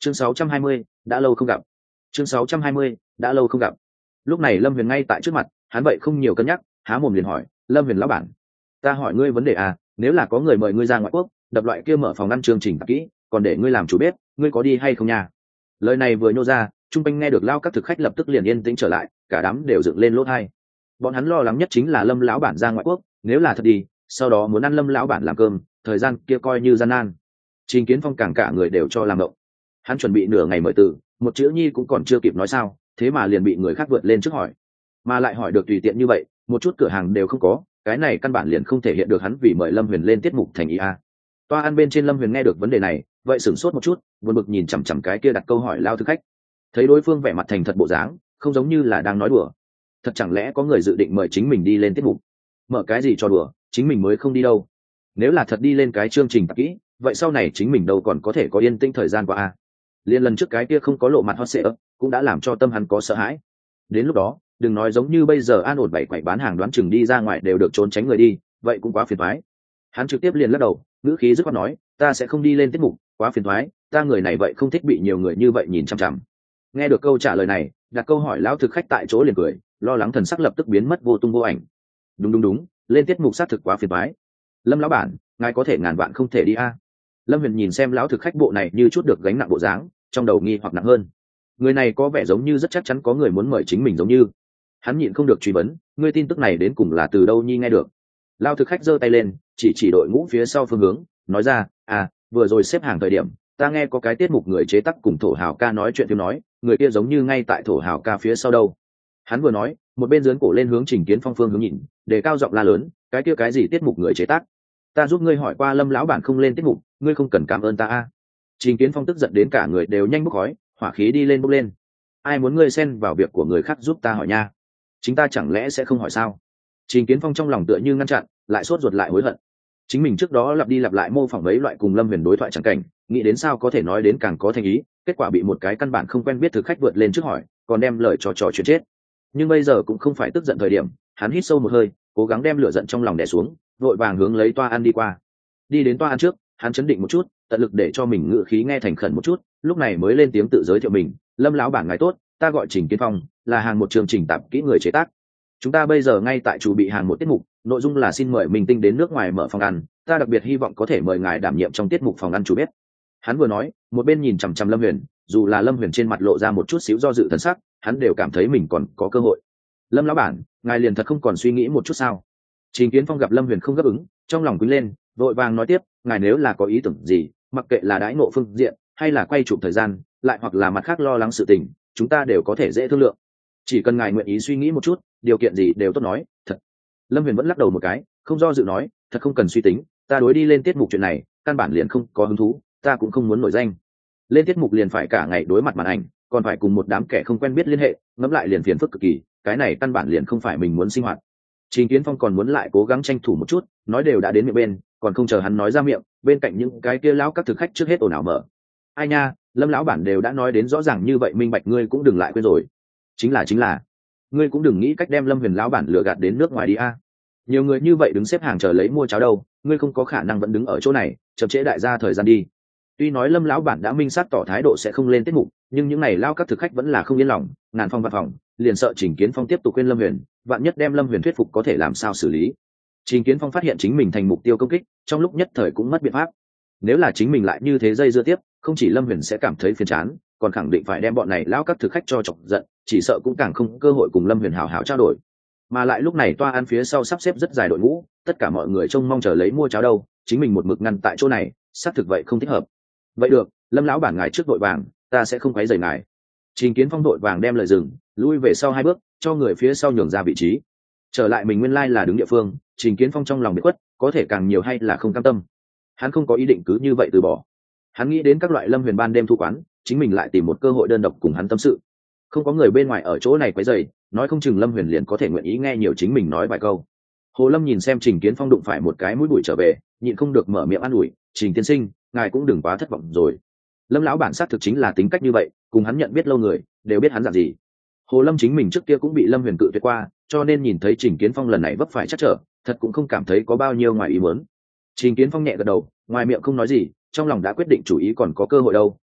chương 620, đã lâu không gặp. chương 620, đã lâu không gặp. Lúc này Lâm Huyền ngay tại trước mặt, hắn vậy không nhiều cân nhắc, há mồm liền hỏi: Lâm Huyền lão bản, ta hỏi ngươi vấn đề à, nếu là có người mời ngươi ra ngoại quốc đập loại kia mở phòng ăn chương trình tạp kỹ, còn để ngươi làm chủ bếp, ngươi có đi hay không nha? Lời này vừa nhô ra, trung quanh nghe được lao các thực khách lập tức liền yên tĩnh trở lại, cả đám đều dựng lên lỗ tai. Bọn hắn lo lắng nhất chính là Lâm lão bản ra ngoại quốc, nếu là thật đi, sau đó muốn ăn Lâm lão bản làm cơm, thời gian kia coi như gian nan. Trình Kiến Phong càng cả người đều cho làm động. Hắn chuẩn bị nửa ngày mời từ, một chữ nhi cũng còn chưa kịp nói sao, thế mà liền bị người khác vượt lên trước hỏi, mà lại hỏi được tùy tiện như vậy, một chút cửa hàng đều không có, cái này căn bản liền không thể hiện được hắn vì mời Lâm Huyền lên tiết mục thành ý a. Toa ăn bên trên Lâm Huyền nghe được vấn đề này, vậy sửng sốt một chút, buồn bực nhìn chằm chằm cái kia đặt câu hỏi lao thực khách, thấy đối phương vẻ mặt thành thật bộ dáng, không giống như là đang nói đùa. Thật chẳng lẽ có người dự định mời chính mình đi lên tiết mục? Mở cái gì cho đùa, chính mình mới không đi đâu. Nếu là thật đi lên cái chương trình tạp kỹ, vậy sau này chính mình đâu còn có thể có yên tĩnh thời gian qua a. Liên lần trước cái kia không có lộ mặt hot sale cũng đã làm cho tâm hắn có sợ hãi. Đến lúc đó, đừng nói giống như bây giờ an ổn bảy quậy bán hàng đoán chừng đi ra ngoài đều được trốn tránh người đi, vậy cũng quá phiền toái. Hắn trực tiếp liền lắc đầu, ngữ khí dứt khoát nói: ta sẽ không đi lên tiết mục, quá phiền toái, ta người này vậy không thích bị nhiều người như vậy nhìn chằm chằm. Nghe được câu trả lời này, đặt câu hỏi lão thực khách tại chỗ liền cười, lo lắng thần sắc lập tức biến mất vô tung vô ảnh. Đúng, lên tiết mục xác thực quá phiền toái. Lâm lão bản, ngài có thể ngàn vạn không thể đi a. Lâm Huyền nhìn xem lão thực khách bộ này như chút được gánh nặng bộ dáng, trong đầu nghi hoặc nặng hơn. Người này có vẻ giống như rất chắc chắn có người muốn mời chính mình giống như. Hắn nhịn không được truy vấn, ngươi tin tức này đến cùng là từ đâu nhi nghe được? Lão thực khách giơ tay lên, chỉ đội ngũ phía sau phương hướng, nói ra: vừa rồi xếp hàng thời điểm, ta nghe có cái tiết mục người chế tác cùng thổ hào ca nói chuyện tiếng nói, người kia giống như ngay tại thổ hào ca phía sau đâu. Hắn vừa nói, một bên giương cổ lên hướng Trình Kiến Phong phương hướng nhìn, để cao giọng la lớn: cái kia cái gì tiết mục người chế tác? Ta giúp ngươi hỏi qua Lâm lão bản không lên tiết mục, ngươi không cần cảm ơn ta a. Trình Kiến Phong tức giận đến cả người đều nhanh bốc khói, hỏa khí đi lên bốc lên. Ai muốn ngươi xen vào việc của người khác giúp ta hỏi nha? Chính ta chẳng lẽ sẽ không hỏi sao? Trình Kiến Phong trong lòng tựa như ngăn chặn, lại sốt ruột lại hối hận. Chính mình trước đó lặp đi lặp lại mô phỏng mấy loại cùng Lâm Huyền đối thoại chẳng cảnh, nghĩ đến sao có thể nói đến càng có thành ý, kết quả bị một cái căn bản không quen biết thực khách vượt lên trước hỏi, còn đem lời trò chuyện chết. Nhưng bây giờ cũng không phải tức giận thời điểm, hắn hít sâu một hơi, cố gắng đem lửa giận trong lòng đè xuống, vội vàng hướng lấy toa ăn đi qua. Đi đến toa ăn trước, hắn chấn định một chút, tận lực để cho mình ngữ khí nghe thành khẩn một chút, lúc này mới lên tiếng tự giới thiệu mình: Lâm lão bản ngài tốt, ta gọi Trình Kiến Phong, là hàng một chương trình tạp kỹ người chế tác. Chúng ta bây giờ ngay tại chủ bị hàng một tiết mục, nội dung là xin mời minh tinh đến nước ngoài mở phòng ăn, ta đặc biệt hy vọng có thể mời ngài đảm nhiệm trong tiết mục phòng ăn chủ bếp. Hắn vừa nói, một bên nhìn chằm chằm Lâm Huyền, dù là Lâm Huyền trên mặt lộ ra một chút xíu do dự thần sắc, hắn đều cảm thấy mình còn có cơ hội. Lâm lão bản, ngài liền thật không còn suy nghĩ một chút sao? Trình Kiến Phong gặp Lâm Huyền không đáp ứng, trong lòng quýnh lên, vội vàng nói tiếp: ngài nếu là có ý tưởng gì, mặc kệ là đãi ngộ phương diện hay là quay chụp thời gian, lại hoặc là mặt khác lo lắng sự tình, chúng ta đều có thể dễ thương lượng. Chỉ cần ngài nguyện ý suy nghĩ một chút, điều kiện gì đều tốt nói. Thật. Lâm Huyền vẫn lắc đầu một cái, không do dự nói: thật không cần suy tính, ta đối đi lên tiết mục chuyện này căn bản liền không có hứng thú, ta cũng không muốn nổi danh. Lên tiết mục liền phải cả ngày đối mặt màn ảnh, còn phải cùng một đám kẻ không quen biết liên hệ, ngẫm lại liền phiền phức cực kỳ, cái này căn bản liền không phải mình muốn sinh hoạt. Trình Kiến Phong còn muốn lại cố gắng tranh thủ một chút, nói đều đã đến miệng bên, còn không chờ hắn nói ra miệng, bên cạnh những cái kia lão các thực khách trước hết ồn ào mở: ai nha, Lâm lão bản đều đã nói đến rõ ràng như vậy, minh bạch ngươi cũng đừng lại quên rồi. Chính là ngươi cũng đừng nghĩ cách đem Lâm Huyền lão bản lừa gạt đến nước ngoài đi a. Nhiều người như vậy đứng xếp hàng chờ lấy mua cháo đâu, ngươi không có khả năng vẫn đứng ở chỗ này chậm trễ đại gia thời gian đi. Tuy nói Lâm lão bản đã minh xác tỏ thái độ sẽ không lên tiết mục, nhưng những này lao các thực khách vẫn là không yên lòng, ngàn phong văn phòng liền sợ Trình Kiến Phong tiếp tục khuyên Lâm Huyền, vạn nhất đem Lâm Huyền thuyết phục có thể làm sao xử lý. Trình Kiến Phong phát hiện chính mình thành mục tiêu công kích, trong lúc nhất thời cũng mất biện pháp. Nếu là chính mình lại như thế dây dưa tiếp, không chỉ Lâm Huyền sẽ cảm thấy phiền chán, còn khẳng định phải đem bọn này lao các thực khách cho chọc giận, chỉ sợ cũng càng không cơ hội cùng Lâm Huyền hảo hảo trao đổi. Mà lại lúc này toa ăn phía sau sắp xếp rất dài đội ngũ, tất cả mọi người trông mong chờ lấy mua cháo đâu, chính mình một mực ngăn tại chỗ này, xác thực vậy không thích hợp. Vậy được, Lâm lão bản ngài trước đội vàng, ta sẽ không quấy rầy ngài. Trình Kiến Phong đội vàng đem lời dừng, lui về sau 2 bước, cho người phía sau nhường ra vị trí. Trở lại mình nguyên lai là đứng địa phương, Trình Kiến Phong trong lòng biết quất, có thể càng nhiều hay là không cam tâm. Hắn không có ý định cứ như vậy từ bỏ. Hắn nghĩ đến các loại Lâm Huyền ban đêm thu quán, chính mình lại tìm một cơ hội đơn độc cùng hắn tâm sự. Không có người bên ngoài ở chỗ này quấy rầy, nói không chừng Lâm Huyền liền có thể nguyện ý nghe nhiều chính mình nói vài câu. Hồ Lâm nhìn xem Trình Kiến Phong đụng phải một cái mũi bụi trở về, nhịn không được mở miệng an ủi: Trình tiên sinh, ngài cũng đừng quá thất vọng rồi. Lâm lão bản xác thực chính là tính cách như vậy, cùng hắn nhận biết lâu người đều biết hắn dạng gì. Hồ Lâm chính mình trước kia cũng bị Lâm Huyền cự tuyệt qua, cho nên nhìn thấy Trình Kiến Phong lần này vấp phải chắc trở, thật cũng không cảm thấy có bao nhiêu ngoài ý muốn. Trình Kiến Phong nhẹ gật đầu, ngoài miệng không nói gì, trong lòng đã quyết định chủ ý còn có cơ hội đâu,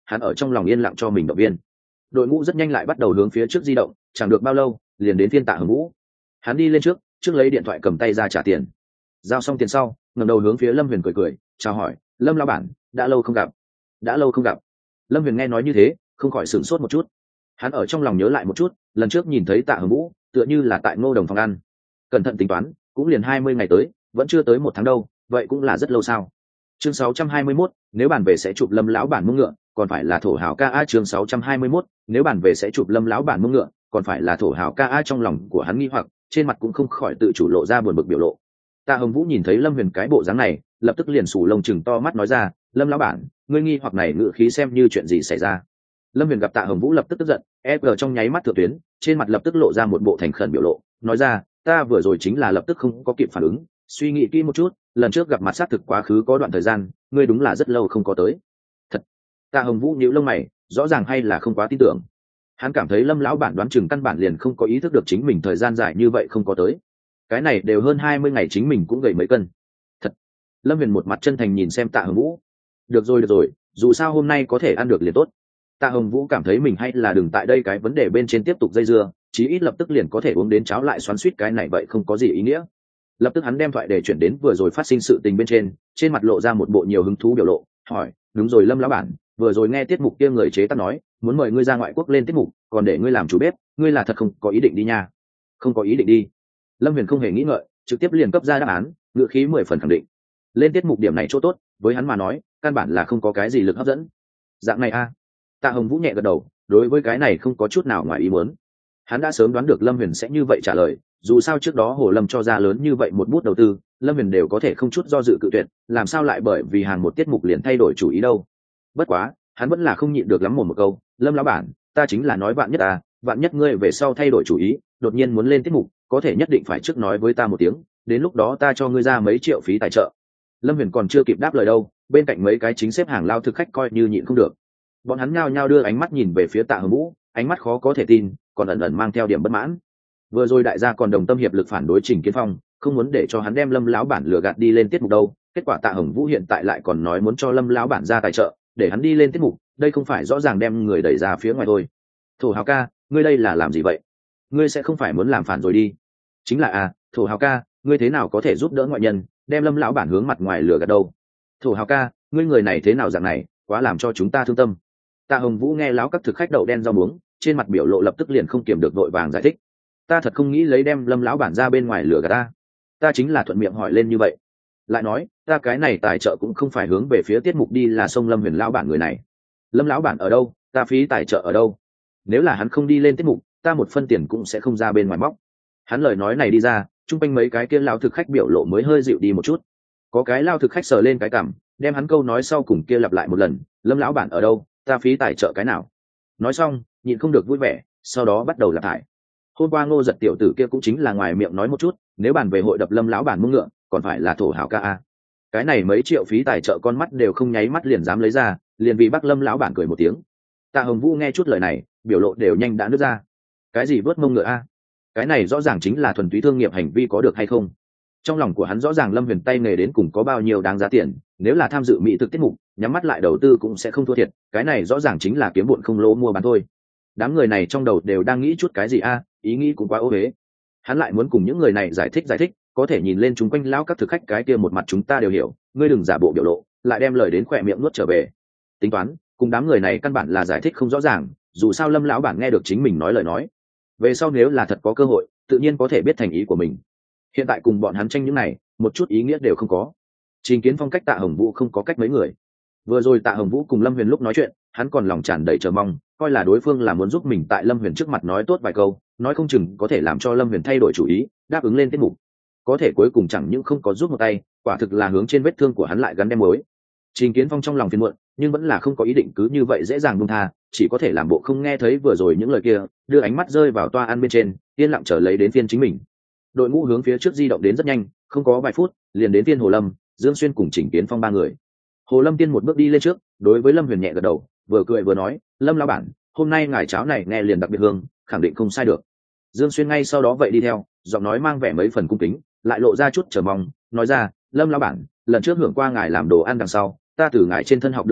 hắn ở trong lòng yên lặng cho mình động viên. Đội ngũ rất nhanh lại bắt đầu hướng phía trước di động, chẳng được bao lâu liền đến phiên Tạ Hồng Vũ. Hắn đi lên trước lấy điện thoại cầm tay ra trả tiền. Giao xong tiền sau, ngẩng đầu hướng phía Lâm Huyền cười cười chào hỏi, Lâm lão bản, đã lâu không gặp. Đã lâu không gặp. Lâm Huyền nghe nói như thế không khỏi sửng sốt một chút. Hắn ở trong lòng nhớ lại một chút, lần trước nhìn thấy Tạ Hồng Vũ tựa như là tại Ngô Đồng phòng ăn. Cẩn thận tính toán cũng liền 20 ngày tới, vẫn chưa tới 1 tháng đâu, vậy cũng là rất lâu sao. Chương 621, nếu bản về sẽ chụp Lâm lão bản mông ngựa, còn phải là thổ hào ca a. Chương 621, nếu bản về sẽ chụp Lâm lão bản mông ngựa, còn phải là thổ hào ca a. Trong lòng của hắn nghi hoặc, trên mặt cũng không khỏi tự chủ lộ ra buồn bực biểu lộ. Tạ Hồng Vũ nhìn thấy Lâm Huyền cái bộ dáng này, lập tức liền sù lông chừng to mắt nói ra, Lâm lão bản, ngươi nghi hoặc này ngữ khí xem như chuyện gì xảy ra. Lâm Huyền gặp Tạ Hồng Vũ lập tức tức giận, trong nháy mắt thượng tuyến, trên mặt lập tức lộ ra một bộ thành khẩn biểu lộ, nói ra, ta vừa rồi chính là lập tức không có kịp phản ứng, suy nghĩ kỹ một chút, lần trước gặp mặt xác thực quá khứ có đoạn thời gian, ngươi đúng là rất lâu không có tới. Thật. Tạ Hồng Vũ nhíu lông mày, rõ ràng hay là không quá tin tưởng. Hắn cảm thấy Lâm lão bản đoán chừng căn bản liền không có ý thức được chính mình thời gian dài như vậy không có tới. Cái này đều hơn 20 ngày chính mình cũng gầy mấy cân. Thật. Lâm Huyền một mặt chân thành nhìn xem Tạ Hồng Vũ. Được rồi, dù sao hôm nay có thể ăn được liền tốt. Tạ Hồng Vũ cảm thấy mình hay là đừng tại đây cái vấn đề bên trên tiếp tục dây dưa, chí ít lập tức liền có thể uống đến cháo lại xoắn xuýt cái này vậy không có gì ý nghĩa. Lập tức hắn đem thoại để chuyển đến vừa rồi phát sinh sự tình bên trên mặt lộ ra một bộ nhiều hứng thú biểu lộ, hỏi, đúng rồi Lâm lão bản, vừa rồi nghe tiết mục kia người chế tác nói, muốn mời ngươi ra ngoại quốc lên tiết mục, còn để ngươi làm chủ bếp, ngươi là thật không có ý định đi nha? Không có ý định đi. Lâm Huyền không hề nghĩ ngợi, trực tiếp liền cấp ra đáp án, ngữ khí 10 phần khẳng định. Lên tiết mục điểm này chỗ tốt, với hắn mà nói, căn bản là không có cái gì lực hấp dẫn. Dạng này a. Tạ Hồng Vũ nhẹ gật đầu, đối với cái này không có chút nào ngoài ý muốn. Hắn đã sớm đoán được Lâm Huyền sẽ như vậy trả lời, dù sao trước đó Hồ Lâm cho ra lớn như vậy một bút đầu tư, Lâm Huyền đều có thể không chút do dự cự tuyệt, làm sao lại bởi vì hàng một tiết mục liền thay đổi chủ ý đâu. Bất quá, hắn vẫn là không nhịn được lắm một câu, Lâm lão bản, ta chính là nói vạn nhất à, vạn nhất ngươi về sau thay đổi chủ ý, đột nhiên muốn lên tiết mục, có thể nhất định phải trước nói với ta một tiếng, đến lúc đó ta cho ngươi ra mấy triệu phí tài trợ. Lâm Huyền còn chưa kịp đáp lời đâu, bên cạnh mấy cái chính xếp hàng lao thực khách coi như nhịn không được. Bọn hắn nhao nhao đưa ánh mắt nhìn về phía Tạ Hồng Vũ, ánh mắt khó có thể tin, còn ẩn ẩn mang theo điểm bất mãn. Vừa rồi đại gia còn đồng tâm hiệp lực phản đối Trình Kiến Phong, không muốn để cho hắn đem Lâm lão bản lừa gạt đi lên tiết mục đâu, kết quả Tạ Hồng Vũ hiện tại lại còn nói muốn cho Lâm lão bản ra tài trợ, để hắn đi lên tiết mục, đây không phải rõ ràng đem người đẩy ra phía ngoài thôi. Thổ Hào ca, ngươi đây là làm gì vậy? Ngươi sẽ không phải muốn làm phản rồi đi? Chính là Thổ Hào ca, ngươi thế nào có thể giúp đỡ ngoại nhân, đem Lâm lão bản hướng mặt ngoài lừa gạt đâu? Thổ Hào ca, ngươi người này thế nào dạng này, quá làm cho chúng ta thương tâm. Tạ Hồng Vũ nghe láo các thực khách đậu đen rau muống, trên mặt biểu lộ lập tức liền không kiềm được vội vàng giải thích. Ta thật không nghĩ lấy đem Lâm lão bản ra bên ngoài lừa gạt ta chính là thuận miệng hỏi lên như vậy. Lại nói, ta cái này tài trợ cũng không phải hướng về phía tiết mục đi là xông Lâm Huyền lão bản người này. Lâm lão bản ở đâu, ta phí tài trợ ở đâu? Nếu là hắn không đi lên tiết mục, ta một phân tiền cũng sẽ không ra bên ngoài móc. Hắn lời nói này đi ra, chung quanh mấy cái kia lao thực khách biểu lộ mới hơi dịu đi một chút. Có cái lao thực khách sờ lên cái cằm, đem hắn câu nói sau cùng kia lặp lại một lần, Lâm lão bản ở đâu, ta phí tài trợ cái nào? Nói xong, nhịn không được vui vẻ, sau đó bắt đầu lặp lại. Hôm qua Ngô Giật tiểu tử kia cũng chính là ngoài miệng nói một chút, nếu bàn về hội đập Lâm lão bản mông ngựa, còn phải là Thổ Hào ca a. Cái này mấy triệu phí tài trợ con mắt đều không nháy mắt liền dám lấy ra, liền vì Bắc Lâm lão bản cười một tiếng. Tạ Hồng Vũ nghe chút lời này, biểu lộ đều nhanh đã nứt ra. Cái gì vớt mông ngựa a? Cái này rõ ràng chính là thuần túy thương nghiệp hành vi có được hay không? Trong lòng của hắn rõ ràng Lâm Huyền tay nghề đến cùng có bao nhiêu đáng giá tiền, nếu là tham dự mỹ thực tiết mục, nhắm mắt lại đầu tư cũng sẽ không thua thiệt, cái này rõ ràng chính là kiếm bộn không lỗ mua bán thôi. Đám người này trong đầu đều đang nghĩ chút cái gì ý nghĩ cũng quá ô uế. Hắn lại muốn cùng những người này giải thích, có thể nhìn lên chúng quanh lão các thực khách cái kia một mặt chúng ta đều hiểu, ngươi đừng giả bộ biểu lộ, lại đem lời đến khỏe miệng nuốt trở về. Tính toán, cùng đám người này căn bản là giải thích không rõ ràng, dù sao Lâm lão bản nghe được chính mình nói lời nói. Về sau nếu là thật có cơ hội, tự nhiên có thể biết thành ý của mình. Hiện tại cùng bọn hắn tranh những này, một chút ý nghĩa đều không có. Trình Kiến Phong cách Tạ Hồng Vũ không có cách mấy người. Vừa rồi Tạ Hồng Vũ cùng Lâm Huyền lúc nói chuyện, hắn còn lòng tràn đầy chờ mong, coi là đối phương là muốn giúp mình tại Lâm Huyền trước mặt nói tốt vài câu, nói không chừng có thể làm cho Lâm Huyền thay đổi chủ ý, đáp ứng lên tiết mục. Có thể cuối cùng chẳng những không có giúp một tay, quả thực là hướng trên vết thương của hắn lại gắn đem mối. Trình Kiến Phong trong lòng phiền muộn, nhưng vẫn là không có ý định cứ như vậy dễ dàng buông tha, chỉ có thể làm bộ không nghe thấy vừa rồi những lời kia, đưa ánh mắt rơi vào toa ăn bên trên, yên lặng chờ lấy đến phiên chính mình. Đội ngũ hướng phía trước di động đến rất nhanh, không có vài phút, liền đến phiên Hồ Lâm, Dương Xuyên cùng Trình Kiến Phong ba người. Hồ Lâm tiên một bước đi lên trước, đối với Lâm Huyền nhẹ gật đầu, vừa cười vừa nói, Lâm lão bản, hôm nay ngài cháo này nghe liền đặc biệt hương, khẳng định không sai được. Dương Xuyên ngay sau đó vậy đi theo, giọng nói mang vẻ mấy phần cung kính, lại lộ ra chút chờ mong, nói ra, Lâm lão bản, lần trước hưởng qua ngài làm đồ ăn đằng sau, ta từ ngài trên thân học được không ít,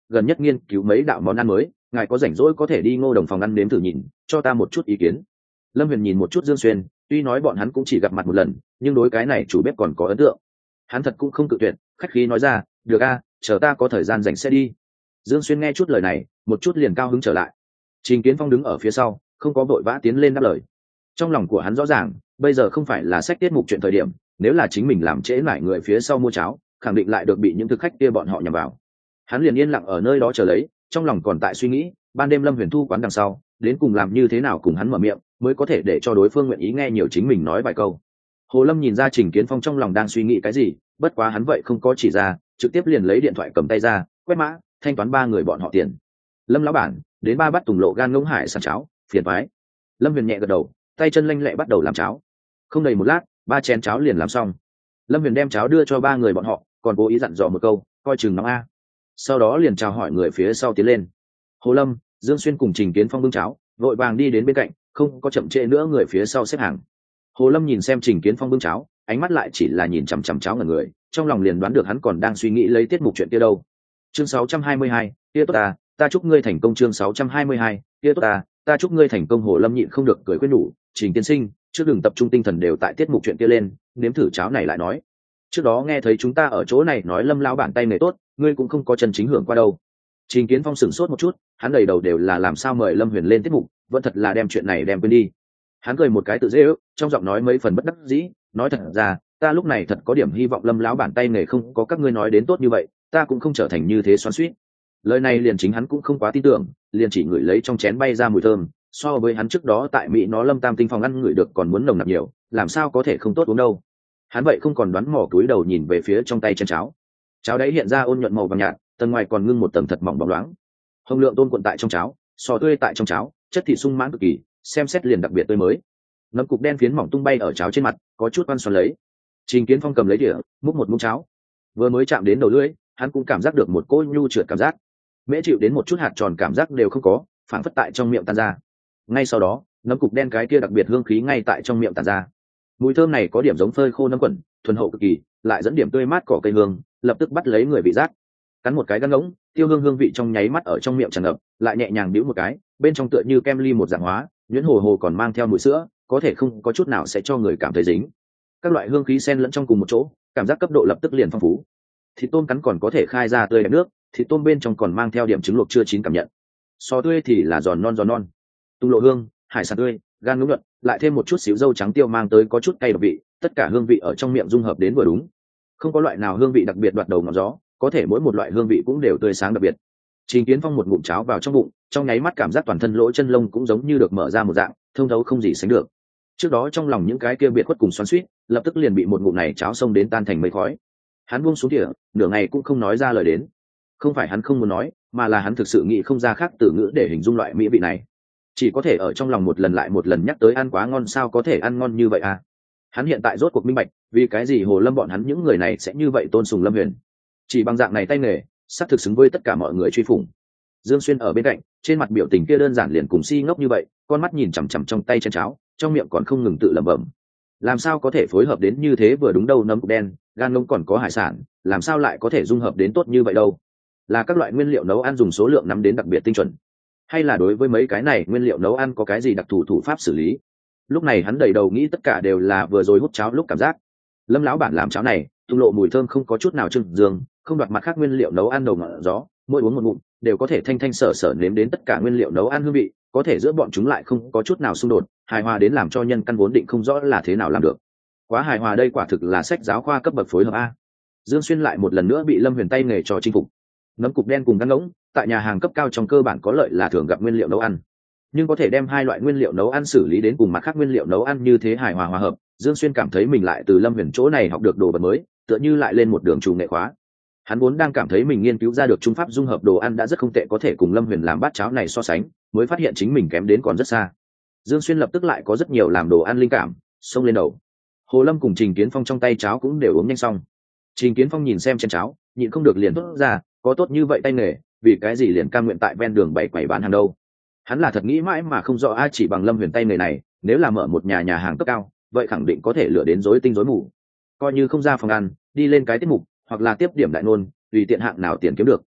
gần nhất nghiên cứu mấy đạo món ăn mới, ngài có rảnh rỗi có thể đi Ngô Đồng phòng ăn nếm thử nhìn, cho ta một chút ý kiến. Lâm Huyền nhìn một chút Dương Xuyên, tuy nói bọn hắn cũng chỉ gặp mặt một lần, nhưng đối cái này chủ bếp còn có ấn tượng. Hắn thật cũng không cự tuyệt, khách khí nói ra, được a, chờ ta có thời gian rảnh sẽ đi. Dương Xuyên nghe chút lời này, một chút liền cao hứng trở lại. Trình Kiến Phong đứng ở phía sau, không có vội vã tiến lên đáp lời. Trong lòng của hắn rõ ràng, bây giờ không phải là sách tiết mục chuyện thời điểm, nếu là chính mình làm trễ nải người phía sau mua cháo, khẳng định lại được bị những thực khách kia bọn họ nhằm vào. Hắn liền yên lặng ở nơi đó chờ lấy, trong lòng còn tại suy nghĩ, ban đêm Lâm Huyền thu quán đằng sau, đến cùng làm như thế nào cùng hắn mở miệng, mới có thể để cho đối phương nguyện ý nghe nhiều chính mình nói vài câu. Hồ Lâm nhìn ra Trình Kiến Phong trong lòng đang suy nghĩ cái gì, bất quá hắn vậy không có chỉ ra, trực tiếp liền lấy điện thoại cầm tay ra, quét mã, thanh toán 3 người bọn họ tiền. Lâm lão bản, đến 3 bát tùng lộ gan ngỗng hải sản cháo, phiền toái. Lâm Huyền nhẹ gật đầu, tay chân lanh lẹ bắt đầu làm cháo. Không đầy một lát, 3 chén cháo liền làm xong. Lâm Huyền đem cháo đưa cho 3 người bọn họ, còn cố ý dặn dò một câu, coi chừng nóng a. Sau đó liền chào hỏi người phía sau tiến lên. Hồ Lâm, Dương Xuyên cùng Trình Kiến Phong bưng cháo, vội vàng đi đến bên cạnh, không có chậm trễ nữa người phía sau xếp hàng. Hồ Lâm nhìn xem Trình Kiến Phong bưng cháo, ánh mắt lại chỉ là nhìn chằm chằm cháo ngẩn người, trong lòng liền đoán được hắn còn đang suy nghĩ lấy tiết mục chuyện kia đâu. Chương 622, kia tốt ta chúc ngươi thành công. Chương 622, kia tốt ta chúc ngươi thành công. Hồ Lâm nhịn không được cười khuyên nhủ, Trình tiên sinh, trước đừng tập trung tinh thần đều tại tiết mục chuyện kia lên, nếm thử cháo này lại nói. Trước đó nghe thấy chúng ta ở chỗ này nói Lâm lão bản tay nghề tốt, ngươi cũng không có chân chính hưởng qua đâu. Trình Kiến Phong sửng sốt một chút, hắn đầy đầu đều là làm sao mời Lâm Huyền lên tiết mục, vẫn thật là đem chuyện này đem quên đi. Hắn cười một cái tự dễ ước, trong giọng nói mấy phần bất đắc dĩ, nói thật ra, ta lúc này thật có điểm hy vọng Lâm lão bản tay nghề không có các ngươi nói đến tốt như vậy, ta cũng không trở thành như thế xoắn xuýt. Lời này liền chính hắn cũng không quá tin tưởng, liền chỉ ngửi lấy trong chén bay ra mùi thơm, so với hắn trước đó tại Mỹ nó Lâm Tam Tinh phòng ăn ngửi được còn muốn nồng nặc nhiều, làm sao có thể không tốt uống đâu. Hắn vậy không còn đoán mò túi đầu nhìn về phía trong tay chén cháo. Cháo đấy hiện ra ôn nhuận màu vàng nhạt, tầng ngoài còn ngưng một tầng thật mỏng bóng loáng. Hồng lượng tôm cuộn tại trong cháo, sò tươi tại trong cháo, chất thịt sung mãn cực kỳ, xem xét liền đặc biệt tươi mới. Nấm cục đen phiến mỏng tung bay ở cháo trên mặt, có chút oan xoắn lấy. Trình Kiến Phong cầm lấy đĩa, múc một muỗng cháo. Vừa mới chạm đến đầu lưỡi, hắn cũng cảm giác được một cỗ nhu trượt cảm giác. Mễ chịu đến một chút hạt tròn cảm giác đều không có, phản phất tại trong miệng tan ra. Ngay sau đó, nấm cục đen cái kia đặc biệt hương khí ngay tại trong miệng tản ra. Mùi thơm này có điểm giống phơi khô nấm quẩn, thuần hậu cực kỳ, lại dẫn điểm tươi mát cỏ cây hương, lập tức bắt lấy người vị giác. Cắn một cái gan ngỗng, tiêu hương hương vị trong nháy mắt ở trong miệng tràn ngập, lại nhẹ nhàng bĩu một cái, bên trong tựa như kem ly một dạng hóa, nhuyễn hồ hồ còn mang theo mùi sữa, có thể không có chút nào sẽ cho người cảm thấy dính. Các loại hương khí xen lẫn trong cùng một chỗ, cảm giác cấp độ lập tức liền phong phú. Thịt tôm cắn còn có thể khai ra tươi đẹp nước, thịt tôm bên trong còn mang theo điểm trứng luộc chưa chín cảm nhận. Sò tươi thì là giòn non. Tung lộ hương, hải sản tươi, gan ngỗng nhuận, lại thêm một chút xíu dâu trắng tiêu mang tới có chút cay độc vị, tất cả hương vị ở trong miệng dung hợp đến vừa đúng. Không có loại nào hương vị đặc biệt đoạt đầu ngọn gió, có thể mỗi một loại hương vị cũng đều tươi sáng đặc biệt. Trình Kiến Phong một ngụm cháo vào trong bụng, trong nháy mắt cảm giác toàn thân lỗ chân lông cũng giống như được mở ra một dạng, thông thấu không gì sánh được. Trước đó trong lòng những cái kia biệt khuất cùng xoắn xuýt, lập tức liền bị một ngụm này cháo xông đến tan thành mây khói. Hắn buông xuống thìa, nửa ngày cũng không nói ra lời đến. Không phải hắn không muốn nói, mà là hắn thực sự nghĩ không ra khác từ ngữ để hình dung loại mỹ vị này. Chỉ có thể ở trong lòng một lần lại một lần nhắc tới ăn quá ngon, sao có thể ăn ngon như vậy à? Hắn hiện tại rốt cuộc minh bạch, vì cái gì Hồ Lâm bọn hắn những người này sẽ như vậy tôn sùng Lâm Huyền. Chỉ bằng dạng này tay nghề, sắp thực xứng với tất cả mọi người truy phủng. Dương Xuyên ở bên cạnh, trên mặt biểu tình kia đơn giản liền cùng si ngốc như vậy, con mắt nhìn chằm chằm trong tay chén cháo, trong miệng còn không ngừng tự lẩm bẩm. Làm sao có thể phối hợp đến như thế vừa đúng đâu, nấm cục đen, gan ngỗng còn có hải sản, làm sao lại có thể dung hợp đến tốt như vậy đâu? Là các loại nguyên liệu nấu ăn dùng số lượng nắm đến đặc biệt tinh chuẩn, hay là đối với mấy cái này nguyên liệu nấu ăn có cái gì đặc thù thủ pháp xử lý? Lúc này hắn đầy đầu nghĩ tất cả đều là vừa rồi hút cháo lúc cảm giác. Lâm lão bản làm cháo này, tung lộ mùi thơm không có chút nào trưng dương, không đoạt mặt khác nguyên liệu nấu ăn đầu ngọn gió, mỗi uống một ngụm đều có thể thanh thanh sở sở nếm đến tất cả nguyên liệu nấu ăn hương vị, có thể giữa bọn chúng lại không có chút nào xung đột, hài hòa đến làm cho nhân căn vốn định không rõ là thế nào làm được. Quá hài hòa, đây quả thực là sách giáo khoa cấp bậc phối hợp a. Dương Xuyên lại một lần nữa bị Lâm Huyền tay nghề trò chinh phục. Nấm cục đen cùng gan ngỗng, tại nhà hàng cấp cao trong cơ bản có lợi là thường gặp nguyên liệu nấu ăn, nhưng có thể đem hai loại nguyên liệu nấu ăn xử lý đến cùng mặt khác nguyên liệu nấu ăn như thế hài hòa hòa hợp, Dương Xuyên cảm thấy mình lại từ Lâm Huyền chỗ này học được đồ vật mới, tựa như lại lên một đường trù nghệ khóa. Hắn vốn đang cảm thấy mình nghiên cứu ra được trung pháp dung hợp đồ ăn đã rất không tệ, có thể cùng Lâm Huyền làm bát cháo này so sánh, mới phát hiện chính mình kém đến còn rất xa. Dương Xuyên lập tức lại có rất nhiều làm đồ ăn linh cảm xông lên đầu. Hồ Lâm cùng Trình Kiến Phong trong tay cháo cũng đều uống nhanh xong. Trình Kiến Phong nhìn xem chén cháo, nhịn không được liền thốt ra, có tốt như vậy tay nghề, vì cái gì liền cam nguyện tại ven đường bày quầy bán hàng đâu? Hắn là thật nghĩ mãi mà không rõ, ai chỉ bằng Lâm Huyền tay nghề này, nếu là mở một nhà hàng cấp cao, vậy khẳng định có thể lựa đến rối tinh rối mù. Coi như không ra phòng ăn, đi lên cái tiết mục, hoặc là tiếp điểm đại ngôn, tùy tiện hạng nào tiền kiếm được,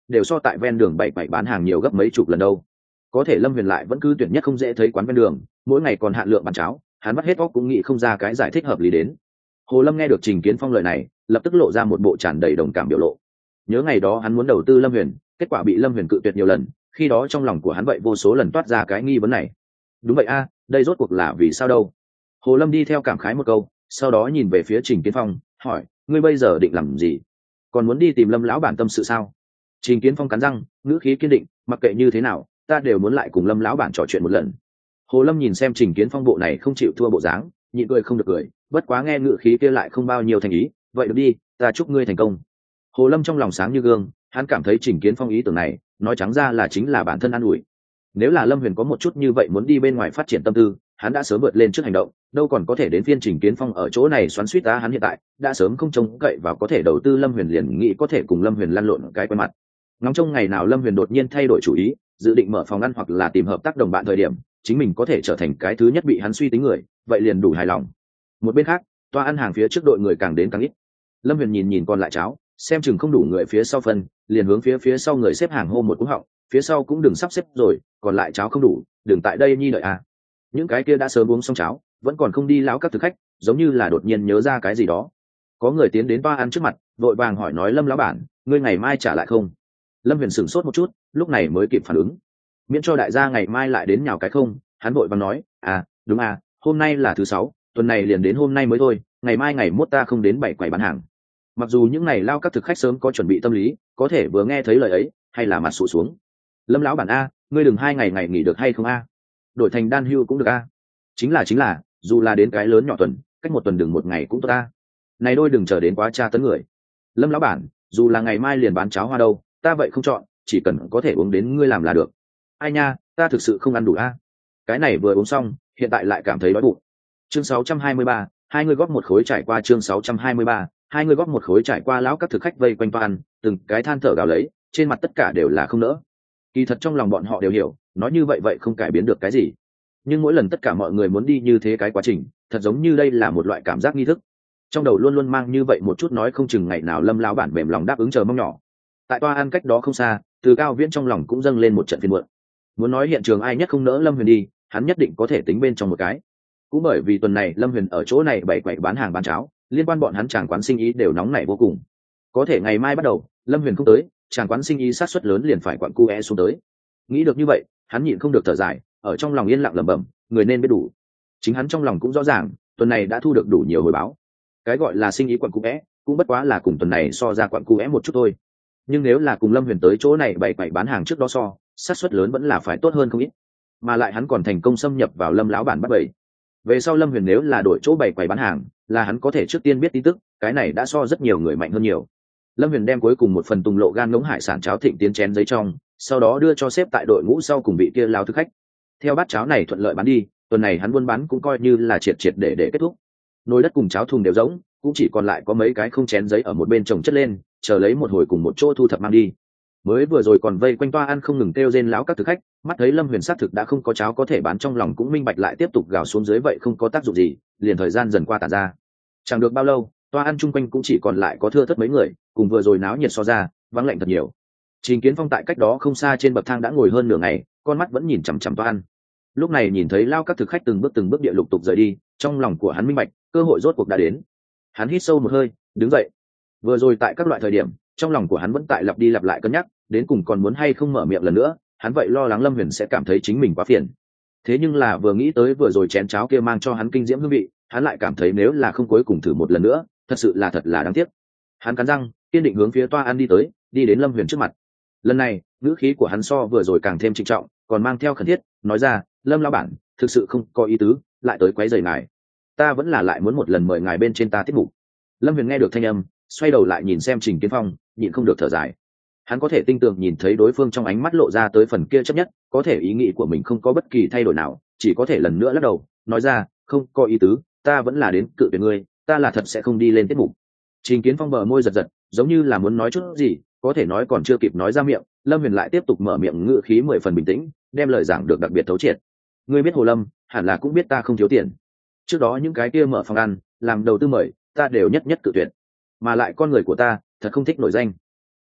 đều so tại ven đường bảy bán hàng nhiều gấp mấy chục lần đâu. Có thể Lâm Huyền lại vẫn cứ tuyển nhất không dễ thấy quán ven đường, mỗi ngày còn hạn lượng bán cháo, hắn vắt hết óc cũng nghĩ không ra cái giải thích hợp lý đến. Hồ Lâm nghe được Trình Kiến Phong lời này, lập tức lộ ra một bộ tràn đầy đồng cảm biểu lộ. Nhớ ngày đó hắn muốn đầu tư Lâm Huyền, kết quả bị Lâm Huyền cự tuyệt nhiều lần, khi đó trong lòng của hắn vậy vô số lần toát ra cái nghi vấn này. Đúng vậy a, đây rốt cuộc là vì sao đâu? Hồ Lâm đi theo cảm khái một câu, sau đó nhìn về phía Trình Kiến Phong, hỏi: ngươi bây giờ định làm gì? Còn muốn đi tìm Lâm lão bản tâm sự sao? Trình Kiến Phong cắn răng, ngữ khí kiên định, mặc kệ như thế nào, ta đều muốn lại cùng Lâm lão bản trò chuyện một lần. Hồ Lâm nhìn xem Trình Kiến Phong bộ này không chịu thua bộ dáng, nhịn cười không được cười, bất quá nghe ngữ khí kia lại không bao nhiêu thành ý, vậy được đi, ta chúc ngươi thành công. Hồ Lâm trong lòng sáng như gương, hắn cảm thấy Trình Kiến Phong ý tưởng này, nói trắng ra là chính là bản thân an ủi. Nếu là Lâm Huyền có một chút như vậy muốn đi bên ngoài phát triển tâm tư, hắn đã sớm vượt lên trước hành động, đâu còn có thể đến phiên Trình Kiến Phong ở chỗ này xoắn xuýt ta. Hắn hiện tại đã sớm không trông cậy vào có thể đầu tư Lâm Huyền, liền nghĩ có thể cùng Lâm Huyền lăn lộn cái quen mặt. Ngóng trông ngày nào Lâm Huyền đột nhiên thay đổi chủ ý, dự định mở phòng ăn hoặc là tìm hợp tác đồng bạn thời điểm, chính mình có thể trở thành cái thứ nhất bị hắn suy tính người, vậy liền đủ hài lòng. Một bên khác, toa ăn hàng phía trước đội người càng đến càng ít. Lâm Huyền nhìn nhìn còn lại cháo, xem chừng không đủ người phía sau phân, liền hướng phía sau người xếp hàng hô một cú họng, phía sau cũng đừng sắp xếp rồi, còn lại cháo không đủ, đừng tại đây nhi đợi à. Những cái kia đã sớm uống xong cháo, vẫn còn không đi lão các thực khách, giống như là đột nhiên nhớ ra cái gì đó. Có người tiến đến toa ăn trước mặt, vội vàng hỏi nói: Lâm lão bản, ngươi ngày mai trả lại không? Lâm Huyền sửng sốt một chút, lúc này mới kịp phản ứng. Miễn cho đại gia ngày mai lại đến nhào cái không, hắn vội vàng nói: à, đúng à, hôm nay là thứ 6, tuần này liền đến hôm nay mới thôi, ngày mai ngày mốt ta không đến 7 quầy bán hàng. Mặc dù những ngày lao các thực khách sớm có chuẩn bị tâm lý, có thể vừa nghe thấy lời ấy, hay là mặt sụt xuống. Lâm lão bản a, ngươi đừng 2 ngày nghỉ được hay không a? Đổi thành đan hưu cũng được a. Chính là, dù là đến cái lớn nhỏ tuần, cách một tuần đừng một ngày cũng tốt ta. Này đôi đừng chờ đến quá tra tấn người. Lâm lão bản, dù là ngày mai liền bán cháo hoa đâu, ta vậy không chọn, chỉ cần có thể uống đến ngươi làm là được. Ai nha, ta thực sự không ăn đủ a. Cái này vừa uống xong, hiện tại lại cảm thấy đói bụng. Chương 623, hai người góp một khối trải qua. Chương 623, hai người góp một khối trải qua. Lão các thực khách vây quanh toan, từng cái than thở gào lấy, trên mặt tất cả đều là không nỡ. Kỳ thật trong lòng bọn họ đều hiểu, nói như vậy không cải biến được cái gì. Nhưng mỗi lần tất cả mọi người muốn đi như thế cái quá trình, thật giống như đây là một loại cảm giác nghi thức. Trong đầu luôn luôn mang như vậy một chút nói không chừng ngày nào Lâm lão bản mềm lòng đáp ứng chờ mong nhỏ. Tại toa ăn cách đó không xa, Từ Cao Viễn trong lòng cũng dâng lên một trận phiền muộn. Muốn nói hiện trường ai nhất không nỡ Lâm Huyền đi, hắn nhất định có thể tính bên trong một cái. Cũng bởi vì tuần này Lâm Huyền ở chỗ này bày quậy bán hàng bán cháo, liên quan bọn hắn chàng quán sinh ý đều nóng nảy vô cùng. Có thể ngày mai bắt đầu, Lâm Huyền không tới, chàng quán sinh ý sát suất lớn liền phải quặn cu xuống tới. Nghĩ được như vậy, hắn nhịn không được thở dài, ở trong lòng yên lặng lẩm bẩm, người nên biết đủ. Chính hắn trong lòng cũng rõ ràng, tuần này đã thu được đủ nhiều hồi báo. Cái gọi là sinh ý quặn cu cũng bất quá là cùng tuần này so ra quặn cu một chút thôi. Nhưng nếu là cùng Lâm Huyền tới chỗ này bày quậy bán hàng trước đó so, sát suất lớn vẫn là phải tốt hơn không ít. Mà lại hắn còn thành công xâm nhập vào Lâm lão bản bắt bầy. Về sau Lâm Huyền nếu là đổi chỗ bày quầy bán hàng, là hắn có thể trước tiên biết tin tức, cái này đã so rất nhiều người mạnh hơn nhiều. Lâm Huyền đem cuối cùng một phần tùng lộ gan ngỗng hải sản cháo thịnh tiến chén giấy trong, sau đó đưa cho xếp tại đội ngũ sau cùng vị kia lao thực khách. Theo bát cháo này thuận lợi bán đi, tuần này hắn buôn bán cũng coi như là triệt để kết thúc. Nồi đất cùng cháo thùng đều rỗng, cũng chỉ còn lại có mấy cái không chén giấy ở một bên chồng chất lên, chờ lấy một hồi cùng một chỗ thu thập mang đi. Mới vừa rồi còn vây quanh toa ăn không ngừng kêu rên láo các thực khách, mắt thấy Lâm Huyền xác thực đã không có cháo có thể bán, trong lòng cũng minh bạch lại tiếp tục gào xuống dưới vậy không có tác dụng gì, liền thời gian dần qua tàn ra. Chẳng được bao lâu, toa ăn chung quanh cũng chỉ còn lại có thưa thớt mấy người, cùng vừa rồi náo nhiệt so ra, vắng lạnh thật nhiều. Trình Kiến Phong tại cách đó không xa trên bậc thang đã ngồi hơn nửa ngày, con mắt vẫn nhìn chằm chằm toa ăn. Lúc này nhìn thấy lao các thực khách từng bước địa lục tục rời đi, trong lòng của hắn minh bạch, cơ hội rốt cuộc đã đến. Hắn hít sâu một hơi, đứng dậy. Vừa rồi tại các loại thời điểm, trong lòng của hắn vẫn tại lặp đi lặp lại cân nhắc, đến cùng còn muốn hay không mở miệng lần nữa, hắn vậy lo lắng Lâm Huyền sẽ cảm thấy chính mình quá phiền. Thế nhưng là vừa nghĩ tới vừa rồi chén cháo kia mang cho hắn kinh diễm hương vị, hắn lại cảm thấy nếu là không cuối cùng thử một lần nữa, thật là đáng tiếc. Hắn cắn răng, kiên định hướng phía toa ăn đi tới, đi đến Lâm Huyền trước mặt. Lần này, ngữ khí của hắn so vừa rồi càng thêm trịnh trọng, còn mang theo khẩn thiết, nói ra: Lâm lão bản, thực sự không có ý tứ, lại tới quấy rầy ngài. Ta vẫn là lại muốn một lần mời ngài bên trên ta tiết mục. Lâm Huyền nghe được thanh âm, xoay đầu lại nhìn xem Trình Kiến Phong, nhịn không được thở dài. Hắn có thể tinh tường nhìn thấy đối phương trong ánh mắt lộ ra tới phần kia chấp nhất, có thể ý nghĩ của mình không có bất kỳ thay đổi nào, chỉ có thể lần nữa lắc đầu, nói ra: không có ý tứ, ta vẫn là đến cự tuyệt ngươi, ta là thật sẽ không đi lên tiết mục. Trình Kiến Phong bờ môi giật giật, giống như là muốn nói chút gì, có thể nói còn chưa kịp nói ra miệng, Lâm Huyền lại tiếp tục mở miệng, ngữ khí 10 phần bình tĩnh, đem lời giảng được đặc biệt thấu triệt. Ngươi biết Hồ Lâm, hẳn là cũng biết ta không thiếu tiền. Trước đó những cái kia mở phòng ăn, làm đầu tư mời, ta đều nhất cự tuyệt. Mà lại con người của ta, thật không thích nổi danh.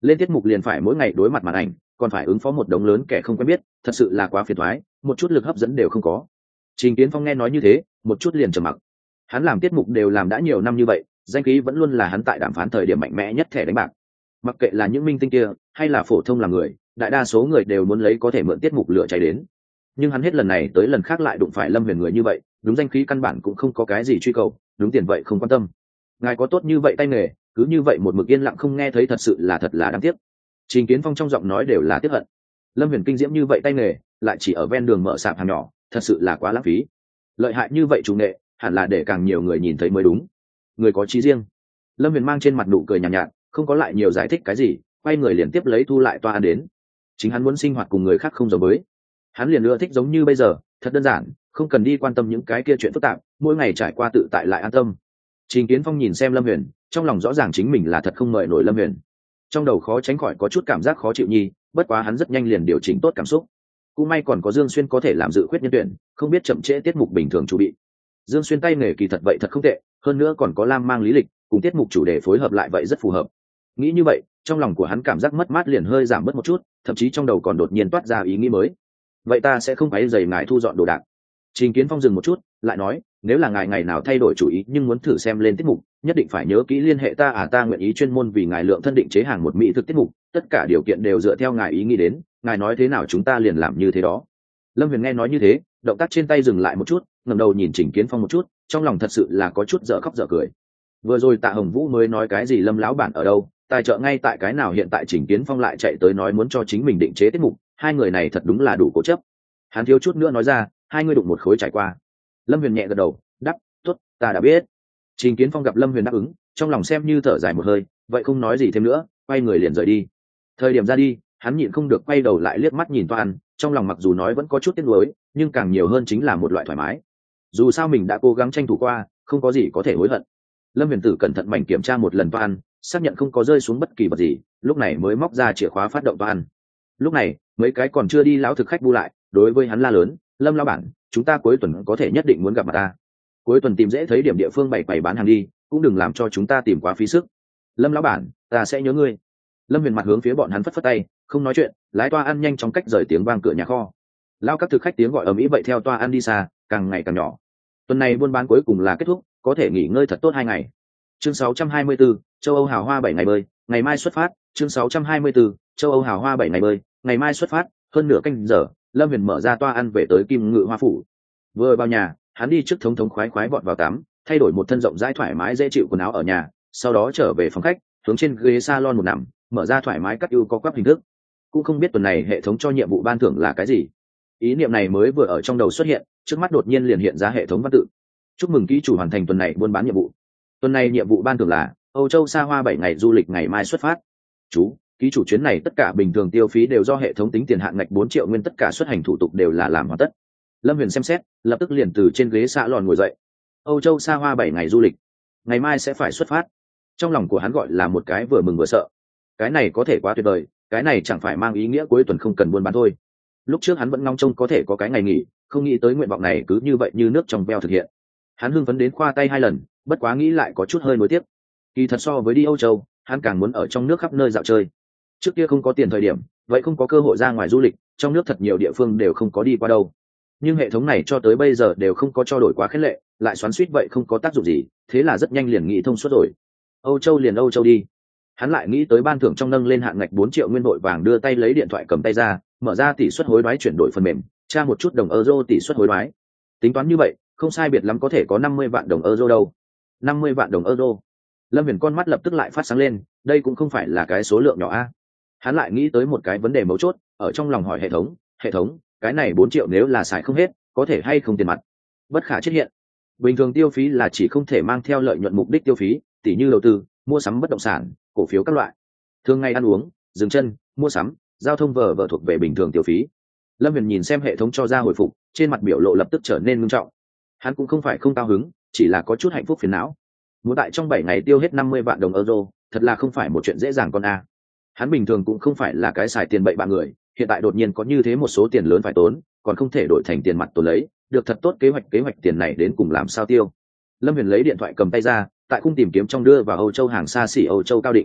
lên tiết mục liền phải mỗi ngày đối mặt màn ảnh, còn phải ứng phó một đống lớn kẻ không quen biết, thật sự là quá phiền toái, một chút lực hấp dẫn đều không có. Trình Kiến Phong nghe nói như thế, một chút liền trầm mặc. Hắn làm tiết mục đều làm đã nhiều năm như vậy, danh khí vẫn luôn là hắn tại đàm phán thời điểm mạnh mẽ nhất thẻ đánh bạc. Mặc kệ là những minh tinh kia, hay là phổ thông làm người, đại đa số người đều muốn lấy có thể mượn tiết mục lửa cháy đến. Nhưng hắn hết lần này tới lần khác lại đụng phải Lâm Huyền người như vậy, đúng danh khí căn bản cũng không có cái gì truy cầu, đúng tiền vậy không quan tâm. Ngài có tốt như vậy tay nghề, cứ như vậy một mực yên lặng không nghe thấy, thật là đáng tiếc. Trình Kiến Phong trong giọng nói đều là tiếc hận. Lâm Huyền kinh diễm như vậy tay nghề, lại chỉ ở ven đường mở sạp hàng nhỏ, thật sự là quá lãng phí. Lợi hại như vậy chủ nghệ, hẳn là để càng nhiều người nhìn thấy mới đúng. Người có chí riêng. Lâm Huyền mang trên mặt nụ cười nhàn nhạt, không có lại nhiều giải thích cái gì, quay người liền tiếp lấy thu lại toa ăn đến. Chính hắn muốn sinh hoạt cùng người khác không giống với. Hắn liền ưa thích giống như bây giờ, thật đơn giản, không cần đi quan tâm những cái kia chuyện phức tạp, mỗi ngày trải qua tự tại lại an tâm. Trình Kiến Phong nhìn xem Lâm Huyền, trong lòng rõ ràng chính mình là thật không mời nổi Lâm Huyền. Trong đầu khó tránh khỏi có chút cảm giác khó chịu nhi, bất quá hắn rất nhanh liền điều chỉnh tốt cảm xúc. Cũng may còn có Dương Xuyên có thể làm dự khuyết nhân tuyển, không biết chậm trễ tiết mục bình thường chuẩn bị. Dương Xuyên tay nghề kỳ thật vậy thật không tệ, hơn nữa còn có Lam Mang lý lịch, cùng tiết mục chủ đề phối hợp lại vậy rất phù hợp. Nghĩ như vậy, trong lòng của hắn cảm giác mất mát liền hơi giảm bớt một chút, thậm chí trong đầu còn đột nhiên toát ra ý nghĩ mới. Vậy ta sẽ không phải giày ngài thu dọn đồ đạc. Trình Kiến Phong dừng một chút, lại nói, nếu là ngài ngày nào thay đổi chủ ý nhưng muốn thử xem lên tiết mục, nhất định phải nhớ kỹ liên hệ ta, ta nguyện ý chuyên môn vì ngài lượng thân định chế hàng một mỹ thực tiết mục, tất cả điều kiện đều dựa theo ngài ý nghĩ đến, ngài nói thế nào chúng ta liền làm như thế đó. Lâm Huyền nghe nói như thế, động tác trên tay dừng lại một chút, ngẩng đầu nhìn Trình Kiến Phong một chút, trong lòng thật sự là có chút dở khóc dở cười. Vừa rồi Tạ Hồng Vũ mới nói cái gì Lâm lão bản ở đâu, tài trợ ngay tại cái nào, hiện tại Trình Kiến Phong lại chạy tới nói muốn cho chính mình định chế tiết mục, hai người này thật đúng là đủ cố chấp. Hắn thiếu chút nữa nói ra, hai người đụng một khối trải qua. Lâm Huyền nhẹ gật đầu, đáp, tốt, ta đã biết. Trình Kiến Phong gặp Lâm Huyền đáp ứng, trong lòng xem như thở dài một hơi, vậy không nói gì thêm nữa, quay người liền rời đi. Thời điểm ra đi, hắn nhịn không được quay đầu lại liếc mắt nhìn Toan, trong lòng mặc dù nói vẫn có chút tiếc nuối, nhưng càng nhiều hơn chính là một loại thoải mái. Dù sao mình đã cố gắng tranh thủ qua, không có gì có thể hối hận. Lâm Huyền Tử cẩn thận mảnh kiểm tra một lần Toan, xác nhận không có rơi xuống bất kỳ vật gì, lúc này mới móc ra chìa khóa phát động Toan. Lúc này, mấy cái còn chưa đi lão thực khách bu lại, đối với hắn la lớn, Lâm lão bản, chúng ta cuối tuần có thể nhất định muốn gặp mặt ta. Cuối tuần tìm dễ thấy điểm địa phương bày bán hàng đi, cũng đừng làm cho chúng ta tìm quá phí sức. Lâm lão bản, ta sẽ nhớ ngươi. Lâm Huyền mặt hướng phía bọn hắn phất phất tay, không nói chuyện, lái toa ăn nhanh trong cách rời tiếng vang cửa nhà kho. Lao các thực khách tiếng gọi ầm ĩ vậy theo toa ăn đi xa, càng ngày càng nhỏ. Tuần này buôn bán cuối cùng là kết thúc, có thể nghỉ ngơi thật tốt 2 ngày. Chương 624, châu Âu hào hoa 7 ngày bơi, ngày mai xuất phát. Chương 624, châu Âu hào hoa 7 ngày bơi, ngày mai xuất phát. Hơn nửa canh giờ, Lâm Huyền mở ra toa ăn về tới Kim Ngự Hoa phủ. Vừa vào nhà, hắn đi trước thống khoái khoái vọt vào tắm, thay đổi một thân rộng rãi thoải mái dễ chịu quần áo ở nhà, sau đó trở về phòng khách, hướng trên ghế salon một nằm, mở ra thoải mái cắt ưu có quắp hình thức. Cũng không biết tuần này hệ thống cho nhiệm vụ ban thưởng là cái gì. Ý niệm này mới vừa ở trong đầu xuất hiện, trước mắt đột nhiên liền hiện ra hệ thống văn tự. Chúc mừng ký chủ hoàn thành tuần này buôn bán nhiệm vụ. Tuần này nhiệm vụ ban thưởng là Âu Châu xa hoa 7 ngày du lịch, ngày mai xuất phát. Chú, ký chủ chuyến này tất cả bình thường tiêu phí đều do hệ thống tính tiền hạn ngạch 4 triệu nguyên, tất cả xuất hành thủ tục đều là làm hoàn tất. Lâm Huyền xem xét, lập tức liền từ trên ghế salon ngồi dậy. Âu Châu xa hoa 7 ngày du lịch, ngày mai sẽ phải xuất phát. Trong lòng của hắn gọi là một cái vừa mừng vừa sợ. Cái này có thể quá tuyệt vời, cái này chẳng phải mang ý nghĩa cuối tuần không cần buôn bán thôi. Lúc trước hắn vẫn ngóng trông có thể có cái ngày nghỉ, không nghĩ tới nguyện vọng này cứ như vậy như nước trong veo thực hiện. Hắn hưng phấn đến khoa tay 2 lần, bất quá nghĩ lại có chút hơi nuối tiếc. Kỳ thật so với đi Âu Châu, hắn càng muốn ở trong nước khắp nơi dạo chơi. Trước kia không có tiền thời điểm, vậy không có cơ hội ra ngoài du lịch, trong nước thật nhiều địa phương đều không có đi qua đâu. Nhưng hệ thống này cho tới bây giờ đều không có cho đổi quá khét lệ, lại xoắn xuýt vậy không có tác dụng gì, thế là rất nhanh liền nghĩ thông suốt rồi. Âu Châu liền Âu Châu đi. Hắn lại nghĩ tới ban thưởng trong nâng lên hạn ngạch 4 triệu nguyên, vội vàng đưa tay lấy điện thoại cầm tay ra, mở ra tỷ suất hối đoái chuyển đổi phần mềm, tra một chút đồng euro tỷ suất hối đoái. Tính toán như vậy, không sai biệt lắm có thể có 50 vạn đồng euro đâu. 50 vạn đồng euro. Lâm Huyền con mắt lập tức lại phát sáng lên, đây cũng không phải là cái số lượng nhỏ a. Hắn lại nghĩ tới một cái vấn đề mấu chốt, ở trong lòng hỏi hệ thống, cái này 4 triệu nếu là xài không hết, có thể hay không tiền mặt? Bất khả chết hiện. Bình thường tiêu phí là chỉ không thể mang theo lợi nhuận mục đích tiêu phí, tỉ như đầu tư, mua sắm bất động sản, cổ phiếu các loại. Thường ngày ăn uống, dừng chân, mua sắm, giao thông vờ thuộc về bình thường tiêu phí. Lâm Huyền nhìn xem hệ thống cho ra hồi phục, trên mặt biểu lộ lập tức trở nên nghiêm trọng. Hắn cũng không phải không cao hứng, chỉ là có chút hạnh phúc phiền não. Muốn tại trong 7 ngày tiêu hết 50 vạn đồng euro, thật là không phải một chuyện dễ dàng con a. Hắn bình thường cũng không phải là cái xài tiền bậy bạ người, hiện tại đột nhiên có như thế một số tiền lớn phải tốn, còn không thể đổi thành tiền mặt tồn lấy, được thật tốt kế hoạch tiền này đến cùng làm sao tiêu. Lâm Huyền lấy điện thoại cầm tay ra, tại khung tìm kiếm trong đưa vào Âu Châu hàng xa xỉ Âu Châu Cao Định.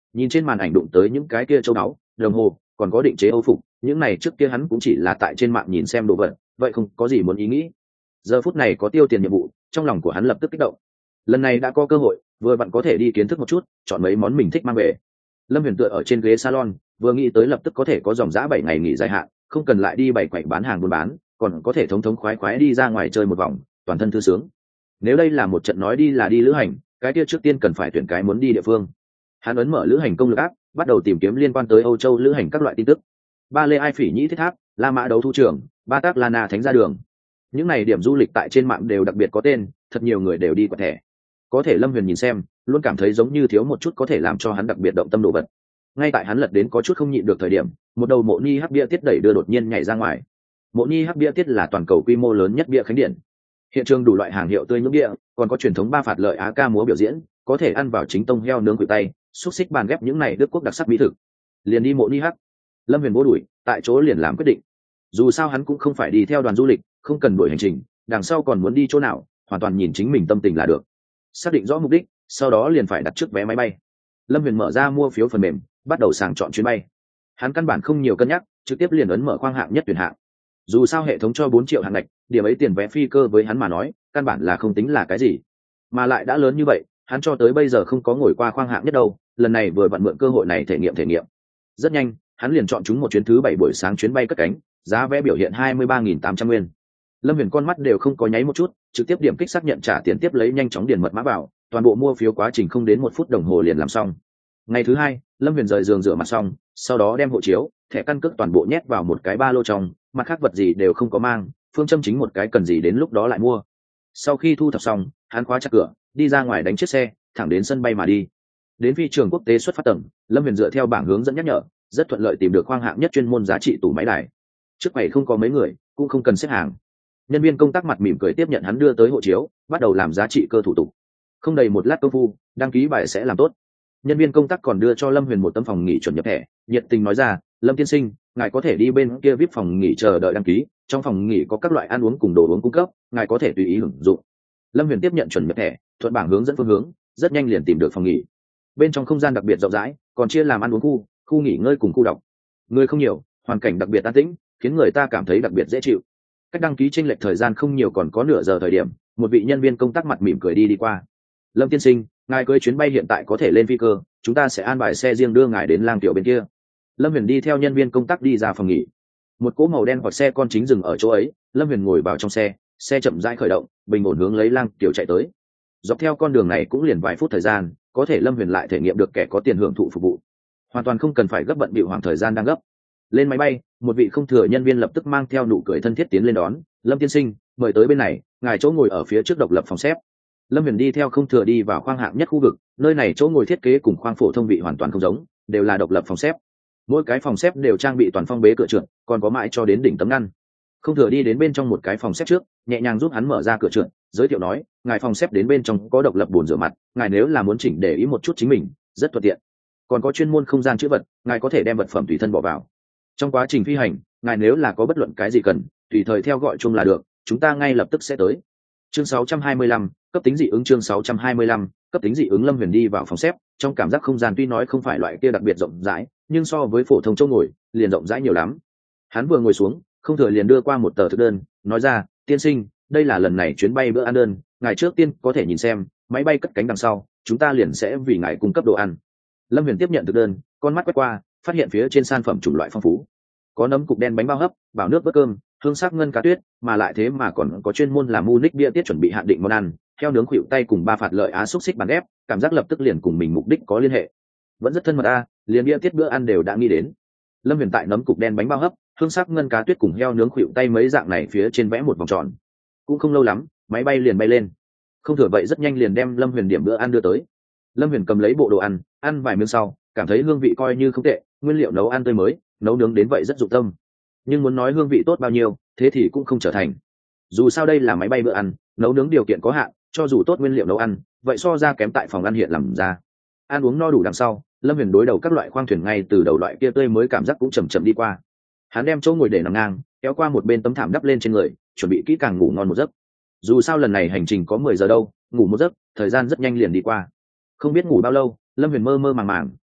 nhìn trên màn ảnh đụng tới những cái kia châu báu đồng hồ còn có định chế âu phục, những này trước kia hắn cũng chỉ là tại trên mạng nhìn xem đồ vật, vậy không có gì muốn ý nghĩ. Giờ phút này có tiêu tiền nhiệm vụ, trong lòng của hắn lập tức kích động. Lần này đã có cơ hội, vừa vặn có thể đi kiến thức một chút, chọn mấy món mình thích mang về. Lâm Huyền tựa ở trên ghế salon, vừa nghĩ tới lập tức có thể có dòng dã 7 ngày nghỉ dài hạn, không cần lại đi bày quạnh bán hàng buôn bán, còn có thể thống thống khoái khoái đi ra ngoài chơi một vòng, toàn thân thư sướng. Nếu đây là một trận nói đi là đi lữ hành, cái kia trước tiên cần phải tuyển cái muốn đi địa phương. Hắn ấn mở lữ hành công lực áp, bắt đầu tìm kiếm liên quan tới Âu Châu lữ hành các loại tin tức. Ba Lê Ai Phỉ Nhĩ Thiết Tháp, La Mã Đấu Thu Trường, Ba Tác Lana Thánh Gia Đường. Những này điểm du lịch tại trên mạng đều đặc biệt có tên, thật nhiều người đều đi quẹt thẻ. Có thể Lâm Huyền nhìn xem, luôn cảm thấy giống như thiếu một chút có thể làm cho hắn đặc biệt động tâm đồ vật. Ngay tại hắn lật đến có chút không nhịn được thời điểm, một đầu mộ ni hắc bia tiết đẩy đưa đột nhiên nhảy ra ngoài. Mộ ni hắc bia tiết là toàn cầu quy mô lớn nhất bia khánh điện. Hiện trường đủ loại hàng hiệu tươi nhưỡng bia, còn có truyền thống ba phạt lợi á ca múa biểu diễn, có thể ăn vào chính tông heo nướng khuỷu tay, xúc xích bàn ghép những này đức quốc đặc sắc mỹ thực. Liền đi mộ ni hắc. Lâm Huyền vô đuổi, tại chỗ liền làm quyết định. Dù sao hắn cũng không phải đi theo đoàn du lịch, không cần đổi hành trình, đằng sau còn muốn đi chỗ nào, hoàn toàn nhìn chính mình tâm tình là được. Xác định rõ mục đích, sau đó liền phải đặt trước vé máy bay. Lâm Huyền mở ra mua phiếu phần mềm, bắt đầu sàng chọn chuyến bay. Hắn căn bản không nhiều cân nhắc, trực tiếp liền ấn mở khoang hạng nhất tuyển hạng. Dù sao hệ thống cho 4 triệu hạng ngạch, điểm ấy tiền vé phi cơ với hắn mà nói, căn bản là không tính là cái gì. Mà lại đã lớn như vậy, hắn cho tới bây giờ không có ngồi qua khoang hạng nhất đâu, lần này vừa vặn mượn cơ hội này thể nghiệm. Rất nhanh, hắn liền chọn chúng một chuyến thứ 7 buổi sáng chuyến bay cất cánh, giá vé biểu hiện 23.800 nguyên. Lâm Huyền con mắt đều không có nháy một chút, trực tiếp điểm kích xác nhận trả tiền, tiếp lấy nhanh chóng điền mật mã vào, toàn bộ mua phiếu quá trình không đến 1 phút đồng hồ liền làm xong. Ngày thứ 2, Lâm Huyền rời giường rửa mặt xong, sau đó đem hộ chiếu, thẻ căn cước toàn bộ nhét vào một cái ba lô trong, mặt khác vật gì đều không có mang, phương châm chính một cái cần gì đến lúc đó lại mua. Sau khi thu thập xong, hắn khóa chặt cửa, đi ra ngoài đánh chiếc xe, thẳng đến sân bay mà đi. Đến phi trường quốc tế xuất phát tầng, Lâm Huyền dựa theo bảng hướng dẫn nhắc nhở, rất thuận lợi tìm được khoang hạng nhất chuyên môn giá trị tủ máy đài. Trước quầy không có mấy người, cũng không cần xếp hàng. Nhân viên công tác mặt mỉm cười tiếp nhận hắn đưa tới hộ chiếu, bắt đầu làm giá trị cơ thủ tục. Không đầy một lát công phu, đăng ký bài sẽ làm tốt. Nhân viên công tác còn đưa cho Lâm Huyền một tấm phòng nghỉ chuẩn nhập thẻ, nhiệt tình nói ra, Lâm tiên sinh, ngài có thể đi bên kia VIP phòng nghỉ chờ đợi đăng ký, trong phòng nghỉ có các loại ăn uống cùng đồ uống cung cấp, ngài có thể tùy ý hưởng dụng. Lâm Huyền tiếp nhận chuẩn nhập thẻ, thuận bảng hướng dẫn phương hướng, rất nhanh liền tìm được phòng nghỉ. Bên trong không gian đặc biệt rộng rãi, còn chia làm ăn uống khu nghỉ ngơi cùng khu đọc. Người không nhiều, hoàn cảnh đặc biệt an tĩnh, khiến người ta cảm thấy đặc biệt dễ chịu. Cách đăng ký chênh lệch thời gian không nhiều, còn có nửa giờ thời điểm, một vị nhân viên công tác mặt mỉm cười đi qua. Lâm tiên sinh, ngài cưới chuyến bay hiện tại có thể lên phi cơ, chúng ta sẽ an bài xe riêng đưa ngài đến lang tiểu bên kia. Lâm Huyền đi theo nhân viên công tác đi ra phòng nghỉ. Một cỗ màu đen hoặc xe con chính dừng ở chỗ ấy, Lâm Huyền ngồi vào trong xe, xe chậm rãi khởi động, bình ổn hướng lấy lang tiểu chạy tới. Dọc theo con đường này cũng liền vài phút thời gian, có thể Lâm Huyền lại thể nghiệm được kẻ có tiền hưởng thụ phục vụ, hoàn toàn không cần phải gấp bận bịu hoảng thời gian đang gấp. Lên máy bay, một vị không thừa nhân viên lập tức mang theo nụ cười thân thiết tiến lên đón, Lâm tiên sinh, mời tới bên này, ngài chỗ ngồi ở phía trước độc lập phòng xếp. Lâm Huyền đi theo không thừa đi vào khoang hạng nhất khu vực, nơi này chỗ ngồi thiết kế cùng khoang phổ thông vị hoàn toàn không giống, đều là độc lập phòng xếp. Mỗi cái phòng xếp đều trang bị toàn phong bế cửa trượt, còn có mãi cho đến đỉnh tấm ngăn. Không thừa đi đến bên trong một cái phòng xếp trước, nhẹ nhàng giúp hắn mở ra cửa trượt, giới thiệu nói, ngài phòng xếp đến bên trong có độc lập bồn rửa mặt, ngài nếu là muốn chỉnh để ý một chút chính mình, rất thuận tiện. Còn có chuyên môn không gian trữ vật, ngài có thể đem vật phẩm tùy thân bỏ vào. Trong quá trình phi hành, ngài nếu là có bất luận cái gì cần, tùy thời theo gọi chung là được, chúng ta ngay lập tức sẽ tới. Chương 625, cấp tính dị ứng. Chương 625, cấp tính dị ứng. Lâm Huyền đi vào phòng xếp, trong cảm giác không gian tuy nói không phải loại kia đặc biệt rộng rãi, nhưng so với phổ thông chỗ ngồi, liền rộng rãi nhiều lắm. Hắn vừa ngồi xuống, không thừa liền đưa qua một tờ thực đơn, nói ra, tiên sinh, đây là lần này chuyến bay bữa ăn đơn, ngài trước tiên có thể nhìn xem, máy bay cất cánh đằng sau, chúng ta liền sẽ vì ngài cung cấp đồ ăn. Lâm Huyền tiếp nhận thực đơn, con mắt quét qua, phát hiện phía trên sản phẩm chủng loại phong phú, có nấm cục đen bánh bao hấp, bảo nước bớt cơm, hương sắc ngân cá tuyết, mà lại thế mà còn có chuyên môn làm Munich bia tiết chuẩn bị hạn định món ăn, theo nướng khuỷu tay cùng ba phạt lợi á xúc xích bàn ghép, cảm giác lập tức liền cùng mình mục đích có liên hệ. Vẫn rất thân mật a, liền bia tiết bữa ăn đều đã nghĩ đến. Lâm Huyền tại nấm cục đen bánh bao hấp, hương sắc ngân cá tuyết cùng heo nướng khuỷu tay mấy dạng này phía trên vẽ một vòng tròn. Cũng không lâu lắm, máy bay liền bay lên. Không thừa vậy rất nhanh liền đem Lâm Huyền điểm bữa ăn đưa tới. Lâm Huyền cầm lấy bộ đồ ăn, ăn vài miếng sau, cảm thấy hương vị coi như không tệ, nguyên liệu nấu ăn tươi mới, nấu nướng đến vậy rất dụng tâm. Nhưng muốn nói hương vị tốt bao nhiêu, thế thì cũng không trở thành. Dù sao đây là máy bay bữa ăn, nấu nướng điều kiện có hạn, cho dù tốt nguyên liệu nấu ăn, vậy so ra kém tại phòng ăn hiện làm ra. Ăn uống no đủ đằng sau, Lâm Huyền đối đầu các loại khoang thuyền ngay từ đầu loại kia tươi mới cảm giác cũng chậm chậm đi qua. Hắn đem chỗ ngồi để nằm ngang, kéo qua một bên tấm thảm đắp lên trên người, chuẩn bị kỹ càng ngủ ngon một giấc. Dù sao lần này hành trình có 10 giờ đâu, ngủ một giấc, thời gian rất nhanh liền đi qua. Không biết ngủ bao lâu, Lâm Huyền mơ mơ màng màng,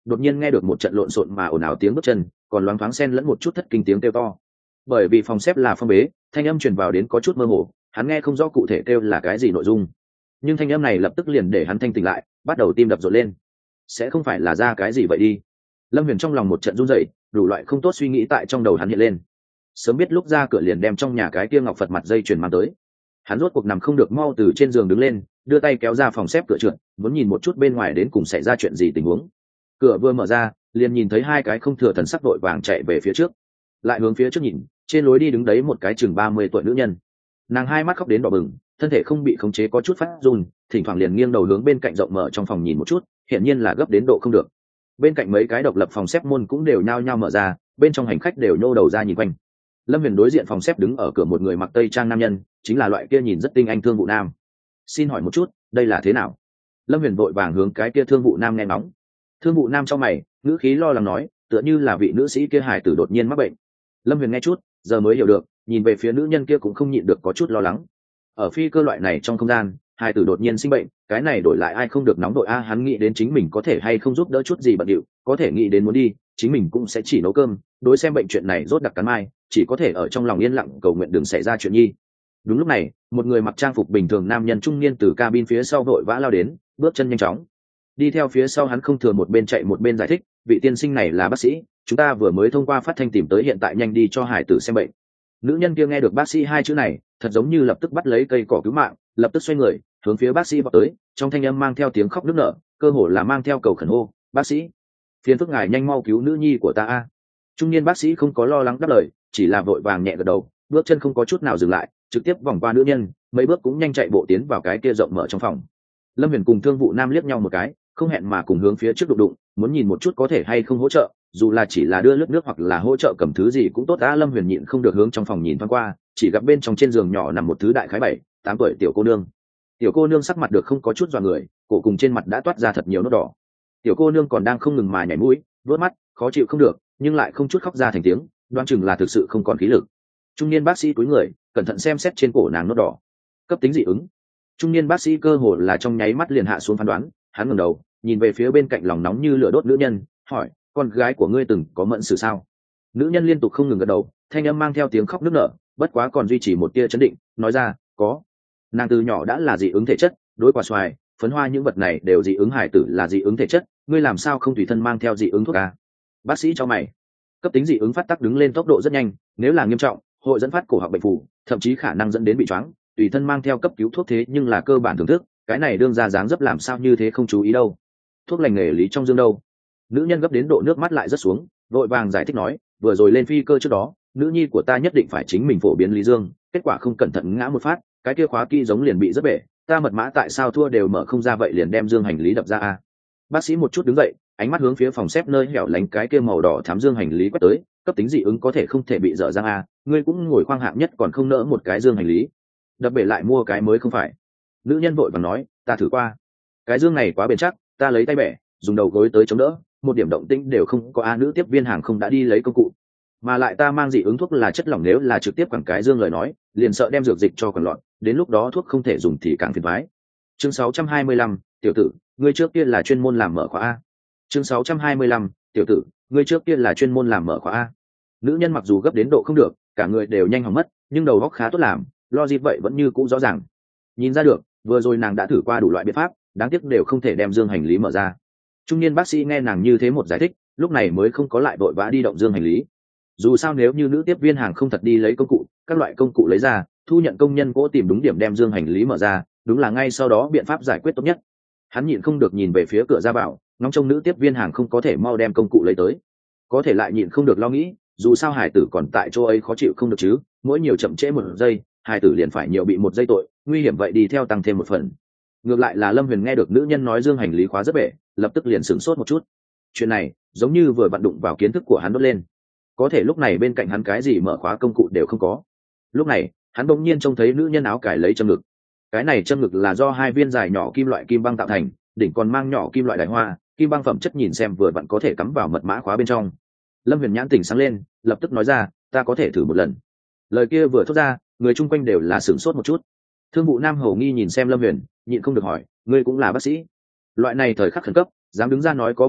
đột nhiên nghe được một trận lộn xộn mà ồn ào tiếng bước chân, còn loáng thoáng xen lẫn một chút thất kinh tiếng kêu to. Bởi vì phòng xếp là phong bế, thanh âm truyền vào đến có chút mơ hồ, hắn nghe không rõ cụ thể kêu là cái gì nội dung, nhưng thanh âm này lập tức liền để hắn thanh tỉnh lại, bắt đầu tim đập rộn lên. Sẽ không phải là ra cái gì vậy đi. Lâm Huyền trong lòng một trận run rẩy, đủ loại không tốt suy nghĩ tại trong đầu hắn hiện lên. Sớm biết lúc ra cửa liền đem trong nhà cái kia ngọc Phật mặt dây chuyền mang tới. Hắn rốt cuộc nằm không được, mau từ trên giường đứng lên, đưa tay kéo ra phòng xếp cửa trượt, muốn nhìn một chút bên ngoài đến cùng xảy ra chuyện gì tình huống. Cửa vừa mở ra, liền nhìn thấy hai cái không thừa thần sắc đội vàng chạy về phía trước. Lại hướng phía trước nhìn, trên lối đi đứng đấy một cái chừng 30 tuổi nữ nhân. Nàng hai mắt khóc đến đỏ bừng, thân thể không bị khống chế có chút phát run, thỉnh thoảng liền nghiêng đầu hướng bên cạnh rộng mở trong phòng nhìn một chút, hiển nhiên là gấp đến độ không được. Bên cạnh mấy cái độc lập phòng xếp môn cũng đều nhao nhao mở ra, bên trong hành khách đều nhô đầu ra nhìn quanh. Lâm Huyền đối diện phòng xếp đứng ở cửa một người mặc tây trang nam nhân, chính là loại kia nhìn rất tinh anh Thương Vụ Nam. Xin hỏi một chút, đây là thế nào? Lâm Huyền vội vàng hướng cái kia Thương Vụ Nam nghe ngóng. Thương Vụ Nam trong mày, ngữ khí lo lắng nói, tựa như là vị nữ sĩ kia hài tử đột nhiên mắc bệnh. Lâm Huyền nghe chút, giờ mới hiểu được, nhìn về phía nữ nhân kia cũng không nhịn được có chút lo lắng. Ở phi cơ loại này trong không gian, hài tử đột nhiên sinh bệnh, cái này đổi lại ai không được nóng đội a. Hắn nghĩ đến chính mình có thể hay không giúp đỡ chút gì bận điệu, có thể nghĩ đến muốn đi, chính mình cũng sẽ chỉ nấu cơm, đối xem bệnh chuyện này rốt đặc cắn mai, chỉ có thể ở trong lòng yên lặng cầu nguyện đừng xảy ra chuyện nhi. Đúng lúc này, một người mặc trang phục bình thường nam nhân trung niên từ cabin phía sau vội vã lao đến, bước chân nhanh chóng. Đi theo phía sau hắn không thừa một bên chạy một bên giải thích, vị tiên sinh này là bác sĩ, chúng ta vừa mới thông qua phát thanh tìm tới, hiện tại nhanh đi cho hải tử xem bệnh. Nữ nhân kia nghe được bác sĩ hai chữ này, thật giống như lập tức bắt lấy cây cỏ cứu mạng, lập tức xoay người hướng phía bác sĩ vào tới, trong thanh âm mang theo tiếng khóc nức nở, cơ hồ là mang theo cầu khẩn hô, bác sĩ, phiền phức ngài nhanh mau cứu nữ nhi của ta a. Trung niên bác sĩ không có lo lắng đáp lời, chỉ là vội vàng nhẹ gật đầu, bước chân không có chút nào dừng lại, trực tiếp vòng qua nữ nhân, mấy bước cũng nhanh chạy bộ tiến vào cái kia rộng mở trong phòng. Lâm Huyền cùng Thương Vụ Nam liếc nhau một cái, không hẹn mà cùng hướng phía trước đụng đụng, muốn nhìn một chút có thể hay không hỗ trợ, dù là chỉ là đưa lướt nước hoặc là hỗ trợ cầm thứ gì cũng tốt. Đã Lâm Huyền nhịn không được hướng trong phòng nhìn thoáng qua, chỉ gặp bên trong trên giường nhỏ nằm một thứ đại khái 7-8 tuổi tiểu cô nương. Tiểu cô nương sắc mặt được không có chút dọa người, cổ cùng trên mặt đã toát ra thật nhiều nốt đỏ. Tiểu cô nương còn đang không ngừng mà nhảy mũi, vớt mắt, khó chịu không được, nhưng lại không chút khóc ra thành tiếng, đoán chừng là thực sự không còn khí lực. Trung niên bác sĩ cúi người, cẩn thận xem xét trên cổ nàng nốt đỏ. Cấp tính dị ứng. Trung niên bác sĩ cơ hồ là trong nháy mắt liền hạ xuống phán đoán, hắn ngẩng đầu, nhìn về phía bên cạnh lòng nóng như lửa đốt nữ nhân, hỏi, con gái của ngươi từng có mẫn sự sao? Nữ nhân liên tục không ngừng gật đầu, thanh âm mang theo tiếng khóc nức nở, bất quá còn duy trì một tia chấn định, nói ra, có. Nàng từ nhỏ đã là dị ứng thể chất, đối quả xoài, phấn hoa những vật này đều dị ứng, hải tử là dị ứng thể chất, ngươi làm sao không tùy thân mang theo dị ứng thuốc à? Bác sĩ cho mày. Cấp tính dị ứng phát tác đứng lên tốc độ rất nhanh, nếu là nghiêm trọng, hội dẫn phát cổ họng bệnh phù, thậm chí khả năng dẫn đến bị choáng, tùy thân mang theo cấp cứu thuốc, thế nhưng là cơ bản thưởng thức, cái này đương ra dáng dấp làm sao như thế không chú ý đâu. Thuốc lành nghề lý trong dương đâu? Nữ nhân gấp đến độ nước mắt lại rất xuống, vội vàng giải thích nói, vừa rồi lên phi cơ trước đó, nữ nhi của ta nhất định phải chính mình phổ biến lý dương, kết quả không cẩn thận ngã một phát, cái kia khóa kỹ giống liền bị rất bể, ta mật mã tại sao thua đều mở không ra, vậy liền đem dương hành lý đập ra a. Bác sĩ một chút đứng dậy, ánh mắt hướng phía phòng xếp nơi hẻo lánh cái kia màu đỏ thám dương hành lý quét tới, cấp tính dị ứng có thể không thể bị dở ra a, ngươi cũng ngồi khoang hạng nhất còn không nỡ một cái dương hành lý, đập bể lại mua cái mới không phải. Nữ nhân vội vàng nói, ta thử qua, cái dương này quá bền chắc, ta lấy tay bẻ, dùng đầu gối tới chống đỡ, một điểm động tĩnh đều không có. A, nữ tiếp viên hàng không đã đi lấy công cụ, mà lại ta mang dị ứng thuốc là chất lỏng, nếu là trực tiếp quẳng cái dương lời nói, liền sợ đem dược dịch cho quẳng lọt, đến lúc đó thuốc không thể dùng thì càng phiền toái. Chương 625, tiểu tử, ngươi trước kia là chuyên môn làm mở khóa a. Chương 625, tiểu tử, ngươi trước kia là chuyên môn làm mở khóa a. Nữ nhân mặc dù gấp đến độ không được, cả người đều nhanh hỏng mất, nhưng đầu óc khá tốt làm, logic vậy vẫn như cũ rõ ràng. Nhìn ra được, vừa rồi nàng đã thử qua đủ loại biện pháp, đáng tiếc đều không thể đem dương hành lý mở ra. Trung niên bác sĩ nghe nàng như thế một giải thích, lúc này mới không có lại vội vã đi động dương hành lý. Dù sao nếu như nữ tiếp viên hàng không thật đi lấy công cụ, các loại công cụ lấy ra, thu nhận công nhân cố tìm đúng điểm đem dương hành lý mở ra, đúng là ngay sau đó biện pháp giải quyết tốt nhất. Hắn nhịn không được nhìn về phía cửa ra vào, ngóng trông nữ tiếp viên hàng không có thể mau đem công cụ lấy tới, có thể lại nhịn không được lo nghĩ, dù sao hải tử còn tại chỗ ấy khó chịu không được chứ, mỗi nhiều chậm trễ 1 giây, hải tử liền phải nhiều bị 1 giây tội, nguy hiểm vậy đi theo tăng thêm 1 phần. Ngược lại là Lâm Huyền nghe được nữ nhân nói dương hành lý khóa rất bể, lập tức liền sửng sốt một chút. Chuyện này giống như vừa vặn đụng vào kiến thức của hắn đốt lên, có thể lúc này bên cạnh hắn cái gì mở khóa công cụ đều không có. Lúc này hắn bỗng nhiên trông thấy nữ nhân áo cải lấy châm ngực, cái này châm ngực là do 2 viên dài nhỏ kim loại kim băng tạo thành, đỉnh còn mang nhỏ kim loại đại hoa, kim băng phẩm chất nhìn xem vừa vặn có thể cắm vào mật mã khóa bên trong. Lâm Huyền nhãn tỉnh sáng lên, lập tức nói ra, ta có thể thử một lần. Lời kia vừa thốt ra, người chung quanh đều là sửng sốt một chút. Thương vụ Nam hầu nghi nhìn xem Lâm Huyền, nhịn không được hỏi, ngươi cũng là bác sĩ, loại này thời khắc khẩn cấp dám đứng ra nói có biện pháp,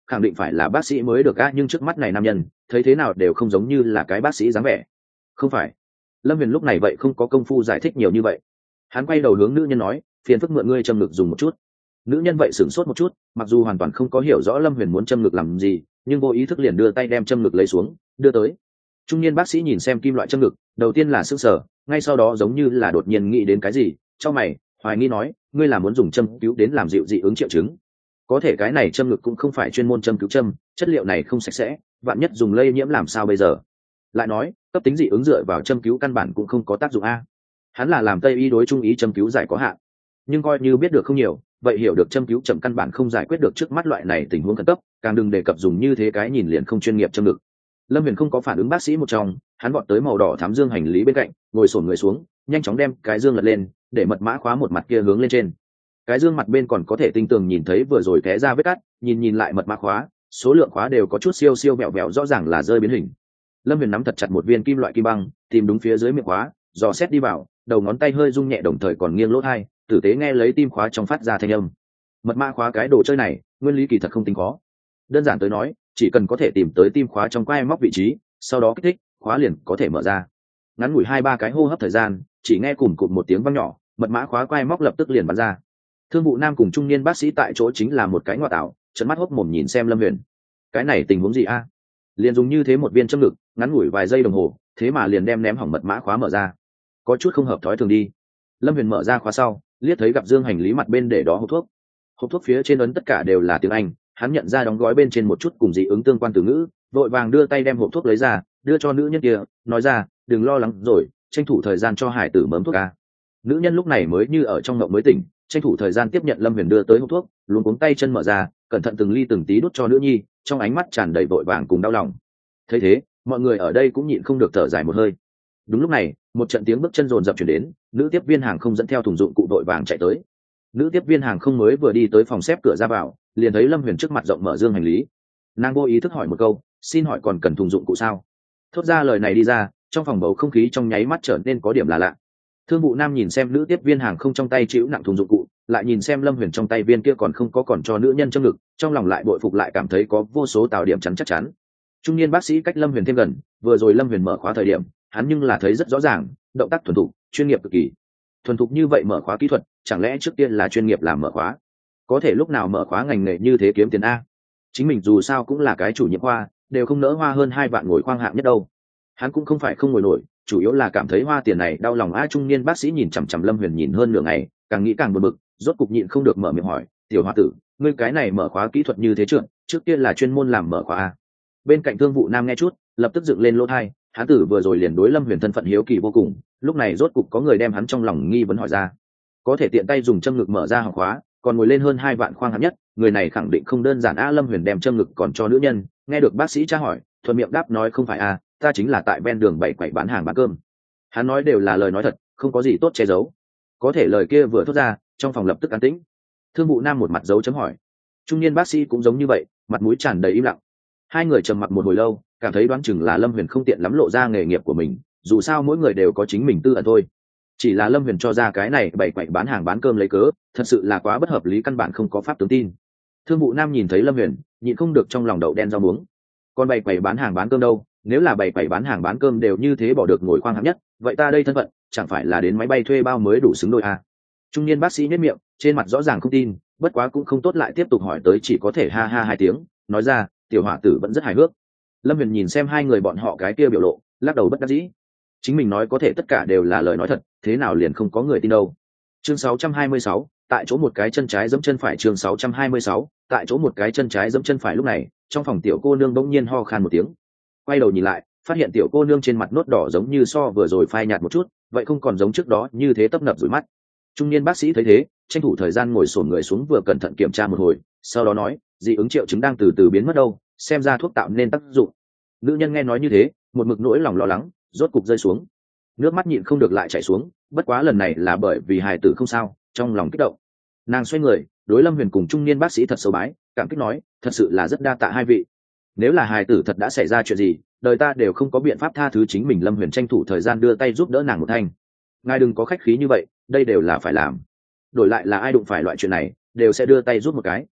khẳng định phải là bác sĩ mới được á, nhưng trước mắt này nam nhân thấy thế nào đều không giống như là cái bác sĩ dáng vẻ. Không phải. Lâm Huyền lúc này vậy không có công phu giải thích nhiều như vậy. Hắn quay đầu hướng nữ nhân nói, phiền phức mượn ngươi châm ngực dùng một chút. Nữ nhân vậy sửng sốt một chút, mặc dù hoàn toàn không có hiểu rõ Lâm Huyền muốn châm ngực làm gì, nhưng vô ý thức liền đưa tay đem châm ngực lấy xuống đưa tới. Trung niên bác sĩ nhìn xem kim loại châm ngực, đầu tiên là sững sờ, ngay sau đó giống như là đột nhiên nghĩ đến cái gì, trong mày hoài nghi nói, ngươi là muốn dùng châm cứu đến làm dịu dị ứng triệu chứng? Có thể cái này châm ngực cũng không phải chuyên môn châm cứu châm, chất liệu này không sạch sẽ, vạn nhất dùng lây nhiễm làm sao bây giờ? Lại nói cấp tính dị ứng dựa vào châm cứu căn bản cũng không có tác dụng a. Hắn là làm tây y đối trung ý châm cứu giải có hạn, nhưng coi như biết được không nhiều, vậy hiểu được châm cứu chậm căn bản không giải quyết được trước mắt loại này tình huống khẩn cấp, càng đừng đề cập dùng như thế cái nhìn liền không chuyên nghiệp châm ngực. Lâm Huyền không có phản ứng bác sĩ một trong, hắn vọt tới màu đỏ thắm dương hành lý bên cạnh, ngồi xổm người xuống, nhanh chóng đem cái dương lật lên, để mật mã khóa một mặt kia hướng lên trên. Cái dương mặt bên còn có thể tinh tường nhìn thấy vừa rồi té ra vết cắt, nhìn lại mật mã khóa, số lượng khóa đều có chút siêu vẹo vẹo, rõ ràng là rơi biến hình. Lâm Huyền nắm thật chặt một viên kim loại kim băng, tìm đúng phía dưới miệng khóa, dò xét đi vào, đầu ngón tay hơi rung nhẹ đồng thời còn nghiêng lỗ tai, tử tế nghe lấy tim khóa trong phát ra thanh âm. Mật mã khóa cái đồ chơi này, nguyên lý kỳ thật không tính khó. Đơn giản tới nói, chỉ cần có thể tìm tới tim khóa trong quai móc vị trí, sau đó kích thích, khóa liền có thể mở ra. Ngắn ngủi 2-3 cái hô hấp thời gian, chỉ nghe cùm cụm một tiếng vang nhỏ, mật mã khóa quai móc lập tức liền bắn ra. Thương vụ nam cùng trung niên bác sĩ tại chỗ chính là một cái ngoại tạo, trợn mắt hốc mồm nhìn xem Lâm Huyền. Cái này tình huống gì a? Liền dùng như thế một viên châm ngực, ngắn ngủi vài giây đồng hồ, thế mà liền đem ném hỏng mật mã khóa mở ra. Có chút không hợp thói thường đi. Lâm Huyền mở ra khóa sau, liếc thấy gặp dương hành lý mặt bên để đó hộp thuốc. Hộp thuốc phía trên ấn tất cả đều là tiếng Anh, hắn nhận ra đóng gói bên trên một chút cùng dị ứng tương quan từ ngữ, vội vàng đưa tay đem hộp thuốc lấy ra, đưa cho nữ nhân kia, nói ra, đừng lo lắng rồi, tranh thủ thời gian cho hải tử mớm thuốc a. Nữ nhân lúc này mới như ở trong mộng mới tỉnh, tranh thủ thời gian tiếp nhận Lâm Huyền đưa tới hộp thuốc, luống cuống tay chân mở ra, cẩn thận từng ly từng tí đút cho nữ nhi, trong ánh mắt tràn đầy vội vàng cùng đau lòng. Thấy thế, mọi người ở đây cũng nhịn không được thở dài một hơi. Đúng lúc này, một trận tiếng bước chân rồn rập chuyển đến, nữ tiếp viên hàng không dẫn theo thùng dụng cụ vội vàng chạy tới. Nữ tiếp viên hàng không mới vừa đi tới phòng xếp cửa ra vào, liền thấy Lâm Huyền trước mặt rộng mở dương hành lý. Nàng vô ý thức hỏi một câu, xin hỏi còn cần thùng dụng cụ sao? Thốt ra lời này đi ra, trong phòng bầu không khí trong nháy mắt trở nên có điểm là lạ. Thương vụ nam nhìn xem nữ tiếp viên hàng không trong tay chịu nặng thùng dụng cụ, lại nhìn xem Lâm Huyền trong tay viên kia còn không có còn cho nữ nhân trong ngực, trong lòng lại bội phục lại cảm thấy có vô số tào điểm chắn chắc chắn. Trung niên bác sĩ cách Lâm Huyền thêm gần, vừa rồi Lâm Huyền mở khóa thời điểm, hắn nhưng là thấy rất rõ ràng, động tác thuần thục, chuyên nghiệp cực kỳ. Thuần thục như vậy mở khóa kỹ thuật, chẳng lẽ trước tiên là chuyên nghiệp làm mở khóa? Có thể lúc nào mở khóa ngành nghề như thế kiếm tiền a? Chính mình dù sao cũng là cái chủ nhiệm khoa, đều không nỡ hoa hơn 2 vạn ngồi khoang hạng nhất đâu. Hắn cũng không phải không ngồi nổi, chủ yếu là cảm thấy hoa tiền này đau lòng a. Trung niên bác sĩ nhìn chằm chằm Lâm Huyền nhìn hơn nửa ngày, càng nghĩ càng buồn bực, rốt cục nhịn không được mở miệng hỏi, tiểu hoa tử, ngươi cái này mở khóa kỹ thuật như thế trượt, trước tiên là chuyên môn làm mở khóa a? Bên cạnh thương vụ nam nghe chút, lập tức dựng lên lỗ tai, hắn tử vừa rồi liền đối Lâm Huyền thân phận hiếu kỳ vô cùng, lúc này rốt cục có người đem hắn trong lòng nghi vấn hỏi ra. Có thể tiện tay dùng châm ngực mở ra hàng khóa, còn ngồi lên hơn 2 vạn khoang hạng nhất, người này khẳng định không đơn giản a. Lâm Huyền đem châm ngực còn cho nữ nhân, nghe được bác sĩ tra hỏi, thuận miệng đáp nói không phải a, ta chính là tại ven đường bày quậy bán hàng bán cơm. Hắn nói đều là lời nói thật, không có gì tốt che giấu. Có thể lời kia vừa thốt ra, trong phòng lập tức an tĩnh. Thương vụ nam một mặt dấu chấm hỏi, trung niên bác sĩ cũng giống như vậy, mặt mũi tràn đầy im lặng. Hai người trầm mặc một hồi lâu, cảm thấy đoán chừng là Lâm Huyền không tiện lắm lộ ra nghề nghiệp của mình, dù sao mỗi người đều có chính mình tư ẩn thôi. Chỉ là Lâm Huyền cho ra cái này bày quậy bán hàng bán cơm lấy cớ, thật sự là quá bất hợp lý, căn bản không có pháp tướng tin. Thương vụ nam nhìn thấy Lâm Huyền, nhịn không được trong lòng đậu đen rau muống. Còn bày quậy bán hàng bán cơm đâu? Nếu là bày quậy bán hàng bán cơm đều như thế bỏ được ngồi khoang hạng nhất, vậy ta đây thân phận chẳng phải là đến máy bay thuê bao mới đủ xứng đôi à? Trung niên bác sĩ nhếch miệng, trên mặt rõ ràng không tin, bất quá cũng không tốt lại tiếp tục hỏi tới, chỉ có thể ha ha 2 tiếng, nói ra, tiểu hỏa tử vẫn rất hài hước. Lâm Huyền nhìn xem hai người bọn họ cái kia biểu lộ, lắc đầu bất đắc dĩ. Chính mình nói có thể tất cả đều là lời nói thật, thế nào liền không có người tin đâu. Chương 626, tại chỗ một cái chân trái giẫm chân phải. Chương 626, tại chỗ một cái chân trái giẫm chân phải. Lúc này, trong phòng tiểu cô nương bỗng nhiên ho khan một tiếng. Quay đầu nhìn lại, phát hiện tiểu cô nương trên mặt nốt đỏ giống như so vừa rồi phai nhạt một chút, vậy không còn giống trước đó như thế tấp nập rủi mắt. Trung niên bác sĩ thấy thế, tranh thủ thời gian ngồi xổm người xuống vừa cẩn thận kiểm tra một hồi, sau đó nói, dị ứng triệu chứng đang từ từ biến mất đâu, xem ra thuốc tạo nên tác dụng. Nữ nhân nghe nói như thế, một mực nỗi lòng lo lắng rốt cục rơi xuống, nước mắt nhịn không được lại chảy xuống, bất quá lần này là bởi vì hài tử không sao, trong lòng kích động. Nàng xoay người đối Lâm Huyền cùng trung niên bác sĩ thật sâu bái, cảm kích nói, thật sự là rất đa tạ hai vị, nếu là hài tử thật đã xảy ra chuyện gì, đời ta đều không có biện pháp tha thứ chính mình. Lâm Huyền tranh thủ thời gian đưa tay giúp đỡ nàng một thanh, ngài đừng có khách khí như vậy, đây đều là phải làm, đổi lại là ai đụng phải loại chuyện này đều sẽ đưa tay giúp một cái.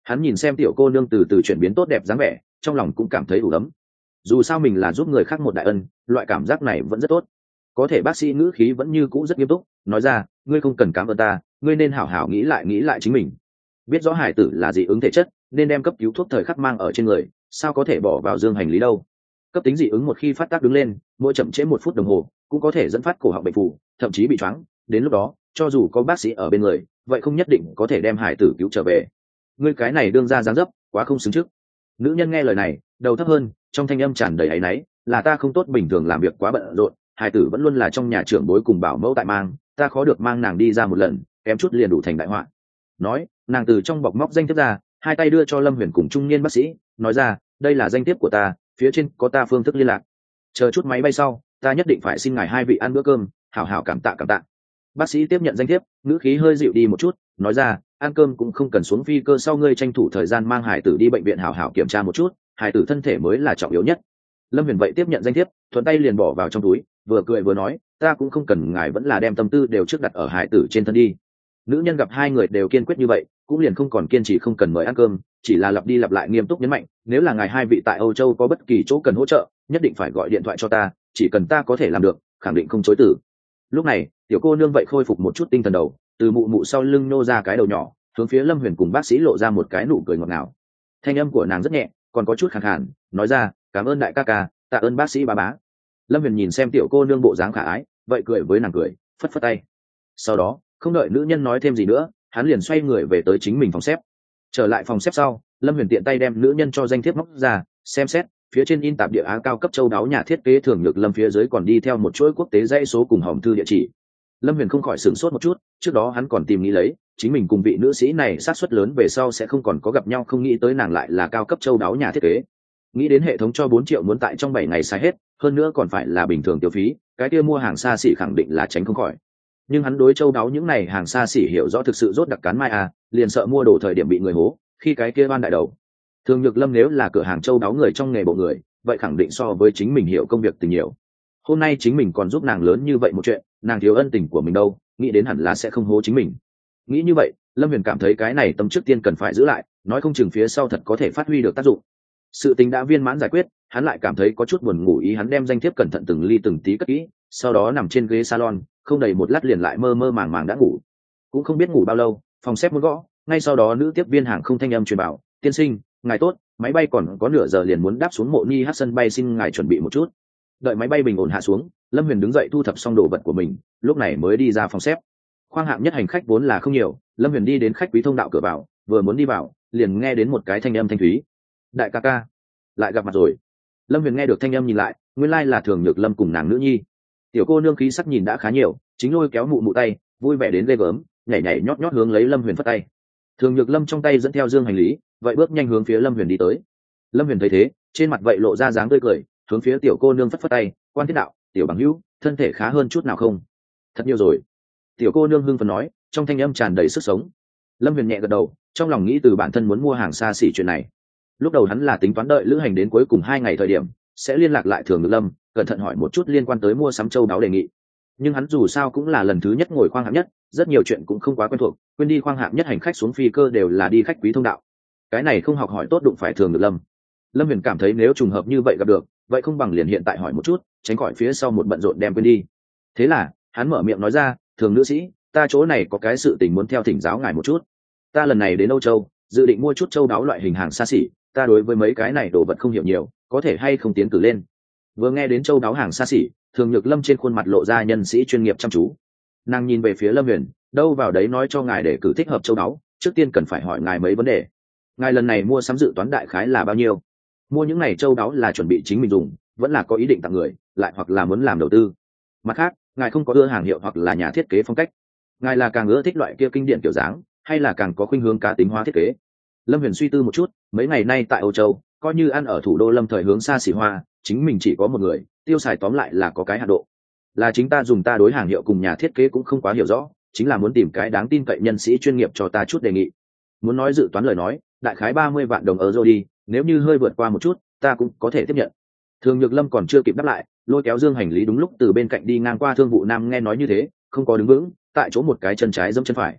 Hắn nhìn xem tiểu cô nương từ từ chuyển biến tốt đẹp dáng vẻ, trong lòng cũng cảm thấy đủ ấm. Dù sao mình là giúp người khác một đại ân, loại cảm giác này vẫn rất tốt. Có thể bác sĩ ngữ khí vẫn như cũ rất nghiêm túc, nói ra, ngươi không cần cảm ơn ta, ngươi nên hảo hảo nghĩ lại chính mình. Biết rõ hải tử là dị ứng thể chất, nên đem cấp cứu thuốc thời khắc mang ở trên người, sao có thể bỏ vào dương hành lý đâu. Cấp tính dị ứng một khi phát tác đứng lên, mỗi chậm trễ 1 phút đồng hồ cũng có thể dẫn phát cổ họng bệnh phù, thậm chí bị choáng. Đến lúc đó, cho dù có bác sĩ ở bên người, vậy không nhất định có thể đem hải tử cứu trở về. Ngươi cái này đương ra dáng dấp, quá không xứng trước. Nữ nhân nghe lời này, đầu thấp hơn, trong thanh âm tràn đầy áy náy, là ta không tốt, bình thường làm việc quá bận rộn, hải tử vẫn luôn là trong nhà trưởng bối cùng bảo mẫu tại mang, ta khó được mang nàng đi ra một lần, kém chút liền đủ thành đại họa. Nói, nàng từ trong bọc móc danh thiếp ra, hai tay đưa cho Lâm Huyền cùng trung niên bác sĩ, nói ra, đây là danh thiếp của ta, phía trên có ta phương thức liên lạc. Chờ chút máy bay sau, ta nhất định phải xin ngài hai vị ăn bữa cơm, hảo hảo cảm tạ. Bác sĩ tiếp nhận danh thiếp, ngữ khí hơi dịu đi một chút, nói ra, ăn cơm cũng không cần xuống phi cơ, sau ngươi tranh thủ thời gian mang hải tử đi bệnh viện hảo hảo kiểm tra một chút, hải tử thân thể mới là trọng yếu nhất. Lâm Huyền vậy tiếp nhận danh thiếp, thuận tay liền bỏ vào trong túi, vừa cười vừa nói, ta cũng không cần ngài vẫn là đem tâm tư đều trước đặt ở hải tử trên thân đi. Nữ nhân gặp hai người đều kiên quyết như vậy, cũng liền không còn kiên trì không cần mời ăn cơm, chỉ là lặp đi lặp lại nghiêm túc nhấn mạnh, nếu là ngài hai vị tại Âu Châu có bất kỳ chỗ cần hỗ trợ, nhất định phải gọi điện thoại cho ta, chỉ cần ta có thể làm được, khẳng định không chối từ. Lúc này, tiểu cô nương vậy khôi phục một chút tinh thần đầu, từ mụ mụ sau lưng nô ra cái đầu nhỏ, hướng phía Lâm Huyền cùng bác sĩ lộ ra một cái nụ cười ngọt ngào. Thanh âm của nàng rất nhẹ, còn có chút khàn khàn, nói ra, cảm ơn đại ca ca, tạ ơn bác sĩ bá. Lâm Huyền nhìn xem tiểu cô nương bộ dáng khả ái, vậy cười với nàng cười, phất phất tay. Sau đó, không đợi nữ nhân nói thêm gì nữa, hắn liền xoay người về tới chính mình phòng xếp. Trở lại phòng xếp sau, Lâm Huyền tiện tay đem nữ nhân cho danh thiếp móc ra, xem xét, phía trên in tạp địa á cao cấp châu đáo nhà thiết kế Thường Nhược Lâm, phía dưới còn đi theo một chuỗi quốc tế dãy số cùng hòm thư địa chỉ. Lâm Huyền không khỏi sửng sốt một chút, trước đó hắn còn tìm nghĩ lấy, chính mình cùng vị nữ sĩ này sát suất lớn về sau sẽ không còn có gặp nhau, không nghĩ tới nàng lại là cao cấp châu đáo nhà thiết kế. Nghĩ đến hệ thống cho 4 triệu muốn tại trong 7 ngày xài hết, hơn nữa còn phải là bình thường tiêu phí, cái kia mua hàng xa xỉ khẳng định là tránh không khỏi. Nhưng hắn đối châu đáo những này hàng xa xỉ hiểu rõ, thực sự rốt đặc cán mai à, liền sợ mua đồ thời điểm bị người hố, khi cái kia ban đại đầu. Thường Nhược Lâm nếu là cửa hàng châu đáo người trong nghề bộ người, vậy khẳng định so với chính mình hiểu công việc tình nhiều. Hôm nay chính mình còn giúp nàng lớn như vậy một chuyện, nàng thiếu ân tình của mình đâu, nghĩ đến hẳn là sẽ không hố chính mình. Nghĩ như vậy, Lâm Huyền cảm thấy cái này tâm trước tiên cần phải giữ lại, nói không chừng phía sau thật có thể phát huy được tác dụng. Sự tình đã viên mãn giải quyết, hắn lại cảm thấy có chút buồn ngủ ý, hắn đem danh thiếp cẩn thận từng ly từng tí cất kỹ, sau đó nằm trên ghế salon, không đầy một lát liền lại mơ mơ màng màng đã ngủ. Cũng không biết ngủ bao lâu, phòng xếp muốn gõ, ngay sau đó nữ tiếp viên hàng không thanh âm truyền bảo, tiên sinh, ngài tốt, máy bay còn có nửa giờ liền muốn đáp xuống Mộ Ni Hát sân bay, xin ngài chuẩn bị một chút. Đợi máy bay bình ổn hạ xuống, Lâm Huyền đứng dậy thu thập xong đồ vật của mình, lúc này mới đi ra phòng xếp. Khoang hạng nhất hành khách vốn là không nhiều, Lâm Huyền đi đến khách quý thông đạo cửa vào, vừa muốn đi vào, liền nghe đến một cái thanh âm thanh thúy. Đại ca ca, lại gặp mặt rồi. Lâm Huyền nghe được thanh âm nhìn lại, nguyên lai là Thường Nhược Lâm cùng nàng nữ nhi. Tiểu cô nương khí sắc nhìn đã khá nhiều, chính lôi kéo mụ mụ tay, vui vẻ đến ghê gớm, nhảy nhảy nhót nhót hướng lấy Lâm Huyền phất tay. Thường Nhược Lâm trong tay dẫn theo dương hành lý, vậy bước nhanh hướng phía Lâm Huyền đi tới. Lâm Huyền thấy thế, trên mặt vậy lộ ra dáng tươi cười, hướng phía tiểu cô nương phất phất tay, quan thiết đạo, tiểu bằng hữu, thân thể khá hơn chút nào không? Thật nhiều rồi. Tiểu cô nương hưng phấn nói, trong thanh âm tràn đầy sức sống. Lâm Huyền nhẹ gật đầu, trong lòng nghĩ từ bản thân muốn mua hàng xa xỉ chuyện này. Lúc đầu hắn là tính toán đợi lữ hành đến cuối cùng 2 ngày thời điểm, sẽ liên lạc lại Thường Nhược Lâm, cẩn thận hỏi một chút liên quan tới mua sắm châu đáo đề nghị. Nhưng hắn dù sao cũng là lần thứ nhất ngồi khoang hạng nhất, rất nhiều chuyện cũng không quá quen thuộc, quên đi khoang hạng nhất hành khách xuống phi cơ đều là đi khách quý thông đạo. Cái này không học hỏi tốt đụng phải Thường Nhược Lâm. Lâm Huyền cảm thấy nếu trùng hợp như vậy gặp được, vậy không bằng liền hiện tại hỏi một chút, tránh khỏi phía sau một bận rộn đem quên đi. Thế là hắn mở miệng nói ra, Thường nữ sĩ, ta chỗ này có cái sự tình muốn theo thỉnh giáo ngài một chút. Ta lần này đến Âu Châu, dự định mua chút châu đáo loại hình hàng xa xỉ, ta đối với mấy cái này đồ vật không hiểu nhiều, có thể hay không tiến cử lên. Vừa nghe đến châu đáo hàng xa xỉ, Thường Nhược Lâm trên khuôn mặt lộ ra nhân sĩ chuyên nghiệp chăm chú. Nàng nhìn về phía Lâm Huyền, đâu vào đấy nói cho ngài để cử thích hợp châu đáo, trước tiên cần phải hỏi ngài mấy vấn đề. Ngài lần này mua sắm dự toán đại khái là bao nhiêu? Mua những này châu đáo là chuẩn bị chính mình dùng, vẫn là có ý định tặng người, lại hoặc là muốn làm đầu tư? Mặt khác, ngài không có ưa hàng hiệu hoặc là nhà thiết kế phong cách? Ngài là càng ưa thích loại kia kinh điển kiểu dáng, hay là càng có khuynh hướng cá tính hóa thiết kế? Lâm Huyền suy tư một chút, mấy ngày nay tại Âu Châu, coi như ăn ở thủ đô Lâm thời hướng xa xỉ hoa, chính mình chỉ có một người, tiêu xài tóm lại là có cái hạn độ. Là chính ta dùng, ta đối hàng hiệu cùng nhà thiết kế cũng không quá hiểu rõ, chính là muốn tìm cái đáng tin cậy nhân sĩ chuyên nghiệp cho ta chút đề nghị. Muốn nói dự toán lời nói, đại khái 30 vạn đồng euro đi, nếu như hơi vượt qua một chút, ta cũng có thể tiếp nhận. Thường Nhược Lâm còn chưa kịp đáp lại, lôi kéo dương hành lý đúng lúc từ bên cạnh đi ngang qua thương vụ nam nghe nói như thế, không có đứng vững, tại chỗ một cái chân trái giẫm chân phải.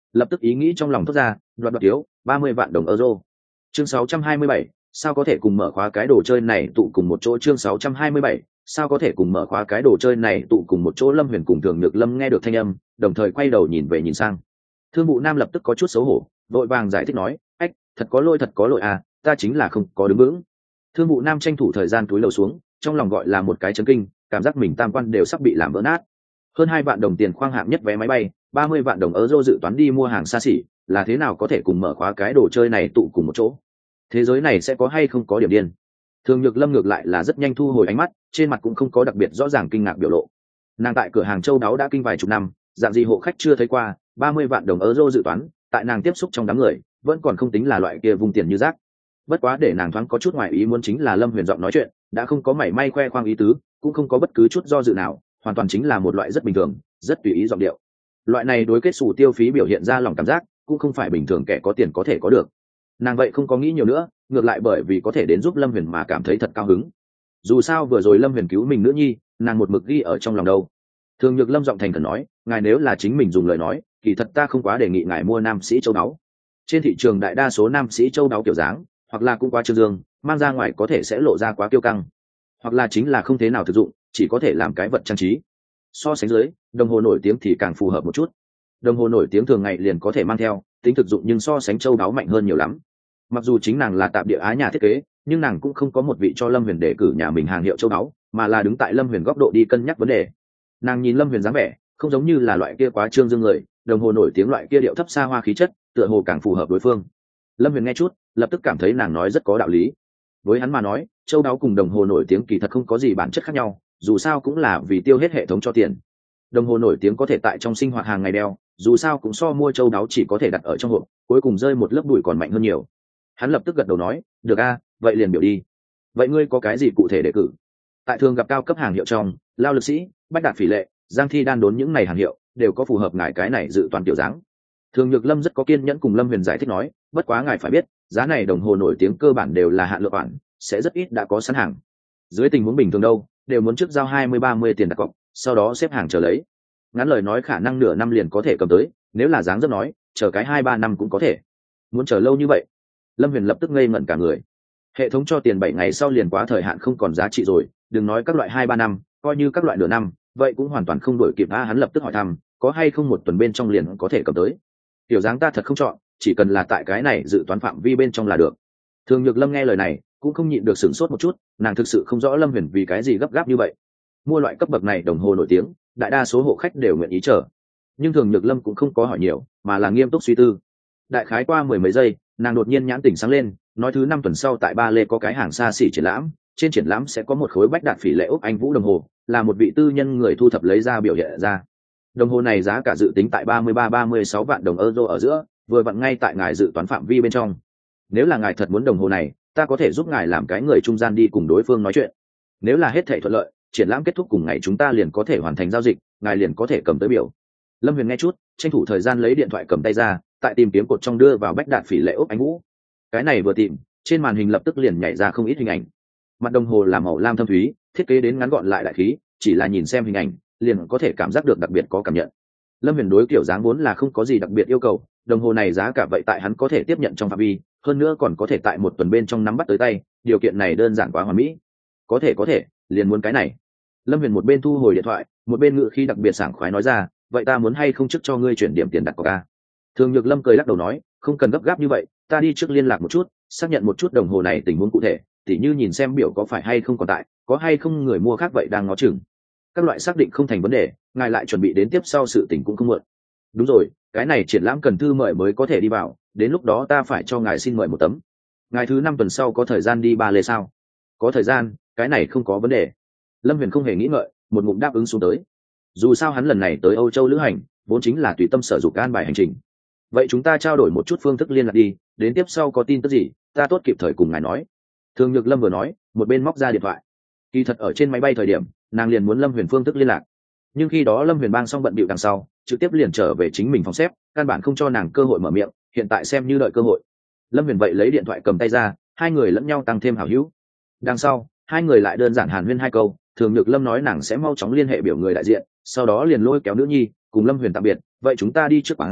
lập tức ý nghĩ trong lòng thốt ra, đoạt đoạt thiếu 30 vạn đồng euro. Chương 627, sao có thể cùng mở khóa cái đồ chơi này tụ cùng một chỗ. Chương 627, sao có thể cùng mở khóa cái đồ chơi này tụ cùng một chỗ. Lâm Huyền cùng Thường Nhược Lâm nghe được thanh âm, đồng thời quay đầu nhìn về nhìn sang. Thương vụ nam lập tức có chút xấu hổ, vội vàng giải thích nói, ách, thật có lỗi à, ta chính là không có đứng vững. Thương vụ nam tranh thủ thời gian túi lầu xuống, trong lòng gọi là một cái chấn kinh, cảm giác mình tam quan đều sắp bị làm vỡ nát. Hơn 2 vạn đồng tiền khoang hạng nhất vé máy bay, 30 vạn đồng euro dự toán đi mua hàng xa xỉ, là thế nào có thể cùng mở khóa cái đồ chơi này tụ cùng một chỗ? Thế giới này sẽ có hay không có điểm điên? Thường Nhược Lâm ngược lại là rất nhanh thu hồi ánh mắt, trên mặt cũng không có đặc biệt rõ ràng kinh ngạc biểu lộ. Nàng tại cửa hàng châu đáo đã kinh vài chục năm, dạng gì hộ khách chưa thấy qua, 30 vạn đồng euro dự toán, tại nàng tiếp xúc trong đám người, vẫn còn không tính là loại kia vùng tiền như rác. Bất quá để nàng thoáng có chút ngoài ý muốn chính là Lâm Huyền giọng nói chuyện, đã không có mảy may khoe khoang ý tứ, cũng không có bất cứ chút do dự nào, hoàn toàn chính là một loại rất bình thường, rất tùy ý giọng điệu. Loại này đối kết sổ tiêu phí biểu hiện ra lòng cảm giác, cũng không phải bình thường kẻ có tiền có thể có được. Nàng vậy không có nghĩ nhiều nữa, ngược lại bởi vì có thể đến giúp Lâm Huyền mà cảm thấy thật cao hứng. Dù sao vừa rồi Lâm Huyền cứu mình nữ nhi, nàng một mực ghi ở trong lòng đâu. Thường Nhược Lâm giọng thành khẩn nói, ngài nếu là chính mình dùng lời nói, kỳ thật ta không quá đề nghị ngài mua nam sĩ châu đáo. Trên thị trường đại đa số nam sĩ châu đáo kiểu dáng, hoặc là cũng quá trương dương, mang ra ngoài có thể sẽ lộ ra quá kiêu căng, hoặc là chính là không thế nào thực dụng, chỉ có thể làm cái vật trang trí. So sánh dưới, đồng hồ nổi tiếng thì càng phù hợp một chút. Đồng hồ nổi tiếng thường ngày liền có thể mang theo, tính thực dụng nhưng so sánh châu đáo mạnh hơn nhiều lắm. Mặc dù chính nàng là tạp địa Á nhà thiết kế, nhưng nàng cũng không có một vị cho Lâm Huyền đề cử nhà mình hàng hiệu châu đáo, mà là đứng tại Lâm Huyền góc độ đi cân nhắc vấn đề. Nàng nhìn Lâm Huyền dáng vẻ, không giống như là loại kia quá trương dương người, đồng hồ nổi tiếng loại kia điệu thấp xa hoa khí chất, tựa hồ càng phù hợp đối phương. Lâm Huyền nghe chút, lập tức cảm thấy nàng nói rất có đạo lý. Với hắn mà nói, châu đáo cùng đồng hồ nổi tiếng kỳ thật không có gì bản chất khác nhau, dù sao cũng là vì tiêu hết hệ thống cho tiền. Đồng hồ nổi tiếng có thể tại trong sinh hoạt hàng ngày đeo, dù sao cũng so mua châu đáo chỉ có thể đặt ở trong hộp, cuối cùng rơi một lớp bụi còn mạnh hơn nhiều. Hắn lập tức gật đầu nói, được a, vậy liền biểu đi. Vậy ngươi có cái gì cụ thể để cử? Tại thường gặp cao cấp hàng hiệu trong, Lao Lực Sĩ, Bách Đạt Phỉ Lệ, Giang Thi Đan đốn những này hàng hiệu đều có phù hợp ngài cái này dự toàn kiểu dáng. Thường Nhược Lâm rất có kiên nhẫn cùng Lâm Huyền giải thích nói, bất quá ngài phải biết, giá này đồng hồ nổi tiếng cơ bản đều là hạn lượng bản, sẽ rất ít đã có sẵn hàng. Dưới tình huống bình thường đâu, đều muốn trước giao 20-30 tiền đặt cọc, sau đó xếp hàng chờ lấy. Ngắn lời nói khả năng nửa năm liền có thể cầm tới, nếu là dáng dấp nói, chờ cái 2-3 năm cũng có thể. Muốn chờ lâu như vậy? Lâm Huyền lập tức ngây ngẩn cả người. Hệ thống cho tiền 7 ngày sau liền quá thời hạn không còn giá trị rồi, đừng nói các loại 2-3 năm, coi như các loại nửa năm, vậy cũng hoàn toàn không đổi kịp. Hắn lập tức hỏi thăm, có hay không một tuần bên trong liền có thể cầm tới? Tiểu dáng ta thật không chọn, chỉ cần là tại cái này dự toán phạm vi bên trong là được. Thường Nhược Lâm nghe lời này, cũng không nhịn được sửng sốt một chút, nàng thực sự không rõ Lâm Huyền vì cái gì gấp gáp như vậy. Mua loại cấp bậc này đồng hồ nổi tiếng, đại đa số hộ khách đều nguyện ý chờ. Nhưng Thường Nhược Lâm cũng không có hỏi nhiều, mà là nghiêm túc suy tư. Đại khái qua 10 mấy giây, nàng đột nhiên nhãn tỉnh sáng lên, nói thứ 5 tuần sau tại Ba Lê có cái hàng xa xỉ triển lãm, trên triển lãm sẽ có một khối Bách Đạt Phỉ Lệ ốp Anh Vũ đồng hồ, là một vị tư nhân người thu thập lấy ra biểu hiện ra. Đồng hồ này giá cả dự tính tại 33-36 vạn đồng euro ở giữa, vừa vặn ngay tại ngài dự toán phạm vi bên trong. Nếu là ngài thật muốn đồng hồ này, ta có thể giúp ngài làm cái người trung gian đi cùng đối phương nói chuyện. Nếu là hết thảy thuận lợi, triển lãm kết thúc cùng ngày chúng ta liền có thể hoàn thành giao dịch, ngài liền có thể cầm tới biểu. Lâm Huyền nghe chút, tranh thủ thời gian lấy điện thoại cầm tay ra, tại tìm kiếm cột trong đưa vào Bách Đạt Phỉ Lệ ốp Anh Vũ. Cái này vừa tìm, trên màn hình lập tức liền nhảy ra không ít hình ảnh. Mặt đồng hồ là màu lam thâm thúy, thiết kế đến ngắn gọn lại đại khí, chỉ là nhìn xem hình ảnh, liền có thể cảm giác được đặc biệt có cảm nhận. Lâm Huyền đối kiểu dáng vốn là không có gì đặc biệt yêu cầu, đồng hồ này giá cả vậy tại hắn có thể tiếp nhận trong phạm vi, hơn nữa còn có thể tại một tuần bên trong nắm bắt tới tay, điều kiện này đơn giản quá hoàn mỹ. Có thể, liền muốn cái này. Lâm Huyền một bên thu hồi điện thoại, một bên ngự khí đặc biệt sảng khoái nói ra, vậy ta muốn hay không trước cho ngươi chuyển điểm tiền đặt cọc a? Thường Nhược Lâm cười lắc đầu nói, không cần gấp gáp như vậy, ta đi trước liên lạc một chút, xác nhận một chút đồng hồ này tình huống cụ thể, tỉ như nhìn xem biểu có phải hay không còn tại, có hay không người mua khác vậy đang ngó chừng. Các loại xác định không thành vấn đề, ngài lại chuẩn bị đến tiếp sau sự tình cũng không muộn. Đúng rồi, cái này triển lãm cần thư mời mới có thể đi vào, đến lúc đó ta phải cho ngài xin mời một tấm. Ngài thứ 5 tuần sau có thời gian đi Ba Lê sao? Có thời gian, cái này không có vấn đề. Lâm Huyền không hề nghĩ ngợi, một ngụm đáp ứng xuống tới. Dù sao hắn lần này tới Âu Châu lữ hành, vốn chính là tùy tâm sở dục an bài hành trình. Vậy chúng ta trao đổi một chút phương thức liên lạc đi, đến tiếp sau có tin tức gì, ta tốt kịp thời cùng ngài nói. Thường Nhược Lâm vừa nói, một bên móc ra điện thoại. Kỳ thật ở trên máy bay thời điểm, nàng liền muốn Lâm Huyền phương thức liên lạc, nhưng khi đó Lâm Huyền bang xong bận bịu đằng sau, trực tiếp liền trở về chính mình phòng xếp, căn bản không cho nàng cơ hội mở miệng, hiện tại xem như đợi cơ hội. Lâm Huyền vậy lấy điện thoại cầm tay ra, hai người lẫn nhau tăng thêm hảo hữu. Đằng sau, hai người lại đơn giản hàn huyên hai câu, Thường Nhược Lâm nói nàng sẽ mau chóng liên hệ biểu người đại diện, sau đó liền lôi kéo nữ nhi cùng Lâm Huyền tạm biệt, vậy chúng ta đi trước quán rượu,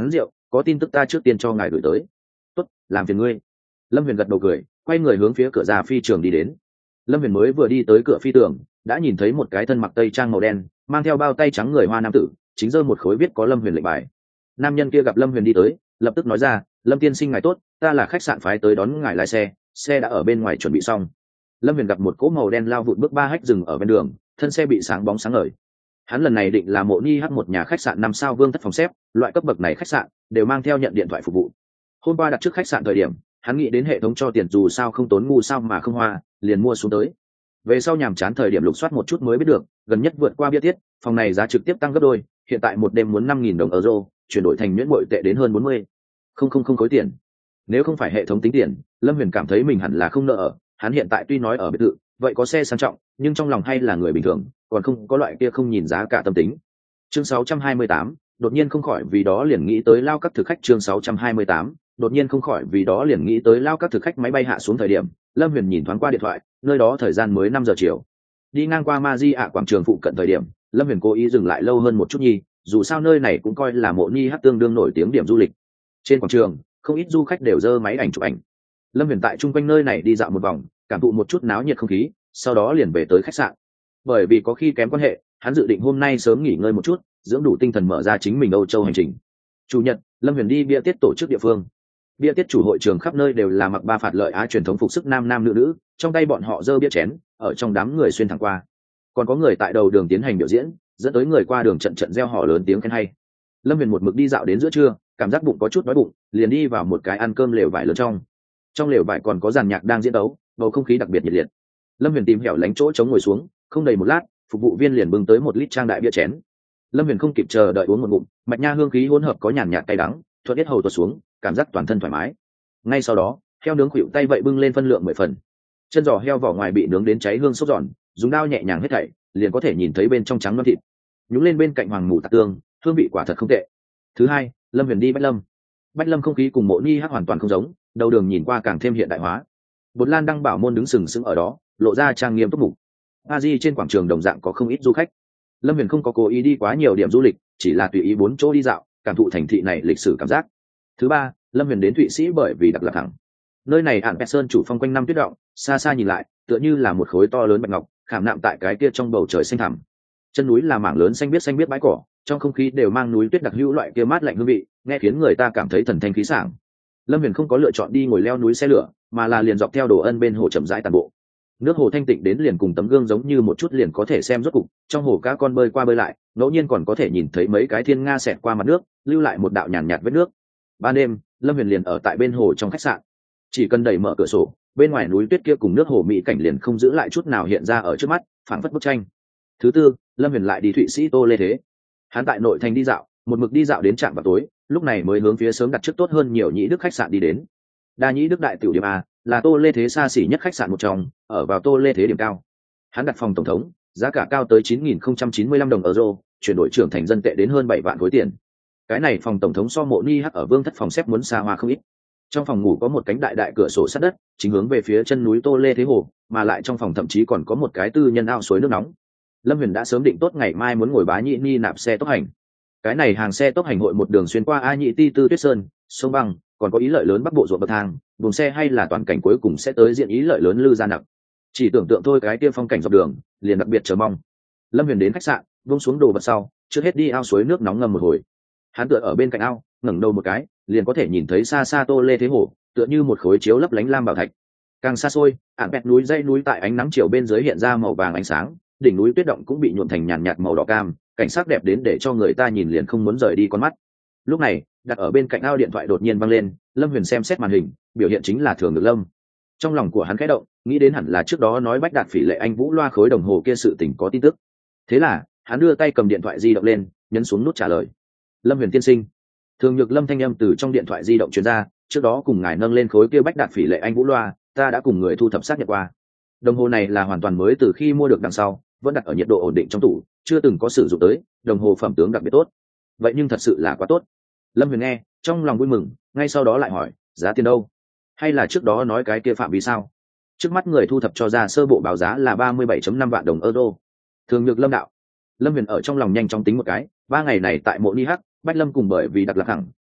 có tin tức ta trước tiên cho ngài gửi tới. Tốt, làm phiền ngươi. Lâm Huyền gật đầu cười, quay người hướng phía cửa ra phi trường đi đến. Lâm Huyền mới vừa đi tới cửa phi tường, đã nhìn thấy một cái thân mặc tây trang màu đen, mang theo bao tay trắng người Hoa nam tử, chính giơ một khối viết có Lâm Huyền lệnh bài. Nam nhân kia gặp Lâm Huyền đi tới, lập tức nói ra, Lâm tiên sinh ngài tốt, ta là khách sạn phái tới đón ngài lái xe, xe đã ở bên ngoài chuẩn bị xong. Lâm Huyền gặp một cỗ màu đen lao vụt bước 3 hách dừng ở bên đường, thân xe bị sáng bóng sáng ngời. Hắn lần này định là mộ ni hắc một nhà khách sạn 5 sao vương thất phòng xếp, loại cấp bậc này khách sạn đều mang theo nhận điện thoại phục vụ. Hôm qua đặt trước khách sạn thời điểm, hắn nghĩ đến hệ thống cho tiền dù sao không tốn ngu sao mà không hoa, liền mua xuống tới. Về sau nhàm chán thời điểm lục soát một chút mới biết được, gần nhất vượt qua bia tiết, phòng này giá trực tiếp tăng gấp đôi, hiện tại một đêm muốn 5.000 đồng euro, chuyển đổi thành nhuyễn bội tệ đến hơn 40. Không khối tiền. Nếu không phải hệ thống tính tiền, Lâm Huyền cảm thấy mình hẳn là không nợ ở, hắn hiện tại tuy nói ở biệt thự, vậy có xe sang trọng, nhưng trong lòng hay là người bình thường, còn không có loại kia không nhìn giá cả tâm tính. Chương 628, đột nhiên không khỏi vì đó liền nghĩ tới lao các thực khách. Chương 628, đột nhiên không khỏi vì đó liền nghĩ tới lao các thực khách. Máy bay hạ xuống thời điểm, Lâm Huyền nhìn thoáng qua điện thoại, nơi đó thời gian mới 5 giờ chiều. Đi ngang qua Maji ạ quảng trường phụ cận thời điểm, Lâm Huyền cố ý dừng lại lâu hơn một chút nhi, dù sao nơi này cũng coi là mộ ni hát tương đương nổi tiếng điểm du lịch. Trên quảng trường, không ít du khách đều giơ máy ảnh chụp ảnh. Lâm Huyền tại chung quanh nơi này đi dạo một vòng, cảm thụ một chút náo nhiệt không khí, sau đó liền về tới khách sạn. Bởi vì có khi kém quan hệ, hắn dự định hôm nay sớm nghỉ ngơi một chút, dưỡng đủ tinh thần mở ra chính mình Âu Châu hành trình. Chủ nhật, Lâm Huyền đi bia tiết tổ chức địa phương. Bia tiết chủ hội trường khắp nơi đều là mặc ba phạt lợi Á truyền thống phục sức nam nam nữ nữ, trong tay bọn họ giơ bia chén, ở trong đám người xuyên thẳng qua. Còn có người tại đầu đường tiến hành biểu diễn, dẫn tới người qua đường trận trận reo hò lớn tiếng khen hay. Lâm Huyền một mực đi dạo đến giữa trưa, cảm giác bụng có chút đói bụng, liền đi vào một cái ăn cơm lều vải lớn trong lều vải còn có dàn nhạc đang diễn tấu, bầu không khí đặc biệt nhiệt liệt. Lâm Huyền tìm hẻo lánh chỗ chống ngồi xuống, không đầy một lát, phục vụ viên liền bưng tới 1 lít trang đại bia chén. Lâm Huyền không kịp chờ đợi uống một ngụm, mạch nha hương khí hỗn hợp có nhàn nhạt cay đắng, thuận yết hầu tuột xuống, cảm giác toàn thân thoải mái. Ngay sau đó, heo nướng khuỵu tay vậy bưng lên phân lượng 10 phần. Chân giò heo vỏ ngoài bị nướng đến cháy hương sốt giòn, dùng dao nhẹ nhàng hết thảy, liền có thể nhìn thấy bên trong trắng non thịt. Nhúng lên bên cạnh hoàng mù tạc tương, hương vị quả thật không tệ. Thứ hai, Lâm Huyền đi Bách Lâm. Bách Lâm không khí cùng mộ ni hắc hoàn toàn không giống, đầu đường nhìn qua càng thêm hiện đại hóa. Bột Lan Đăng Bảo Môn đứng sừng sững ở đó, lộ ra trang nghiêm túc mục. A Di trên quảng trường đồng dạng có không ít du khách. Lâm Huyền không có cố ý đi quá nhiều điểm du lịch, chỉ là tùy ý 4 chỗ đi dạo, cảm thụ thành thị này lịch sử cảm giác. Thứ ba, Lâm Huyền đến Thụy Sĩ bởi vì đặc lạc thẳng. Nơi này Ản Pẹt Sơn chủ phong quanh năm tuyết động, xa xa nhìn lại, tựa như là một khối to lớn bạch ngọc, khảm nạm tại cái kia trong bầu trời xanh thẳm. Chân núi là mảng lớn xanh biếc bãi cỏ, trong không khí đều mang núi tuyết đặc hữu loại kia mát lạnh hương vị, nghe khiến người ta cảm thấy thần thanh khí sảng. Lâm Huyền không có lựa chọn đi ngồi leo núi xe lửa, mà là liền dọc theo đồ ân bên hồ chậm rãi tàn bộ. Nước hồ thanh tịnh đến liền cùng tấm gương giống như một chút liền có thể xem rốt cục, trong hồ cá con bơi qua bơi lại, ngẫu nhiên còn có thể nhìn thấy mấy cái thiên nga xẹt qua mặt nước, lưu lại một đạo nhàn nhạt vết nước. Ban đêm, Lâm Huyền liền ở tại bên hồ trong khách sạn. Chỉ cần đẩy mở cửa sổ, bên ngoài núi tuyết kia cùng nước hồ mỹ cảnh liền không giữ lại chút nào hiện ra ở trước mắt, phảng phất bức tranh. Thứ tư, Lâm Huyền lại đi Thụy Sĩ Tô Lê Thế. Hắn tại nội thành đi dạo, một mực đi dạo đến trạm vào tối, lúc này mới hướng phía sớm đặt trước tốt hơn nhiều nhĩ đức khách sạn đi đến. Đa nhĩ đức đại tiểu điểm A là Tô Lê Thế xa xỉ nhất khách sạn một trong, ở vào Tô Lê Thế điểm cao. Hắn đặt phòng tổng thống, giá cả cao tới 9.095 đồng euro, chuyển đổi trưởng thành dân tệ đến hơn 7 vạn khối tiền. Cái này phòng tổng thống so mộ ni hắc ở vương thất phòng xếp muốn xa hoa không ít. Trong phòng ngủ có một cánh đại đại cửa sổ sát đất, chính hướng về phía chân núi Tô Lê Thế hồ, mà lại trong phòng thậm chí còn có một cái tư nhân ao suối nước nóng. Lâm Huyền đã sớm định tốt ngày mai muốn ngồi bá nhị ni nạp xe tốc hành. Cái này hàng xe tốc hành hội một đường xuyên qua A Nhị Ti Tư Tuyết Sơn, sông băng, còn có ý lợi lớn bắc bộ ruộng bậc thang, vùng xe hay là toàn cảnh cuối cùng sẽ tới diện ý lợi lớn Lư Gia Nặc. Chỉ tưởng tượng thôi cái kia phong cảnh dọc đường, liền đặc biệt chờ mong. Lâm Huyền đến khách sạn, buông xuống đồ vật sau, trước hết đi ao suối nước nóng ngâm một hồi. Hắn tựa ở bên cạnh ao, ngẩng đầu một cái, liền có thể nhìn thấy xa xa Tô Lê Thế hồ, tựa như một khối chiếu lấp lánh lam bảo thạch. Càng xa xôi, Ản Pẹt núi dãy núi tại ánh nắng chiều bên dưới hiện ra màu vàng ánh sáng, đỉnh núi tuyết động cũng bị nhuộm thành nhàn nhạt màu đỏ cam, cảnh sắc đẹp đến để cho người ta nhìn liền không muốn rời đi con mắt. Lúc này, đặt ở bên cạnh ao điện thoại đột nhiên vang lên, Lâm Huyền xem xét màn hình, biểu hiện chính là Thường Ngự Lâm. Trong lòng của hắn khẽ động, nghĩ đến hẳn là trước đó nói Bách Đạt Phỉ Lệ Anh Vũ loa khối đồng hồ kia sự tình có tin tức. Thế là, hắn đưa tay cầm điện thoại di động lên, nhấn xuống nút trả lời. Lâm Huyền tiên sinh. Thường Nhược Lâm thanh âm từ trong điện thoại di động truyền ra, trước đó cùng ngài nâng lên khối kia Bách Đạt Phỉ Lệ Anh Vũ loa, ta đã cùng người thu thập xác nhận qua. Đồng hồ này là hoàn toàn mới từ khi mua được đằng sau, vẫn đặt ở nhiệt độ ổn định trong tủ, chưa từng có sử dụng tới, đồng hồ phẩm tướng đặc biệt tốt. Vậy nhưng thật sự là quá tốt. Lâm Huyền nghe, trong lòng vui mừng, ngay sau đó lại hỏi, giá tiền đâu? Hay là trước đó nói cái kia phạm vi sao? Trước mắt người thu thập cho ra sơ bộ báo giá là 37.5 vạn đồng euro. Thường Nhược Lâm đạo. Lâm Huyền ở trong lòng nhanh chóng tính một cái, 3 ngày này tại Mộ Ni Hắc, Bách Lâm cùng bởi vì đặc lạc hẳn,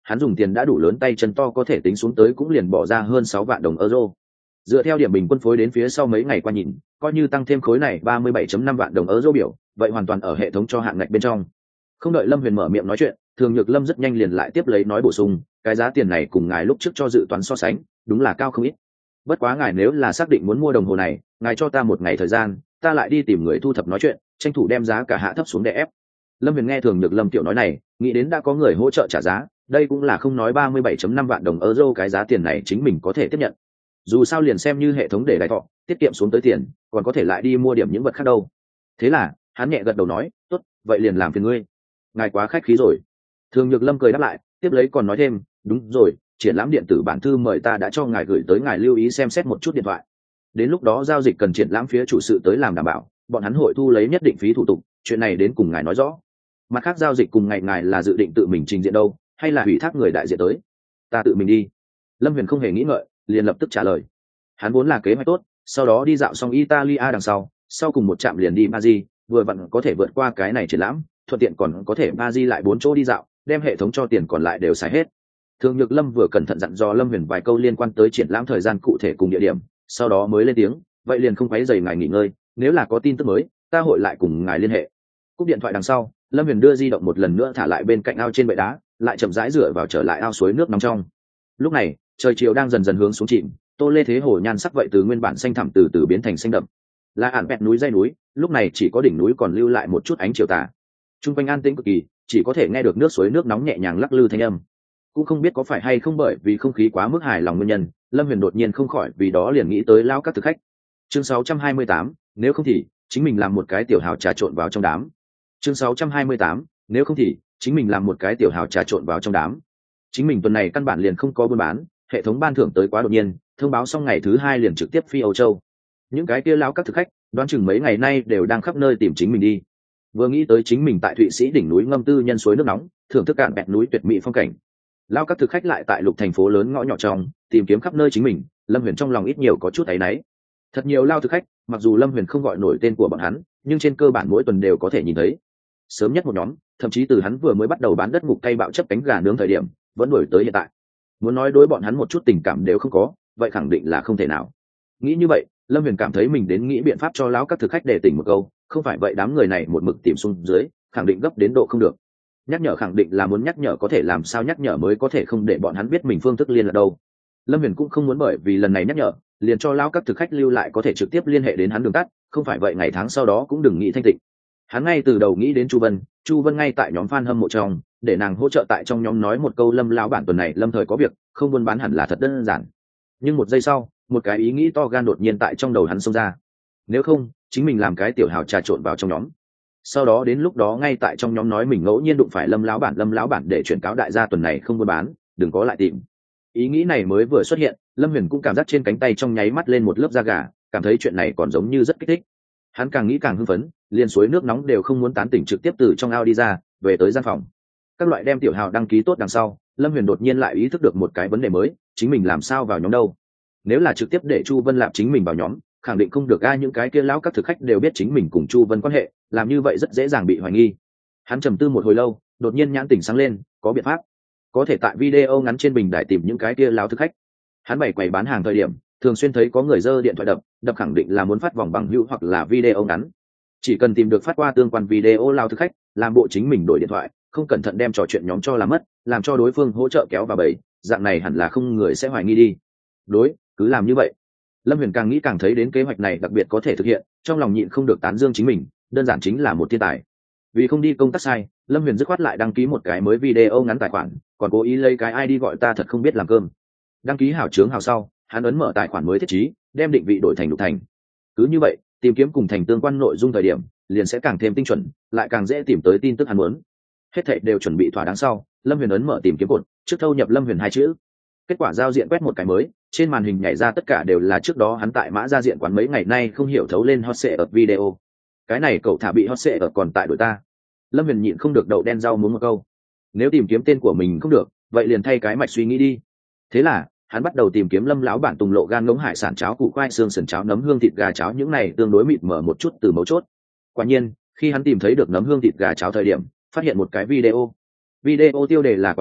hắn dùng tiền đã đủ lớn tay chân to, có thể tính xuống tới cũng liền bỏ ra hơn 6 vạn đồng euro. Dựa theo điểm bình quân phối đến phía sau mấy ngày qua nhìn, coi như tăng thêm khối này 37.5 vạn đồng euro biểu, vậy hoàn toàn ở hệ thống cho hạng ngạch bên trong. Không đợi Lâm Huyền mở miệng nói chuyện, Thường Nhược Lâm rất nhanh liền lại tiếp lấy nói bổ sung, cái giá tiền này cùng ngài lúc trước cho dự toán so sánh, đúng là cao không ít. Bất quá ngài nếu là xác định muốn mua đồng hồ này, ngài cho ta một ngày thời gian, ta lại đi tìm người thu thập nói chuyện, tranh thủ đem giá cả hạ thấp xuống để ép. Lâm Huyền nghe Thường Nhược Lâm tiểu nói này, nghĩ đến đã có người hỗ trợ trả giá, đây cũng là không nói 37.5 vạn đồng euro, cái giá tiền này chính mình có thể tiếp nhận. Dù sao liền xem như hệ thống để đại thọ, tiết kiệm xuống tới tiền, còn có thể lại đi mua điểm những vật khác đâu. Thế là, hắn nhẹ gật đầu nói, tốt, vậy liền làm phiền ngươi. Ngài quá khách khí rồi. Thường Nhược Lâm cười đáp lại, tiếp lấy còn nói thêm, đúng rồi, triển lãm điện tử bản thư mời ta đã cho ngài gửi tới, ngài lưu ý xem xét một chút điện thoại. Đến lúc đó giao dịch cần triển lãm phía chủ sự tới làm đảm bảo, bọn hắn hội thu lấy nhất định phí thủ tục, chuyện này đến cùng ngài nói rõ. Mặt khác giao dịch cùng ngài là dự định tự mình trình diện đâu, hay là ủy thác người đại diện tới? Ta tự mình đi. Lâm Huyền không hề nghĩ ngợi, liền lập tức trả lời. Hắn vốn là kế hoạch tốt, sau đó đi dạo xong Italia đằng sau cùng một trạm liền đi Paris, vừa vặn có thể vượt qua cái này triển lãm, thuận tiện còn có thể Paris lại 4 chỗ đi dạo, đem hệ thống cho tiền còn lại đều xài hết. Thường Nhược Lâm vừa cẩn thận dặn dò Lâm Huyền vài câu liên quan tới triển lãm thời gian cụ thể cùng địa điểm, sau đó mới lên tiếng, vậy liền không quấy rầy ngài nghỉ ngơi, nếu là có tin tức mới, ta hội lại cùng ngài liên hệ. Cúp điện thoại đằng sau, Lâm Huyền đưa di động một lần nữa thả lại bên cạnh ao trên bệ đá, lại chậm rãi dựa vào trở lại ao suối nước nóng trong. Lúc này, trời chiều đang dần dần hướng xuống chìm, tô lê thế hồ nhan sắc vậy từ nguyên bản xanh thẳm từ từ biến thành xanh đậm. Là ản bẹt núi dây núi, lúc này chỉ có đỉnh núi còn lưu lại một chút ánh chiều tà. Trung quanh an tĩnh cực kỳ, chỉ có thể nghe được nước suối nước nóng nhẹ nhàng lắc lư thanh âm. Cũng không biết có phải hay không bởi vì không khí quá mức hài lòng nguyên nhân, Lâm Huyền đột nhiên không khỏi vì đó liền nghĩ tới lao các thực khách. Chương 628, nếu không thì chính mình làm một cái tiểu hào trà trộn vào trong đám. Chương 628, nếu không thì chính mình làm một cái tiểu hào trà trộn vào trong đám. Chính mình tuần này căn bản liền không có buôn bán, hệ thống ban thưởng tới quá đột nhiên, thông báo xong ngày thứ 2 liền trực tiếp phi Âu Châu. Những cái kia lão các thực khách, đoán chừng mấy ngày nay đều đang khắp nơi tìm chính mình đi. Vừa nghĩ tới chính mình tại Thụy Sĩ đỉnh núi ngâm tư nhân suối nước nóng, thưởng thức cạn bẹt núi tuyệt mỹ phong cảnh, lão các thực khách lại tại lục thành phố lớn ngõ nhỏ trong tìm kiếm khắp nơi chính mình, Lâm Huyền trong lòng ít nhiều có chút áy náy. Thật nhiều lao thực khách, mặc dù Lâm Huyền không gọi nổi tên của bọn hắn, nhưng trên cơ bản mỗi tuần đều có thể nhìn thấy. Sớm nhất một nhóm, thậm chí từ hắn vừa mới bắt đầu bán đất ngục cây bạo chấp cánh gà nướng thời điểm, vẫn đuổi tới hiện tại. Muốn nói đối bọn hắn một chút tình cảm đều không có, vậy khẳng định là không thể nào. Nghĩ như vậy, Lâm Huyền cảm thấy mình đến nghĩ biện pháp cho lão các thực khách để tỉnh một câu, không phải vậy đám người này một mực tìm xuống dưới, khẳng định gấp đến độ không được. Nhắc nhở khẳng định là muốn nhắc nhở, có thể làm sao nhắc nhở mới có thể không để bọn hắn biết mình phương thức liên lạc đâu. Lâm Huyền cũng không muốn bởi vì lần này nhắc nhở, liền cho lão các thực khách lưu lại có thể trực tiếp liên hệ đến hắn đường tắt, không phải vậy ngày tháng sau đó cũng đừng nghĩ thanh tịnh. Hắn ngay từ đầu nghĩ đến Chu Vân ngay tại nhóm fan hâm mộ trong, để nàng hỗ trợ tại trong nhóm nói một câu Lâm lão bản tuần này lâm thời có việc, không buôn bán hẳn là thật đơn giản. Nhưng một giây sau, một cái ý nghĩ to gan đột nhiên tại trong đầu hắn xông ra. Nếu không, chính mình làm cái tiểu hào trà trộn vào trong nhóm. Sau đó đến lúc đó ngay tại trong nhóm nói mình ngẫu nhiên đụng phải Lâm lão bản để chuyển cáo đại gia tuần này không buôn bán, đừng có lại tìm. Ý nghĩ này mới vừa xuất hiện, Lâm Huyền cũng cảm giác trên cánh tay trong nháy mắt lên một lớp da gà, cảm thấy chuyện này còn giống như rất kích thích. Hắn càng nghĩ càng hưng phấn, liền suối nước nóng đều không muốn tán tỉnh, trực tiếp từ trong ao đi ra, về tới gian phòng. Các loại đem tiểu hào đăng ký tốt đằng sau, Lâm Huyền đột nhiên lại ý thức được một cái vấn đề mới, chính mình làm sao vào nhóm đâu? Nếu là trực tiếp để Chu Vân Lạp chính mình vào nhóm, khẳng định không được, ai những cái kia lão các thực khách đều biết chính mình cùng Chu Vân quan hệ, làm như vậy rất dễ dàng bị hoài nghi. Hắn trầm tư một hồi lâu, đột nhiên nhãn tỉnh sáng lên, có biện pháp. Có thể tại video ngắn trên bình đài tìm những cái kia lão thực khách. Hắn bày quầy bán hàng thời điểm, thường xuyên thấy có người giơ điện thoại đập khẳng định là muốn phát vòng bằng hữu hoặc là video ngắn. Chỉ cần tìm được phát qua tương quan video lão thực khách, làm bộ chính mình đổi điện thoại, không cẩn thận đem trò chuyện nhóm cho làm mất, làm cho đối phương hỗ trợ kéo vào bẫy, dạng này hẳn là không người sẽ hoài nghi đi. Đối, cứ làm như vậy. Lâm Huyền càng nghĩ càng thấy đến kế hoạch này đặc biệt có thể thực hiện, trong lòng nhịn không được tán dương chính mình, đơn giản chính là một thiên tài. Vì không đi công tác sai, Lâm Huyền dứt khoát lại đăng ký một cái mới video ngắn tài khoản, còn cố ý lấy cái ID gọi ta thật không biết làm cơm. Đăng ký hảo chướng hào sau, hắn ấn mở tài khoản mới thiết trí, đem định vị đổi thành Lục Thành. Cứ như vậy, tìm kiếm cùng Thành tương quan nội dung thời điểm, liền sẽ càng thêm tinh chuẩn, lại càng dễ tìm tới tin tức hắn muốn. Hết thảy đều chuẩn bị thỏa đáng sau, Lâm Huyền ấn mở tìm kiếm cột, trước thâu nhập Lâm Huyền 2 chữ. Kết quả giao diện quét một cái mới, trên màn hình nhảy ra tất cả đều là trước đó hắn tại mã ra diện quán mấy ngày nay không hiểu thấu lên hot search ở video. Cái này cậu thả bị hot search ở còn tại đội ta. Lâm Huyền nhịn không được đậu đen rau muốn một câu. Nếu tìm kiếm tên của mình không được, vậy liền thay cái mạch suy nghĩ đi. Thế là, hắn bắt đầu tìm kiếm Lâm lão bản tùng lộ gan ngỗng hải sản cháo củ khoai xương sườn cháo nấm hương thịt gà cháo, những này tương đối mịt mờ một chút từ mấu chốt. Quả nhiên, khi hắn tìm thấy được nấm hương thịt gà cháo thời điểm, phát hiện một cái video. Video tiêu đề là quả nhiên,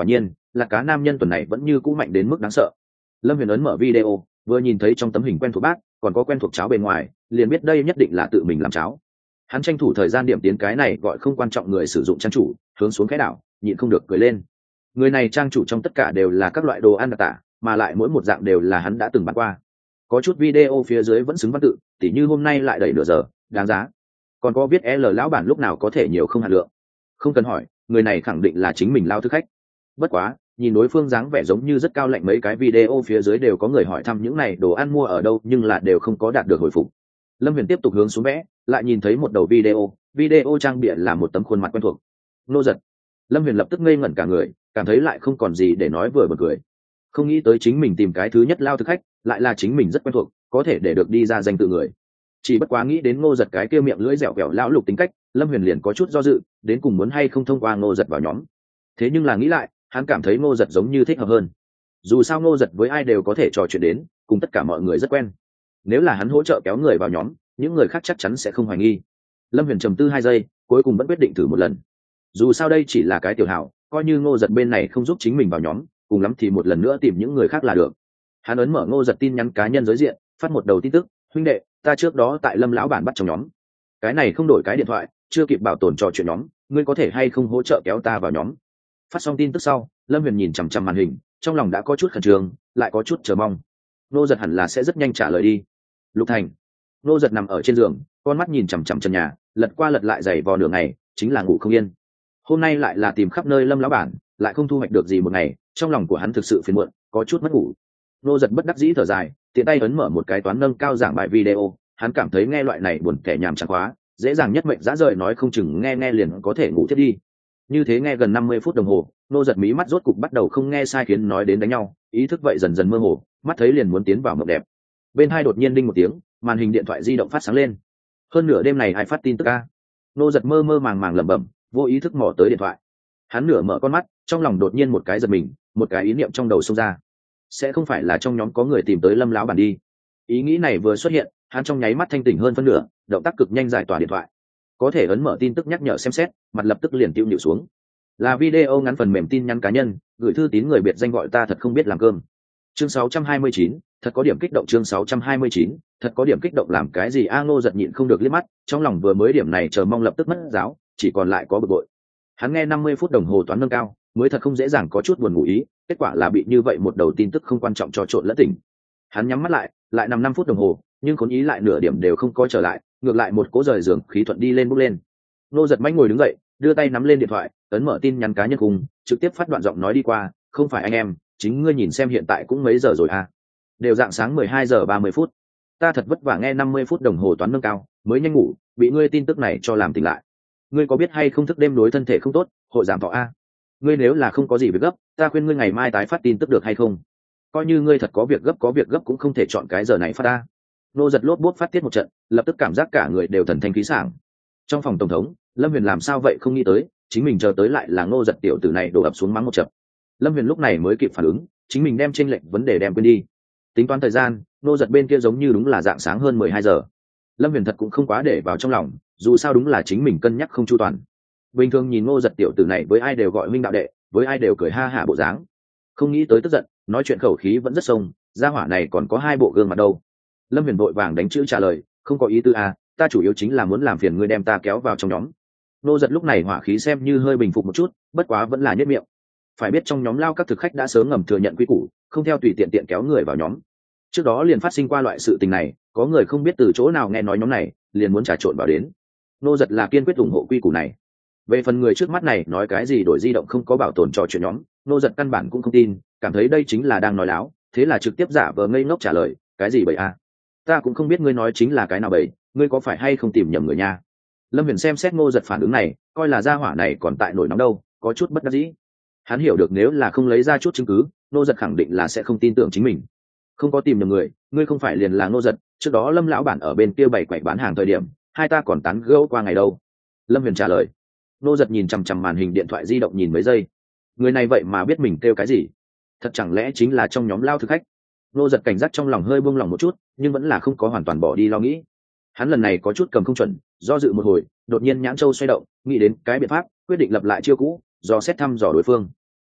là cá nam nhân tuần này vẫn như cũ mạnh đến mức đáng sợ. Lâm Huyền ấn mở video, vừa nhìn thấy trong tấm hình quen thuộc bác, còn có quen thuộc cháo bên ngoài, liền biết đây nhất định là tự mình làm cháo. Hắn tranh thủ thời gian điểm tiến cái này gọi không quan trọng người sử dụng trang chủ, hướng xuống cái đảo, nhịn không được cười lên. Người này trang chủ trong tất cả đều là các loại đồ ăn đặc tả, mà lại mỗi một dạng đều là hắn đã từng bán qua. Có chút video phía dưới vẫn xứng văn tự, tỉ như hôm nay lại đầy nửa giờ, đáng giá. Còn có viết L lão bản lúc nào có thể nhiều không hạt lượng. Không cần hỏi, người này khẳng định là chính mình lao thức khách. Bất quá, nhìn đối phương dáng vẻ giống như rất cao lạnh, mấy cái video phía dưới đều có người hỏi thăm những này đồ ăn mua ở đâu, nhưng là đều không có đạt được hồi phục. Lâm Huyền tiếp tục hướng xuống vẽ, lại nhìn thấy một đầu video trang bìa là một tấm khuôn mặt quen thuộc. Nô Giật. Lâm Huyền lập tức ngây ngẩn cả người, cảm thấy lại không còn gì để nói, vừa bật cười. Không nghĩ tới chính mình tìm cái thứ nhất lao thực khách, lại là chính mình rất quen thuộc, có thể để được đi ra danh tự người. Chỉ bất quá nghĩ đến Ngô Giật cái kia miệng lưỡi dẻo quẹo lão lục tính cách, Lâm Huyền liền có chút do dự, đến cùng muốn hay không thông qua Ngô Giật vào nhóm. Thế nhưng là nghĩ lại, hắn cảm thấy Ngô Giật giống như thích hợp hơn. Dù sao Ngô Giật với ai đều có thể trò chuyện đến, cùng tất cả mọi người rất quen. Nếu là hắn hỗ trợ kéo người vào nhóm, những người khác chắc chắn sẽ không hoài nghi. Lâm Huyền trầm tư 2 giây, cuối cùng vẫn quyết định thử một lần. Dù sao đây chỉ là cái tiểu hảo, coi như Ngô Giật bên này không giúp chính mình vào nhóm, cùng lắm thì một lần nữa tìm những người khác là được. Hắn ấn mở Ngô Giật tin nhắn cá nhân giới diện, phát một đầu tin tức: huynh đệ, ta trước đó tại Lâm lão bản bắt trong nhóm. Cái này không đổi cái điện thoại, chưa kịp bảo tồn trò chuyện nhóm, ngươi có thể hay không hỗ trợ kéo ta vào nhóm. Phát xong tin tức sau, Lâm Huyền nhìn chằm chằm màn hình, trong lòng đã có chút khẩn trương, lại có chút chờ mong. Ngô Giật hẳn là sẽ rất nhanh trả lời đi. Lục Thành. Ngô Giật nằm ở trên giường, con mắt nhìn chằm chằm trần nhà, lật qua lật lại giày vò nửa ngày, chính là ngủ không yên. Hôm nay lại là tìm khắp nơi Lâm lão bản, lại không thu hoạch được gì một ngày, trong lòng của hắn thực sự phiền muộn, có chút mất ngủ. Ngô Giật bất đắc dĩ thở dài, tiện tay ấn mở một cái toán nâng cao giảng bài video, hắn cảm thấy nghe loại này buồn kẻ nhàm chán quá, dễ dàng nhất mệnh dã rời, nói không chừng nghe nghe liền có thể ngủ thiết đi. Như thế nghe gần 50 phút đồng hồ, Ngô Giật mí mắt rốt cục bắt đầu không nghe sai khiến nói đến đánh nhau, ý thức vậy dần dần mơ hồ, mắt thấy liền muốn tiến vào mộng đẹp. Bên hai đột nhiên đinh một tiếng, màn hình điện thoại di động phát sáng lên. Hơn nửa đêm này ai phát tin tức a? Ngô Giật mơ mơ màng màng lẩm bẩm, vô ý thức mò tới điện thoại. Hắn nửa mở con mắt, trong lòng đột nhiên một cái giật mình, một cái ý niệm trong đầu xông ra. Sẽ không phải là trong nhóm có người tìm tới Lâm lão bản đi? Ý nghĩ này vừa xuất hiện, hắn trong nháy mắt thanh tỉnh hơn phân nửa, động tác cực nhanh giải tỏa điện thoại. Có thể ấn mở tin tức nhắc nhở xem xét, mặt lập tức liền tiêu nhịu xuống. Là video ngắn phần mềm tin nhắn cá nhân, gửi thư tín người biệt danh gọi ta thật không biết làm cơm. Chương 629, thật có điểm kích động. Chương 629, thật có điểm kích động. Làm cái gì a? Ngô Giật nhịn không được liếc mắt, trong lòng vừa mới điểm này chờ mong lập tức mất giáo, chỉ còn lại có bực bội. Hắn nghe 50 phút đồng hồ toán nâng cao, mới thật không dễ dàng có chút buồn ngủ ý, kết quả là bị như vậy một đầu tin tức không quan trọng cho trộn lẫn tỉnh. Hắn nhắm mắt lại nằm 5 phút đồng hồ, nhưng khốn ý lại nửa điểm đều không có trở lại, ngược lại một cỗ rời giường khí thuận đi lên bốc lên. Ngô Giật mãnh ngồi đứng dậy, đưa tay nắm lên điện thoại, ấn mở tin nhắn cá nhân cùng, trực tiếp phát đoạn giọng nói đi qua: không phải anh em, chính ngươi nhìn xem hiện tại cũng mấy giờ rồi à? Đều dạng sáng 12 giờ 30 phút. Ta thật vất vả nghe 50 phút đồng hồ toán nâng cao, mới nhanh ngủ, bị ngươi tin tức này cho làm tỉnh lại. Ngươi có biết hay không thức đêm đối thân thể không tốt, hội giảm thọ a. Ngươi nếu là không có gì việc gấp, ta khuyên ngươi ngày mai tái phát tin tức được hay không? Coi như ngươi thật có việc gấp cũng không thể chọn cái giờ này phát ta. Nô Giật lốp bốp phát tiết một trận, lập tức cảm giác cả người đều thần thanh khí sảng. Trong phòng tổng thống, Lâm Huyền làm sao vậy không nghĩ tới, chính mình chờ tới lại là Ngô Giật tiểu tử này đổ ập xuống mắng một trận. Lâm Huyền lúc này mới kịp phản ứng, chính mình đem chênh lệch vấn đề đem quên đi. Tính toán thời gian, Ngô Giật bên kia giống như đúng là dạng sáng hơn 12 giờ. Lâm Huyền thật cũng không quá để vào trong lòng, dù sao đúng là chính mình cân nhắc không chu toàn. Bình thường nhìn Ngô Giật tiểu tử này với ai đều gọi huynh đạo đệ, với ai đều cười ha hả bộ dáng, không nghĩ tới tức giận, nói chuyện khẩu khí vẫn rất sông, gia hỏa này còn có 2 bộ gương mặt đâu. Lâm Huyền vội vàng đánh chữ trả lời: không có ý tư à, ta chủ yếu chính là muốn làm phiền ngươi đem ta kéo vào trong nhóm. Ngô Giật lúc này hỏa khí xem như hơi bình phục một chút, bất quá vẫn là nhếch miệng. Phải biết trong nhóm lao các thực khách đã sớm ngầm thừa nhận quy củ, không theo tùy tiện kéo người vào nhóm. Trước đó liền phát sinh qua loại sự tình này, có người không biết từ chỗ nào nghe nói nhóm này, liền muốn trà trộn vào đến. Ngô Giật là kiên quyết ủng hộ quy củ này. Về phần người trước mắt này nói cái gì đổi di động không có bảo tồn trò chuyện nhóm, Ngô Giật căn bản cũng không tin, cảm thấy đây chính là đang nói láo, thế là trực tiếp giả vờ ngây ngốc trả lời: cái gì bậy à? Ta cũng không biết ngươi nói chính là cái nào bậy, ngươi có phải hay không tìm nhầm người nha? Lâm Huyền xem xét Ngô Giật phản ứng này, coi là gia hỏa này còn tại nổi nóng đâu, có chút bất đắc dĩ. Hắn hiểu được nếu là không lấy ra chút chứng cứ, Ngô Giật khẳng định là sẽ không tin tưởng chính mình. Không có tìm nhầm người, ngươi không phải liền là Ngô Giật, trước đó Lâm lão bản ở bên kia bày quậy bán hàng thời điểm, hai ta còn tán gẫu qua ngày đâu. Lâm Huyền trả lời. Ngô Giật nhìn chằm chằm màn hình điện thoại di động nhìn mấy giây. Người này vậy mà biết mình kêu cái gì? Thật chẳng lẽ chính là trong nhóm lao thực khách? Ngô Giật cảnh giác trong lòng hơi buông lòng một chút, nhưng vẫn là không có hoàn toàn bỏ đi lo nghĩ. Hắn lần này có chút cầm không chuẩn, do dự một hồi, đột nhiên nhãn châu xoay động, nghĩ đến cái biện pháp, quyết định lập lại chiêu cũ, dò xét thăm dò đối phương.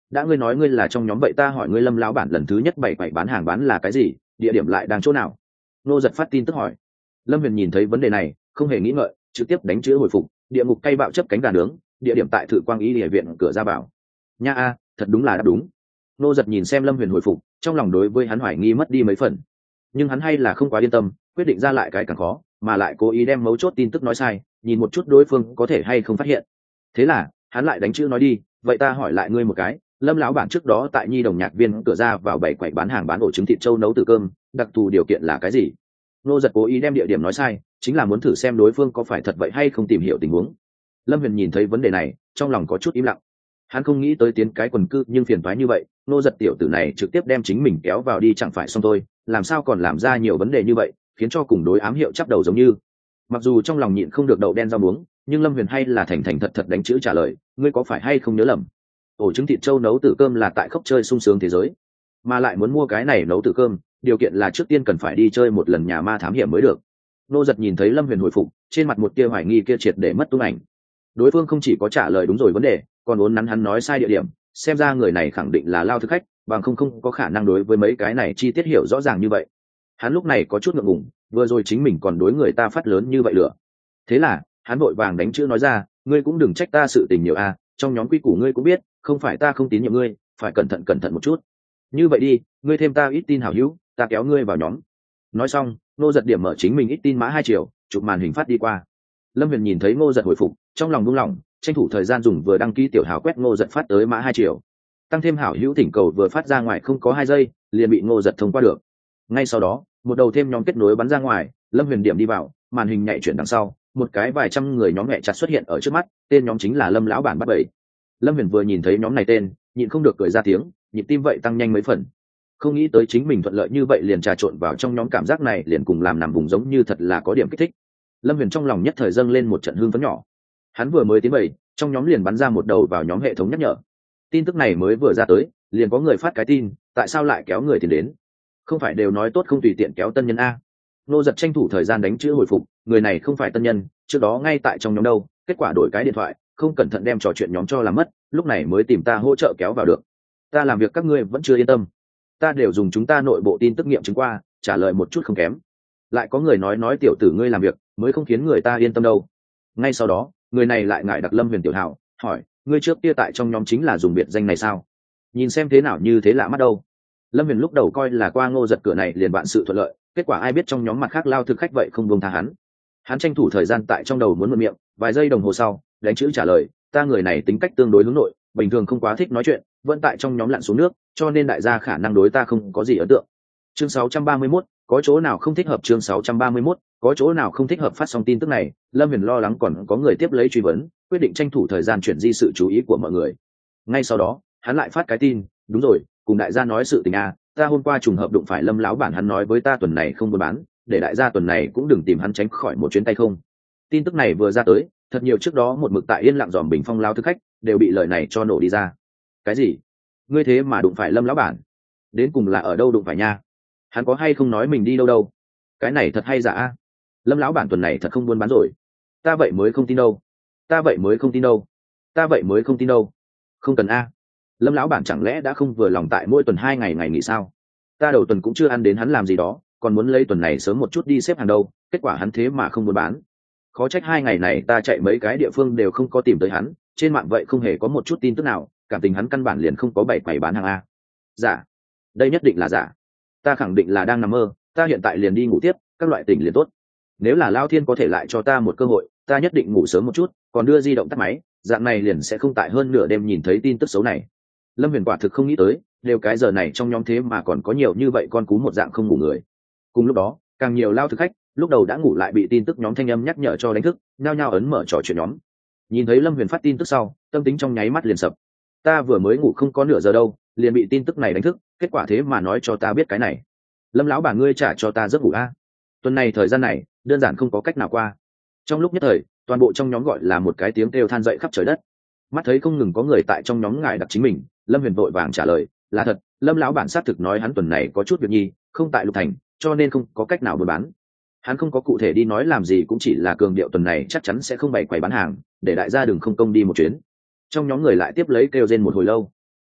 đã ngươi nói ngươi là trong nhóm vậy ta hỏi ngươi Lâm lão bản lần thứ nhất bày quậy bán hàng bán là cái gì, địa điểm lại đang chỗ nào? Ngô Giật phát tin tức hỏi. Lâm Huyền nhìn thấy vấn đề này không hề nghĩ ngợi, trực tiếp đánh chữ hồi phục: địa ngục cây bạo chấp cánh gà nướng, địa điểm tại Thự Quang Y Địa viện cửa ra vào. Nha a, thật đúng là đáp đúng. Ngô Giật nhìn xem Lâm Huyền hồi phục, trong lòng đối với hắn hoài nghi mất đi mấy phần, nhưng hắn hay là không quá yên tâm, quyết định ra lại cái càng khó, mà lại cố ý đem mấu chốt tin tức nói sai, nhìn một chút đối phương có thể hay không phát hiện. Thế là hắn lại đánh chữ nói đi: vậy ta hỏi lại ngươi một cái, Lâm lão bản trước đó tại Nhi Đồng nhạc viên cửa ra vào bảy quầy bán hàng bán ổ trứng thịt trâu nấu từ cơm, đặc thù điều kiện là cái gì? Ngô Giật cố ý đem địa điểm nói sai, chính là muốn thử xem đối phương có phải thật vậy hay không, tìm hiểu tình huống. Lâm Huyền nhìn thấy vấn đề này, trong lòng có chút im lặng. Hắn không nghĩ tới tiến cái quần cư nhưng phiền toái như vậy, Ngô Giật tiểu tử này trực tiếp đem chính mình kéo vào đi chẳng phải xong thôi, làm sao còn làm ra nhiều vấn đề như vậy, khiến cho cùng đối ám hiệu chắp đầu giống như. Mặc dù trong lòng nhịn không được đậu đen rau muống, nhưng Lâm Huyền hay là thành thành thật thật đánh chữ trả lời: ngươi có phải hay không nhớ lầm, ổ trứng thịt trâu nấu tử cơm là tại Khốc Chơi sung sướng thế giới, mà lại muốn mua cái này nấu tử cơm, điều kiện là trước tiên cần phải đi chơi một lần nhà ma thám hiểm mới được. Ngô Giật nhìn thấy Lâm Huyền hồi phục, trên mặt một tia hoài nghi kia triệt để mất tung ảnh. Đối phương không chỉ có trả lời đúng rồi vấn đề, còn uốn nắn hắn nói sai địa điểm, xem ra người này khẳng định là lao thực khách, bằng không có khả năng đối với mấy cái này chi tiết hiểu rõ ràng như vậy. Hắn lúc này có chút ngượng ngùng, vừa rồi chính mình còn đối người ta phát lớn như vậy lửa. Thế là hắn vội vàng đánh chữ nói ra: ngươi cũng đừng trách ta sự tình nhiều a, trong nhóm quy củ ngươi cũng biết, không phải ta không tín nhiệm ngươi, phải cẩn thận một chút. Như vậy đi, ngươi thêm ta ít tin hảo hữu, ta kéo ngươi vào nhóm. Nói xong, Ngô Giật điểm mở chính mình ít tin mã 2 triệu, chụp màn hình phát đi qua. Lâm Huyền nhìn thấy Ngô Giật hồi phục, trong lòng buông lỏng, tranh thủ thời gian dùng vừa đăng ký tiểu hào quét Ngô Giật phát tới mã 2 triệu. Tăng thêm hảo hữu thỉnh cầu vừa phát ra ngoài không có 2 giây, liền bị Ngô Giật thông qua được. Ngay sau đó, một đầu thêm nhóm kết nối bắn ra ngoài, Lâm Huyền điểm đi vào, màn hình nhảy chuyển đằng sau, một cái vài trăm người nhóm nhẹ chặt xuất hiện ở trước mắt, tên nhóm chính là Lâm lão bản bắt bậy. Lâm Huyền vừa nhìn thấy nhóm này tên, nhịn không được cười ra tiếng, nhịp tim vậy tăng nhanh mấy phần. Không nghĩ tới chính mình thuận lợi như vậy liền trà trộn vào trong nhóm, cảm giác này liền cùng làm nằm vùng giống như thật là có điểm kích thích. Lâm Huyền trong lòng nhất thời dâng lên một trận hưng phấn nhỏ. Hắn vừa mới tiến bầy, trong nhóm liền bắn ra một đầu vào nhóm hệ thống nhắc nhở. Tin tức này mới vừa ra tới, liền có người phát cái tin: tại sao lại kéo người tiền đến? Không phải đều nói tốt không tùy tiện kéo tân nhân a? Ngô Giật tranh thủ thời gian đánh chữ hồi phục: người này không phải tân nhân, trước đó ngay tại trong nhóm đâu, kết quả đổi cái điện thoại, không cẩn thận đem trò chuyện nhóm cho làm mất, lúc này mới tìm ta hỗ trợ kéo vào được. Ta làm việc các ngươi vẫn chưa yên tâm, ta đều dùng chúng ta nội bộ tin tức nghiệm chứng qua, trả lời một chút không kém. Lại có người nói tiểu tử ngươi làm việc mới không khiến người ta yên tâm đâu. Ngay sau đó, người này lại ngại đặc Lâm Huyền tiểu hảo, hỏi: ngươi trước kia tại trong nhóm chính là dùng biệt danh này sao? Nhìn xem thế nào như thế lạ mắt đâu. Lâm Huyền lúc đầu coi là qua Ngô Giật cửa này liền vạn sự thuận lợi, kết quả ai biết trong nhóm mặt khác lao thực khách vậy không buông tha hắn. Hắn tranh thủ thời gian tại trong đầu muốn mượn miệng, vài giây đồng hồ sau đánh chữ trả lời: ta người này tính cách tương đối hướng nội, bình thường không quá thích nói chuyện, vẫn tại trong nhóm lặn xuống nước, cho nên đại gia khả năng đối ta không có gì ấn tượng. Chương 631, có chỗ nào không thích hợp? Chương 631, có chỗ nào không thích hợp? Phát xong tin tức này, Lâm Huyền lo lắng còn có người tiếp lấy truy vấn, quyết định tranh thủ thời gian chuyển di sự chú ý của mọi người. Ngay sau đó, hắn lại phát cái tin: đúng rồi, cùng đại gia nói sự tình a, ta hôm qua trùng hợp đụng phải Lâm lão bản, hắn nói với ta tuần này không buôn bán, để đại gia tuần này cũng đừng tìm hắn tránh khỏi một chuyến tay không. Tin tức này vừa ra tới, thật nhiều trước đó một mực tại yên lặng dòm bình phong lao thực khách đều bị lời này cho nổ đi ra. Cái gì? Ngươi thế mà đụng phải Lâm lão bản? Đến cùng là ở đâu đụng phải nha? Hắn có hay không nói mình đi đâu đâu? Cái này thật hay giả a? Lâm lão bản tuần này thật không buôn bán rồi? Ta vậy mới không tin đâu. Ta vậy mới không tin đâu. Ta vậy mới không tin đâu. Không cần a. Lâm lão bản chẳng lẽ đã không vừa lòng tại mỗi tuần 2 ngày ngày nghỉ sao? Ta đầu tuần cũng chưa ăn đến hắn làm gì đó, còn muốn lấy tuần này sớm một chút đi xếp hàng đâu, kết quả hắn thế mà không buôn bán. Khó trách 2 ngày này ta chạy mấy cái địa phương đều không có tìm tới hắn, trên mạng vậy không hề có một chút tin tức nào, cảm tình hắn căn bản liền không có bày quầy bán hàng a. Giả. Đây nhất định là giả. Ta khẳng định là đang nằm mơ, ta hiện tại liền đi ngủ tiếp, các loại tỉnh liền tốt. Nếu là Lao Thiên có thể lại cho ta một cơ hội, ta nhất định ngủ sớm một chút, còn đưa di động tắt máy, dạng này liền sẽ không tại hơn nửa đêm nhìn thấy tin tức xấu này. Lâm Huyền quả thực không nghĩ tới, đều cái giờ này trong nhóm thế mà còn có nhiều như vậy con cú một dạng không ngủ người. Cùng lúc đó, càng nhiều lao thực khách lúc đầu đã ngủ lại bị tin tức nhóm thanh âm nhắc nhở cho đánh thức, nhao nhao ấn mở trò chuyện nhóm. Nhìn thấy Lâm Huyền phát tin tức sau, tâm tính trong nháy mắt liền sập. Ta vừa mới ngủ không có nửa giờ đâu, liền bị tin tức này đánh thức, kết quả thế mà nói cho ta biết cái này. Lâm lão bà ngươi trả cho ta giấc ngủ a. Tuần này thời gian này đơn giản không có cách nào qua. Trong lúc nhất thời, toàn bộ trong nhóm gọi là một cái tiếng kêu than dậy khắp trời đất. Mắt thấy không ngừng có người tại trong nhóm ngại đặt chính mình, Lâm Huyền vội vàng trả lời: là thật, Lâm lão bản xác thực nói hắn tuần này có chút việc nhi, không tại Lục Thành, cho nên không có cách nào buôn bán. Hắn không có cụ thể đi nói làm gì, cũng chỉ là cường điệu tuần này chắc chắn sẽ không bày quầy bán hàng, để đại gia đừng không công đi một chuyến. Trong nhóm người lại tiếp lấy kêu rên một hồi lâu.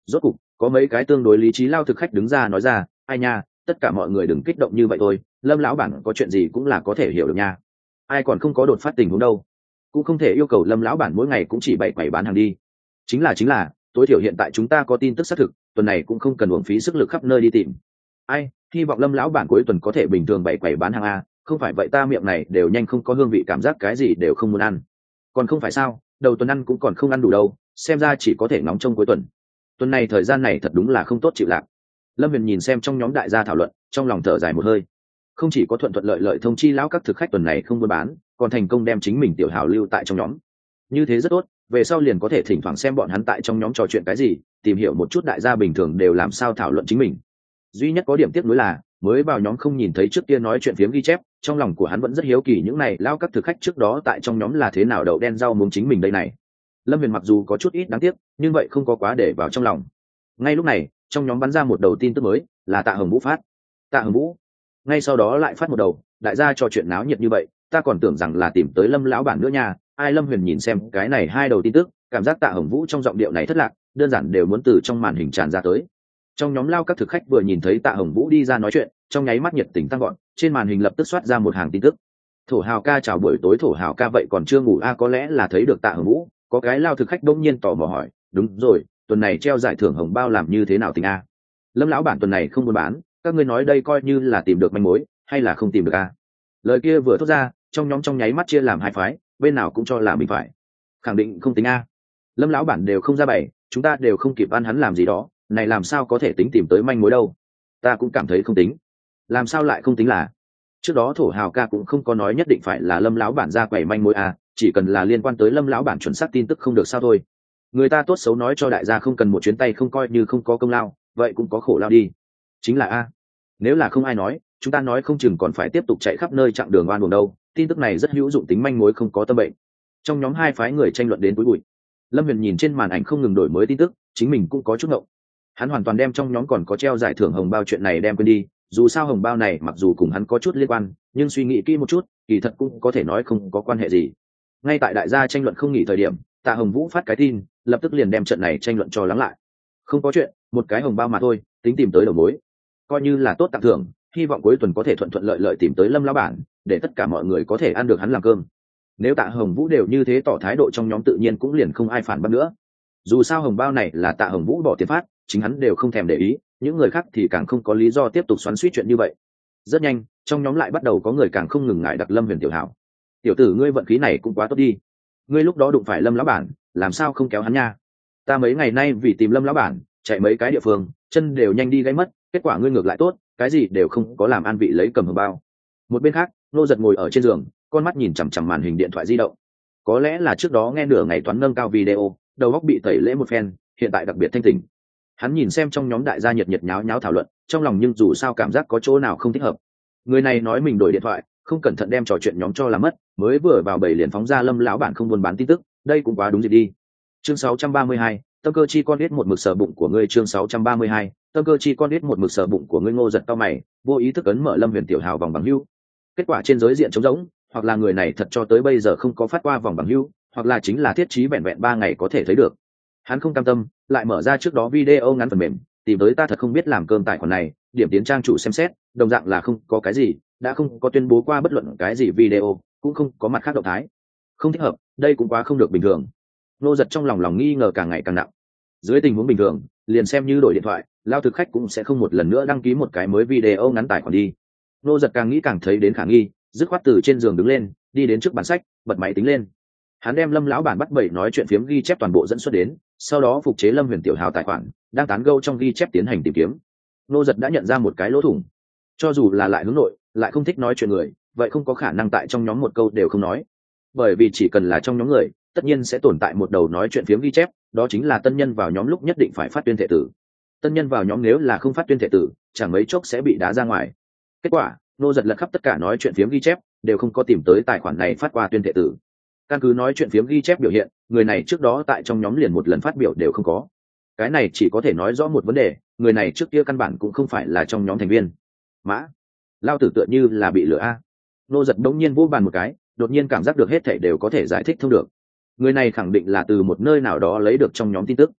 Rốt cục có mấy cái tương đối lý trí lao thực khách đứng ra nói ra, ai nha, tất cả mọi người đừng kích động như vậy thôi, Lâm lão bản có chuyện gì cũng là có thể hiểu được nha. Ai còn không có đột phát tình huống đâu, cũng không thể yêu cầu Lâm lão bản mỗi ngày cũng chỉ bày quầy bán hàng đi. Chính là tối thiểu hiện tại chúng ta có tin tức xác thực, tuần này cũng không cần uổng phí sức lực khắp nơi đi tìm. Ai, hy vọng Lâm lão bản cuối tuần có thể bình thường bày quầy bán hàng a, không phải vậy ta miệng này đều nhanh không có hương vị, cảm giác cái gì đều không muốn ăn. Còn không phải sao, đầu tuần ăn cũng còn không ăn đủ đâu, xem ra chỉ có thể ngóng trông cuối tuần. Tuần này thời gian này thật đúng là không tốt chịu lạc. Lâm Huyền nhìn xem trong nhóm đại gia thảo luận, trong lòng thở dài một hơi. Không chỉ có thuận lợi lợi thông chi lão các thực khách tuần này không buôn bán, còn thành công đem chính mình tiểu hào lưu tại trong nhóm. Như thế rất tốt, về sau liền có thể thỉnh thoảng xem bọn hắn tại trong nhóm trò chuyện cái gì, tìm hiểu một chút đại gia bình thường đều làm sao thảo luận chính mình. Duy nhất có điểm tiếc nuối là mới vào nhóm không nhìn thấy trước kia nói chuyện phiếm ghi chép, trong lòng của hắn vẫn rất hiếu kỳ những này lao các thực khách trước đó tại trong nhóm là thế nào đậu đen rau muống chính mình đây này. Lâm Huyền mặc dù có chút ít đáng tiếc, nhưng vậy không có quá để vào trong lòng. Ngay lúc này trong nhóm bắn ra một đầu tin tức mới, là Tạ Hồng Vũ phát. Tạ Hồng Vũ ngay sau đó lại phát một đầu, đại gia trò chuyện náo nhiệt như vậy, ta còn tưởng rằng là tìm tới Lâm lão bản nữa nha. Ai, Lâm Huyền nhìn xem cái này hai đầu tin tức, cảm giác Tạ Hồng Vũ trong giọng điệu này thất lạc, đơn giản đều muốn từ trong màn hình tràn ra tới. Trong nhóm lao các thực khách vừa nhìn thấy Tạ Hồng Vũ đi ra nói chuyện, trong nháy mắt nhiệt tình tăng gọn, trên màn hình lập tức xoát ra một hàng tin tức. Thổ Hào ca chào buổi tối, Thổ Hào ca vậy còn chưa ngủ a? Có lẽ là thấy được Tạ Hồng Vũ, có cái lao thực khách đông nhiên tò mò hỏi, đúng rồi, tuần này treo giải thưởng hồng bao làm như thế nào tình a? Lâm lão bản tuần này không buôn bán, các ngươi nói đây coi như là tìm được manh mối hay là không tìm được a? Lời kia vừa thốt ra, trong nhóm trong nháy mắt chia làm hai phái, bên nào cũng cho là mình phải, khẳng định không tính a. Lâm lão bản đều không ra bày, chúng ta đều không kịp ăn hắn làm gì đó, này làm sao có thể tính tìm tới manh mối đâu. Ta cũng cảm thấy không tính. Làm sao lại không tính là trước đó Thổ Hào ca cũng không có nói nhất định phải là Lâm lão bản ra quầy manh mối à, chỉ cần là liên quan tới Lâm lão bản chuẩn xác tin tức không được sao thôi. Người ta tốt xấu nói cho đại gia không cần một chuyến tay không coi như không có công lao, vậy cũng có khổ lao đi. Chính là a, nếu là không ai nói, chúng ta nói không chừng còn phải tiếp tục chạy khắp nơi chặng đường oan uổng đâu. Tin tức này rất hữu dụng tính manh mối không có tâm bệnh. Trong nhóm hai phái người tranh luận đến túi bụi. Lâm Huyền nhìn trên màn ảnh không ngừng đổi mới tin tức, chính mình cũng có chút ngộng. Hắn hoàn toàn đem trong nhóm còn có treo giải thưởng hồng bao chuyện này đem quên đi, dù sao hồng bao này mặc dù cùng hắn có chút liên quan, nhưng suy nghĩ kỹ một chút, kỳ thật cũng có thể nói không có quan hệ gì. Ngay tại đại gia tranh luận không nghỉ thời điểm, Tạ Hồng Vũ phát cái tin, lập tức liền đem trận này tranh luận cho lắng lại. Không có chuyện, một cái hồng bao mà thôi, tính tìm tới đầu mối, coi như là tốt tặng thưởng, hy vọng cuối tuần có thể thuận thuận lợi lợi tìm tới Lâm lão bản, để tất cả mọi người có thể ăn được hắn làm cơm. Nếu Tạ Hồng Vũ đều như thế tỏ thái độ, trong nhóm tự nhiên cũng liền không ai phản bác nữa. Dù sao hồng bao này là Tạ Hồng Vũ bỏ tiền phát, chính hắn đều không thèm để ý, những người khác thì càng không có lý do tiếp tục xoắn xuýt chuyện như vậy. Rất nhanh trong nhóm lại bắt đầu có người càng không ngừng ngại đặt Lâm Huyền tiểu hảo. Tiểu tử ngươi vận khí này cũng quá tốt đi, ngươi lúc đó đụng phải Lâm lão bản, làm sao không kéo hắn nha? Ta mấy ngày nay vì tìm Lâm lão bản chạy mấy cái địa phương, chân đều nhanh đi gãy mất, kết quả ngươi ngược lại tốt, cái gì đều không có làm, an vị lấy cầm hồng bao. Một bên khác Nô Giật ngồi ở trên giường, con mắt nhìn chằm chằm màn hình điện thoại di động. Có lẽ là trước đó nghe nửa ngày toán nâng cao video, đầu óc bị tẩy lễ một phen, hiện tại đặc biệt thanh tỉnh. Hắn nhìn xem trong nhóm đại gia nhiệt nhiệt nháo nháo thảo luận, trong lòng nhưng dù sao cảm giác có chỗ nào không thích hợp. Người này nói mình đổi điện thoại, không cẩn thận đem trò chuyện nhóm cho làm mất, mới vừa vào bầy liền phóng ra Lâm lão bản không buôn bán tin tức, đây cũng quá đúng gì đi. Chương 632, tâm cơ chi con ít một mực sờ bụng của ngươi. Chương 632, tâm cơ chi con ít một mực sờ bụng của ngươi. Ngô Giật cau mày, vô ý thức ấn mở Lâm Huyền tiểu hào vòng bằng hữu. Kết quả trên giới diện trống rỗng, hoặc là người này thật cho tới bây giờ không có phát qua vòng bằng hữu, hoặc là chính là thiết trí vẹn vẹn 3 ngày có thể thấy được. Hắn không cam tâm, lại mở ra trước đó video ngắn phần mềm, tìm tới ta thật không biết làm cơm tài khoản này, điểm tiến trang chủ xem xét, đồng dạng là không có cái gì, đã không có tuyên bố qua bất luận cái gì video, cũng không có mặt khác động thái. Không thích hợp, đây cũng quá không được bình thường. Nô Giật trong lòng nghi ngờ càng ngày càng nặng. Dưới tình huống bình thường, liền xem như đổi điện thoại, lao thực khách cũng sẽ không một lần nữa đăng ký một cái mới video ngắn tài khoản đi. Nô Giật càng nghĩ càng thấy đến khả nghi, dứt khoát từ trên giường đứng lên, đi đến trước bàn sách, bật máy tính lên. Hắn đem Lâm lão bản bắt bậy nói chuyện phiếm ghi chép toàn bộ dẫn xuất đến, sau đó phục chế Lâm Huyền tiểu hào tài khoản, đang tán gẫu trong ghi chép tiến hành tìm kiếm. Nô Giật đã nhận ra một cái lỗ thủng. Cho dù là lại hướng nội, lại không thích nói chuyện người, vậy không có khả năng tại trong nhóm một câu đều không nói. Bởi vì chỉ cần là trong nhóm người, tất nhiên sẽ tồn tại một đầu nói chuyện phiếm ghi chép, đó chính là tân nhân vào nhóm lúc nhất định phải phát tuyên thệ tử. Tân nhân vào nhóm nếu là không phát tuyên thệ tử, chẳng mấy chốc sẽ bị đá ra ngoài. Kết quả, Nô Giật lật khắp tất cả nói chuyện phiếm ghi chép, đều không có tìm tới tài khoản này phát qua tuyên thệ tử. Căn cứ nói chuyện phiếm ghi chép biểu hiện, người này trước đó tại trong nhóm liền một lần phát biểu đều không có. Cái này chỉ có thể nói rõ một vấn đề, người này trước kia căn bản cũng không phải là trong nhóm thành viên. Mã lao tử tựa như là bị lừa a. Nô Giật đống nhiên vỗ bàn một cái, đột nhiên cảm giác được hết thảy đều có thể giải thích thông được. Người này khẳng định là từ một nơi nào đó lấy được trong nhóm tin tức.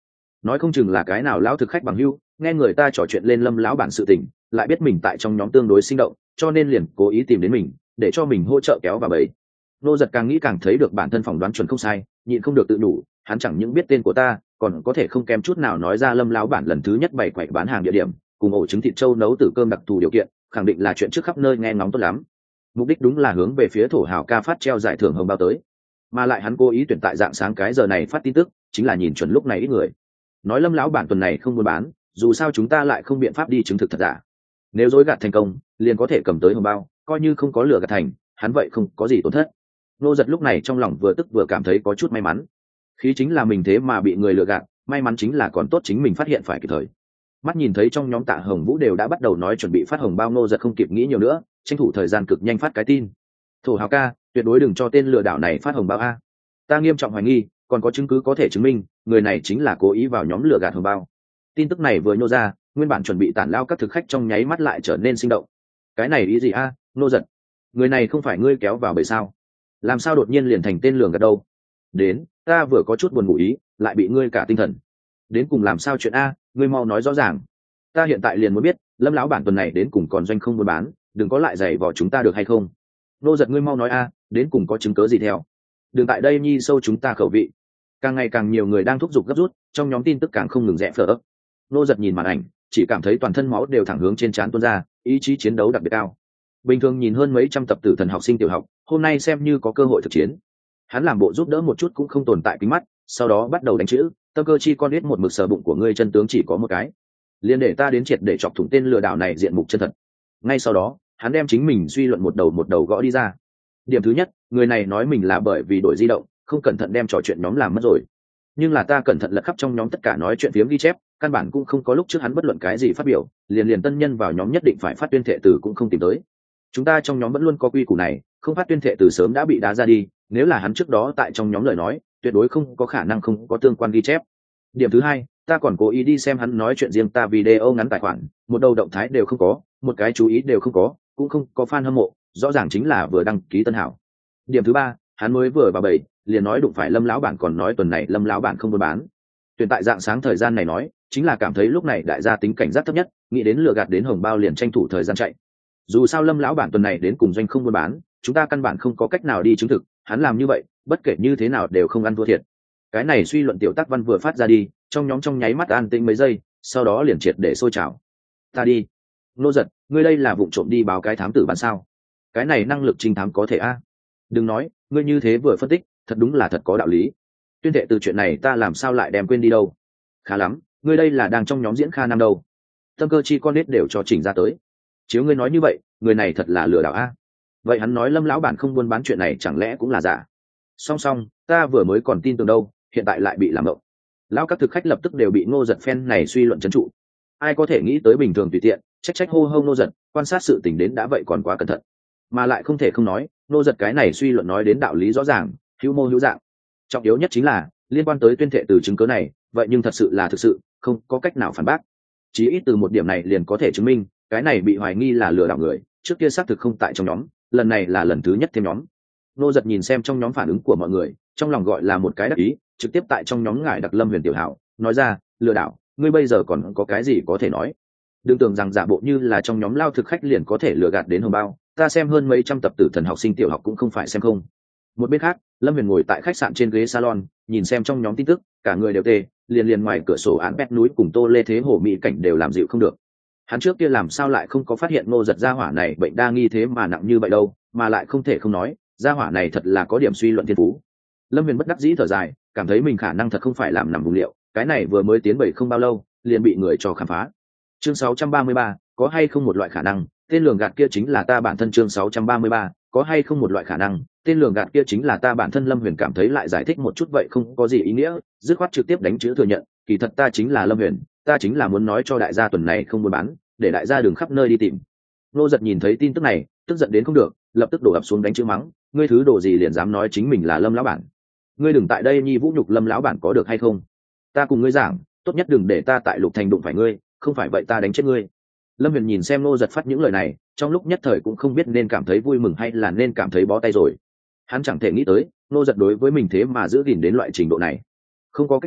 nói không chừng là cái nào lão thực khách bằng hưu, nghe người ta trò chuyện lên lâm lão bản sự tình, lại biết mình tại trong nhóm tương đối sinh động, cho nên liền cố ý tìm đến mình để cho mình hỗ trợ kéo vào bẫy. Nô Giật càng nghĩ càng thấy được bản thân phỏng đoán chuẩn không sai, nhịn không được tự đủ, hắn chẳng những biết tên của ta, còn có thể không kém chút nào nói ra lâm lão bản lần thứ nhất bày quậy bán hàng địa điểm, cùng ổ trứng thịt trâu nấu tử cơm đặc thù điều kiện, khẳng định là chuyện trước khắp nơi nghe ngóng tốt lắm. Mục đích đúng là hướng về phía thổ hào ca phát treo giải thưởng hồng bao tới, mà lại hắn cố ý tuyển tại dạng sáng cái giờ này phát tin tức, chính là nhìn chuẩn lúc này ít người. Nói lâm lão bản tuần này không buôn bán, dù sao chúng ta lại không biện pháp đi chứng thực thật giả. Nếu dối gạt thành công, liền có thể cầm tới hồng bao, coi như không có lừa gạt thành, hắn vậy không có gì tổn thất. Nô Giật lúc này trong lòng vừa tức vừa cảm thấy có chút may mắn. Khí chính là mình thế mà bị người lừa gạt, may mắn chính là còn tốt chính mình phát hiện phải kịp thời. Mắt nhìn thấy trong nhóm Tạ Hồng Vũ đều đã bắt đầu nói chuẩn bị phát hồng bao, Nô Giật không kịp nghĩ nhiều nữa, tranh thủ thời gian cực nhanh phát cái tin. Thổ hào ca, tuyệt đối đừng cho tên lừa đảo này phát hồng bao a. Ta nghiêm trọng hoài nghi, còn có chứng cứ có thể chứng minh, người này chính là cố ý vào nhóm lừa gạt hồng bao. Tin tức này vừa nhô ra, nguyên bản chuẩn bị tản lao các thực khách trong nháy mắt lại trở nên sinh động. Cái này ý gì a, Nô Giật? Người này không phải ngươi kéo vào bẫy sao? Làm sao đột nhiên liền thành tên lường gạt đâu? Đến, ta vừa có chút buồn ngủ ý, lại bị ngươi cả tinh thần. Đến cùng làm sao chuyện a, ngươi mau nói rõ ràng. Ta hiện tại liền muốn biết, lâm lão bản tuần này đến cùng còn doanh không buôn bán, đừng có lại giày vò chúng ta được hay không? Nô Giật ngươi mau nói a, đến cùng có chứng cớ gì theo? Đừng tại đây nhi sâu chúng ta khẩu vị. Càng ngày càng nhiều người đang thúc giục gấp rút, trong nhóm tin tức càng không ngừng rẽ phở. Nô Giật nhìn màn ảnh, chỉ cảm thấy toàn thân máu đều thẳng hướng trên trán tuôn ra, ý chí chiến đấu đặc biệt cao. Bình thường nhìn hơn mấy trăm tập tử thần học sinh tiểu học, hôm nay xem như có cơ hội thực chiến. Hắn làm bộ giúp đỡ một chút cũng không tồn tại kính mắt, sau đó bắt đầu đánh chữ, tâm cơ chi con biết một mực sờ bụng của ngươi chân tướng chỉ có một cái. Liên để ta đến triệt để chọc thủng tên lừa đảo này diện mục chân thật. Ngay sau đó, hắn đem chính mình suy luận một đầu gõ đi ra. Điểm thứ nhất, người này nói mình là bởi vì đổi di động, không cẩn thận đem trò chuyện nhóm làm mất rồi. Nhưng là ta cẩn thận lật khắp trong nhóm tất cả nói chuyện phiếm ghi chép, căn bản cũng không có lúc trước hắn bất luận cái gì phát biểu, liền tân nhân vào nhóm nhất định phải phát tuyên thệ từ cũng không tìm tới. Chúng ta trong nhóm vẫn luôn có quy củ này, không phát tuyên thệ từ sớm đã bị đá ra đi, nếu là hắn trước đó tại trong nhóm lời nói, tuyệt đối không có khả năng không có tương quan ghi chép. Điểm thứ hai, ta còn cố ý đi xem hắn nói chuyện riêng ta video ngắn tài khoản, một đầu động thái đều không có, một cái chú ý đều không có, cũng không có fan hâm mộ, rõ ràng chính là vừa đăng ký tân hảo. Điểm thứ ba, hắn mới vừa vào bầy, liền nói đụng phải lâm lão bản, còn nói tuần này lâm lão bản không buôn bán. Tuyển tại dạng sáng thời gian này nói, chính là cảm thấy lúc này đại gia tính cảnh giác thấp nhất, nghĩ đến lừa gạt đến hồng bao liền tranh thủ thời gian chạy. Dù sao lâm lão bản tuần này đến cùng doanh không buôn bán, chúng ta căn bản không có cách nào đi chứng thực, hắn làm như vậy bất kể như thế nào đều không ăn thua thiệt. Cái này suy luận tiểu tác văn vừa phát ra đi, trong nhóm trong nháy mắt an tĩnh mấy giây, sau đó liền triệt để sôi trào. Ta đi. Nô Giật, ngươi đây là vụng trộm đi báo cái thám tử bán sao? Cái này năng lực trinh thám có thể a? Đừng nói, ngươi như thế vừa phân tích, thật đúng là thật có đạo lý. Tuyên thệ từ chuyện này ta làm sao lại đem quên đi đâu? Khá lắm, ngươi đây là đang trong nhóm diễn Kha Nam đâu? Tâm cơ chi con nết đều cho chỉnh ra tới. Chiếu ngươi nói như vậy, người này thật là lừa đảo a. Vậy hắn nói lâm lão bản không buôn bán chuyện này chẳng lẽ cũng là giả? Song ta vừa mới còn tin tưởng đâu, hiện tại lại bị làm mộng. Lão các thực khách lập tức đều bị Ngô Giật phen này suy luận trấn trụ. Ai có thể nghĩ tới bình thường tùy tiện, trách hô hô Ngô Giật, quan sát sự tình đến đã vậy còn quá cẩn thận. Mà lại không thể không nói, Ngô Giật cái này suy luận nói đến đạo lý rõ ràng, hữu mô hữu dạng. Trọng yếu nhất chính là liên quan tới tuyên thệ từ chứng cớ này, vậy nhưng thật sự là thực sự, không có cách nào phản bác. Chỉ ít từ một điểm này liền có thể chứng minh, cái này bị hoài nghi là lừa đảo người, trước kia xác thực không tại trong nhóm, lần này là lần thứ nhất thêm nhóm. Ngô Giật nhìn xem trong nhóm phản ứng của mọi người, trong lòng gọi là một cái đắc ý, trực tiếp tại trong nhóm ngải đặc Lâm Huyền tiểu hảo, nói ra, lừa đảo, ngươi bây giờ còn có cái gì có thể nói? Đừng tưởng rằng giả bộ như là trong nhóm lao thực khách liền có thể lừa gạt đến hồng bao, ta xem hơn mấy trăm tập tử thần học sinh tiểu học cũng không phải xem không. Một bên khác, Lâm Huyền ngồi tại khách sạn trên ghế salon, nhìn xem trong nhóm tin tức, cả người đều tê, liền ngoài cửa sổ án pet núi cùng Tô Lê Thế Hồ mỹ cảnh đều làm dịu không được. Hắn trước kia làm sao lại không có phát hiện Ngô Giật gia hỏa này bệnh đa nghi thế mà nặng như vậy đâu, mà lại không thể không nói, gia hỏa này thật là có điểm suy luận thiên phú. Lâm Huyền bất đắc dĩ thở dài, cảm thấy mình khả năng thật không phải làm nằm vùng liệu, cái này vừa mới tiến bầy không bao lâu, liền bị người cho khám phá. Chương 633, có hay không một loại khả năng, tên lường gạt kia chính là ta bản thân. Chương 633, có hay không một loại khả năng, tên lường gạt kia chính là ta bản thân. Lâm Huyền cảm thấy lại giải thích một chút vậy không có gì ý nghĩa, dứt khoát trực tiếp đánh chữ thừa nhận, kỳ thật ta chính là Lâm Huyền, ta chính là muốn nói cho đại gia tuần này không buôn bán, để đại gia đường khắp nơi đi tìm. Nô Giật nhìn thấy tin tức này, tức giận đến không được, lập tức đổ ập xuống đánh chữ mắng, ngươi thứ đồ gì liền dám nói chính mình là Lâm lão bản? Ngươi đừng tại đây nhi vũ nhục Lâm lão bản có được hay không? Ta cùng ngươi giảng, tốt nhất đừng để ta tại Lục Thành đụng phải ngươi, không phải vậy ta đánh chết ngươi. Lâm Huyền nhìn xem Nô Giật phát những lời này, trong lúc nhất thời cũng không biết nên cảm thấy vui mừng hay là nên cảm thấy bó tay rồi. Hắn chẳng thể nghĩ tới, Nô Giật đối với mình thế mà giữ gìn đến loại trình độ này. Không có cách nào,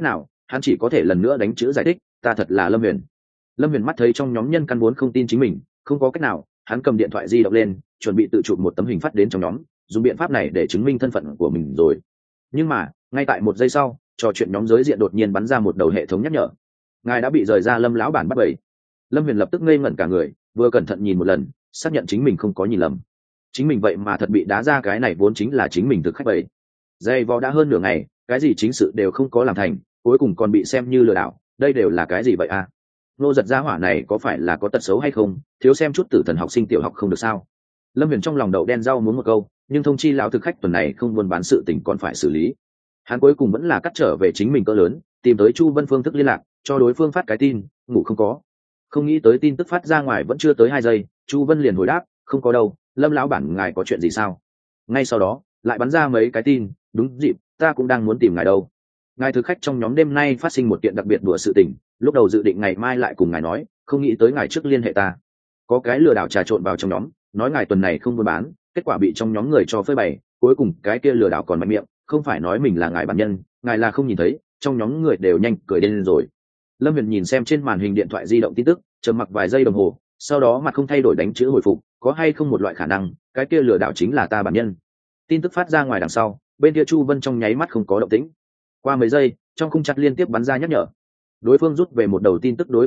hắn chỉ có thể lần nữa đánh chữ giải thích, ta thật là Lâm Huyền. Lâm Huyền mắt thấy trong nhóm nhân căn vốn không tin chính mình, không có cách nào, hắn cầm điện thoại di động lên, chuẩn bị tự chụp một tấm hình phát đến trong nhóm, dùng biện pháp này để chứng minh thân phận của mình rồi. Nhưng mà ngay tại một giây sau, trò chuyện nhóm giới diện đột nhiên bắn ra một đầu hệ thống nhắc nhở, ngài đã bị rời ra Lâm lão bản bắt bẫy. Lâm Huyền lập tức ngây ngẩn cả người, vừa cẩn thận nhìn một lần, xác nhận chính mình không có nhìn lầm, chính mình vậy mà thật bị đá ra cái này vốn chính là chính mình thực khách bẫy. Dây vò đã hơn nửa ngày, cái gì chính sự đều không có làm thành, cuối cùng còn bị xem như lừa đảo, đây đều là cái gì vậy a? Nô giật gia hỏa này có phải là có tật xấu hay không, thiếu xem chút tử thần học sinh tiểu học không được sao? Lâm Huyền trong lòng đậu đen rau muốn một câu, nhưng thông chi lão thực khách tuần này không buôn bán sự tình còn phải xử lý. Hắn cuối cùng vẫn là cắt trở về chính mình cỡ lớn, tìm tới Chu Vân phương thức liên lạc, cho đối phương phát cái tin, ngủ không có. Không nghĩ tới tin tức phát ra ngoài vẫn chưa tới 2 giây, Chu Vân liền hồi đáp, không có đâu, Lâm lão bản ngài có chuyện gì sao? Ngay sau đó lại bắn ra mấy cái tin, đúng dịp, ta cũng đang muốn tìm ngài đâu. Ngài thực khách trong nhóm đêm nay phát sinh một kiện đặc biệt đùa sự tình, lúc đầu dự định ngày mai lại cùng ngài nói, không nghĩ tới ngài trước liên hệ ta. Có cái lừa đảo trà trộn vào trong nhóm, nói ngài tuần này không buôn bán, kết quả bị trong nhóm người cho phơi bày, cuối cùng cái kia lừa đảo còn mạnh miệng, không phải nói mình là ngài bản nhân, ngài là không nhìn thấy, trong nhóm người đều nhanh cười điên rồi. Lâm Huyền nhìn xem trên màn hình điện thoại di động tin tức, trầm mặc vài giây đồng hồ, sau đó mặt không thay đổi đánh chữ hồi phục, có hay không một loại khả năng, cái kia lừa đảo chính là ta bản nhân. Tin tức phát ra ngoài đằng sau, bên kia Chu Vân trong nháy mắt không có động tĩnh. Qua mấy giây, trong khung chat liên tiếp bắn ra nhắc nhở. Đối phương rút về một đầu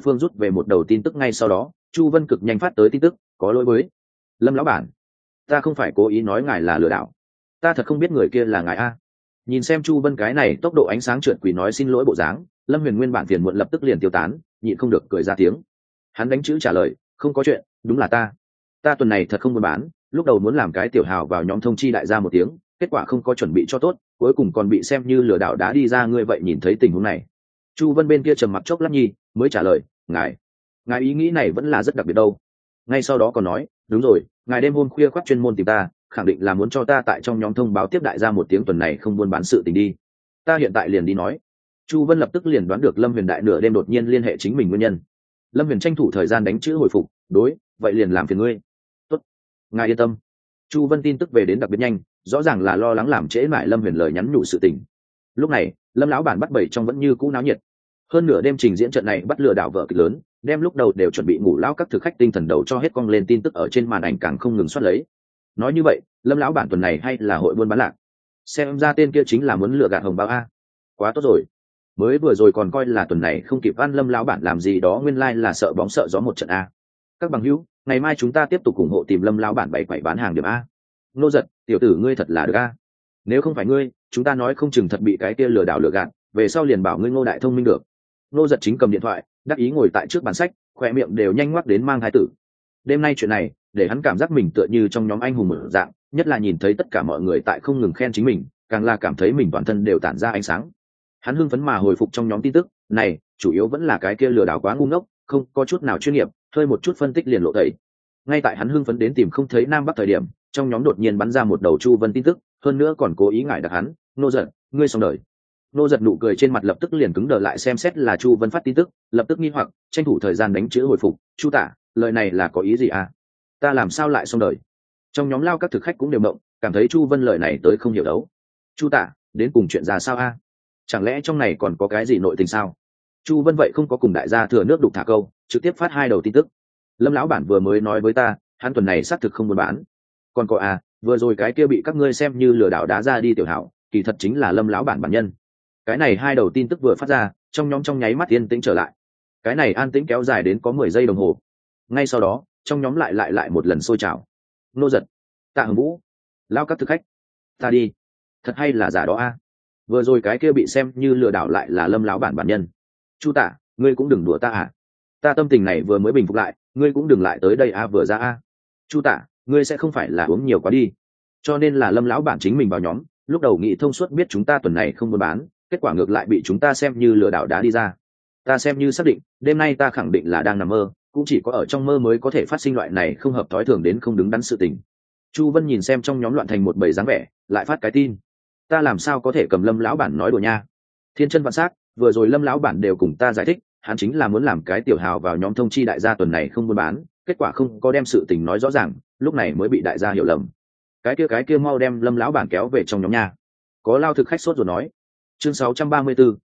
tin tức, ngay sau đó, Chu Vân cực nhanh phát tới tin tức, có lỗi với Lâm lão bản, ta không phải cố ý nói ngài là lừa đảo, ta thật không biết người kia là ngài a. Nhìn xem Chu Vân cái này tốc độ ánh sáng trượt quỷ nói xin lỗi bộ dáng, Lâm Huyền nguyên bản phiền muộn lập tức liền tiêu tán, nhịn không được cười ra tiếng. Hắn đánh chữ trả lời, không có chuyện, đúng là ta tuần này thật không buôn bán, lúc đầu muốn làm cái tiểu hào vào nhóm thông chi đại gia một tiếng, kết quả không có chuẩn bị cho tốt, cuối cùng còn bị xem như lừa đảo đá đi ra. Ngươi vậy nhìn thấy tình huống này? Chu Vân bên kia trầm mặc chốc lát nhi mới trả lời, ngài ý nghĩ này vẫn là rất đặc biệt đâu. Ngay sau đó còn nói, đúng rồi, ngài đêm hôm khuya khoác chuyên môn tìm ta, khẳng định là muốn cho ta tại trong nhóm thông báo tiếp đại gia một tiếng tuần này không buôn bán sự tình đi. Ta hiện tại liền đi nói. Chu Vân lập tức liền đoán được Lâm Huyền đại nửa đêm đột nhiên liên hệ chính mình nguyên nhân. Lâm Huyền tranh thủ thời gian đánh chữ hồi phục, đối, vậy liền làm phiền ngươi. Tốt, ngài yên tâm. Chu Vân tin tức về đến đặc biệt nhanh, rõ ràng là lo lắng làm trễ mãi Lâm Huyền lời nhắn nhủ sự tình. Lúc này Lâm lão bản bắt bẩy trong vẫn như cũ náo nhiệt, hơn nửa đêm trình diễn trận này bắt lừa đảo vợ kịch lớn, đem lúc đầu đều chuẩn bị ngủ lão các thực khách tinh thần đầu cho hết cong lên, tin tức ở trên màn ảnh càng không ngừng soát lấy. Nói như vậy Lâm lão bản tuần này hay là hội buôn bán lạc, xem ra tên kia chính là muốn lừa gạt hồng bao a. Quá tốt rồi, mới vừa rồi còn coi là tuần này không kịp ăn Lâm lão bản làm gì đó, nguyên lai là sợ bóng sợ gió một trận a. Các bằng hữu, ngày mai chúng ta tiếp tục ủng hộ tìm Lâm lão bản bày quậy bán hàng điểm a. Nô giật, tiểu tử ngươi thật là được a, nếu không phải ngươi chúng ta nói không chừng thật bị cái kia lừa đảo lừa gạt, về sau liền bảo ngươi Ngô đại thông minh được. Nô giật chính cầm điện thoại đắc ý ngồi tại trước bàn sách, khoe miệng đều nhanh ngoắc đến mang thái tử. Đêm nay chuyện này để hắn cảm giác mình tựa như trong nhóm anh hùng mở dạng, nhất là nhìn thấy tất cả mọi người tại không ngừng khen chính mình, càng là cảm thấy mình toàn thân đều tản ra ánh sáng. Hắn hưng phấn mà hồi phục trong nhóm tin tức này, chủ yếu vẫn là cái kia lừa đảo quá ngu ngốc, không có chút nào chuyên nghiệp, hơi một chút phân tích liền lộ tẩy. Ngay tại hắn hưng phấn đến tìm không thấy nam bắc thời điểm, trong nhóm đột nhiên bắn ra một đầu Chu Vân tin tức, hơn nữa còn cố ý ngại đặc hắn, nô giật, ngươi xong đời. Nô giật nụ cười trên mặt lập tức liền cứng đờ lại, xem xét là Chu Vân phát tin tức, lập tức nghi hoặc, tranh thủ thời gian đánh chữ hồi phục, Chu tả, lời này là có ý gì à? Ta làm sao lại xong đời? Trong nhóm lao các thực khách cũng đều mộng, cảm thấy Chu Vân lời này tới không hiểu đấu. Chu tả, đến cùng chuyện ra sao a? Chẳng lẽ trong này còn có cái gì nội tình sao? Chu Vân vậy không có cùng đại gia thừa nước đục thả câu, trực tiếp phát 2 đầu tin tức. Lâm lão bản vừa mới nói với ta, hắn tuần này xác thực không buôn bán. Còn có à, vừa rồi cái kia bị các ngươi xem như lừa đảo đá ra đi tiểu hảo, kỳ thật chính là Lâm lão bản bản nhân. Cái này 2 đầu tin tức vừa phát ra, trong nhóm trong nháy mắt yên tĩnh trở lại. Cái này an tĩnh kéo dài đến có 10 giây đồng hồ. Ngay sau đó, trong nhóm lại một lần sôi trào. Nô giật, Tạ Hồng Vũ, lao các thực khách, ta đi, thật hay là giả đó a? Vừa rồi cái kia bị xem như lừa đảo lại là Lâm lão bản bản nhân. Chu tả, ngươi cũng đừng đùa ta à? Ta tâm tình này vừa mới bình phục lại, ngươi cũng đừng lại tới đây a, vừa ra a. Chu tả, ngươi sẽ không phải là uống nhiều quá đi, cho nên là Lâm lão bản chính mình vào nhóm, lúc đầu nghĩ thông suốt biết chúng ta tuần này không buôn bán, kết quả ngược lại bị chúng ta xem như lừa đảo đá đi ra. Ta xem như xác định, đêm nay ta khẳng định là đang nằm mơ, cũng chỉ có ở trong mơ mới có thể phát sinh loại này không hợp thói thường đến không đứng đắn sự tình. Chu Vân nhìn xem trong nhóm loạn thành một bầy dáng vẻ, lại phát cái tin. Ta làm sao có thể cầm Lâm lão bản nói đùa nha? Thiên chân vạn sát, vừa rồi Lâm lão bản đều cùng ta giải thích, hắn chính là muốn làm cái tiểu hào vào nhóm thông chi đại gia tuần này không buôn bán, kết quả không có đem sự tình nói rõ ràng, lúc này mới bị đại gia hiểu lầm. Cái kia mau đem Lâm lão bản kéo về trong nhóm nha. Có lao thực khách sốt rồi nói. Chương 634,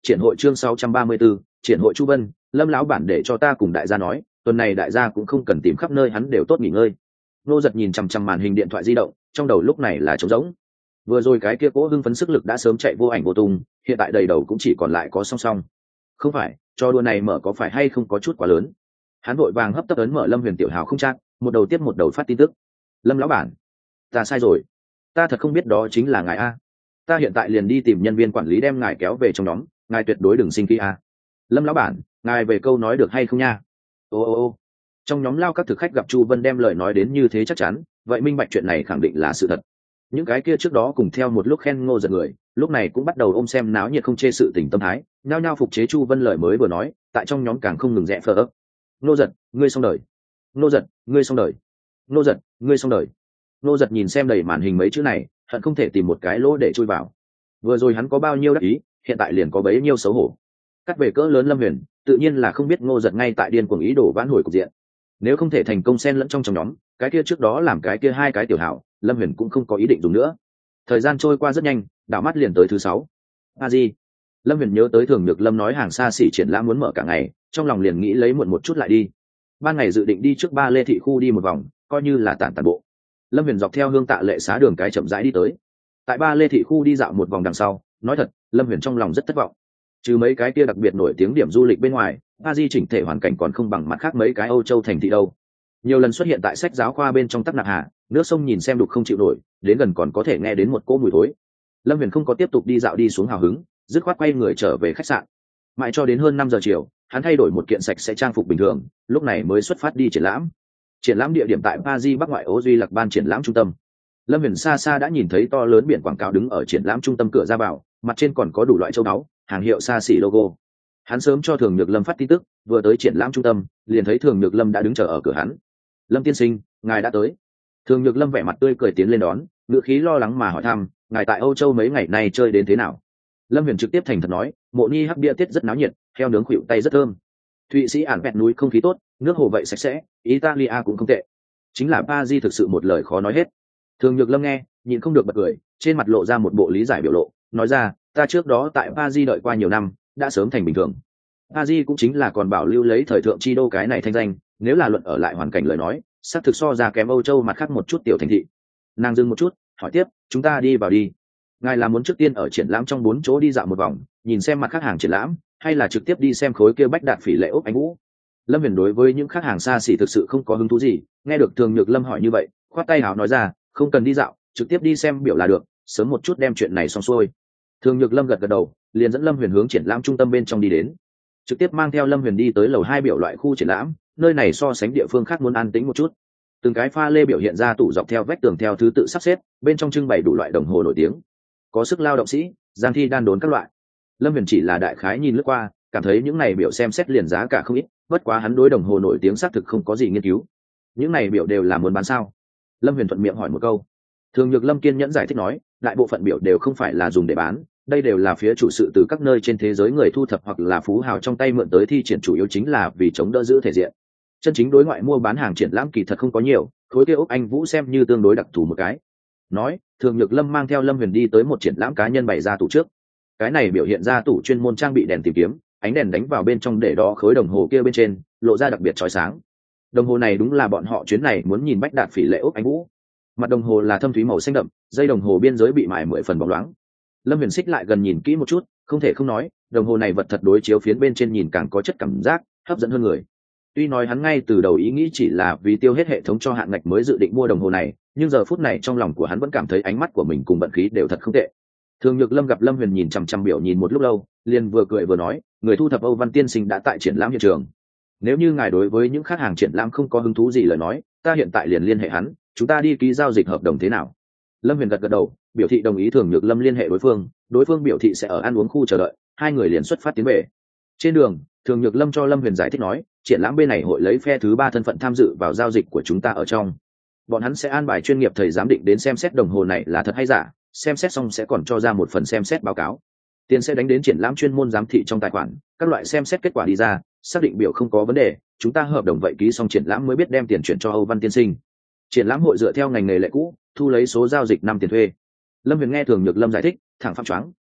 triển hội chương 634, triển hội Chu Vân. Lâm lão bản để cho ta cùng đại gia nói, tuần này đại gia cũng không cần tìm khắp nơi, hắn đều tốt nghỉ ngơi. Ngô Giật nhìn chằm chằm màn hình điện thoại di động, trong đầu lúc này là trống rỗng. Vừa rồi cái kia cố hưng phấn sức lực đã sớm chạy vô ảnh vô tung, hiện tại đầy đầu cũng chỉ còn lại có song song. Không phải, cho đùa này mở có phải hay không có chút quá lớn. Hắn vội vàng hấp tấp ấn mở Lâm Huyền tiểu hào không chắc, một đầu tiếp một đầu phát tin tức. Lâm lão bản, ta sai rồi, ta thật không biết đó chính là ngài a. Ta hiện tại liền đi tìm nhân viên quản lý đem ngài kéo về trong nhóm, ngài tuyệt đối đừng sinh khí a. Lâm lão bản, ngài về câu nói được hay không nha? Ô. Trong nhóm lao các thực khách gặp Chu Vân đem lời nói đến như thế chắc chắn, vậy minh bạch chuyện này khẳng định là sự thật. Những cái kia trước đó cùng theo một lúc khen Ngô Giật người, lúc này cũng bắt đầu ôm xem náo nhiệt không chê sự tình tâm thái, nhao nhao phục chế Chu Vân lời mới vừa nói, tại trong nhóm càng không ngừng rẽ phở ấp. Ngô Giật, ngươi xong đời. Ngô Giật, ngươi xong đời. Ngô Giật, ngươi xong đời. Ngô Giật nhìn xem đầy màn hình mấy chữ này, hận không thể tìm một cái lỗ để chui vào. Vừa rồi hắn có bao nhiêu đắc ý, hiện tại liền có bấy nhiêu xấu hổ. Cắt về cỡ lớn Lâm Huyền, tự nhiên là không biết Ngô Giật ngay tại điên cuồng ý đồ vãn hồi cục diện. Nếu không thể thành công xen lẫn trong nhóm, cái kia trước đó làm cái kia hai cái tiểu hảo, Lâm Huyền cũng không có ý định dùng nữa. Thời gian trôi qua rất nhanh, đảo mắt liền tới thứ 6. A Di. Lâm Huyền nhớ tới Thường Nhược Lâm nói hàng xa xỉ triển lãm muốn mở cả ngày, trong lòng liền nghĩ lấy muộn một chút lại đi. Ban ngày dự định đi trước Ba Lê thị khu đi một vòng, coi như là tản bộ. Lâm Huyền dọc theo Hương Tạ Lệ xá đường cái chậm rãi đi tới. Tại Ba Lê thị khu đi dạo một vòng đằng sau, nói thật, Lâm Huyền trong lòng rất thất vọng. Trừ mấy cái kia đặc biệt nổi tiếng điểm du lịch bên ngoài, A Di chỉnh thể hoàn cảnh còn không bằng mặt khác mấy cái Âu Châu thành thị đâu. Nhiều lần xuất hiện tại sách giáo khoa bên trong Tắc Nặc Hà, nước sông nhìn xem đục không chịu nổi, đến gần còn có thể nghe đến một cỗ mùi thối. Lâm Huyền không có tiếp tục đi dạo đi xuống hào hứng, dứt khoát quay người trở về khách sạn. Mãi cho đến hơn 5 giờ chiều, hắn thay đổi một kiện sạch sẽ trang phục bình thường, lúc này mới xuất phát đi triển lãm. Triển lãm địa điểm tại Paris Bắc ngoại ô Duy Lạc Ban triển lãm trung tâm. Lâm Huyền xa xa đã nhìn thấy to lớn biển quảng cáo đứng ở triển lãm trung tâm cửa ra vào, mặt trên còn có đủ loại châu báu, hàng hiệu xa xỉ logo. Hắn sớm cho Thường Nhược Lâm phát tin tức, vừa tới triển lãm trung tâm, liền thấy Thường Nhược Lâm đã đứng chờ ở cửa hắn. Lâm tiên sinh, ngài đã tới. Thường Nhược Lâm vẻ mặt tươi cười tiến lên đón, ngữ khí lo lắng mà hỏi thăm, ngài tại Âu Châu mấy ngày nay chơi đến thế nào? Lâm Huyền trực tiếp thành thật nói, mộ ni hắc bia tiết rất náo nhiệt, heo nướng khuỵu tay rất thơm. Thụy Sĩ ản vẹn núi không khí tốt, nước hồ vậy sạch sẽ, Italia cũng không tệ. Chính là Paris thực sự một lời khó nói hết. Thường Nhược Lâm nghe, nhịn không được bật cười, trên mặt lộ ra một bộ lý giải biểu lộ, nói ra, ta trước đó tại Paris đợi qua nhiều năm, đã sớm thành bình thường. Paris cũng chính là còn bảo lưu lấy thời thượng chi đô cái này thanh danh, nếu là luận ở lại hoàn cảnh lời nói, xác thực so ra kém Âu Châu mặt khác một chút tiểu thành thị. Nàng dừng một chút, hỏi tiếp, chúng ta đi vào đi. Ngài là muốn trước tiên ở triển lãm trong 4 chỗ đi dạo một vòng, nhìn xem mặt khác hàng triển lãm, hay là trực tiếp đi xem khối kia bách đạt phỉ lệ ốc anh vũ? Lâm Huyền đối với những khách hàng xa xỉ thực sự không có hứng thú gì, nghe được Thường Nhược Lâm hỏi như vậy, khoát tay áo nói ra, không cần đi dạo, trực tiếp đi xem biểu là được, sớm một chút đem chuyện này xong xuôi. Thường Nhược Lâm gật gật đầu, liền dẫn Lâm Huyền hướng triển lãm trung tâm bên trong đi đến. Trực tiếp mang theo Lâm Huyền đi tới lầu 2 biểu loại khu triển lãm, nơi này so sánh địa phương khác muốn an tĩnh một chút. Từng cái pha lê biểu hiện ra tủ dọc theo vách tường theo thứ tự sắp xếp, bên trong trưng bày đủ loại đồng hồ nổi tiếng, có sức lao động sĩ, giang thi đan đốn các loại. Lâm Huyền chỉ là đại khái nhìn lướt qua, cảm thấy những này biểu xem xét liền giá cả không ít, bất quá hắn đối đồng hồ nổi tiếng xác thực không có gì nghiên cứu. Những này biểu đều là muốn bán sao? Lâm Huyền thuận miệng hỏi một câu. Thường Nhược Lâm kiên nhẫn giải thích nói, đại bộ phận biểu đều không phải là dùng để bán, đây đều là phía chủ sự từ các nơi trên thế giới người thu thập hoặc là phú hào trong tay mượn tới thi triển, chủ yếu chính là vì chống đỡ giữ thể diện. Chân chính đối ngoại mua bán hàng triển lãm kỳ thật không có nhiều, khối kia ốc anh vũ xem như tương đối đặc thù một cái. Nói, Thường Nhược Lâm mang theo Lâm Huyền đi tới một triển lãm cá nhân bày ra tủ trước. Cái này biểu hiện ra tủ chuyên môn trang bị đèn tìm kiếm, ánh đèn đánh vào bên trong để đó khối đồng hồ kia bên trên, lộ ra đặc biệt chói sáng. Đồng hồ này đúng là bọn họ chuyến này muốn nhìn bách đạt phỉ lệ ốc anh vũ. Mặt đồng hồ là thâm thúy màu xanh đậm, dây đồng hồ biên giới bị mài 10 phần bóng loáng. Lâm Huyền xích lại gần nhìn kỹ một chút, không thể không nói, đồng hồ này vật thật đối chiếu phiến bên trên nhìn càng có chất cảm giác, hấp dẫn hơn người. Tuy nói hắn ngay từ đầu ý nghĩ chỉ là vì tiêu hết hệ thống cho hạn ngạch mới dự định mua đồng hồ này, nhưng giờ phút này trong lòng của hắn vẫn cảm thấy ánh mắt của mình cùng vận khí đều thật không tệ. Thường Nhược Lâm gặp Lâm Huyền nhìn chằm chằm biểu nhìn một lúc lâu, liền vừa cười vừa nói, người thu thập Âu Văn tiên sinh đã tại triển lãm hiện trường. Nếu như ngài đối với những khách hàng triển lãm không có hứng thú gì lời nói, ta hiện tại liền liên hệ hắn, chúng ta đi ký giao dịch hợp đồng thế nào? Lâm Huyền gật gật đầu, biểu thị đồng ý. Thường Nhược Lâm liên hệ đối phương biểu thị sẽ ở ăn uống khu chờ đợi, hai người liền xuất phát tiến về. Trên đường, Thường Nhược Lâm cho Lâm Huyền giải thích nói, triển lãm bên này hội lấy phe thứ 3 thân phận tham dự vào giao dịch của chúng ta ở trong. Bọn hắn sẽ an bài chuyên nghiệp thầy giám định đến xem xét đồng hồ này là thật hay giả, xem xét xong sẽ còn cho ra một phần xem xét báo cáo. Tiền sẽ đánh đến triển lãm chuyên môn giám thị trong tài khoản, các loại xem xét kết quả đi ra, xác định biểu không có vấn đề, chúng ta hợp đồng vậy ký xong triển lãm mới biết đem tiền chuyển cho Âu Văn tiên sinh. Triển lãm hội dựa theo ngành nghề lệ cũ, thu lấy số giao dịch năm tiền thuê. Lâm Huyền nghe Thường Nhược Lâm giải thích, thẳng phăng choáng,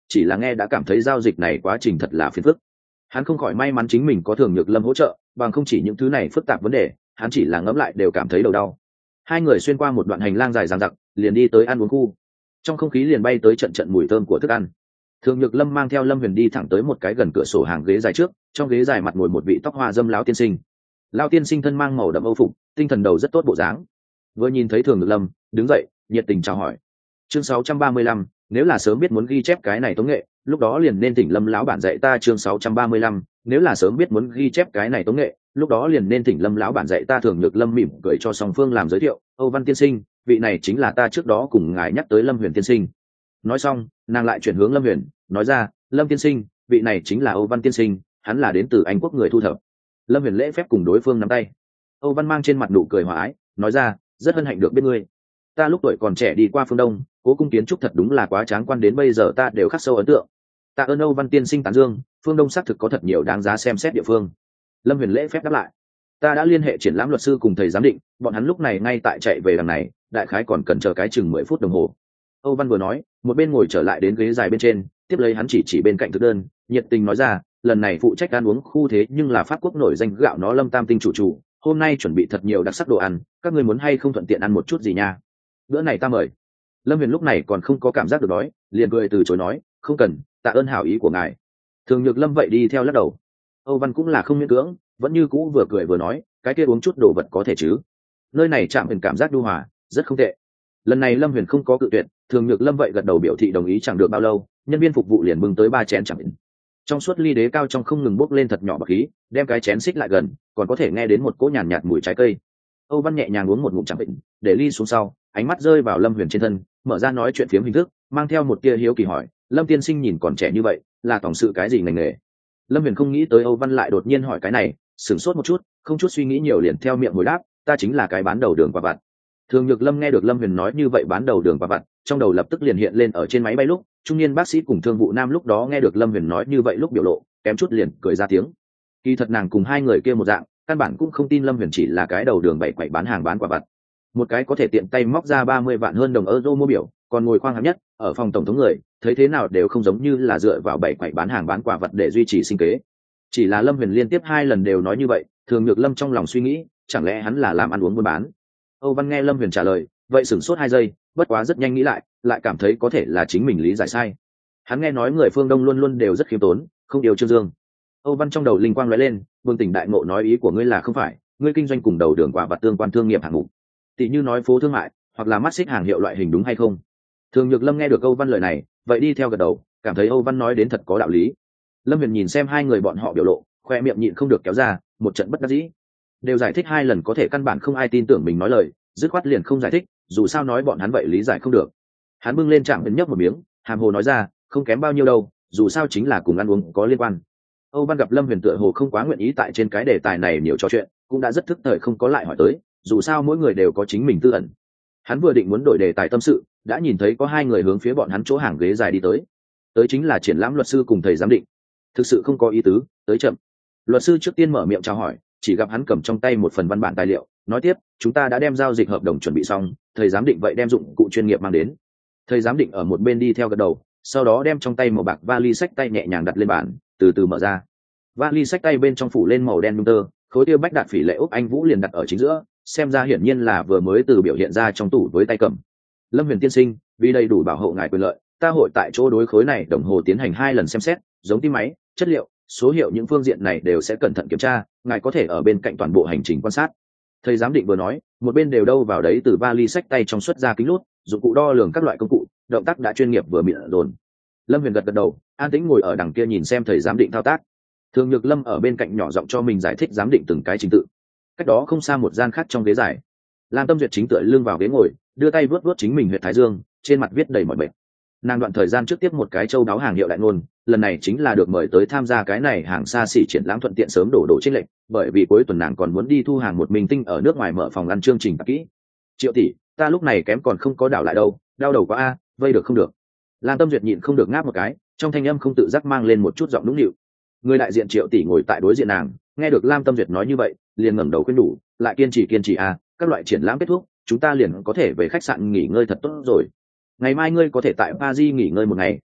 chỉ là nghe đã cảm thấy giao dịch này quá trình thật là phiền phức. Hắn không khỏi may mắn chính mình có Thường Nhược Lâm hỗ trợ, bằng không chỉ những thứ này phức tạp vấn đề, hắn chỉ là ngẫm lại đều cảm thấy đầu đau. Hai người xuyên qua một đoạn hành lang dài dằng dặc, liền đi tới ăn uống khu. Trong không khí liền bay tới trận trận mùi thơm của thức ăn. Thường Nhược Lâm mang theo Lâm Huyền đi thẳng tới một cái gần cửa sổ hàng ghế dài trước, trong ghế dài mặt ngồi một vị tóc hoa dâm lão tiên sinh. Lão tiên sinh thân mang màu đậm âu phục, tinh thần đầu rất tốt bộ dáng. Vừa nhìn thấy Thường Nhược Lâm, đứng dậy, nhiệt tình chào hỏi. Chương 635, nếu là sớm biết muốn ghi chép cái này tống nghệ, lúc đó liền nên thỉnh Lâm lão bản dạy ta. Chương 635, nếu là sớm biết muốn ghi chép cái này tống nghệ, lúc đó liền nên thỉnh Lâm lão bản dạy ta. Thường Nhược Lâm mỉm cười cho song phương làm giới thiệu, Âu Văn tiên sinh, vị này chính là ta trước đó cùng ngài nhắc tới Lâm Huyền tiên sinh. Nói xong, nàng lại chuyển hướng Lâm Huyền, nói ra, Lâm tiên sinh, vị này chính là Âu Văn tiên sinh, hắn là đến từ Anh quốc người thu thập. Lâm Huyền lễ phép cùng đối phương nắm tay. Âu Văn mang trên mặt nụ cười hòa ái, nói ra, rất hân hạnh được biết ngươi. Ta lúc tuổi còn trẻ đi qua phương Đông, cố cung kiến trúc thật đúng là quá tráng quan, đến bây giờ ta đều khắc sâu ấn tượng. Tạ ơn Âu Văn tiên sinh tán dương, phương Đông xác thực có thật nhiều đáng giá xem xét địa phương. Lâm Huyền lễ phép đáp lại. Ta đã liên hệ triển lãm luật sư cùng thầy giám định, bọn hắn lúc này ngay tại chạy về đằng này, đại khái còn cần chờ cái chừng 10 phút đồng hồ. Âu Văn vừa nói, một bên ngồi trở lại đến ghế dài bên trên, tiếp lấy hắn chỉ bên cạnh thực đơn, nhiệt tình nói ra, lần này phụ trách ăn uống khu thế nhưng là Pháp quốc nổi danh gạo nó Lâm Tam Tinh chủ, hôm nay chuẩn bị thật nhiều đặc sắc đồ ăn, các ngươi muốn hay không thuận tiện ăn một chút gì nha? Bữa này ta mời. Lâm Huyền lúc này còn không có cảm giác được đói, liền cười từ chối nói, không cần, tạ ơn hảo ý của ngài. Thường Nhược Lâm vậy đi theo lắc đầu. Âu Văn cũng là không miễn cưỡng, vẫn như cũ vừa cười vừa nói, cái kia uống chút đồ vật có thể chứ? Nơi này chạm Huyền cảm giác nhu hòa, rất không tệ. Lần này Lâm Huyền không có cự tuyệt, Thường Nhược Lâm vậy gật đầu biểu thị đồng ý. Chẳng được bao lâu, nhân viên phục vụ liền bưng tới 3 chén chạm Huyền. Trong suốt ly đế cao trong không ngừng bốc lên thật nhỏ bọt khí, đem cái chén xích lại gần, còn có thể nghe đến một cỗ nhàn nhạt mùi trái cây. Âu Văn nhẹ nhàng uống một ngụm chạm Huyền, để ly xuống sau, ánh mắt rơi vào Lâm Huyền trên thân, mở ra nói chuyện phiếm hình thức, mang theo một tia hiếu kỳ hỏi, Lâm tiên sinh nhìn còn trẻ như vậy, là tổng sự cái gì ngành nghề? Lâm Huyền không nghĩ tới Âu Văn lại đột nhiên hỏi cái này, sửng sốt một chút, không chút suy nghĩ nhiều liền theo miệng hồi đáp, ta chính là cái bán đầu đường quả vặt. Thường Nhược Lâm nghe được Lâm Huyền nói như vậy bán đầu đường quả vặt, trong đầu lập tức liền hiện lên ở trên máy bay lúc trung niên bác sĩ cùng thương vụ nam lúc đó nghe được Lâm Huyền nói như vậy lúc biểu lộ, kém chút liền cười ra tiếng. Kỳ thật nàng cùng hai người kia một dạng, căn bản cũng không tin Lâm Huyền chỉ là cái đầu đường bày quậy bán hàng bán quả vặt. Một cái có thể tiện tay móc ra 30 vạn hơn đồng euro mua biểu, còn ngồi khoang hạng nhất ở phòng tổng thống người, thấy thế nào đều không giống như là dựa vào bày quậy bán hàng bán quả vật để duy trì sinh kế. Chỉ là Lâm Huyền liên tiếp 2 lần đều nói như vậy, Thường Nhược Lâm trong lòng suy nghĩ, chẳng lẽ hắn là làm ăn uống buôn bán? Âu Văn nghe Lâm Huyền trả lời, vậy sửng sốt 2 giây, bất quá rất nhanh nghĩ lại cảm thấy có thể là chính mình lý giải sai. Hắn nghe nói người phương Đông luôn luôn đều rất khiêm tốn, không yêu trương dương. Âu Văn trong đầu linh quang lóe lên, bừng tỉnh đại ngộ nói, ý của ngươi là không phải ngươi kinh doanh cùng đầu đường quả vật tương quan thương nghiệp hạng mục, tỷ như nói phố thương mại hoặc là mắt xích hàng hiệu loại hình, đúng hay không? Thường Nhược Lâm nghe được Âu Văn lời này, vậy đi theo gật đầu, cảm thấy Âu Văn nói đến thật có đạo lý. Lâm Huyền nhìn xem hai người bọn họ biểu lộ, khoe miệng nhịn không được kéo ra, một trận bất đắc dĩ. Đều giải thích 2 lần có thể căn bản không ai tin tưởng mình nói lời, dứt khoát liền không giải thích, dù sao nói bọn hắn vậy lý giải không được. Hắn bưng lên chạm Huyền nhấp một miếng, hàm hồ nói ra, không kém bao nhiêu đâu, dù sao chính là cùng ăn uống có liên quan. Âu Văn gặp Lâm Huyền tựa hồ không quá nguyện ý tại trên cái đề tài này nhiều trò chuyện, cũng đã rất thức thời không có lại hỏi tới, dù sao mỗi người đều có chính mình tư ẩn. Hắn vừa định muốn đổi đề tài tâm sự, đã nhìn thấy có 2 người hướng phía bọn hắn chỗ hàng ghế dài đi tới chính là triển lãm luật sư cùng thầy giám định. Thực sự không có ý tứ, tới chậm. Luật sư trước tiên mở miệng chào hỏi, chỉ gặp hắn cầm trong tay một phần văn bản tài liệu, nói tiếp, chúng ta đã đem giao dịch hợp đồng chuẩn bị xong, thầy giám định vậy đem dụng cụ chuyên nghiệp mang đến. Thầy giám định ở một bên đi theo gật đầu, sau đó đem trong tay màu bạc vali xách tay nhẹ nhàng đặt lên bàn, từ từ mở ra. Vali xách tay bên trong phủ lên màu đen nhung tơ, khối tiêu bách đạt phỉ lệ úc anh vũ liền đặt ở chính giữa, xem ra hiển nhiên là vừa mới từ biểu hiện ra trong tủ với tay cầm. Lâm Huyền tiên sinh, vì đầy đủ bảo hộ ngài quyền lợi, ta hội tại chỗ đối khối này đồng hồ tiến hành 2 lần xem xét, giống tim máy, chất liệu, số hiệu những phương diện này đều sẽ cẩn thận kiểm tra, ngài có thể ở bên cạnh toàn bộ hành trình quan sát. Thầy giám định vừa nói, một bên đều đâu vào đấy từ vali xách tay trong xuất ra kính lút, dụng cụ đo lường các loại công cụ, động tác đã chuyên nghiệp vừa miệng dồn. Lâm Huyền gật đầu, an tĩnh ngồi ở đằng kia nhìn xem thầy giám định thao tác. Thường Nhược Lâm ở bên cạnh nhỏ giọng cho mình giải thích giám định từng cái trình tự. Cách đó không xa một gian khác trong ghế dài, Lam Tâm Duyệt chính tựa lưng vào ghế ngồi, đưa tay vuốt vuốt chính mình huyệt thái dương, trên mặt viết đầy mỏi mệt. Nàng đoạn thời gian trước tiếp một cái châu đáo hàng hiệu đại ngôn, lần này chính là được mời tới tham gia cái này hàng xa xỉ triển lãm, thuận tiện sớm đổ chênh lệch, bởi vì cuối tuần nàng còn muốn đi thu hàng một minh tinh ở nước ngoài mở phòng ăn chương trình kỹ. Triệu tỷ, ta lúc này kém còn không có đảo lại đâu, đau đầu quá a, vây được không được. Lam Tâm Duyệt nhịn không được ngáp một cái, trong thanh âm không tự giác mang lên một chút giọng nũng nịu. Người đại diện Triệu tỷ ngồi tại đối diện nàng, nghe được Lam Tâm Duyệt nói như vậy, liền ngẩng đầu khuyên đủ, lại kiên trì a, các loại triển lãm kết thúc, chúng ta liền có thể về khách sạn nghỉ ngơi thật tốt rồi. Ngày mai ngươi có thể tại Paris nghỉ ngơi một ngày,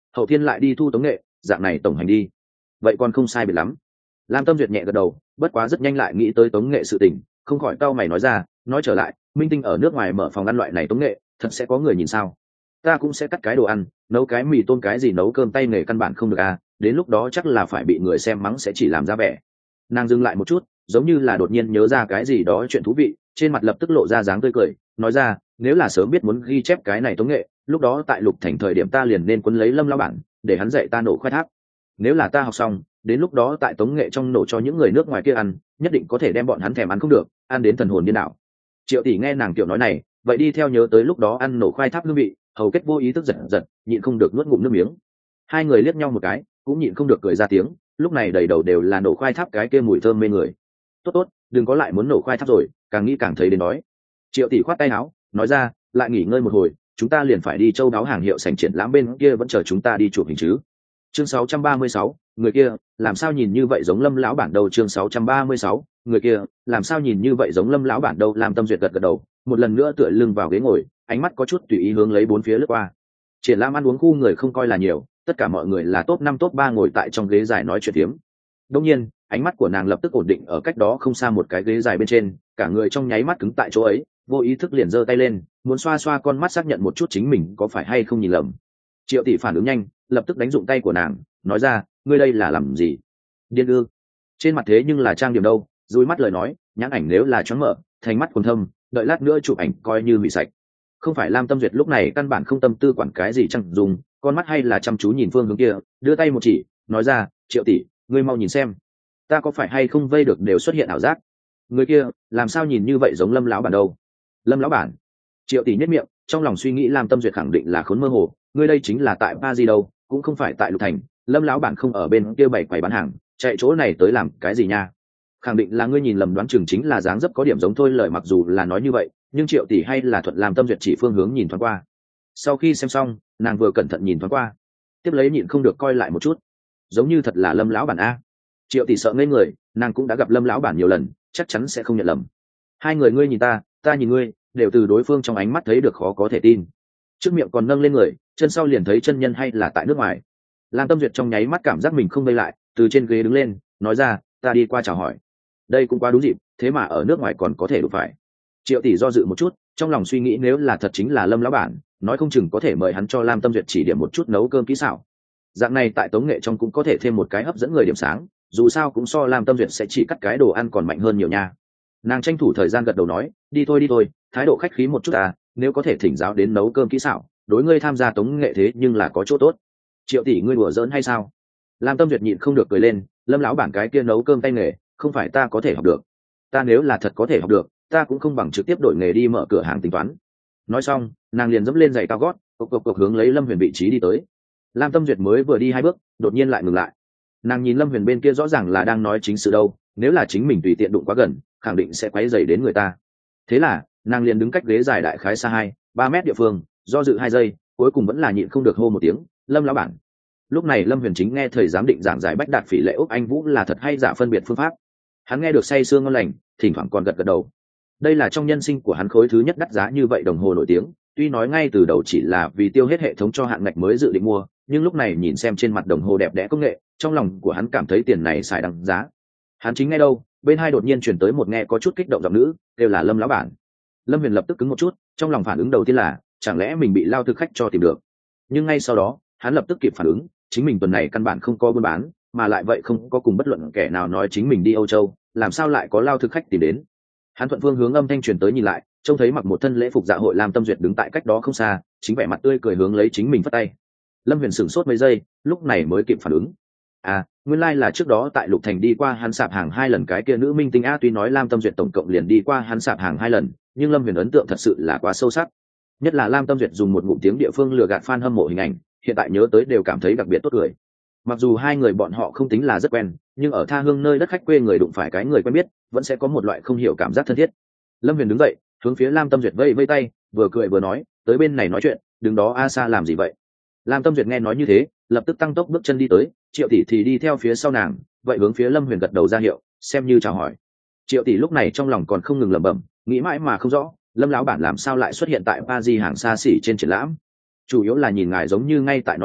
hậu thiên lại đi thu tống nghệ, dạng này tổng hành đi. Vậy còn không sai biệt lắm. Lam Tâm Duyệt nhẹ gật đầu, bất quá rất nhanh lại nghĩ tới tống nghệ sự tình, không khỏi cau mày nói ra, nói trở lại, minh tinh ở nước ngoài mở phòng ăn loại này tống nghệ, thật sẽ có người nhìn sao? Ta cũng sẽ cắt cái đồ ăn, nấu cái mì tôm cái gì nấu cơm tay nghề căn bản không được à, đến lúc đó chắc là phải bị người xem mắng sẽ chỉ làm ra vẻ. Nàng dừng lại một chút, giống như là đột nhiên nhớ ra cái gì đó chuyện thú vị, trên mặt lập tức lộ ra dáng tươi cười, nói ra, nếu là sớm biết muốn ghi chép cái này tống nghệ, lúc đó tại Lục Thành thời điểm ta liền nên quấn lấy Lâm lão bản, để hắn dạy ta nổ khoai thác. Nếu là ta học xong, đến lúc đó tại tống nghệ trong nổ cho những người nước ngoài kia ăn, nhất định có thể đem bọn hắn thèm ăn không được, ăn đến thần hồn điên đảo. Triệu tỷ nghe nàng tiểu nói này, vậy đi theo nhớ tới lúc đó ăn nổ khoai thác hương vị, hầu kết vô ý thức giật giật, nhịn không được nuốt ngụm nước miếng. Hai người liếc nhau một cái, cũng nhịn không được cười ra tiếng, lúc này đầy đầu đều là nổ khoai thác cái kia mùi thơm mê người. Tốt tốt, đừng có lại muốn nổ khoai thác rồi, càng nghĩ càng thấy đến đói. Triệu tỷ khoát tay áo, nói ra, lại nghỉ ngơi một hồi, chúng ta liền phải đi châu đáo hàng hiệu sảnh triển lãm bên kia vẫn chờ chúng ta đi chụp hình chứ. Chương 636, người kia, làm sao nhìn như vậy giống Lâm lão bản đâu? Chương 636, người kia, làm sao nhìn như vậy giống Lâm lão bản đâu? Làm Tâm Duyệt gật gật đầu, một lần nữa tựa lưng vào ghế ngồi, ánh mắt có chút tùy ý hướng lấy bốn phía lướt qua. Triển lãm ăn uống khu người không coi là nhiều, tất cả mọi người là top 5 top 3 ngồi tại trong ghế dài nói chuyện phiếm. Đương nhiên, ánh mắt của nàng lập tức ổn định ở cách đó không xa một cái ghế dài bên trên, cả người trong nháy mắt cứng tại chỗ ấy, vô ý thức liền giơ tay lên, muốn xoa xoa con mắt xác nhận một chút chính mình có phải hay không nhìn lầm. Triệu tỷ phản ứng nhanh, lập tức đánh dụng tay của nàng, nói ra, ngươi đây là làm gì? Điên ư? Trên mặt thế nhưng là trang điểm đâu? Dùi mắt lời nói, nhãn ảnh nếu là choáng mở, thành mắt quần thâm, đợi lát nữa chụp ảnh coi như bị sạch. Không phải Lam Tâm Duyệt lúc này căn bản không tâm tư quản cái gì chẳng dùng, con mắt hay là chăm chú nhìn phương hướng kia, đưa tay một chỉ, nói ra, Triệu tỷ, ngươi mau nhìn xem, ta có phải hay không vây được đều xuất hiện ảo giác? Người kia, làm sao nhìn như vậy giống Lâm lão bản đâu? Lâm lão bản? Triệu tỷ nhếch miệng, trong lòng suy nghĩ Lam Tâm Duyệt khẳng định là khốn mơ hồ, ngươi đây chính là tại Ba Di đâu, cũng không phải tại Lục Thành, Lâm lão bản không ở bên kia bày quầy bán hàng, chạy chỗ này tới làm cái gì nha? Khẳng định là ngươi nhìn lầm, đoán chừng chính là dáng dấp có điểm giống thôi. Lời mặc dù là nói như vậy, nhưng Triệu tỷ hay là thuận Lam Tâm Duyệt chỉ phương hướng nhìn thoáng qua. Sau khi xem xong, nàng vừa cẩn thận nhìn thoáng qua, tiếp lấy nhịn không được coi lại một chút, giống như thật là Lâm lão bản a. Triệu tỷ sợ ngây người, nàng cũng đã gặp Lâm lão bản nhiều lần, chắc chắn sẽ không nhận lầm. Hai người ngươi nhìn ta, ta nhìn ngươi, đều từ đối phương trong ánh mắt thấy được khó có thể tin. Trước miệng còn nâng lên người, chân sau liền thấy chân nhân hay là tại nước ngoài. Lam Tâm Duyệt trong nháy mắt cảm giác mình không vây lại, từ trên ghế đứng lên, nói ra, ta đi qua chào hỏi. Đây cũng quá đúng dịp, thế mà ở nước ngoài còn có thể đụng phải. Triệu tỷ do dự một chút, trong lòng suy nghĩ nếu là thật chính là Lâm lão bản, nói không chừng có thể mời hắn cho Lam Tâm Duyệt chỉ điểm một chút nấu cơm kỹ xảo. Dạng này tại tống nghệ trong cũng có thể thêm một cái hấp dẫn người điểm sáng, dù sao cũng so Lam Tâm Duyệt sẽ chỉ cắt cái đồ ăn còn mạnh hơn nhiều nha. Nàng tranh thủ thời gian gật đầu nói, đi thôi, thái độ khách khí một chút à, nếu có thể thỉnh giáo đến nấu cơm kỹ xảo, đối ngươi tham gia tống nghệ thế nhưng là có chỗ tốt. Triệu tỷ ngươi đùa giỡn hay sao? Lam Tâm Duyệt nhịn không được cười lên, Lâm lão bản cái kia nấu cơm tay nghề, không phải ta có thể học được. Ta nếu là thật có thể học được, ta cũng không bằng trực tiếp đổi nghề đi mở cửa hàng tính toán. Nói xong, nàng liền dẫm lên giày cao gót, cộc hướng lấy Lâm Huyền vị trí đi tới. Lam Tâm Duyệt mới vừa đi 2 bước, đột nhiên lại ngừng lại. Nàng nhìn Lâm Huyền bên kia rõ ràng là đang nói chính sự đâu, nếu là chính mình tùy tiện đụng quá gần, khẳng định sẽ quấy rầy đến người ta. Thế là, nàng liền đứng cách ghế dài đại khái xa 2-3 mét địa phương, do dự 2 giây, cuối cùng vẫn là nhịn không được hô một tiếng, Lâm lão bản. Lúc này Lâm Huyền chính nghe thầy giám định giảng giải bách đạt phỉ lệ ốc anh vũ là thật hay giả phân biệt phương pháp. Hắn nghe được say sưa ngon lành, thỉnh thoảng còn gật gật đầu. Đây là trong nhân sinh của hắn khối thứ nhất đắt giá như vậy đồng hồ nổi tiếng, tuy nói ngay từ đầu chỉ là vì tiêu hết hệ thống cho hạng ngạch mới dự định mua, nhưng lúc này nhìn xem trên mặt đồng hồ đẹp đẽ công nghệ, trong lòng của hắn cảm thấy tiền này xài đằng giá. Hắn chính nghe đâu, bên hai đột nhiên truyền tới một nghe có chút kích động giọng nữ, đều là Lâm lão bản. Lâm Huyền lập tức cứng một chút, trong lòng phản ứng đầu tiên là chẳng lẽ mình bị lao thực khách cho tìm được. Nhưng ngay sau đó, hắn lập tức kịp phản ứng, chính mình tuần này căn bản không có buôn bán, mà lại vậy không có cùng bất luận kẻ nào nói chính mình đi Âu Châu, làm sao lại có lao thực khách tìm đến. Hắn thuận phương hướng âm thanh truyền tới nhìn lại, trông thấy mặc một thân lễ phục dạ hội Lam Tâm Duyệt đứng tại cách đó không xa, chính vẻ mặt tươi cười hướng lấy chính mình phất tay. Lâm Huyền sửng sốt mấy giây, lúc này mới kịp phản ứng. À, nguyên lai là trước đó tại Lục Thành đi qua hắn sạp hàng 2 lần cái kia nữ minh tinh a. Tuy nói Lam Tâm Duyệt tổng cộng liền đi qua hắn sạp hàng 2 lần, nhưng Lâm Huyền ấn tượng thật sự là quá sâu sắc. Nhất là Lam Tâm Duyệt dùng một ngụm tiếng địa phương lừa gạt fan hâm mộ hình ảnh, hiện tại nhớ tới đều cảm thấy đặc biệt tốt cười. Mặc dù hai người bọn họ không tính là rất quen, nhưng ở tha hương nơi đất khách quê người đụng phải cái người quen biết, vẫn sẽ có một loại không hiểu cảm giác thân thiết. Lâm Huyền đứng dậy, hướng phía Lam Tâm Duyệt vây vây tay, vừa cười vừa nói, tới bên này nói chuyện, đừng đó a xa làm gì vậy. Lam Tâm Duyệt nghe nói như thế, lập tức tăng tốc bước chân đi tới, Triệu tỷ thì đi theo phía sau nàng, vậy hướng phía Lâm Huyền gật đầu ra hiệu, xem như chào hỏi. Triệu tỷ lúc này trong lòng còn không ngừng lẩm bẩm, nghĩ mãi mà không rõ, Lâm lão bản làm sao lại xuất hiện tại Paris hàng xa xỉ trên triển lãm. Chủ yếu là nhìn ngài giống như ngay tại nói chuyện,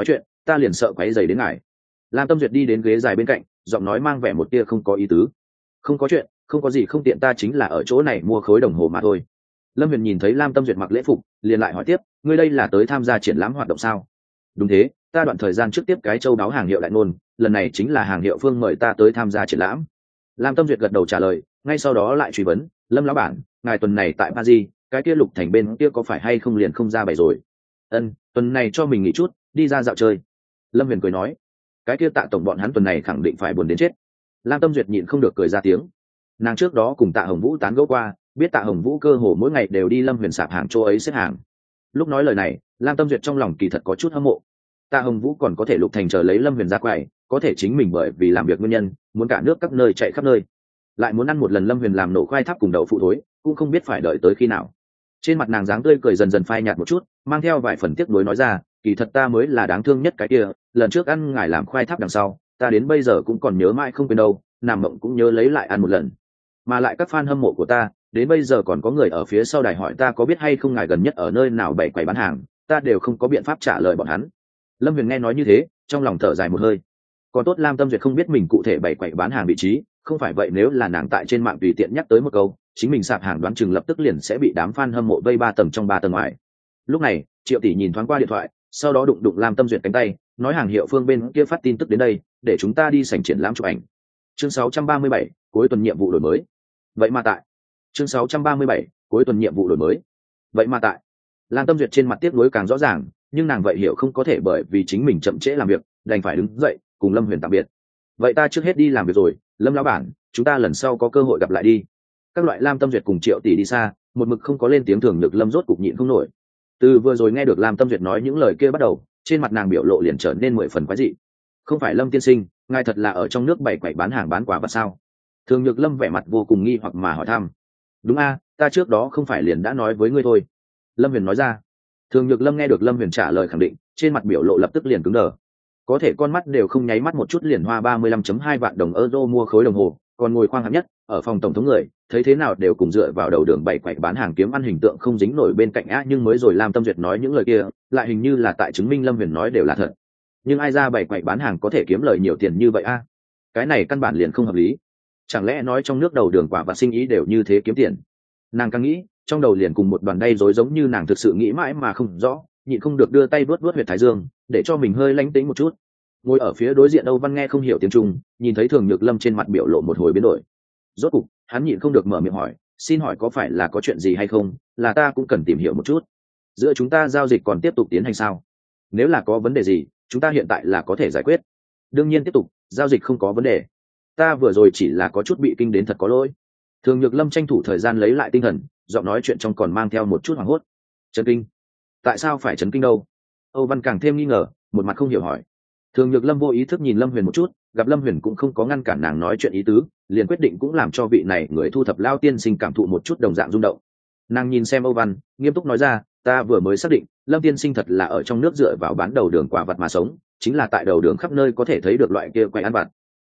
ta liền sợ quấy rầy đến ngài. Lam Tâm Duyệt đi đến ghế dài bên cạnh, giọng nói mang vẻ một tia không có ý tứ. Không có chuyện, không có gì không tiện, ta chính là ở chỗ này mua khối đồng hồ mà thôi. Lâm Huyền nhìn thấy Lam Tâm Duyệt mặc lễ phục, liền lại hỏi tiếp, ngươi đây là tới tham gia triển lãm hoạt động sao? Đúng thế, ta đoạn thời gian trước tiếp cái châu đáo hàng hiệu đại ngôn, lần này chính là hàng hiệu Phương mời ta tới tham gia triển lãm. Lam Tâm Duyệt gật đầu trả lời, ngay sau đó lại truy vấn, Lâm lão bản, ngài tuần này tại Paris, cái kia Lục Thành bên kia có phải hay không liền không ra bày rồi? Ân, tuần này cho mình nghỉ chút, đi ra dạo chơi. Lâm Huyền cười nói, cái kia Tạ tổng bọn hắn tuần này khẳng định phải buồn đến chết. Lam Tâm Duyệt nhịn không được cười ra tiếng. Nàng trước đó cùng Tạ Hồng Vũ tán gẫu qua, biết Tạ Hồng Vũ cơ hồ mỗi ngày đều đi Lâm Huyền sạp hàng chỗ ấy xếp hàng. Lúc nói lời này, Lam Tâm Duyệt trong lòng kỳ thật có chút hâm mộ. Tạ Hồng Vũ còn có thể Lục Thành chờ lấy Lâm Huyền ra quầy, có thể chính mình bởi vì làm việc nguyên nhân, muốn cả nước các nơi chạy khắp nơi, lại muốn ăn một lần Lâm Huyền làm nổ khoai tháp cùng đậu phụ thối, cũng không biết phải đợi tới khi nào. Trên mặt nàng dáng tươi cười dần dần phai nhạt một chút, mang theo vài phần tiếc nuối nói ra, kỳ thật ta mới là đáng thương nhất cái kia, lần trước ăn ngài làm khoai tháp đằng sau, ta đến bây giờ cũng còn nhớ mãi không quên đâu, nằm mộng cũng nhớ lấy lại ăn một lần. Mà lại các fan hâm mộ của ta, đến bây giờ còn có người ở phía sau đài hỏi ta có biết hay không ngài gần nhất ở nơi nào bày quầy bán hàng, ta đều không có biện pháp trả lời bọn hắn. Lâm Huyền nghe nói như thế, trong lòng thở dài một hơi. Còn tốt Lam Tâm Duyệt không biết mình cụ thể bày quầy bán hàng vị trí, không phải vậy nếu là nàng tại trên mạng tùy tiện nhắc tới một câu, chính mình sạp hàng đoán chừng lập tức liền sẽ bị đám fan hâm mộ vây 3 tầng trong 3 tầng ngoài. Lúc này, Triệu tỷ nhìn thoáng qua điện thoại, sau đó đụng Lam Tâm Duyệt cánh tay, nói hàng hiệu Phương bên kia phát tin tức đến đây, để chúng ta đi sảnh triển lãm chụp ảnh. Chương 637, cuối tuần nhiệm vụ đổi mới. Vậy mà tại. Chương 637, cuối tuần nhiệm vụ đổi mới. Vậy mà tại. Lam Tâm Duyệt trên mặt tiếc nuối càng rõ ràng, nhưng nàng vậy hiểu không có thể bởi vì chính mình chậm trễ làm việc, đành phải đứng dậy, cùng Lâm Huyền tạm biệt. Vậy ta trước hết đi làm việc rồi, Lâm lão bản, chúng ta lần sau có cơ hội gặp lại đi. Các loại Lam Tâm Duyệt cùng Triệu tỷ đi xa, một mực không có lên tiếng thường được Lâm rốt cục nhịn không nổi. Từ vừa rồi nghe được Lam Tâm Duyệt nói những lời kia bắt đầu, trên mặt nàng biểu lộ liền trở nên 10 phần quái dị. Không phải Lâm tiên sinh, ngài thật là ở trong nước bày quầy bán hàng bán quả vật sao? Thường Nhược Lâm vẻ mặt vô cùng nghi hoặc mà hỏi thăm. Đúng a, ta trước đó không phải liền đã nói với ngươi thôi. Lâm Huyền nói ra. Thường Nhược Lâm nghe được Lâm Huyền trả lời khẳng định, trên mặt biểu lộ lập tức liền cứng đờ. Có thể con mắt đều không nháy mắt một chút liền hoa 35.2 vạn đồng euro mua khối đồng hồ, còn ngồi khoang hạng nhất, ở phòng tổng thống người, thấy thế nào đều cùng dựa vào đầu đường bày quậy bán hàng kiếm ăn hình tượng không dính nổi bên cạnh á, nhưng mới rồi Lam Tâm Duyệt nói những lời kia, lại hình như là tại chứng minh Lâm Huyền nói đều là thật. Nhưng ai ra bày quậy bán hàng có thể kiếm lời nhiều tiền như vậy a? Cái này căn bản liền không hợp lý. Chẳng lẽ nói trong nước đầu đường quả và sinh ý đều như thế kiếm tiền? Nàng càng nghĩ, trong đầu liền cùng một đoàn đay rối giống như nàng thực sự nghĩ mãi mà không rõ, nhịn không được đưa tay vuốt vuốt huyệt thái dương, để cho mình hơi lánh tính một chút. Ngồi ở phía đối diện Âu Văn nghe không hiểu tiếng Trung, nhìn thấy Thường Nhược Lâm trên mặt biểu lộ một hồi biến đổi. Rốt cục, hắn nhịn không được mở miệng hỏi, xin hỏi có phải là có chuyện gì hay không, là ta cũng cần tìm hiểu một chút. Giữa chúng ta giao dịch còn tiếp tục tiến hành sao? Nếu là có vấn đề gì, chúng ta hiện tại là có thể giải quyết. Đương nhiên tiếp tục, giao dịch không có vấn đề. Ta vừa rồi chỉ là có chút bị kinh đến thật có lỗi. Thường Nhược Lâm tranh thủ thời gian lấy lại tinh thần, giọng nói chuyện trong còn mang theo một chút hoảng hốt. Chấn kinh? Tại sao phải chấn kinh đâu? Âu Văn càng thêm nghi ngờ, một mặt không hiểu hỏi. Thường Nhược Lâm vô ý thức nhìn Lâm Huyền một chút, gặp Lâm Huyền cũng không có ngăn cản nàng nói chuyện ý tứ, liền quyết định cũng làm cho vị này người thu thập lao tiên sinh cảm thụ một chút đồng dạng rung động. Nàng nhìn xem Âu Văn, nghiêm túc nói ra, ta vừa mới xác định, Lâm tiên sinh thật là ở trong nước dựa vào bán đầu đường quả vật mà sống, chính là tại đầu đường khắp nơi có thể thấy được loại kia quay ăn vặt.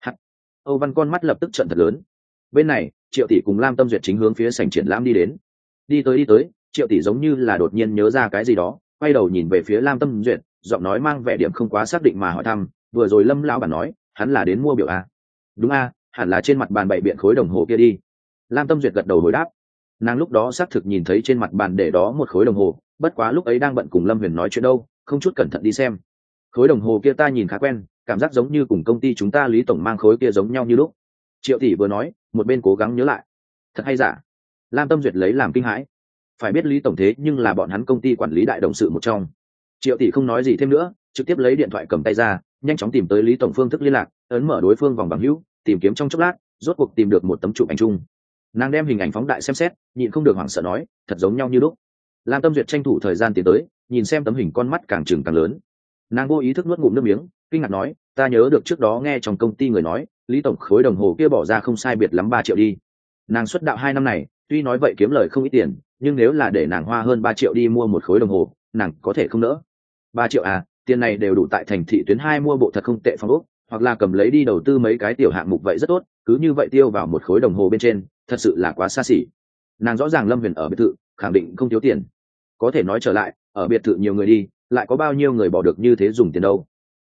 Âu Văn con mắt lập tức trợn thật lớn. Bên này, Triệu tỷ cùng Lam Tâm Duyệt chính hướng phía sảnh triển lãm đi đến. Đi tới, Triệu tỷ giống như là đột nhiên nhớ ra cái gì đó, quay đầu nhìn về phía Lam Tâm Duyệt, giọng nói mang vẻ điểm không quá xác định mà hỏi thăm, vừa rồi Lâm lão bản nói, hắn là đến mua biểu a? Đúng a, hẳn là trên mặt bàn bày biện khối đồng hồ kia đi. Lam Tâm Duyệt gật đầu hồi đáp. Nàng lúc đó xác thực nhìn thấy trên mặt bàn để đó một khối đồng hồ, bất quá lúc ấy đang bận cùng Lâm Huyền nói chuyện đâu, không chút cẩn thận đi xem. Khối đồng hồ kia ta nhìn khá quen, cảm giác giống như cùng công ty chúng ta Lý tổng mang khối kia giống nhau như lúc. Triệu tỷ vừa nói, một bên cố gắng nhớ lại. Thật hay giả? Lam Tâm Duyệt lấy làm kinh hãi. Phải biết Lý tổng thế nhưng là bọn hắn công ty quản lý đại đồng sự một trong. Triệu tỷ không nói gì thêm nữa, trực tiếp lấy điện thoại cầm tay ra, nhanh chóng tìm tới Lý tổng phương thức liên lạc, ấn mở đối phương vòng bằng hữu, tìm kiếm trong chốc lát, rốt cuộc tìm được một tấm chụp ảnh chung. Nàng đem hình ảnh phóng đại xem xét, nhịn không được hoảng sợ nói, thật giống nhau như lúc. Lam Tâm Duyệt tranh thủ thời gian tiến tới, nhìn xem tấm hình, con mắt càng trừng càng lớn. Nàng vô ý thức nuốt ngụm nước miếng, kinh ngạc nói, ta nhớ được trước đó nghe trong công ty người nói, Lý tổng khối đồng hồ kia bỏ ra không sai biệt lắm 3 triệu đi. Nàng xuất đạo 2 năm này, tuy nói vậy kiếm lời không ít tiền, nhưng nếu là để nàng hoa hơn 3 triệu đi mua một khối đồng hồ, nàng có thể không nỡ. 3 triệu à, tiền này đều đủ tại thành thị tuyến 2 mua bộ thật không tệ phòng ốc, hoặc là cầm lấy đi đầu tư mấy cái tiểu hạng mục vậy rất tốt, cứ như vậy tiêu vào một khối đồng hồ bên trên, thật sự là quá xa xỉ. Nàng rõ ràng Lâm Huyền ở biệt thự, khẳng định không thiếu tiền. Có thể nói trở lại, ở biệt thự nhiều người đi, lại có bao nhiêu người bỏ được như thế dùng tiền đâu.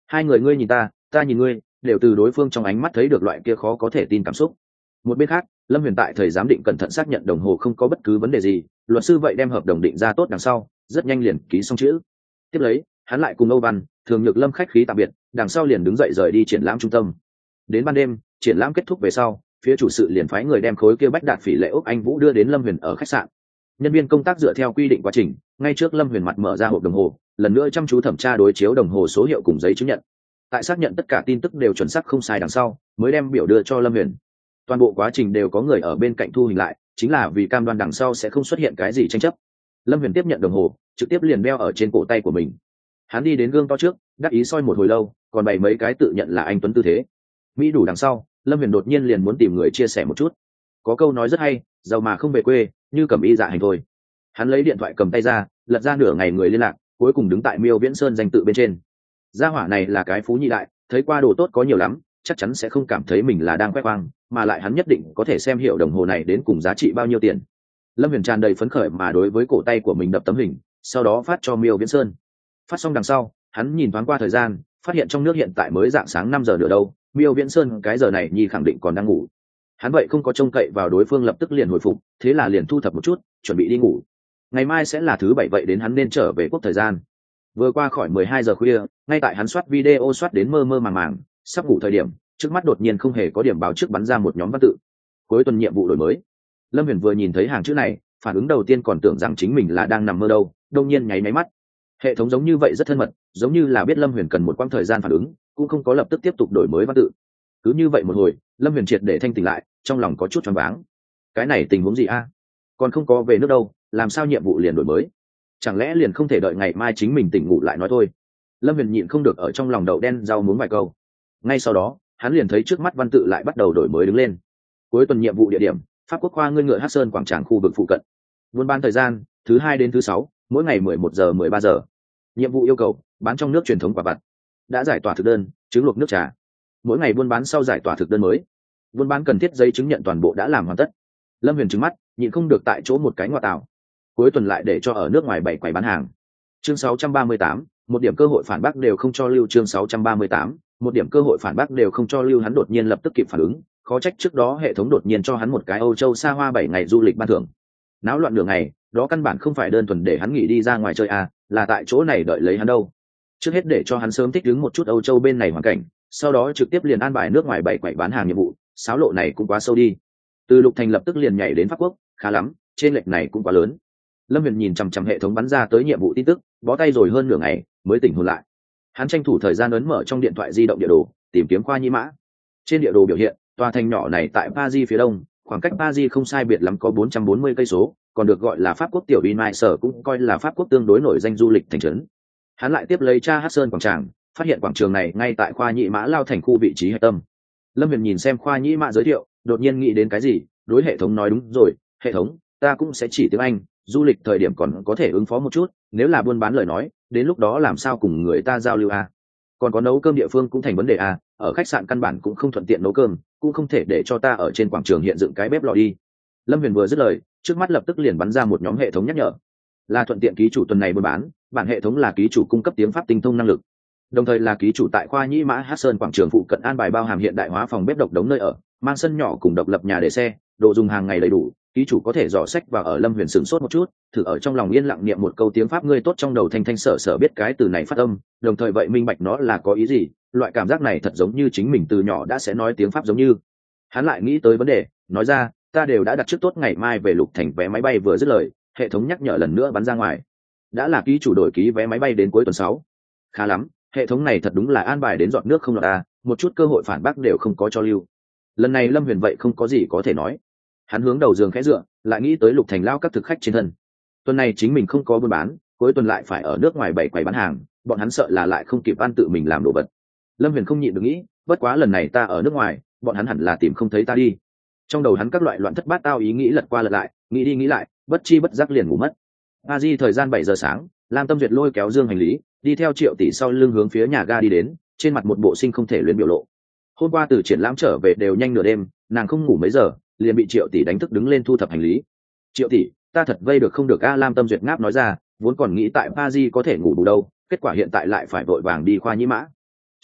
Hai người ngươi nhìn ta nhìn ngươi, đều từ đối phương trong ánh mắt thấy được loại kia khó có thể tin cảm xúc. Một bên khác, Lâm Huyền tại thời giám định cẩn thận xác nhận đồng hồ không có bất cứ vấn đề gì, luật sư vậy đem hợp đồng định ra tốt đằng sau, rất nhanh liền ký xong chữ. Tiếp lấy, hắn lại cùng Âu Văn, Thường Nhược Lâm khách khí tạm biệt, đằng sau liền đứng dậy rời đi triển lãm trung tâm. Đến ban đêm, triển lãm kết thúc về sau, phía chủ sự liền phái người đem khối kia bách đạt phỉ lệ ốc anh Vũ đưa đến Lâm Huyền ở khách sạn. Nhân viên công tác dựa theo quy định quá trình, ngay trước Lâm Huyền mặt mở ra hộp đồng hồ, lần nữa chăm chú thẩm tra đối chiếu đồng hồ số hiệu cùng giấy chứng nhận. Tại xác nhận tất cả tin tức đều chuẩn xác không sai đằng sau, mới đem biểu đưa cho Lâm Huyền. Toàn bộ quá trình đều có người ở bên cạnh thu hình lại, chính là vì cam đoan đằng sau sẽ không xuất hiện cái gì tranh chấp. Lâm Huyền tiếp nhận đồng hồ, trực tiếp liền đeo ở trên cổ tay của mình. Hắn đi đến gương to trước, đắc ý soi một hồi lâu, còn bày mấy cái tự nhận là anh tuấn tư thế. Mỹ đủ đằng sau, Lâm Huyền đột nhiên liền muốn tìm người chia sẻ một chút. Có câu nói rất hay, giàu mà không về quê, như cầm y dạ hành thôi. Hắn lấy điện thoại cầm tay ra, lật ra nửa ngày người liên lạc, cuối cùng đứng tại Miêu Viễn Sơn danh tự bên trên. Gia hỏa này là cái phú nhị đại, thấy qua đồ tốt có nhiều lắm, chắc chắn sẽ không cảm thấy mình là đang khoe khoang, mà lại hắn nhất định có thể xem hiểu đồng hồ này đến cùng giá trị bao nhiêu tiền. Lâm Huyền tràn đầy phấn khởi mà đối với cổ tay của mình đập tấm hình, sau đó phát cho Miêu Viễn Sơn. Phát xong đằng sau, hắn nhìn thoáng qua thời gian, phát hiện trong nước hiện tại mới rạng sáng 5 giờ nữa đâu, Miêu Viễn Sơn cái giờ này nhi khẳng định còn đang ngủ. Hắn vậy không có trông cậy vào đối phương lập tức liền hồi phục, thế là liền thu thập một chút, chuẩn bị đi ngủ. Ngày mai sẽ là thứ bảy vậy đến hắn nên trở về quốc thời gian. Vừa qua khỏi 12 giờ khuya, ngay tại hắn soát video soát đến mơ mơ màng màng, sắp ngủ thời điểm, trước mắt đột nhiên không hề có điểm báo trước bắn ra một nhóm văn tự. Cuối tuần nhiệm vụ đổi mới. Lâm Huyền vừa nhìn thấy hàng chữ này, phản ứng đầu tiên còn tưởng rằng chính mình là đang nằm mơ đâu, đột nhiên nháy mắt. Hệ thống giống như vậy rất thân mật, giống như là biết Lâm Huyền cần một quãng thời gian phản ứng, cũng không có lập tức tiếp tục đổi mới văn tự. Cứ như vậy một hồi, Lâm Huyền triệt để thanh tỉnh lại, trong lòng có chút choáng váng. Cái này tình huống gì a? Còn không có về nước đâu, làm sao nhiệm vụ liền đổi mới? Chẳng lẽ liền không thể đợi ngày mai chính mình tỉnh ngủ lại nói thôi? Lâm Huyền nhịn không được ở trong lòng đậu đen rau muống vài câu. Ngay sau đó, hắn liền thấy trước mắt văn tự lại bắt đầu đổi mới đứng lên. Cuối tuần nhiệm vụ địa điểm, Pháp Quốc khoa ngươi ngựa Hắc Sơn quảng trường khu vực phụ cận. Buôn bán thời gian, thứ 2 đến thứ 6, mỗi ngày 11 giờ 13 giờ. Nhiệm vụ yêu cầu, bán trong nước truyền thống quả vặt. Đã giải tỏa thực đơn, trứng luộc nước trà. Mỗi ngày buôn bán sau giải tỏa thực đơn mới. Buôn bán cần thiết giấy chứng nhận toàn bộ đã làm hoàn tất. Lâm Huyền trừng mắt, nhịn không được tại chỗ một cái ngoại tảo. Cuối tuần lại để cho ở nước ngoài bày quầy bán hàng. Chương 638, một điểm cơ hội phản bác đều không cho lưu. Chương 638, một điểm cơ hội phản bác đều không cho lưu. Hắn đột nhiên lập tức kịp phản ứng, khó trách trước đó hệ thống đột nhiên cho hắn một cái Âu Châu xa hoa 7 ngày du lịch ban thưởng. Náo loạn nửa ngày, đó căn bản không phải đơn thuần để hắn nghỉ đi ra ngoài chơi à, là tại chỗ này đợi lấy hắn đâu. Trước hết để cho hắn sớm thích ứng một chút Âu Châu bên này hoàn cảnh, sau đó trực tiếp liền an bài nước ngoài bày quầy bán hàng nhiệm vụ, xáo lộ này cũng quá sâu đi. Từ Lục Thành lập tức liền nhảy đến Pháp Quốc, khá lắm, trên lệch này cũng quá lớn. Lâm Huyền nhìn chằm chằm hệ thống bắn ra tới nhiệm vụ tin tức, bó tay rồi hơn nửa ngày mới tỉnh hồn lại. Hắn tranh thủ thời gian ấn mở trong điện thoại di động địa đồ, tìm kiếm Khoa Nhĩ Mã. Trên địa đồ biểu hiện, tòa thành nhỏ này tại Paris phía đông, khoảng cách Paris không sai biệt lắm có 440 cây số, còn được gọi là Pháp Quốc tiểu Uy Sở, cũng coi là Pháp Quốc tương đối nổi danh du lịch thành trấn. Hắn lại tiếp lấy tra Hắc Sơn quảng trường, phát hiện quảng trường này ngay tại Khoa Nhĩ Mã lao thành khu vị trí hạch tâm. Lâm Huyền nhìn xem Khoa Nhĩ Mã giới thiệu, đột nhiên nghĩ đến cái gì, đối hệ thống nói đúng rồi, hệ thống, ta cũng sẽ chỉ tiếng Anh, du lịch thời điểm còn có thể ứng phó một chút, nếu là buôn bán lời nói, đến lúc đó làm sao cùng người ta giao lưu à? Còn có nấu cơm địa phương cũng thành vấn đề à, ở khách sạn căn bản cũng không thuận tiện nấu cơm, cũng không thể để cho ta ở trên quảng trường hiện dựng cái bếp lò đi. Lâm Huyền vừa dứt lời, trước mắt lập tức liền bắn ra một nhóm hệ thống nhắc nhở, là thuận tiện ký chủ tuần này buôn bán, bản hệ thống là ký chủ cung cấp tiếng Pháp tinh thông năng lực, đồng thời là ký chủ tại Khoa Nhĩ Mã Hắc Sơn quảng trường phụ cận an bài bao hàm hiện đại hóa phòng bếp độc đống nơi ở, mang sân nhỏ cùng độc lập nhà để xe, đồ dùng hàng ngày đầy đủ, ký chủ có thể dò sách và ở Lâm Huyền sửng sốt một chút, thử ở trong lòng yên lặng niệm một câu tiếng Pháp ngươi tốt trong đầu thanh thanh sở sở biết cái từ này phát âm, đồng thời vậy minh bạch nó là có ý gì, loại cảm giác này thật giống như chính mình từ nhỏ đã sẽ nói tiếng Pháp giống như. Hắn lại nghĩ tới vấn đề, nói ra, ta đều đã đặt trước tốt ngày mai về Lục Thành vé máy bay. Vừa dứt lời, hệ thống nhắc nhở lần nữa bắn ra ngoài. Đã là ký chủ đổi ký vé máy bay đến cuối tuần 6. Khá lắm, hệ thống này thật đúng là an bài đến giọt nước không lọt à, một chút cơ hội phản bác đều không có cho lưu. Lần này Lâm Huyền vậy không có gì có thể nói. Hắn hướng đầu giường khẽ dựa, lại nghĩ tới Lục Thành lao các thực khách trên thân. Tuần này chính mình không có buôn bán, cuối tuần lại phải ở nước ngoài bày quầy bán hàng, bọn hắn sợ là lại không kịp ăn tự mình làm đồ vật. Lâm Huyền không nhịn được nghĩ, bất quá lần này ta ở nước ngoài, bọn hắn hẳn là tìm không thấy ta đi. Trong đầu hắn các loại loạn thất bát tao ý nghĩ lật qua lật lại, nghĩ đi nghĩ lại, bất chi bất giác liền ngủ mất. A Di thời gian 7 giờ sáng, Lam Tâm Duyệt lôi kéo dương hành lý, đi theo Triệu Tỷ sau lưng hướng phía nhà ga đi đến, trên mặt một bộ sinh không thể luyến biểu lộ. Hôm qua từ triển lãm trở về đều nhanh nửa đêm, nàng không ngủ mấy giờ, liền bị Triệu Tỷ đánh thức đứng lên thu thập hành lý. Triệu Tỷ, ta thật vây được không được a? Lam Tâm Duyệt ngáp nói ra, vốn còn nghĩ tại Paris có thể ngủ đủ đâu, kết quả hiện tại lại phải vội vàng đi Khoa Nhĩ Mã.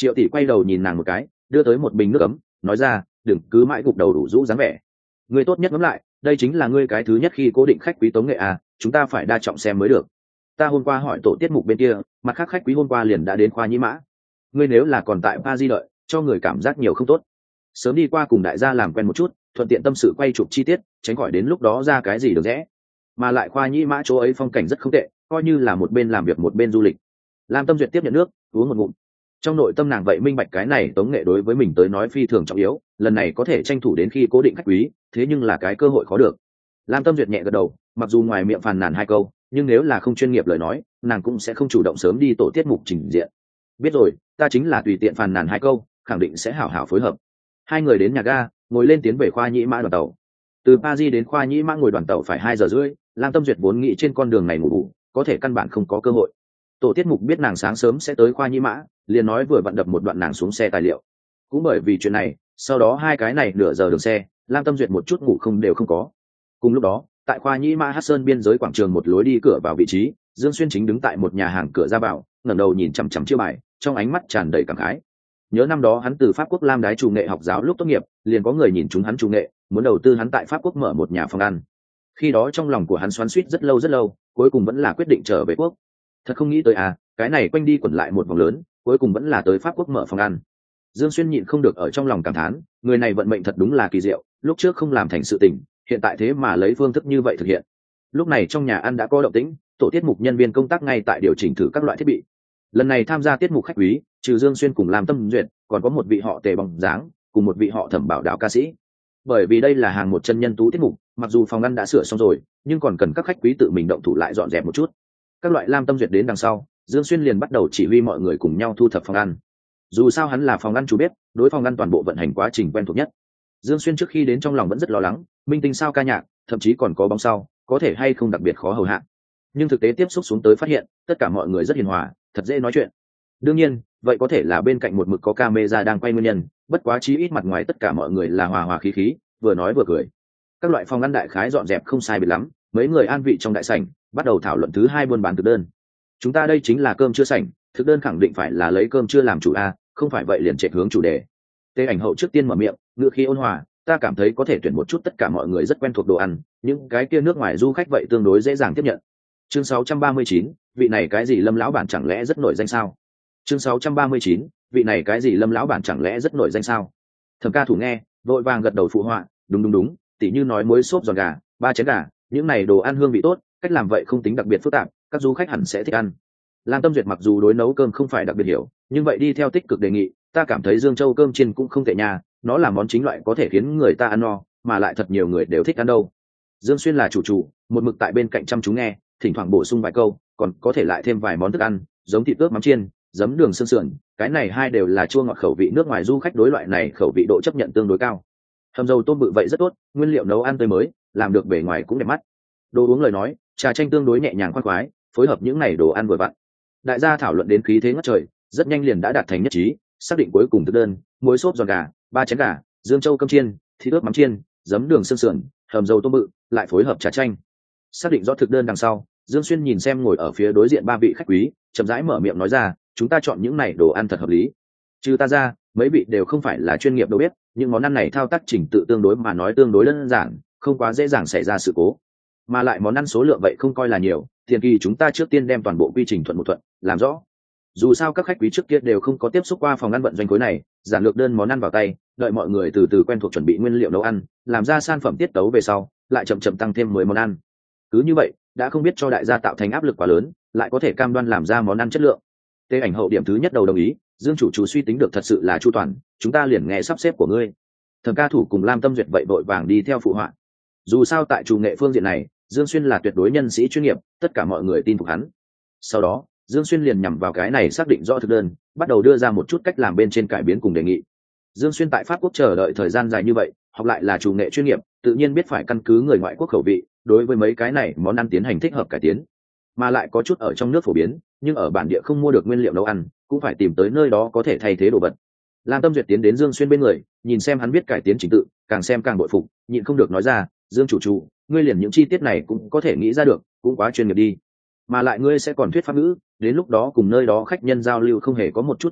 Triệu tỷ quay đầu nhìn nàng một cái, đưa tới một bình nước ấm, nói ra, đừng cứ mãi gục đầu đủ rũ dáng vẻ. Ngươi tốt nhất ngẫm lại, đây chính là ngươi cái thứ nhất khi cố định khách quý tống nghệ à, chúng ta phải đa trọng xem mới được. Ta hôm qua hỏi tổ tiết mục bên kia, mặt khác khách quý hôm qua liền đã đến khoa nhĩ mã. Ngươi nếu là còn tại Paris đợi, cho người cảm giác nhiều không tốt. Sớm đi qua cùng đại gia làm quen một chút, thuận tiện tâm sự quay chụp chi tiết, tránh khỏi đến lúc đó ra cái gì được rẽ. Mà lại khoa nhĩ mã chỗ ấy phong cảnh rất không tệ, coi như là một bên làm việc một bên du lịch. Lam Tâm Duyệt tiếp nhận nước, uống một ngụm. Trong nội tâm nàng vậy minh bạch cái này tống nghệ đối với mình tới nói phi thường trọng yếu, lần này có thể tranh thủ đến khi cố định khách quý, thế nhưng là cái cơ hội khó được. Lam Tâm Duyệt nhẹ gật đầu, mặc dù ngoài miệng phàn nàn hai câu, nhưng nếu là không chuyên nghiệp lời nói, nàng cũng sẽ không chủ động sớm đi tổ tiết mục trình diện. Biết rồi, ta chính là tùy tiện phàn nàn hai câu, khẳng định sẽ hảo hảo phối hợp. Hai người đến nhà ga, ngồi lên tiến về khoa nhĩ mã đoàn tàu. Từ Paris đến khoa nhĩ mã ngồi đoàn tàu phải 2 giờ rưỡi, Lam Tâm Duyệt vốn nghĩ trên con đường này ngủ, có thể căn bản không có cơ hội. Tổ tiết mục biết nàng sáng sớm sẽ tới khoa nhĩ mã, liền nói vừa vận đập một đoạn nàng xuống xe tài liệu. Cũng bởi vì chuyện này, sau đó hai cái này nửa giờ đường xe, Lam Tâm Duyệt một chút ngủ không đều không có. Cùng lúc đó, tại khoa nhĩ mã Hát Sơn biên giới quảng trường một lối đi cửa vào vị trí, Dương Xuyên chính đứng tại một nhà hàng cửa ra vào, ngẩng đầu nhìn chằm chằm chiêu bài, trong ánh mắt tràn đầy cảm khái. Nhớ năm đó hắn từ Pháp Quốc Lam Đái chủ nghệ học giáo lúc tốt nghiệp, liền có người nhìn chúng hắn chủ nghệ, muốn đầu tư hắn tại Pháp Quốc mở một nhà phòng ăn. Khi đó trong lòng của hắn xoắn xuýt rất lâu, cuối cùng vẫn là quyết định trở về quốc. Thật không nghĩ tới à, cái này quanh đi quẩn lại một vòng lớn, cuối cùng vẫn là tới Pháp Quốc mở phòng ăn. Dương Xuyên nhịn không được ở trong lòng cảm thán, người này vận mệnh thật đúng là kỳ diệu, lúc trước không làm thành sự tình, hiện tại thế mà lấy phương thức như vậy thực hiện. Lúc này trong nhà ăn đã có động tĩnh, tổ tiết mục nhân viên công tác ngay tại điều chỉnh thử các loại thiết bị. Lần này tham gia tiết mục khách quý, trừ Dương Xuyên cùng Lam Tâm Duyệt, còn có một vị họ Tề Bóng Dáng, cùng một vị họ Thẩm Bảo Đạo ca sĩ. Bởi vì đây là hàng một chân nhân tú tiết mục, mặc dù phòng ăn đã sửa xong rồi, nhưng còn cần các khách quý tự mình động thủ lại dọn dẹp một chút. Các loại Lam Tâm Duyệt đến đằng sau, Dương Xuyên liền bắt đầu chỉ huy mọi người cùng nhau thu thập phòng ăn. Dù sao hắn là phòng ăn chủ bếp, đối phòng ăn toàn bộ vận hành quá trình quen thuộc nhất. Dương Xuyên trước khi đến trong lòng vẫn rất lo lắng, minh tinh sao ca nhạc, thậm chí còn có bóng sau, có thể hay không đặc biệt khó hầu hạ. Nhưng thực tế tiếp xúc xuống tới phát hiện, tất cả mọi người rất hiền hòa, thật dễ nói chuyện. Đương nhiên, vậy có thể là bên cạnh một mực có camera đang quay nguyên nhân, bất quá chí ít mặt ngoài tất cả mọi người là hòa hòa khí khí, vừa nói vừa cười. Các loại phòng ăn đại khái dọn dẹp không sai biệt lắm, mấy người an vị trong đại sảnh, bắt đầu thảo luận thứ hai buôn bán thực đơn. Chúng ta đây chính là cơm chưa sảnh, thực đơn khẳng định phải là lấy cơm chưa làm chủ a, không phải vậy liền chạy hướng chủ đề. Tề Ảnh Hậu trước tiên mở miệng, ngữ khí ôn hòa, ta cảm thấy có thể tuyển một chút tất cả mọi người rất quen thuộc đồ ăn, những cái kia nước ngoài du khách vậy tương đối dễ dàng tiếp nhận. Chương 639, vị này cái gì Lâm lão bản chẳng lẽ rất nổi danh sao? Chương 639, vị này cái gì Lâm lão bản chẳng lẽ rất nổi danh sao? Thẩm ca thủ nghe, vội vàng gật đầu phụ họa, đúng, tỉ như nói muối xốp giòn gà, 3 chén gà, những này đồ ăn hương vị tốt, cách làm vậy không tính đặc biệt phức tạp, các du khách hẳn sẽ thích ăn. Lam Tâm Duyệt mặc dù đối nấu cơm không phải đặc biệt hiểu, nhưng vậy đi theo tích cực đề nghị, ta cảm thấy Dương Châu cơm chiên cũng không tệ nha, nó là món chính loại có thể khiến người ta ăn no, mà lại thật nhiều người đều thích ăn đâu. Dương Xuyên là chủ, một mực tại bên cạnh chăm chú nghe, thỉnh thoảng bổ sung vài câu, còn có thể lại thêm vài món thức ăn, giống thịt ướp mắm chiên, giấm đường xương sườn, cái này hai đều là chua ngọt khẩu vị nước ngoài du khách đối loại này khẩu vị độ chấp nhận tương đối cao. Hầm dầu tôm bự vậy rất tốt, nguyên liệu nấu ăn tươi mới, làm được bề ngoài cũng đẹp mắt. Đồ uống lời nói, trà chanh tương đối nhẹ nhàng khoan khoái, phối hợp những này đồ ăn vừa vặn. Đại gia thảo luận đến khí thế ngất trời, rất nhanh liền đã đạt thành nhất trí, xác định cuối cùng thực đơn, muối xốp giòn gà, 3 chén gà, Dương Châu cơm chiên, thịt ướp mắm chiên, giấm đường xương sườn, hầm dầu tôm bự, lại phối hợp trà chanh. Xác định rõ thực đơn đằng sau, Dương Xuyên nhìn xem ngồi ở phía đối diện ba vị khách quý, chậm rãi mở miệng nói ra, chúng ta chọn những này đồ ăn thật hợp lý. Trừ ta ra, mấy vị đều không phải là chuyên nghiệp đâu biết, những món ăn này thao tác chỉnh tự tương đối mà nói tương đối đơn giản, không quá dễ dàng xảy ra sự cố. Mà lại món ăn số lượng vậy không coi là nhiều, tiền kỳ chúng ta trước tiên đem toàn bộ quy trình thuận một thuận, làm rõ. Dù sao các khách quý trước kia đều không có tiếp xúc qua phòng ăn vận doanh khối này, giản lược đơn món ăn vào tay, đợi mọi người từ từ quen thuộc chuẩn bị nguyên liệu nấu ăn, làm ra sản phẩm tiết tấu về sau, lại chậm chậm tăng thêm 10 món ăn. Cứ như vậy, đã không biết cho đại gia tạo thành áp lực quá lớn, lại có thể cam đoan làm ra món ăn chất lượng. Tề Ảnh Hậu điểm thứ nhất đầu đồng ý, Dương chủ suy tính được thật sự là chu toàn, chúng ta liền nghe sắp xếp của ngươi. Thẩm ca thủ cùng Lam Tâm Duyệt vậy vội vàng đi theo phụ họa. Dù sao tại chủ nghệ phương diện này, Dương Xuyên là tuyệt đối nhân sĩ chuyên nghiệp, tất cả mọi người tin phục hắn. Sau đó, Dương Xuyên liền nhằm vào cái này xác định rõ thực đơn, bắt đầu đưa ra một chút cách làm bên trên cải biến cùng đề nghị. Dương Xuyên tại Pháp Quốc chờ đợi thời gian dài như vậy, học lại là chủ nghệ chuyên nghiệp, tự nhiên biết phải căn cứ người ngoại quốc khẩu vị, đối với mấy cái này món ăn tiến hành thích hợp cải tiến. Mà lại có chút ở trong nước phổ biến, nhưng ở bản địa không mua được nguyên liệu nấu ăn, cũng phải tìm tới nơi đó có thể thay thế đồ vật. Lam Tâm Duyệt tiến đến Dương Xuyên bên người, nhìn xem hắn biết cải tiến trình tự, càng xem càng bội phục, nhịn không được nói ra, Dương chủ, ngươi liền những chi tiết này cũng có thể nghĩ ra được, cũng quá chuyên nghiệp đi. Mà lại ngươi sẽ còn thuyết pháp ngữ, đến lúc đó cùng nơi đó khách nhân giao lưu không hề có một chút vấn đề,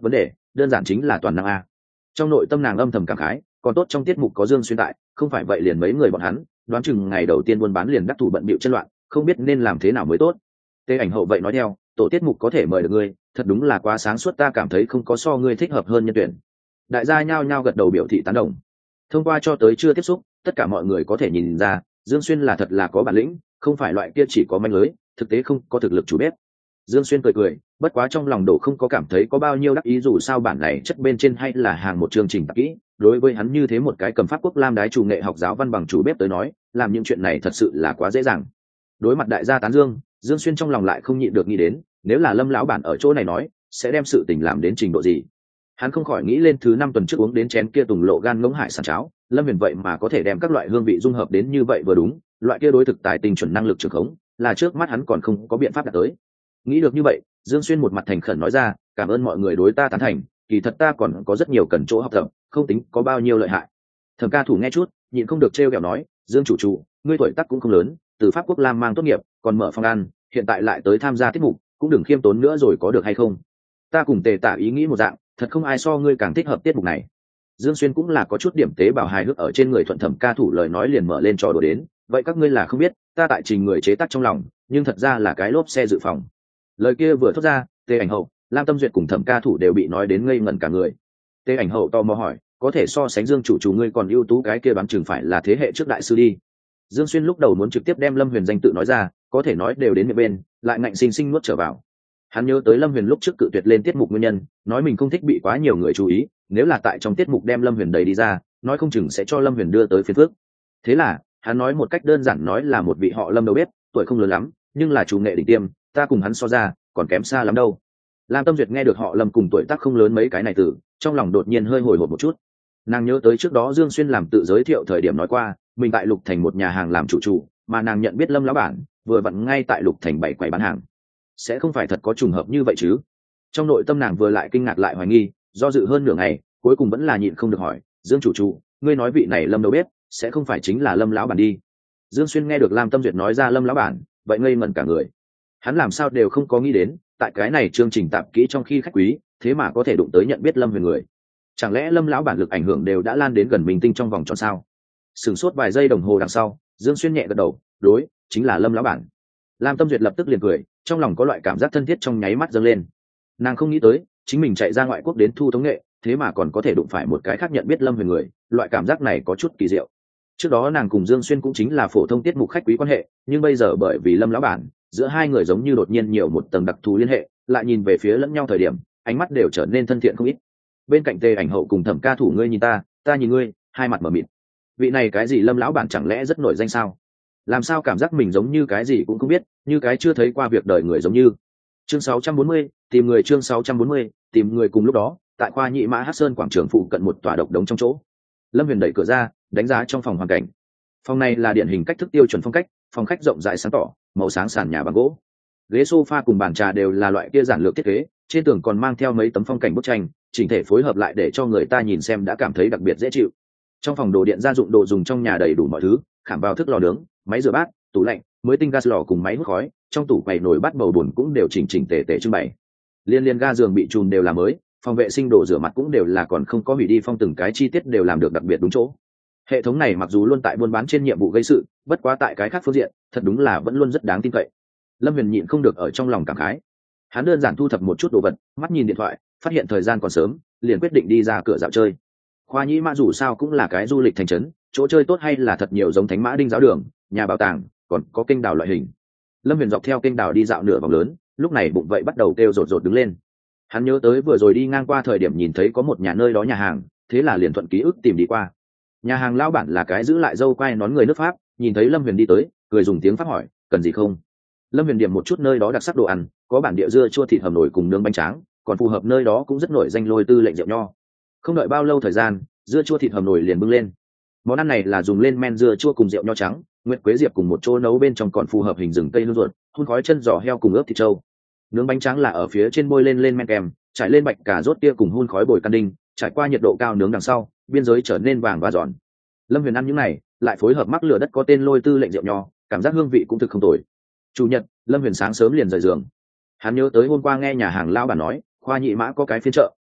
đơn giản chính là toàn năng a. Trong nội tâm nàng âm thầm cảm khái, còn tốt trong tiết mục có Dương Xuyên tại, không phải vậy liền mấy người bọn hắn đoán chừng ngày đầu tiên buôn bán liền đắc thủ bận bịu chân loạn, không biết nên làm thế nào mới tốt. Tê Ảnh Hậu vậy nói theo, tổ tiết mục có thể mời được ngươi, thật đúng là quá sáng suốt, ta cảm thấy không có so ngươi thích hợp hơn nhân tuyển. Đại gia nhao nhao gật đầu biểu thị tán đồng. Thông qua cho tới chưa tiếp xúc, tất cả mọi người có thể nhìn ra Dương Xuyên là thật là có bản lĩnh, không phải loại kia chỉ có manh lưới, thực tế không có thực lực chủ bếp. Dương Xuyên cười cười, bất quá trong lòng Đổ không có cảm thấy có bao nhiêu đắc ý, dù sao bản này chất bên trên hay là hàng một chương trình tạp kỹ, đối với hắn như thế một cái cầm pháp quốc lam đái chủ nghệ học giáo văn bằng chủ bếp tới nói, làm những chuyện này thật sự là quá dễ dàng. Đối mặt đại gia tán dương, Dương Xuyên trong lòng lại không nhịn được nghĩ đến, nếu là Lâm lão bản ở chỗ này nói, sẽ đem sự tình làm đến trình độ gì. Hắn không khỏi nghĩ lên thứ 5 tuần trước uống đến chén kia tùng lộ gan ngỗng hải sản cháo, Lâm Huyền vậy mà có thể đem các loại hương vị dung hợp đến như vậy vừa đúng, loại kia đối thực tài tình chuẩn năng lực trường khống, là trước mắt hắn còn không có biện pháp đạt tới. Nghĩ được như vậy, Dương Xuyên một mặt thành khẩn nói ra, cảm ơn mọi người đối ta tán thành, kỳ thật ta còn có rất nhiều cần chỗ học tập, không tính có bao nhiêu lợi hại. Thẩm Ca Thủ nghe chút, nhịn không được trêu ghẹo nói, Dương chủ, ngươi tuổi tác cũng không lớn, từ Pháp Quốc Lam mang tốt nghiệp, còn mở phòng ăn, hiện tại lại tới tham gia tiết mục, cũng đừng khiêm tốn nữa rồi có được hay không? Ta cùng Tề Tả ý nghĩ một dạng, thật không ai so ngươi càng thích hợp tiết mục này. Dương Xuyên cũng là có chút điểm tế bào hài hước ở trên người thuận. Thẩm Ca Thủ lời nói liền mở lên trò đùa đến, vậy các ngươi là không biết, ta tại trình người chế tác trong lòng, nhưng thật ra là cái lốp xe dự phòng. Lời kia vừa thốt ra, Tề Ảnh Hậu, Lam Tâm Duyệt cùng Thẩm Ca Thủ đều bị nói đến ngây ngẩn cả người. Tề Ảnh Hậu tò mò hỏi, có thể so sánh Dương chủ ngươi còn ưu tú cái kia đoán chừng phải là thế hệ trước đại sư đi. Dương Xuyên lúc đầu muốn trực tiếp đem Lâm Huyền danh tự nói ra, có thể nói đều đến miệng bên, lại ngạnh sinh sinh nuốt trở vào. Hắn nhớ tới Lâm Huyền lúc trước cự tuyệt lên tiết mục nguyên nhân, nói mình không thích bị quá nhiều người chú ý, nếu là tại trong tiết mục đem Lâm Huyền đẩy đi ra, nói không chừng sẽ cho Lâm Huyền đưa tới phiền phức. Thế là, hắn nói một cách đơn giản nói là một vị họ Lâm đầu bếp, tuổi không lớn lắm, nhưng là chủ nghệ đỉnh tiêm, ta cùng hắn so ra, còn kém xa lắm đâu. Lam Tâm Duyệt nghe được họ Lâm cùng tuổi tác không lớn mấy cái này từ, trong lòng đột nhiên hơi hồi hộp một chút. Nàng nhớ tới trước đó Dương Xuyên làm tự giới thiệu thời điểm nói qua, mình tại Lục Thành một nhà hàng làm chủ, mà nàng nhận biết Lâm lão bản, vừa vặn ngay tại Lục Thành bảy quầy bán hàng. Sẽ không phải thật có trùng hợp như vậy chứ? Trong nội tâm nàng vừa lại kinh ngạc lại hoài nghi, do dự hơn nửa ngày, cuối cùng vẫn là nhịn không được hỏi, Dương chủ, ngươi nói vị này Lâm đầu bếp, sẽ không phải chính là Lâm lão bản đi? Dương Xuyên nghe được Lam Tâm Duyệt nói ra Lâm lão bản, vậy ngây ngẩn cả người. Hắn làm sao đều không có nghĩ đến, tại cái này chương trình tạp kỹ trong khi khách quý, thế mà có thể đụng tới nhận biết Lâm Huyền người. Chẳng lẽ Lâm lão bản lực ảnh hưởng đều đã lan đến gần mình tinh trong vòng tròn sao? Sửng sốt vài giây đồng hồ đằng sau, Dương Xuyên nhẹ gật đầu, đối, chính là Lâm lão bản. Lam Tâm Duyệt lập tức liền cười, trong lòng có loại cảm giác thân thiết trong nháy mắt dâng lên. Nàng không nghĩ tới, chính mình chạy ra ngoại quốc đến thu thống nghệ, thế mà còn có thể đụng phải một cái khác nhận biết Lâm Huyền người, loại cảm giác này có chút kỳ diệu. Trước đó nàng cùng Dương Xuyên cũng chính là phổ thông tiết mục khách quý quan hệ, nhưng bây giờ bởi vì Lâm lão bản, giữa hai người giống như đột nhiên nhiều một tầng đặc thù liên hệ, lại nhìn về phía lẫn nhau thời điểm, ánh mắt đều trở nên thân thiện không ít. Bên cạnh Tề Ảnh Hậu cùng Thẩm Ca Thủ ngươi nhìn ta nhìn ngươi, hai mặt mở mịt. Vị này cái gì Lâm lão bản chẳng lẽ rất nổi danh sao? Làm sao cảm giác mình giống như cái gì cũng không biết, như cái chưa thấy qua việc đời người giống như. Chương 640, tìm người. Chương 640, tìm người. Cùng lúc đó, tại khoa nhị mã Hát Sơn quảng trường phụ cận một tòa độc đống trong chỗ, Lâm Huyền đẩy cửa ra, đánh giá trong phòng hoàn cảnh. Phòng này là điển hình cách thức tiêu chuẩn phong cách, phòng khách rộng rãi sáng tỏ, màu sáng sàn nhà bằng gỗ, ghế sofa cùng bàn trà đều là loại kia giản lược thiết kế, trên tường còn mang theo mấy tấm phong cảnh bức tranh, chỉnh thể phối hợp lại để cho người ta nhìn xem đã cảm thấy đặc biệt dễ chịu. Trong phòng đồ điện gia dụng đồ dùng trong nhà đầy đủ mọi thứ, khảm vào thức lò nướng, máy rửa bát, tủ lạnh, mới tinh gas lò cùng máy hút khói, trong tủ quầy nồi bát bầu bùn cũng đều chỉnh chỉnh tề tề trưng bày. Liên ga giường bị chùm đều là mới, phòng vệ sinh đồ rửa mặt cũng đều là còn không có hủy đi phong, từng cái chi tiết đều làm được đặc biệt đúng chỗ. Hệ thống này mặc dù luôn tại buôn bán trên nhiệm vụ gây sự, bất quá tại cái khác phương diện, thật đúng là vẫn luôn rất đáng tin cậy. Lâm Huyền nhịn không được ở trong lòng cảm khái. Hắn đơn giản thu thập một chút đồ vật, mắt nhìn điện thoại, phát hiện thời gian còn sớm, liền quyết định đi ra cửa dạo chơi. Khoa Nhĩ Mã dù sao cũng là cái du lịch thành trấn, chỗ chơi tốt hay là thật nhiều, giống Thánh Mã Đinh giáo đường, nhà bảo tàng, còn có kênh đào loại hình. Lâm Huyền dọc theo kênh đào đi dạo nửa vòng lớn, lúc này bụng vậy bắt đầu kêu rột rột đứng lên. Hắn nhớ tới vừa rồi đi ngang qua thời điểm nhìn thấy có một nhà nơi đó nhà hàng, thế là liền thuận ký ức tìm đi qua. Nhà hàng lão bản là cái giữ lại râu quai nón người nước Pháp, nhìn thấy Lâm Huyền đi tới, cười dùng tiếng Pháp hỏi, cần gì không? Lâm Huyền điểm một chút nơi đó đặc sắc đồ ăn, có bản địa dưa chua thịt hầm nổi cùng nướng bánh tráng, còn phù hợp nơi đó cũng rất nổi danh Lôi Tư lệnh rượu nho. Không đợi bao lâu thời gian, dưa chua thịt hầm nổi liền bưng lên. Món ăn này là dùng lên men dưa chua cùng rượu nho trắng, nguyệt quế diệp cùng một chỗ nấu, bên trong còn phù hợp hình rừng cây hương ruột, hun khói chân giò heo cùng ướp thịt trâu. Nướng bánh tráng là ở phía trên bôi lên men kèm, trải lên bạch cà rốt tia cùng hun khói bồi căn đinh, trải qua nhiệt độ cao nướng đằng sau, biên giới trở nên vàng và giòn. Lâm Huyền ăn những này, lại phối hợp mắc lửa đất có tên Lôi Tư lệnh rượu nho, cảm giác hương vị cũng thực không tồi. Chủ nhật, Lâm Huyền sáng sớm liền rời giường. Hắn nhớ tới hôm qua nghe nhà hàng lão bản nói, Khoa Nhị Mã có cái phiên chợ,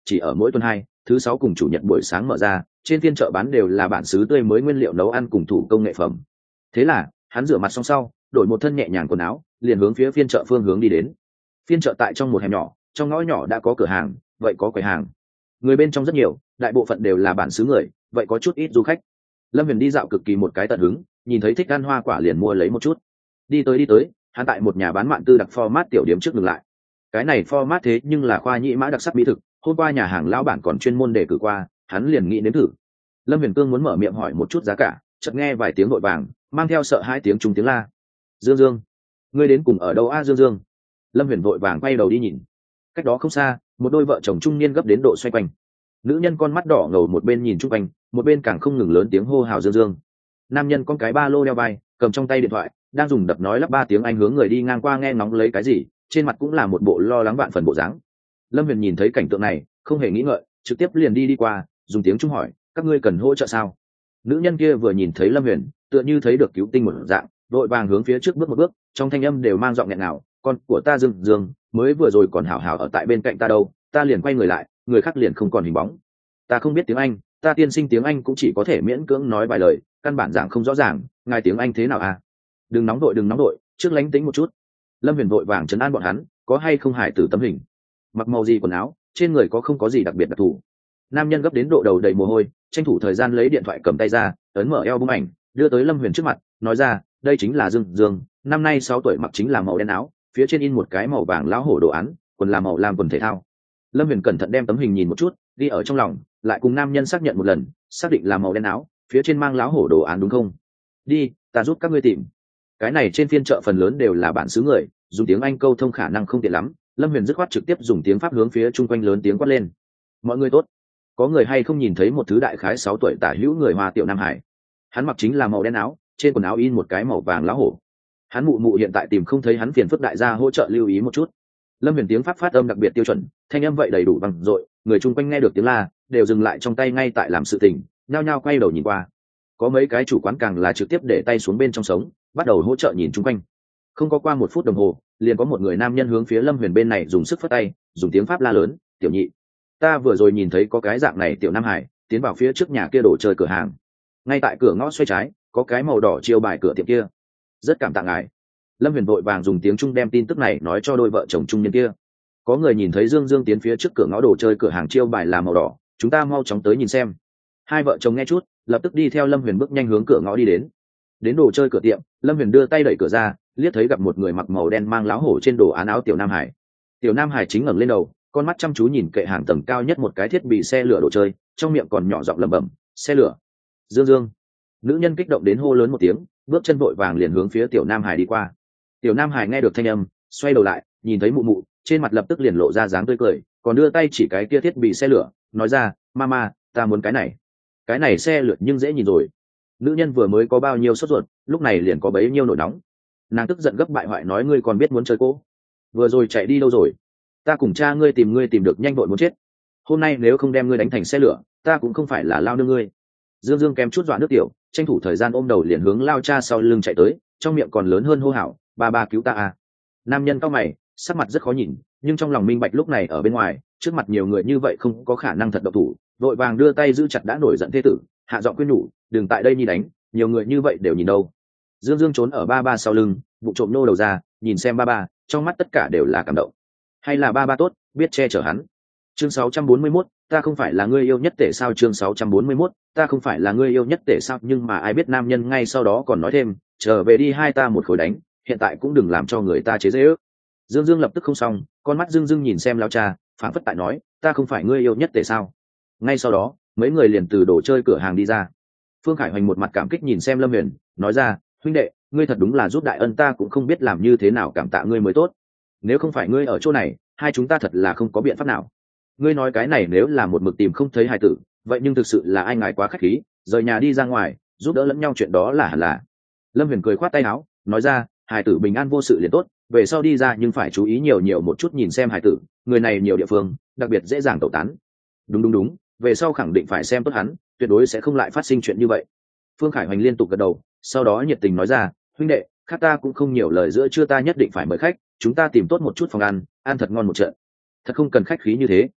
chỉ ở mỗi tuần 2, thứ 6 cùng chủ nhật buổi sáng mở ra, trên phiên chợ bán đều là bản xứ tươi mới nguyên liệu nấu ăn cùng thủ công nghệ phẩm. Thế là hắn rửa mặt xong sau, đổi một thân nhẹ nhàng quần áo, liền hướng phía phiên chợ phương hướng đi đến. Phiên chợ tại trong một hẻm nhỏ, trong ngõ nhỏ đã có cửa hàng, vậy có quầy hàng, người bên trong rất nhiều, đại bộ phận đều là bản xứ người, vậy có chút ít du khách. Lâm Huyền đi dạo cực kỳ một cái tận hứng, nhìn thấy thích ăn hoa quả liền mua lấy một chút. Đi tới, hắn tại một nhà bán mạn tư đặc format tiểu điểm trước dừng lại. Cái này format thế nhưng là khoa nhĩ mã đặc sắc mỹ thực, hôm qua nhà hàng lão bản còn chuyên môn đề cử qua, hắn liền nghĩ nếm thử. Lâm Huyền Cương muốn mở miệng hỏi một chút giá cả, chợt nghe vài tiếng vội vàng, mang theo sợ hai tiếng trung tiếng la. Dương Dương, ngươi đến cùng ở đâu a Dương Dương? Lâm Huyền vội vàng quay đầu đi nhìn. Cách đó không xa, một đôi vợ chồng trung niên gấp đến độ xoay quanh. Nữ nhân con mắt đỏ ngầu một bên nhìn chung quanh, một bên càng không ngừng lớn tiếng hô hào Dương Dương. Nam nhân con cái ba lô đeo vai, cầm trong tay điện thoại, đang dùng đập nói lắp 3 tiếng Anh hướng người đi ngang qua nghe ngóng lấy cái gì, trên mặt cũng là một bộ lo lắng vạn phần bộ dáng. Lâm Huyền nhìn thấy cảnh tượng này, không hề nghĩ ngợi, trực tiếp liền đi qua, dùng tiếng Trung hỏi, các ngươi cần hỗ trợ sao? Nữ nhân kia vừa nhìn thấy Lâm Huyền, tựa như thấy được cứu tinh một dạng, vội vàng hướng phía trước bước một bước, trong thanh âm đều mang giọng nghẹn ngào, con của ta Dương Dương, mới vừa rồi còn hảo hảo ở tại bên cạnh ta đâu, ta liền quay người lại, người khác liền không còn hình bóng. Ta không biết tiếng Anh, ta tiên sinh tiếng Anh cũng chỉ có thể miễn cưỡng nói vài lời, căn bản giảng không rõ ràng, ngài tiếng Anh thế nào à? Đừng nóng đội, trước lánh tính một chút. Lâm Huyền vội vàng trấn an bọn hắn, có hay không hài tử tấm hình, mặc màu gì quần áo, trên người có không có gì đặc biệt đặc thù. Nam nhân gấp đến độ đầu đầy mồ hôi, tranh thủ thời gian lấy điện thoại cầm tay ra, ấn mở eo bung ảnh, đưa tới Lâm Huyền trước mặt, nói ra, đây chính là Dương Dương, năm nay 6 tuổi, mặc chính là màu đen áo, phía trên in một cái màu vàng lão hổ đồ án, quần là màu lam quần thể thao. Lâm Huyền cẩn thận đem tấm hình nhìn một chút, ghi ở trong lòng, lại cùng nam nhân xác nhận một lần, xác định là màu đen áo, phía trên mang lão hổ đồ án đúng không? Đi, ta giúp các ngươi tìm. Cái này trên phiên chợ phần lớn đều là bản xứ người, dùng tiếng Anh câu thông khả năng không tiện lắm. Lâm Huyền dứt khoát trực tiếp dùng tiếng Pháp hướng phía chung quanh lớn tiếng quát lên. Mọi người tốt, có người hay không nhìn thấy một thứ đại khái 6 tuổi tả hữu người Hoa tiểu Nam Hải? Hắn mặc chính là màu đen áo, trên quần áo in một cái màu vàng lão hổ. Hắn mụ hiện tại tìm không thấy hắn, phiền phức đại gia hỗ trợ lưu ý một chút. Lâm Huyền tiếng Pháp phát âm đặc biệt tiêu chuẩn, thanh âm vậy đầy đủ vang dội, người chung quanh nghe được tiếng la, đều dừng lại trong tay ngay tại làm sự tình, nhao nhao quay đầu nhìn qua. Có mấy cái chủ quán càng là trực tiếp để tay xuống bên trong sống, bắt đầu hỗ trợ nhìn chung quanh. Không có qua 1 phút đồng hồ, liền có một người nam nhân hướng phía Lâm Huyền bên này dùng sức phất tay, dùng tiếng Pháp la lớn, "Tiểu nhị, ta vừa rồi nhìn thấy có cái dạng này tiểu Nam Hải tiến vào phía trước nhà kia đồ chơi cửa hàng. Ngay tại cửa ngõ xoay trái, có cái màu đỏ chiêu bài cửa tiệm kia. Rất cảm tạ ngài." Lâm Huyền vội vàng dùng tiếng Trung đem tin tức này nói cho đôi vợ chồng trung niên kia. Có người nhìn thấy Dương Dương tiến phía trước cửa ngõ đồ chơi cửa hàng chiêu bài là màu đỏ, chúng ta mau chóng tới nhìn xem. Hai vợ chồng nghe chút, lập tức đi theo Lâm Huyền bước nhanh hướng cửa ngõ đi đến. Đến đồ chơi cửa tiệm, Lâm Huyền đưa tay đẩy cửa ra, liếc thấy gặp một người mặc màu đen mang láo hổ trên đồ án áo tiểu Nam Hải. Tiểu Nam Hải chính ngẩng lên đầu, con mắt chăm chú nhìn kệ hàng tầng cao nhất một cái thiết bị xe lửa đồ chơi, trong miệng còn nhỏ giọng lẩm bẩm, "Xe lửa." Dương Dương. Nữ nhân kích động đến hô lớn một tiếng, bước chân vội vàng liền hướng phía tiểu Nam Hải đi qua. Tiểu Nam Hải nghe được thanh âm, xoay đầu lại, nhìn thấy mụ, trên mặt lập tức liền lộ ra dáng tươi cười, còn đưa tay chỉ cái kia thiết bị xe lửa, nói ra, "Mama, ta muốn cái này." Cái này xe lửa nhưng dễ nhìn rồi. Nữ nhân vừa mới có bao nhiêu sốt ruột, lúc này liền có bấy nhiêu nổi nóng. Nàng tức giận gấp bại hoại nói, "Ngươi còn biết muốn chơi cô? Vừa rồi chạy đi đâu rồi? Ta cùng cha ngươi tìm được nhanh vội muốn chết. Hôm nay nếu không đem ngươi đánh thành xe lửa, ta cũng không phải là lao nương ngươi." Dương Dương kém chút dọa nước tiểu, tranh thủ thời gian ôm đầu liền hướng lao cha sau lưng chạy tới, trong miệng còn lớn hơn hô hào, ba cứu ta à." Nam nhân cao mày, sắc mặt rất khó nhìn, nhưng trong lòng minh bạch lúc này ở bên ngoài, trước mặt nhiều người như vậy không có khả năng thật độc thủ, vội vàng đưa tay giữ chặt đã nổi giận thê tử, hạ giọng khuyên nhủ, "Đừng tại đây nhi đánh, nhiều người như vậy đều nhìn đâu." Dương Dương trốn ở ba sau lưng, bụng trộm nô đầu ra, nhìn xem ba, trong mắt tất cả đều là cảm động. Hay là ba tốt, biết che chở hắn. Chương 641, ta không phải là người yêu nhất tể sao? Chương 641, ta không phải là người yêu nhất tể sao? Nhưng mà ai biết nam nhân ngay sau đó còn nói thêm, "Trở về đi, hai ta một khối đánh, hiện tại cũng đừng làm cho người ta chế giễu." Dương Dương lập tức không xong, con mắt Dương nhìn xem lao cha, phảng phất tại nói, "Ta không phải ngươi yêu nhất tể sao?" Ngay sau đó, mấy người liền từ đồ chơi cửa hàng đi ra. Phương Khải Hoành một mặt cảm kích nhìn xem Lâm Huyền, nói ra, "Huynh đệ, ngươi thật đúng là giúp đại ân, ta cũng không biết làm như thế nào cảm tạ ngươi mới tốt. Nếu không phải ngươi ở chỗ này, hai chúng ta thật là không có biện pháp nào. Ngươi nói cái này nếu là một mực tìm không thấy hài tử, vậy nhưng thực sự là ai ngại quá khách khí, rời nhà đi ra ngoài, giúp đỡ lẫn nhau chuyện đó là hẳn là." Lâm Huyền cười khoát tay áo, nói ra, "Hài tử bình an vô sự liền tốt, về sau đi ra nhưng phải chú ý nhiều một chút nhìn xem hài tử, người này nhiều địa phương, đặc biệt dễ dàng tẩu tán." Đúng, về sau khẳng định phải xem tốt hắn, tuyệt đối sẽ không lại phát sinh chuyện như vậy. Phương Khải Hoành liên tục gật đầu, sau đó nhiệt tình nói ra, "Huynh đệ, khác ta cũng không nhiều lời, giữa trưa ta nhất định phải mời khách, chúng ta tìm tốt một chút phòng ăn thật ngon một trận." "Thật không cần khách khí như thế."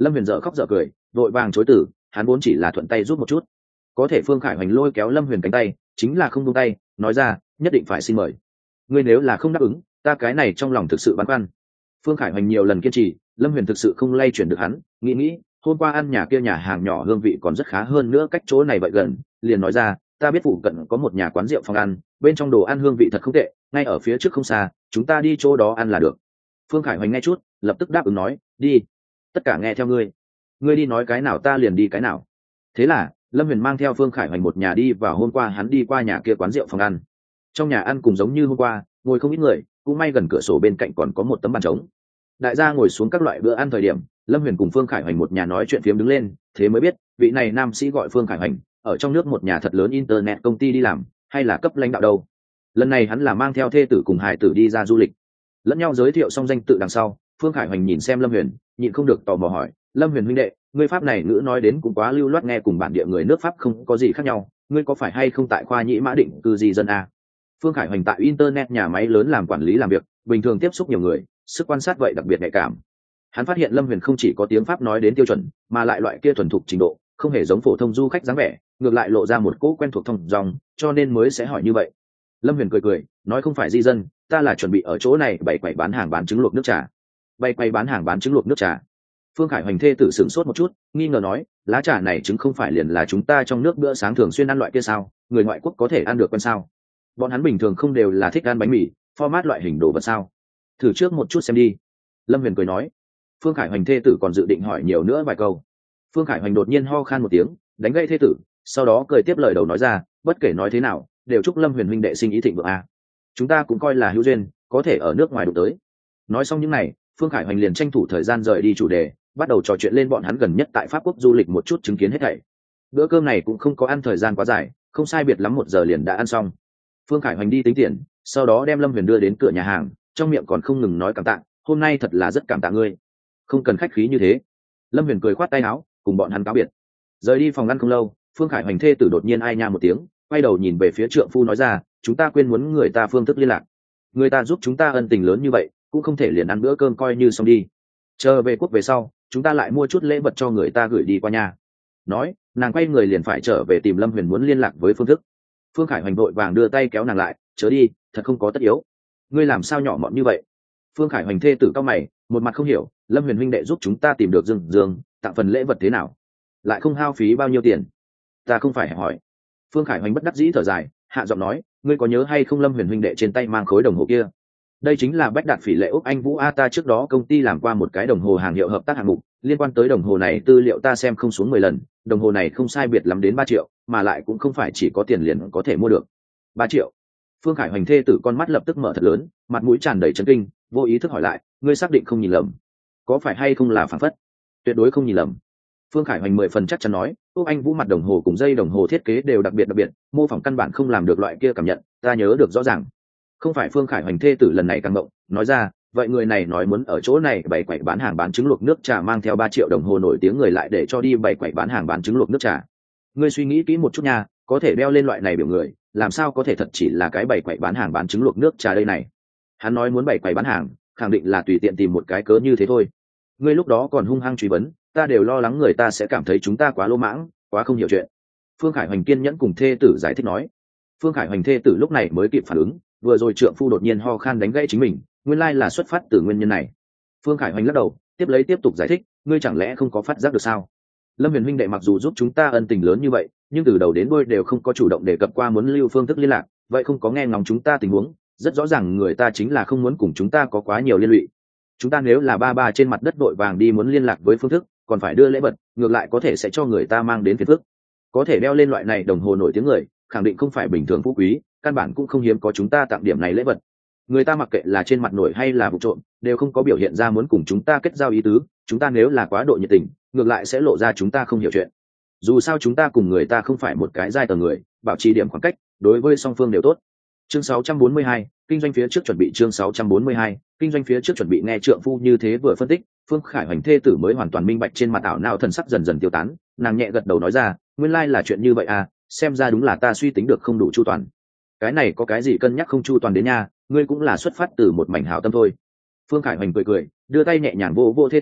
Lâm Huyền dở khóc dở cười, vội vàng chối từ, hắn vốn chỉ là thuận tay giúp một chút. Có thể Phương Khải Hoành lôi kéo Lâm Huyền cánh tay, chính là không buông tay, nói ra, nhất định phải xin mời. Ngươi nếu là không đáp ứng, ta cái này trong lòng thực sự băn khoăn. Phương Khải Hoành nhiều lần kiên trì, Lâm Huyền thực sự không lay chuyển được hắn, nghĩ, hôm qua ăn nhà kia nhà hàng nhỏ hương vị còn rất khá hơn nữa, cách chỗ này vậy gần, liền nói ra, ta biết phụ cận có một nhà quán rượu phòng ăn, bên trong đồ ăn hương vị thật không tệ, ngay ở phía trước không xa, chúng ta đi chỗ đó ăn là được. Phương Khải Hoành nghe chút, lập tức đáp ứng nói, đi, tất cả nghe theo ngươi đi nói cái nào ta liền đi cái nào. Thế là Lâm Huyền mang theo Phương Khải Hoành một nhà đi vào hôm qua hắn đi qua nhà kia quán rượu phòng ăn. Trong nhà ăn cùng giống như hôm qua, ngồi không ít người, cũng may gần cửa sổ bên cạnh còn có một tấm bàn trống. Đại gia ngồi xuống các loại bữa ăn thời điểm, Lâm Huyền cùng Phương Khải Hoành một nhà nói chuyện phiếm đứng lên, thế mới biết vị này nam sĩ gọi Phương Khải Hoành, ở trong nước một nhà thật lớn internet công ty đi làm, hay là cấp lãnh đạo đâu. Lần này hắn là mang theo thê tử cùng hài tử đi ra du lịch. Lẫn nhau giới thiệu xong danh tự đằng sau, Phương Khải Hoành nhìn xem Lâm Huyền, nhịn không được tò mò hỏi, Lâm Huyền huynh đệ, ngươi pháp này ngữ nói đến cũng quá lưu loát, nghe cùng bản địa người nước pháp không có gì khác nhau, ngươi có phải hay không tại khoa nhĩ mã định cư di dân a? Phương Khải Hoành tại internet nhà máy lớn làm quản lý làm việc, bình thường tiếp xúc nhiều người, sức quan sát vậy đặc biệt nhạy cảm. Hắn phát hiện Lâm Huyền không chỉ có tiếng pháp nói đến tiêu chuẩn, mà lại loại kia thuần thục trình độ, không hề giống phổ thông du khách dáng vẻ, ngược lại lộ ra một cỗ quen thuộc thông dòng, cho nên mới sẽ hỏi như vậy. Lâm Huyền cười, nói không phải di dân, ta là chuẩn bị ở chỗ này bày quầy bán hàng bán trứng luộc nước trà. Bày quầy bán hàng bán trứng luộc nước trà. Phương Khải Hoành thê tử sửng sốt một chút, nghi ngờ nói, lá trà này trứng không phải liền là chúng ta trong nước bữa sáng thường xuyên ăn loại kia sao, người ngoại quốc có thể ăn được quen sao? Bọn hắn bình thường không đều là thích ăn bánh mì, format loại hình đồ vật sao? Thử trước một chút xem đi. Lâm Huyền cười nói. Phương Khải Hoành thê tử còn dự định hỏi nhiều nữa vài câu. Phương Khải Hoành đột nhiên ho khan một tiếng, đánh gãy thê tử, sau đó cười tiếp lời đầu nói ra, bất kể nói thế nào, đều chúc Lâm Huyền huynh đệ sinh ý thịnh vượng a. Chúng ta cũng coi là hữu duyên, có thể ở nước ngoài đụng tới. Nói xong những này, Phương Khải Hoành liền tranh thủ thời gian rời đi chủ đề, bắt đầu trò chuyện lên bọn hắn gần nhất tại Pháp Quốc du lịch một chút chứng kiến hết thảy. Bữa cơm này cũng không có ăn thời gian quá dài, không sai biệt lắm 1 giờ liền đã ăn xong. Phương Khải Hoành đi tính tiền, sau đó đem Lâm Huyền đưa đến cửa nhà hàng, trong miệng còn không ngừng nói cảm tạ, hôm nay thật là rất cảm tạ ngươi. Không cần khách khí như thế. Lâm Huyền cười khoát tay áo, cùng bọn hắn cáo biệt. Rời đi phòng ăn không lâu, Phương Khải Hoành thê tử đột nhiên ai nha một tiếng, quay đầu nhìn về phía trượng phu nói ra, chúng ta quên muốn người ta phương thức liên lạc. Người ta giúp chúng ta ân tình lớn như vậy, cũng không thể liền ăn bữa cơm coi như xong đi. Chờ về quốc về sau, chúng ta lại mua chút lễ vật cho người ta gửi đi qua nhà. Nói, nàng quay người liền phải trở về tìm Lâm Huyền muốn liên lạc với phương thức. Phương Khải Hoành vội vàng đưa tay kéo nàng lại, chớ đi, thật không có tất yếu. Ngươi làm sao nhỏ mọn như vậy? Phương Khải Hoành thê tử cao mày, một mặt không hiểu, Lâm Huyền huynh đệ giúp chúng ta tìm được Dương, tặng phần lễ vật thế nào, lại không hao phí bao nhiêu tiền. Ta không phải hỏi. Phương Khải Hoành bất đắc dĩ thở dài, hạ giọng nói, ngươi có nhớ hay không Lâm Huyền huynh đệ trên tay mang khối đồng hồ kia? Đây chính là Bách Đạt Phỉ Lệ Úc Anh Vũ A, ta trước đó công ty làm qua một cái đồng hồ hàng hiệu hợp tác hạng mục, liên quan tới đồng hồ này tư liệu ta xem không xuống 10 lần, đồng hồ này không sai biệt lắm đến 3 triệu, mà lại cũng không phải chỉ có tiền liền có thể mua được. 3 triệu. Phương Khải Hoành thê tử con mắt lập tức mở thật lớn, mặt mũi tràn đầy chấn kinh, vô ý thức hỏi lại, ngươi xác định không nhìn lầm? Có phải hay không là phản phất? Tuyệt đối không nhìn lầm. Phương Khải Hoành 10 phần chắc chắn nói, Úc Anh Vũ mặt đồng hồ cùng dây đồng hồ thiết kế đều đặc biệt, mô phỏng căn bản không làm được loại kia cảm nhận, ta nhớ được rõ ràng. Không phải. Phương Khải Hoành thê tử lần này càng ngộng, nói ra, vậy người này nói muốn ở chỗ này bày quầy bán hàng bán trứng luộc nước trà, mang theo 3 triệu đồng hồ nổi tiếng người lại để cho đi bày quầy bán hàng bán trứng luộc nước trà. Ngươi suy nghĩ kỹ một chút nha, có thể đeo lên loại này biểu người, làm sao có thể thật chỉ là cái bày quầy bán hàng bán trứng luộc nước trà đây này. Hắn nói muốn bày quầy bán hàng, khẳng định là tùy tiện tìm một cái cớ như thế thôi. Ngươi lúc đó còn hung hăng truy vấn, ta đều lo lắng người ta sẽ cảm thấy chúng ta quá lô mãng, quá không hiểu chuyện. Phương Khải Hoành kiên nhẫn cùng thê tử giải thích nói. Phương Khải Hoành thê tử lúc này mới kịp phản ứng, vừa rồi trượng phu đột nhiên ho khan đánh gãy chính mình, nguyên lai là xuất phát từ nguyên nhân này. Phương Khải Hoành lắc đầu, tiếp tục giải thích, ngươi chẳng lẽ không có phát giác được sao? Lâm Huyền huynh đệ mặc dù giúp chúng ta ân tình lớn như vậy, nhưng từ đầu đến đuôi đều không có chủ động đề cập qua muốn lưu phương thức liên lạc, vậy không có nghe ngóng chúng ta tình huống, rất rõ ràng người ta chính là không muốn cùng chúng ta có quá nhiều liên lụy. Chúng ta nếu là ba trên mặt đất vội vàng đi muốn liên lạc với phương thức, còn phải đưa lễ vật, ngược lại có thể sẽ cho người ta mang đến phiền phức. Có thể đeo lên loại này đồng hồ nổi tiếng người, khẳng định không phải bình thường phú quý, căn bản cũng không hiếm có chúng ta tặng điểm này lễ vật. Người ta mặc kệ là trên mặt nổi hay là vụ trộm, đều không có biểu hiện ra muốn cùng chúng ta kết giao ý tứ, chúng ta nếu là quá độ nhiệt tình, ngược lại sẽ lộ ra chúng ta không hiểu chuyện. Dù sao chúng ta cùng người ta không phải một cái giai tầng người, bảo trì điểm khoảng cách, đối với song phương đều tốt. Chương 642, kinh doanh phía trước chuẩn bị. Chương 642, kinh doanh phía trước chuẩn bị. Nghe trượng phu như thế vừa phân tích, Phương Khải Hoành thê tử mới hoàn toàn minh bạch, trên mặt ảo não thần sắc dần dần tiêu tán, nàng nhẹ gật đầu nói ra, nguyên lai là chuyện như vậy à, xem ra đúng là ta suy tính được không đủ chu toàn. Cái này có cái gì cân nhắc không chu toàn đến nha, ngươi cũng là xuất phát từ một mảnh hảo tâm thôi. Phương Khải Hoành cười, đưa tay nhẹ nhàng vô thê tử,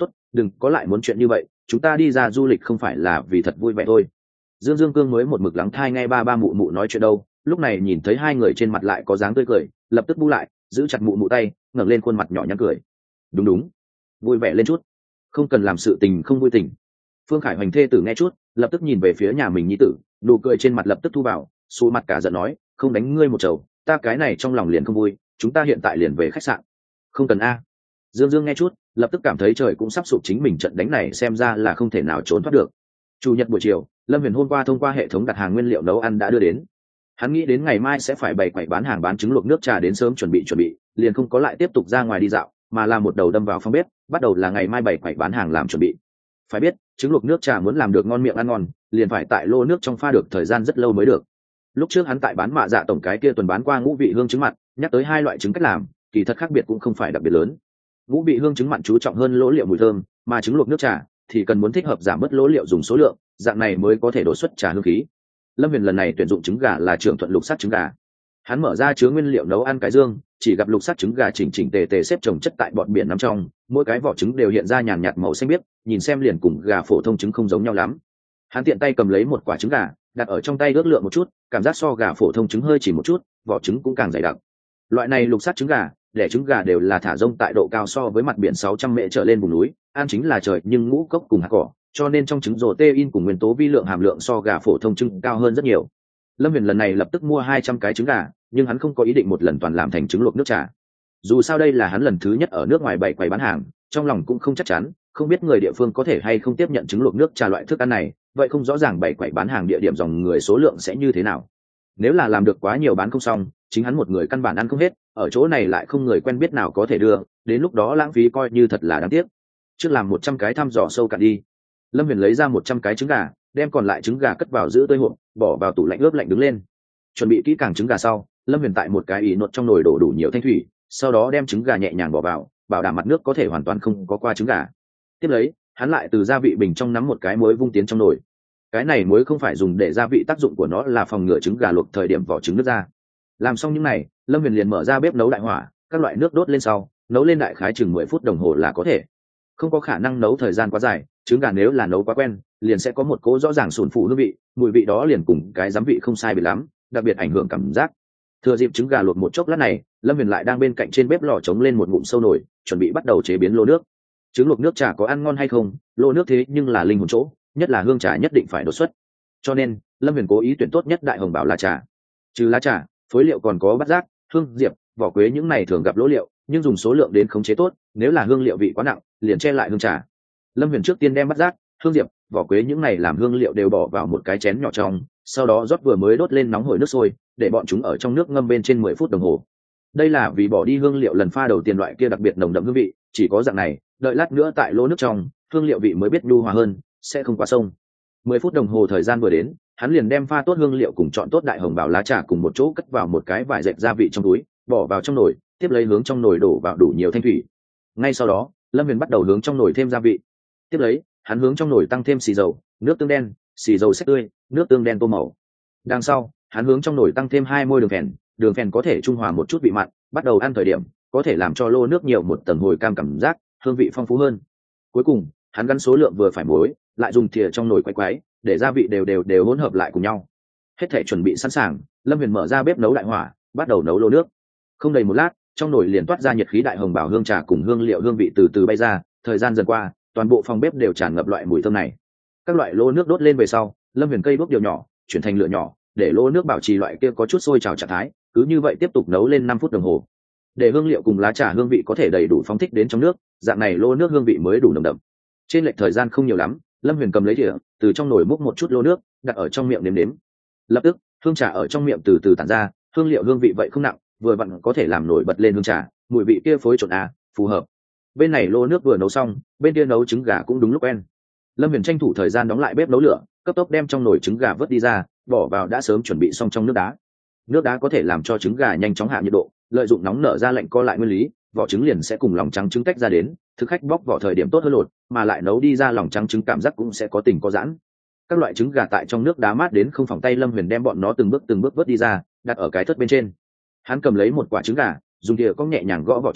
tốt, đừng có lại muốn chuyện như vậy, chúng ta đi ra du lịch không phải là vì thật vui vẻ thôi. Dương Dương Cương mới một mực lắng thai nghe ba ba mụ mụ nói chuyện đâu, lúc này nhìn thấy hai người trên mặt lại có dáng tươi cười, lập tức bu lại, giữ chặt mụ mụ tay, ngẩng lên khuôn mặt nhỏ nhắn cười. Đúng đúng, vui vẻ lên chút, không cần làm sự tình không vui tình. Phương Khải Hoành thê tử nghe chút, lập tức nhìn về phía nhà mình nhi tử, nụ cười trên mặt lập tức thu vào, xù mặt cả giận nói, không đánh ngươi một trầu, ta cái này trong lòng liền không vui, chúng ta hiện tại liền về khách sạn. Không cần a. Dương Dương nghe chút, lập tức cảm thấy trời cũng sắp sụp, chính mình trận đánh này xem ra là không thể nào trốn thoát được. Chủ nhật buổi chiều, Lâm Huyền hôm qua thông qua hệ thống đặt hàng nguyên liệu nấu ăn đã đưa đến. Hắn nghĩ đến ngày mai sẽ phải bày quầy bán hàng bán trứng luộc nước trà đến sớm chuẩn bị, liền không có lại tiếp tục ra ngoài đi dạo, mà là một đầu đâm vào phòng bếp, bắt đầu là ngày mai bày quầy bán hàng làm chuẩn bị. Phải biết, trứng luộc nước trà muốn làm được ngon miệng ăn ngon, liền phải tại lô nước trong pha được thời gian rất lâu mới được. Lúc trước hắn tại bán mạ dạ tổng cái kia tuần bán qua ngũ vị hương trứng mặn, nhắc tới hai loại trứng cách làm, kỳ thật khác biệt cũng không phải đặc biệt lớn. Ngũ vị hương trứng mặn chú trọng hơn lỗ liệu mùi thơm, mà trứng luộc nước trà thì cần muốn thích hợp giảm bớt lỗ liệu dùng số lượng, dạng này mới có thể đổ xuất trà hương khí. Lâm Huyền lần này tuyển dụng trứng gà là Trường Thuận lục sắc trứng gà. Hắn mở ra chứa nguyên liệu nấu ăn cái dương, chỉ gặp lục sắc trứng gà chỉnh chỉnh tề tề xếp chồng chất tại bọt biển nằm trong, mỗi cái vỏ trứng đều hiện ra nhàn nhạt màu xanh biếc, nhìn xem liền cùng gà phổ thông trứng không giống nhau lắm. Hắn tiện tay cầm lấy một quả trứng gà, đặt ở trong tay ước lượng một chút, cảm giác so gà phổ thông trứng hơi chỉ một chút, vỏ trứng cũng càng dày đặc. Loại này lục sắc trứng gà, đẻ trứng gà đều là thả rông tại độ cao so với mặt biển 600 mễ trở lên vùng núi, ăn chính là trời nhưng ngũ cốc cùng hạt cỏ, cho nên trong trứng protein cùng nguyên tố vi lượng hàm lượng so gà phổ thông trứng cao hơn rất nhiều. Lâm Huyền lần này lập tức mua 200 cái trứng gà, nhưng hắn không có ý định một lần toàn làm thành trứng luộc nước trà. Dù sao đây là hắn lần thứ nhất ở nước ngoài bày quầy bán hàng, trong lòng cũng không chắc chắn, không biết người địa phương có thể hay không tiếp nhận trứng luộc nước trà loại thức ăn này, vậy không rõ ràng bày quầy bán hàng địa điểm dòng người số lượng sẽ như thế nào. Nếu là làm được quá nhiều bán không xong, chính hắn một người căn bản ăn không hết, ở chỗ này lại không người quen biết nào có thể đưa, đến lúc đó lãng phí coi như thật là đáng tiếc. Trước làm 100 cái thăm dò sâu cạn đi. Lâm Huyền lấy ra 100 cái trứng gà, đem còn lại trứng gà cất vào giữ tươi hộp, bỏ vào tủ lạnh ướp lạnh đứng lên. Chuẩn bị kỹ càng trứng gà sau, Lâm Huyền tại một cái ỉ nốt trong nồi đổ đủ nhiều thanh thủy, sau đó đem trứng gà nhẹ nhàng bỏ vào, bảo đảm mặt nước có thể hoàn toàn không có qua trứng gà. Tiếp lấy, hắn lại từ gia vị bình trong nắm một cái muối vung tiến trong nồi. Cái này muối không phải dùng để gia vị, tác dụng của nó là phòng ngừa trứng gà luộc thời điểm vỏ trứng nứt ra. Làm xong những này, Lâm Huyền liền mở ra bếp nấu đại hỏa, các loại nước đốt lên sau, nấu lên đại khái chừng 10 phút đồng hồ là có thể. Không có khả năng nấu thời gian quá dài, trứng gà nếu là nấu quá quen, liền sẽ có một cỗ rõ ràng sùn phù hương vị, mùi vị đó liền cùng cái giấm vị không sai biệt lắm, đặc biệt ảnh hưởng cảm giác. Thừa dịp trứng gà luộc một chốc lát này, Lâm Huyền lại đang bên cạnh trên bếp lò chống lên một ngụm sâu nồi, chuẩn bị bắt đầu chế biến lô nước. Trứng luộc nước trà có ăn ngon hay không, lô nước thế nhưng là linh hồn chỗ, nhất là hương trà nhất định phải đột xuất. Cho nên, Lâm Huyền cố ý tuyển tốt nhất đại hồng bảo lá trà. Trừ lá trà, phối liệu còn có bát giác, hương diệp, vỏ quế, những này thường gặp lỗ liệu, nhưng dùng số lượng đến khống chế tốt, nếu là hương liệu vị quá nặng, liền che lại hương trà. Lâm Huyền trước tiên đem bát giác, hương diệp, vỏ quế những này làm hương liệu đều bỏ vào một cái chén nhỏ trong, sau đó rót vừa mới đốt lên nóng hổi nước sôi, để bọn chúng ở trong nước ngâm bên trên 10 phút đồng hồ. Đây là vì bỏ đi hương liệu lần pha đầu tiên loại kia đặc biệt nồng đậm hương vị, chỉ có dạng này, đợi lát nữa tại lỗ nước trong, hương liệu vị mới biết nhu hòa hơn, sẽ không quá sông. 10 phút đồng hồ thời gian vừa đến, hắn liền đem pha tốt hương liệu cùng chọn tốt đại hồng bảo lá trà cùng một chỗ cất vào một cái vải dệt gia vị trong túi, bỏ vào trong nồi, tiếp lấy hướng trong nồi đổ vào đủ nhiều thanh thủy. Ngay sau đó, Lâm Huyền bắt đầu hướng trong nồi thêm gia vị. Tiếp lấy, hắn hướng trong nồi tăng thêm xì dầu, nước tương đen, xì dầu xếp tươi, nước tương đen tô màu. Đằng sau, hắn hướng trong nồi tăng thêm 2 muôi đường phèn có thể trung hòa một chút vị mặn, bắt đầu ăn thời điểm, có thể làm cho lô nước nhiều một tầng hồi cam cảm giác, hương vị phong phú hơn. Cuối cùng, hắn gắn số lượng vừa phải muối, lại dùng thìa trong nồi quay quấy, để gia vị đều hỗn hợp lại cùng nhau. Hết thể chuẩn bị sẵn sàng, Lâm Huyền mở ra bếp nấu đại hỏa, bắt đầu nấu lô nước. Không đầy một lát, trong nồi liền toát ra nhiệt khí, đại hồng bảo hương trà cùng hương liệu hương vị từ từ bay ra. Thời gian dần qua, toàn bộ phòng bếp đều tràn ngập loại mùi thơm này. Các loại lô nước đốt lên về sau, Lâm Huyền cây đuốc điều nhỏ, chuyển thành lửa nhỏ, để lô nước bảo trì loại kia có chút sôi trào trạng thái, cứ như vậy tiếp tục nấu lên 5 phút đồng hồ. Để hương liệu cùng lá trà hương vị có thể đầy đủ phóng thích đến trong nước, dạng này lô nước hương vị mới đủ nồng đậm. Trên lệch thời gian không nhiều lắm, Lâm Huyền cầm lấy thìa, từ trong nồi múc một chút lô nước, đặt ở trong miệng nếm. Lập tức, hương trà ở trong miệng từ từ tản ra, hương liệu hương vị vậy không nặng, vừa vặn có thể làm nổi bật lên hương trà, mùi vị kia phối trộn phù hợp. Bên này lô nước vừa nấu xong, bên kia nấu trứng gà cũng đúng lúc quen. Lâm Huyền tranh thủ thời gian đóng lại bếp nấu lửa, cấp tốc đem trong nồi trứng gà vớt đi ra, bỏ vào đã sớm chuẩn bị xong trong nước đá. Nước đá có thể làm cho trứng gà nhanh chóng hạ nhiệt độ, lợi dụng nóng nở ra lạnh co lại nguyên lý, vỏ trứng liền sẽ cùng lòng trắng trứng tách ra đến, thực khách bóc vỏ thời điểm tốt hơn lột, mà lại nấu đi ra lòng trắng trứng cảm giác cũng sẽ có tình có giãn. Các loại trứng gà tại trong nước đá mát đến không phòng tay, Lâm Huyền đem bọn nó từng bước vớt đi ra, đặt ở cái thớt bên trên. Hắn cầm lấy một quả trứng gà, dùng thìa cong nhẹ nhàng gõ vỏ trứng,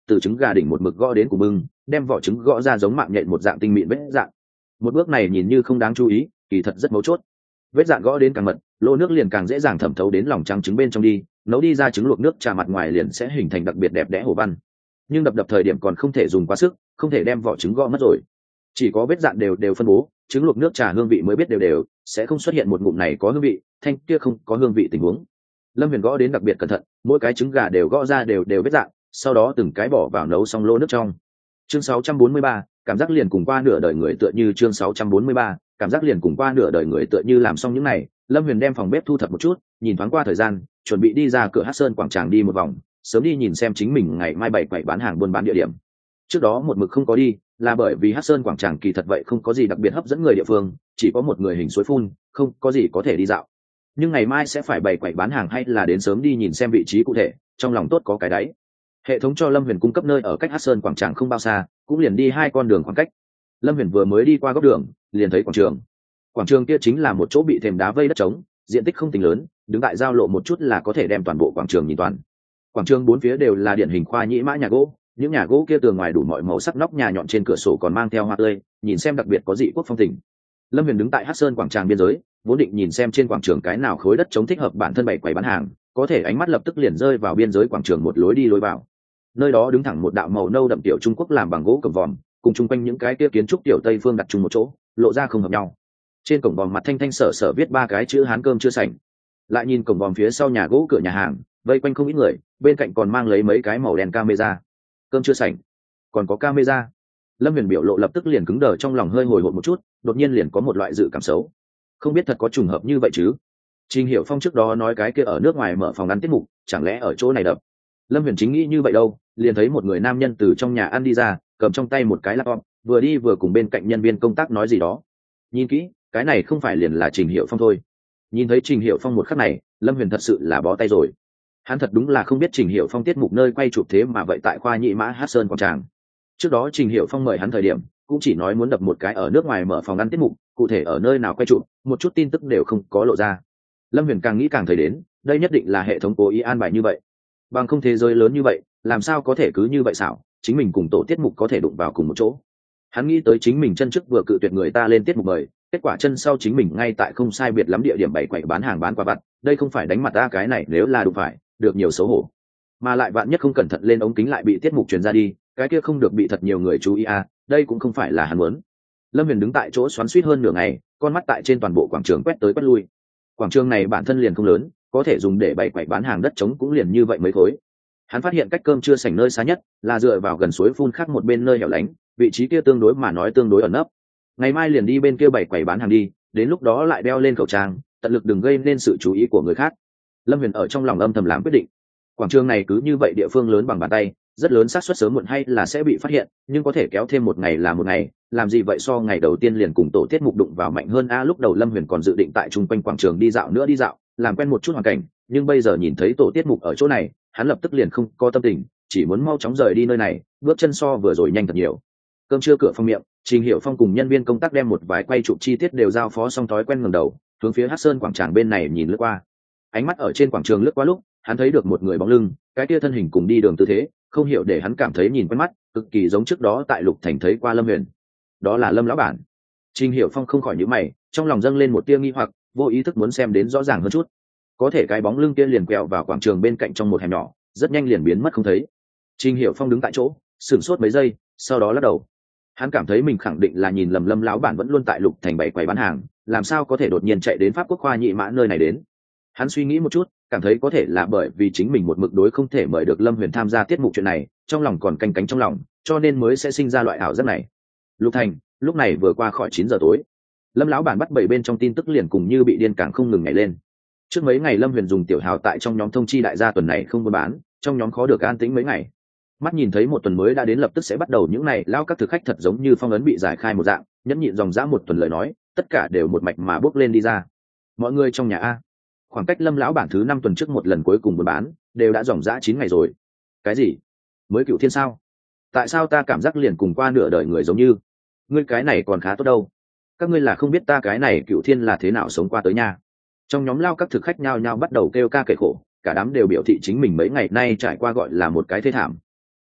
từ trứng gà đỉnh một mực gõ đến củ bưng, đem vỏ trứng gõ ra giống mạng nhện một dạng tinh mịn vết dạng. Một bước này nhìn như không đáng chú ý, kỳ thật rất mấu chốt. Vết dạng gõ đến càng mật, lô nước liền càng dễ dàng thẩm thấu đến lòng trắng trứng bên trong đi, nấu đi ra trứng luộc nước trà mặt ngoài liền sẽ hình thành đặc biệt đẹp đẽ hồ văn. Nhưng đập thời điểm còn không thể dùng quá sức, không thể đem vỏ trứng gõ mất rồi. Chỉ có vết dạn đều phân bố, trứng luộc nước trà hương vị mới biết đều, sẽ không xuất hiện một ngụm này có hương vị, thanh kia không có hương vị tình huống. Lâm Huyền gõ đến đặc biệt cẩn thận, mỗi cái trứng gà đều gõ ra đều vết dạn, sau đó từng cái bỏ vào nấu xong lô nước trong. Chương 643, cảm giác liền cùng qua nửa đời người tựa như chương 643, cảm giác liền cùng qua nửa đời người tựa như làm xong những này, Lâm Huyền đem phòng bếp thu thập một chút, nhìn thoáng qua thời gian, chuẩn bị đi ra cửa Hắc Sơn quảng tràng đi một vòng, sớm đi nhìn xem chính mình ngày mai bày quầy bán hàng buôn bán địa điểm. Trước đó một mực không có đi, là bởi vì Hắc Sơn quảng tràng kỳ thật vậy không có gì đặc biệt hấp dẫn người địa phương, chỉ có một người hình suối phun, không có gì có thể đi dạo. Nhưng ngày mai sẽ phải bày quầy bán hàng hay là đến sớm đi nhìn xem vị trí cụ thể, trong lòng tốt có cái đáy. Hệ thống cho Lâm Huyền cung cấp nơi ở cách Hắc Sơn quảng tràng không bao xa, cũng liền đi 2 con đường khoảng cách. Lâm Huyền vừa mới đi qua góc đường, liền thấy quảng trường. Quảng trường kia chính là một chỗ bị thềm đá vây đất trống, diện tích không tính lớn, đứng tại giao lộ một chút là có thể đem toàn bộ quảng trường nhìn toàn. Quảng trường 4 phía đều là điển hình khoa nhĩ mã nhà gỗ, những nhà gỗ kia tường ngoài đủ mọi màu sắc, nóc nhà nhọn trên cửa sổ còn mang theo hoa tươi, nhìn xem đặc biệt có dị quốc phong tình. Lâm Huyền đứng tại Hắc Sơn quảng trường biên giới, vốn định nhìn xem trên quảng trường cái nào khối đất trống thích hợp bản thân bày quầy bán hàng, có thể ánh mắt lập tức liền rơi vào biên giới quảng trường một lối đi lối vào. Nơi đó đứng thẳng một đạo màu nâu đậm tiểu Trung Quốc làm bằng gỗ cổng vòm, cùng chung quanh những cái kia kiến trúc tiểu Tây phương đặt chung một chỗ, lộ ra không hợp nhau. Trên cổng vòm mặt thanh thanh sở sở viết 3 cái chữ Hán cơm chưa sành. Lại nhìn cổng vòm phía sau nhà gỗ cửa nhà hàng, vây quanh không ít người, bên cạnh còn mang lấy mấy cái màu đen camera. Cơm chưa sành, còn có camera. Lâm Huyền biểu lộ lập tức liền cứng đờ, trong lòng hơi hồi hộp một chút, đột nhiên liền có một loại dự cảm xấu. Không biết thật có trùng hợp như vậy chứ? Trình Hiểu Phong trước đó nói cái kia ở nước ngoài mở phòng ăn tiết mục, chẳng lẽ ở chỗ này đập? Lâm Huyền chính nghĩ như vậy đâu, liền thấy một người nam nhân từ trong nhà ăn đi ra, cầm trong tay một cái laptop, vừa đi vừa cùng bên cạnh nhân viên công tác nói gì đó. Nhìn kỹ, cái này không phải liền là Trình Hiểu Phong thôi. Nhìn thấy Trình Hiểu Phong một khắc này, Lâm Huyền thật sự là bó tay rồi. Hắn thật đúng là không biết Trình Hiểu Phong tiết mục nơi quay chụp thế mà vậy tại khoa nhĩ mã Hắc Sơn quảng tràng. Trước đó Trình Hiểu Phong mời hắn thời điểm, cũng chỉ nói muốn đập một cái ở nước ngoài mở phòng ăn tiết mục, cụ thể ở nơi nào quay chụp, một chút tin tức đều không có lộ ra. Lâm Huyền càng nghĩ càng thấy đến, đây nhất định là hệ thống cố ý an bài như vậy. Bằng không thế giới lớn như vậy, làm sao có thể cứ như vậy xảo, chính mình cùng tổ tiết mục có thể đụng vào cùng một chỗ. Hắn nghĩ tới chính mình chân trước vừa cự tuyệt người ta lên tiết mục mời, kết quả chân sau chính mình ngay tại không sai biệt lắm địa điểm bày quậy bán hàng bán quà vặt, đây không phải đánh mặt ta, cái này nếu là đụng phải, được nhiều xấu hổ. Mà lại vạn nhất không cẩn thận lên ống kính lại bị tiết mục truyền ra đi, cái kia không được bị thật nhiều người chú ý à, đây cũng không phải là hắn muốn. Lâm Huyền đứng tại chỗ xoắn xuýt hơn nửa ngày, con mắt tại trên toàn bộ quảng trường quét tới quét lui. Quảng trường này bản thân liền không lớn, có thể dùng để bày quậy bán hàng đất trống cũng liền như vậy mấy khối. Hắn phát hiện cách cơm chưa sành nơi xa nhất là dựa vào gần suối phun khác một bên nơi hẻo lánh, vị trí kia tương đối mà nói tương đối ẩn nấp. Ngày mai liền đi bên kia bày quầy bán hàng đi, đến lúc đó lại đeo lên khẩu trang, tận lực đừng gây nên sự chú ý của người khác. Lâm Huyền ở trong lòng âm thầm làm quyết định. Quảng trường này cứ như vậy địa phương lớn bằng bàn tay, rất lớn xác suất sớm muộn hay là sẽ bị phát hiện, nhưng có thể kéo thêm một ngày là một ngày, làm gì vậy so ngày đầu tiên liền cùng tổ tiết mục đụng vào mạnh hơn a. Lúc đầu Lâm Huyền còn dự định tại trung quanh quảng trường đi dạo nữa đi dạo, làm quen một chút hoàn cảnh, nhưng bây giờ nhìn thấy tổ tiết mục ở chỗ này, hắn lập tức liền không có tâm tình, chỉ muốn mau chóng rời đi nơi này, bước chân so vừa rồi nhanh thật nhiều. Cơm trưa cửa phòng miệng, Trình Hiểu Phong cùng nhân viên công tác đem một vài quay chụp chi tiết đều giao phó xong, thói quen ngẩng đầu hướng phía Hắc Sơn quảng trường bên này nhìn lướt qua. Ánh mắt ở trên quảng trường lướt qua lúc, hắn thấy được một người bóng lưng, cái kia thân hình cùng đi đường tư thế, không hiểu để hắn cảm thấy nhìn quen mắt, cực kỳ giống trước đó tại Lục Thành thấy qua Lâm Huyền. Đó là Lâm lão bản. Trình Hiểu Phong không khỏi nhíu mày, trong lòng dâng lên một tia nghi hoặc, vô ý thức muốn xem đến rõ ràng hơn chút. Có thể cái bóng lưng kia liền quẹo vào quảng trường bên cạnh trong một hẻm nhỏ, rất nhanh liền biến mất không thấy. Trình Hiểu Phong đứng tại chỗ, sửng sốt mấy giây, sau đó lắc đầu. Hắn cảm thấy mình khẳng định là nhìn lầm, Lâm lão bản vẫn luôn tại Lục Thành bày quầy bán hàng, làm sao có thể đột nhiên chạy đến Pháp Quốc khoa nhị mã nơi này đến. Hắn suy nghĩ một chút, cảm thấy có thể là bởi vì chính mình một mực đối không thể mời được Lâm Huyền tham gia tiết mục chuyện này, trong lòng còn canh cánh trong lòng, cho nên mới sẽ sinh ra loại ảo giác này. Lục Thành, lúc này vừa qua khỏi 9 giờ tối. Lâm lão bản bắt bầy bên trong tin tức liền cùng như bị điên càng không ngừng nhảy lên. Trước mấy ngày Lâm Huyền dùng tiểu hào tại trong nhóm thông chi đại gia tuần này không buôn bán, trong nhóm khó được an tĩnh mấy ngày. Mắt nhìn thấy một tuần mới đã đến, lập tức sẽ bắt đầu những này lao các thực khách thật giống như phong ấn bị giải khai một dạng, nhẫn nhịn dòng dã một tuần lời nói, tất cả đều một mạch mà bước lên đi ra. Mọi người trong nhà a, khoảng cách Lâm lão bản thứ 5 tuần trước một lần cuối cùng buôn bán, đều đã dòng dã 9 ngày rồi. Cái gì? Mới Cựu Thiên sao? Tại sao ta cảm giác liền cùng qua nửa đời người giống như? Ngươi cái này còn khá tốt đâu. Các ngươi là không biết ta cái này Cựu Thiên là thế nào sống qua tới nha. Trong nhóm lao các thực khách nhao nhao bắt đầu kêu ca kể khổ, cả đám đều biểu thị chính mình mấy ngày nay trải qua gọi là một cái thê thảm.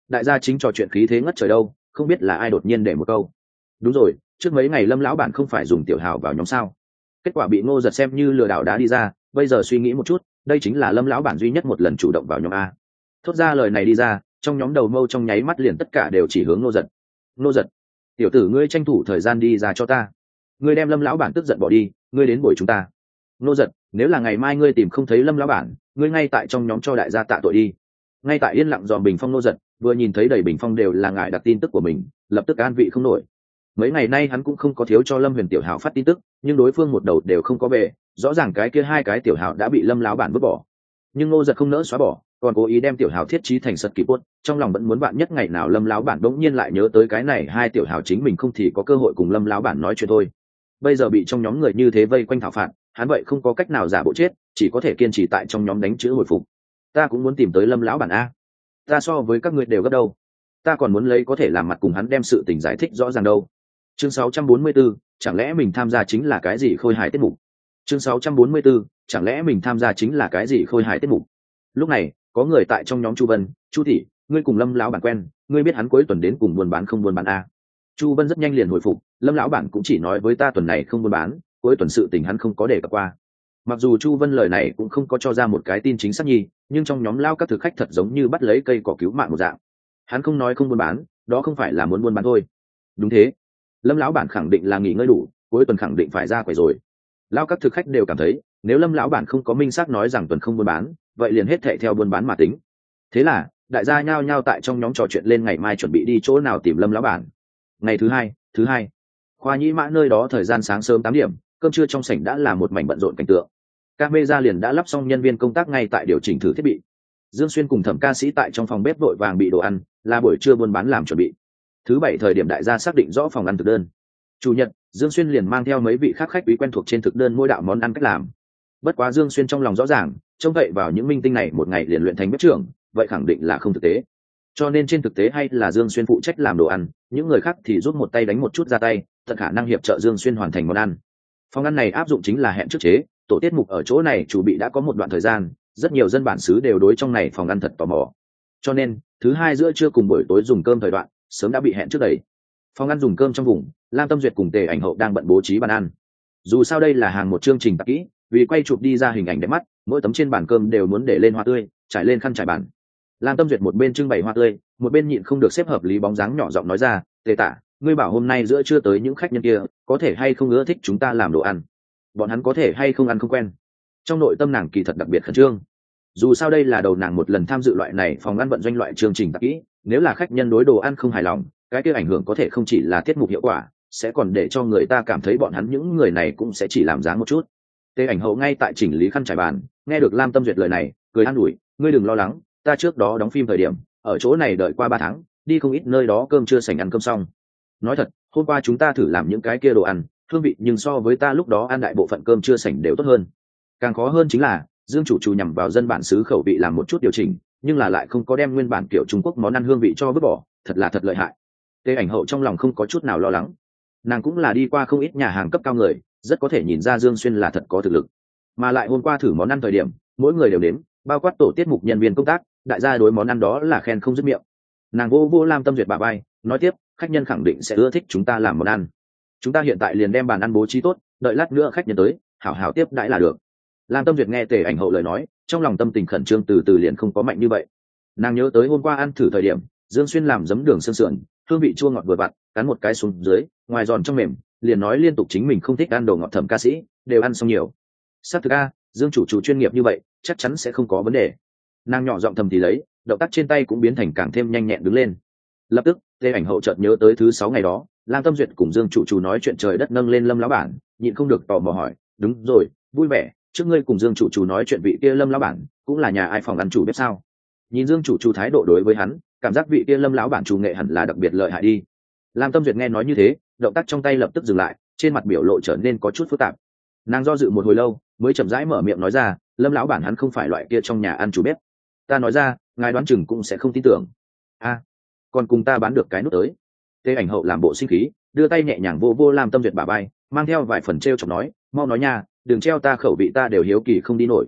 đại gia chính trò chuyện khí thế ngất trời đâu, không biết là ai đột nhiên để một câu. Đúng rồi, trước mấy ngày Lâm lão bản không phải dùng tiểu hào vào nhóm sao? Kết quả bị Ngô Giật xem như lừa đảo đá đi ra, bây giờ suy nghĩ một chút, đây chính là Lâm lão bản duy nhất một lần chủ động vào nhóm a. Thốt ra lời này đi ra, trong nhóm đầu mâu trong nháy mắt liền tất cả đều chỉ hướng Ngô Giật. Ngô Giật, tiểu tử ngươi tranh thủ thời gian đi ra cho ta. Ngươi đem Lâm lão bản tức giận bỏ đi, ngươi đến buổi chúng ta. Ngô Giật, nếu là ngày mai ngươi tìm không thấy Lâm lão bản, ngươi ngay tại trong nhóm cho đại gia tạ tội đi. Ngay tại yên lặng dòm bình phong Ngô Giật, vừa nhìn thấy đầy bình phong đều là ngại đặt tin tức của mình, lập tức an vị không nổi. Mấy ngày nay hắn cũng không có thiếu cho Lâm Huyền tiểu hào phát tin tức, nhưng đối phương một đầu đều không có về, rõ ràng cái kia hai cái tiểu hào đã bị Lâm lão bản vứt bỏ. Nhưng Ngô Giật không nỡ xóa bỏ, còn cố ý đem tiểu hào thiết trí thành sật kỳ bốt, trong lòng vẫn muốn bạn nhất ngày nào Lâm lão bản đống nhiên lại nhớ tới cái này hai tiểu hào chính mình không thì có cơ hội cùng Lâm lão bản nói chuyện thôi. Bây giờ bị trong nhóm người như thế vây quanh thảo phạt, hắn vậy không có cách nào giả bộ chết, chỉ có thể kiên trì tại trong nhóm đánh chữ hồi phục. Ta cũng muốn tìm tới Lâm lão bản a. Ta so với các ngươi đều gấp đâu. Ta còn muốn lấy có thể làm mặt cùng hắn đem sự tình giải thích rõ ràng đâu. Chương 644, chẳng lẽ mình tham gia chính là cái gì khôi hài tiết mục? Chương 644, chẳng lẽ mình tham gia chính là cái gì khôi hài tiết mục? Lúc này, có người tại trong nhóm Chu Vân, "Chu thị, ngươi cùng Lâm lão bản quen, ngươi biết hắn cuối tuần đến cùng buôn bán không buôn bán a?" Chu Vân rất nhanh liền hồi phục, "Lâm lão bản cũng chỉ nói với ta tuần này không buôn bán, cuối tuần sự tình hắn không có đề cập qua." Mặc dù Chu Vân lời này cũng không có cho ra một cái tin chính xác nhi, nhưng trong nhóm lao các thực khách thật giống như bắt lấy cây cỏ cứu mạng một dạng. Hắn không nói không buôn bán, đó không phải là muốn buôn bán thôi. Đúng thế, Lâm lão bản khẳng định là nghỉ ngơi đủ, cuối tuần khẳng định phải ra quầy rồi. Lao các thực khách đều cảm thấy, nếu Lâm lão bản không có minh xác nói rằng tuần không buôn bán, vậy liền hết thệ theo buôn bán mà tính. Thế là, đại gia nhao nhao tại trong nhóm trò chuyện lên ngày mai chuẩn bị đi chỗ nào tìm Lâm lão bản. Ngày thứ hai, khoa nhĩ mã nơi đó thời gian sáng sớm 8 điểm, cơm trưa trong sảnh đã là một mảnh bận rộn cảnh tượng. Các mê liền đã lắp xong, nhân viên công tác ngay tại điều chỉnh thử thiết bị. Dương Xuyên cùng Thẩm ca sĩ tại trong phòng bếp vội vàng bị đồ ăn, là buổi trưa buôn bán làm chuẩn bị. Thứ bảy thời điểm đại gia xác định rõ phòng ăn thực đơn. Chủ nhật, Dương Xuyên liền mang theo mấy vị khác khách quý quen thuộc trên thực đơn mỗi đạo món ăn cách làm. Bất quá Dương Xuyên trong lòng rõ ràng, trông vậy vào những minh tinh này một ngày liền luyện thành bếp trưởng, vậy khẳng định là không thực tế. Cho nên trên thực tế hay là Dương Xuyên phụ trách làm đồ ăn, những người khác thì giúp một tay đánh một chút ra tay, tận khả năng hiệp trợ Dương Xuyên hoàn thành món ăn. Phòng ăn này áp dụng chính là hẹn trước chế, tổ tiết mục ở chỗ này chủ bị đã có một đoạn thời gian, rất nhiều dân bản xứ đều đối trong này phòng ăn thật tò mò. Cho nên, thứ hai giữa trưa cùng buổi tối dùng cơm thời đoạn, sớm đã bị hẹn trước đầy. Phòng ăn dùng cơm trong vùng, Lam Tâm Duyệt cùng Tề Ảnh Hậu đang bận bố trí bàn ăn. Dù sao đây là hàng một chương trình tạp kỹ, vì quay chụp đi ra hình ảnh đẹp mắt, mỗi tấm trên bàn cơm đều muốn để lên hoa tươi, trải lên khăn trải bàn. Lam Tâm Duyệt một bên trưng bày hoa tươi, một bên nhịn không được xếp hợp lý bóng dáng nhỏ giọng nói ra, "Tề Tả, ngươi bảo hôm nay giữa trưa tới những khách nhân kia, có thể hay không ưa thích chúng ta làm đồ ăn? Bọn hắn có thể hay không ăn không quen?" Trong nội tâm nàng kỳ thật đặc biệt khẩn trương. Dù sao đây là đầu nàng một lần tham dự loại này phòng ăn vận doanh loại chương trình tạp kỹ, nếu là khách nhân đối đồ ăn không hài lòng, cái kia ảnh hưởng có thể không chỉ là tiết mục hiệu quả, sẽ còn để cho người ta cảm thấy bọn hắn những người này cũng sẽ chỉ làm dáng một chút. Tề Ảnh Hậu ngay tại chỉnh lý khăn trải bàn, nghe được Lam Tâm Duyệt lời này, cười an ủi, "Ngươi đừng lo lắng, ta trước đó đóng phim thời điểm, ở chỗ này đợi qua 3 tháng, đi không ít nơi đó cơm chưa sành ăn cơm xong. Nói thật, hôm qua chúng ta thử làm những cái kia đồ ăn, hương vị nhưng so với ta lúc đó ăn đại bộ phận cơm chưa sành đều tốt hơn. Càng khó hơn chính là, Dương chủ nhằm vào dân bản xứ khẩu vị làm một chút điều chỉnh, nhưng là lại không có đem nguyên bản kiểu Trung Quốc món ăn hương vị cho vứt bỏ, thật là thật lợi hại." Tề Ảnh Hậu trong lòng không có chút nào lo lắng. Nàng cũng là đi qua không ít nhà hàng cấp cao người, rất có thể nhìn ra Dương Xuyên là thật có thực lực. Mà lại hôm qua thử món ăn thời điểm, mỗi người đều đếm, bao quát tổ tiết mục nhân viên công tác, đại gia đối món ăn đó là khen không dứt miệng. Nàng vô Lam Tâm Duyệt bả vai, nói tiếp, "Khách nhân khẳng định sẽ ưa thích chúng ta làm món ăn. Chúng ta hiện tại liền đem bàn ăn bố trí tốt, đợi lát nữa khách nhân tới, hảo hảo tiếp đãi là được." Lam Tâm Duyệt nghe Tề Ảnh Hậu lời nói, trong lòng tâm tình khẩn trương từ từ liền không có mạnh như vậy. Nàng nhớ tới hôm qua ăn thử thời điểm, Dương Xuyên làm giấm đường xương sườn, hương vị chua ngọt vừa vặn, cắn một cái xuống dưới, ngoài giòn trong mềm, liền nói liên tục chính mình không thích ăn đồ ngọt. Thẩm ca sĩ đều ăn xong nhiều. Sắc thực a, Dương chủ chuyên nghiệp như vậy, chắc chắn sẽ không có vấn đề. Nàng nhỏ giọng thầm thì lấy, động tác trên tay cũng biến thành càng thêm nhanh nhẹn đứng lên. Lập tức, Tề Ảnh Hậu chợt nhớ tới thứ 6 ngày đó, Lam Tâm Duyệt cùng Dương chủ nói chuyện trời đất nâng lên Lâm lão bản, nhịn không được tò mò hỏi, "Đúng rồi, vui vẻ, trước ngươi cùng Dương chủ nói chuyện vị kia Lâm lão bản, cũng là nhà ai phòng ăn chủ bếp sao?" Nhìn Dương chủ thái độ đối với hắn, cảm giác vị kia Lâm lão bản chủ nghệ hẳn là đặc biệt lợi hại đi. Lam Tâm Duyệt nghe nói như thế, động tác trong tay lập tức dừng lại, trên mặt biểu lộ trở nên có chút phức tạp. Nàng do dự một hồi lâu, mới chậm rãi mở miệng nói ra, "Lâm lão bản hắn không phải loại kia trong nhà ăn chủ bếp." Ta nói ra, ngài đoán chừng cũng sẽ không tin tưởng. A, còn cùng ta bán được cái nút tới. Tề Ảnh Hậu làm bộ sinh khí, đưa tay nhẹ nhàng vô Lam Tâm Duyệt bả vai, mang theo vài phần trêu chọc nói, "Mau nói nha, đừng treo ta khẩu vị, ta đều hiếu kỳ không đi nổi."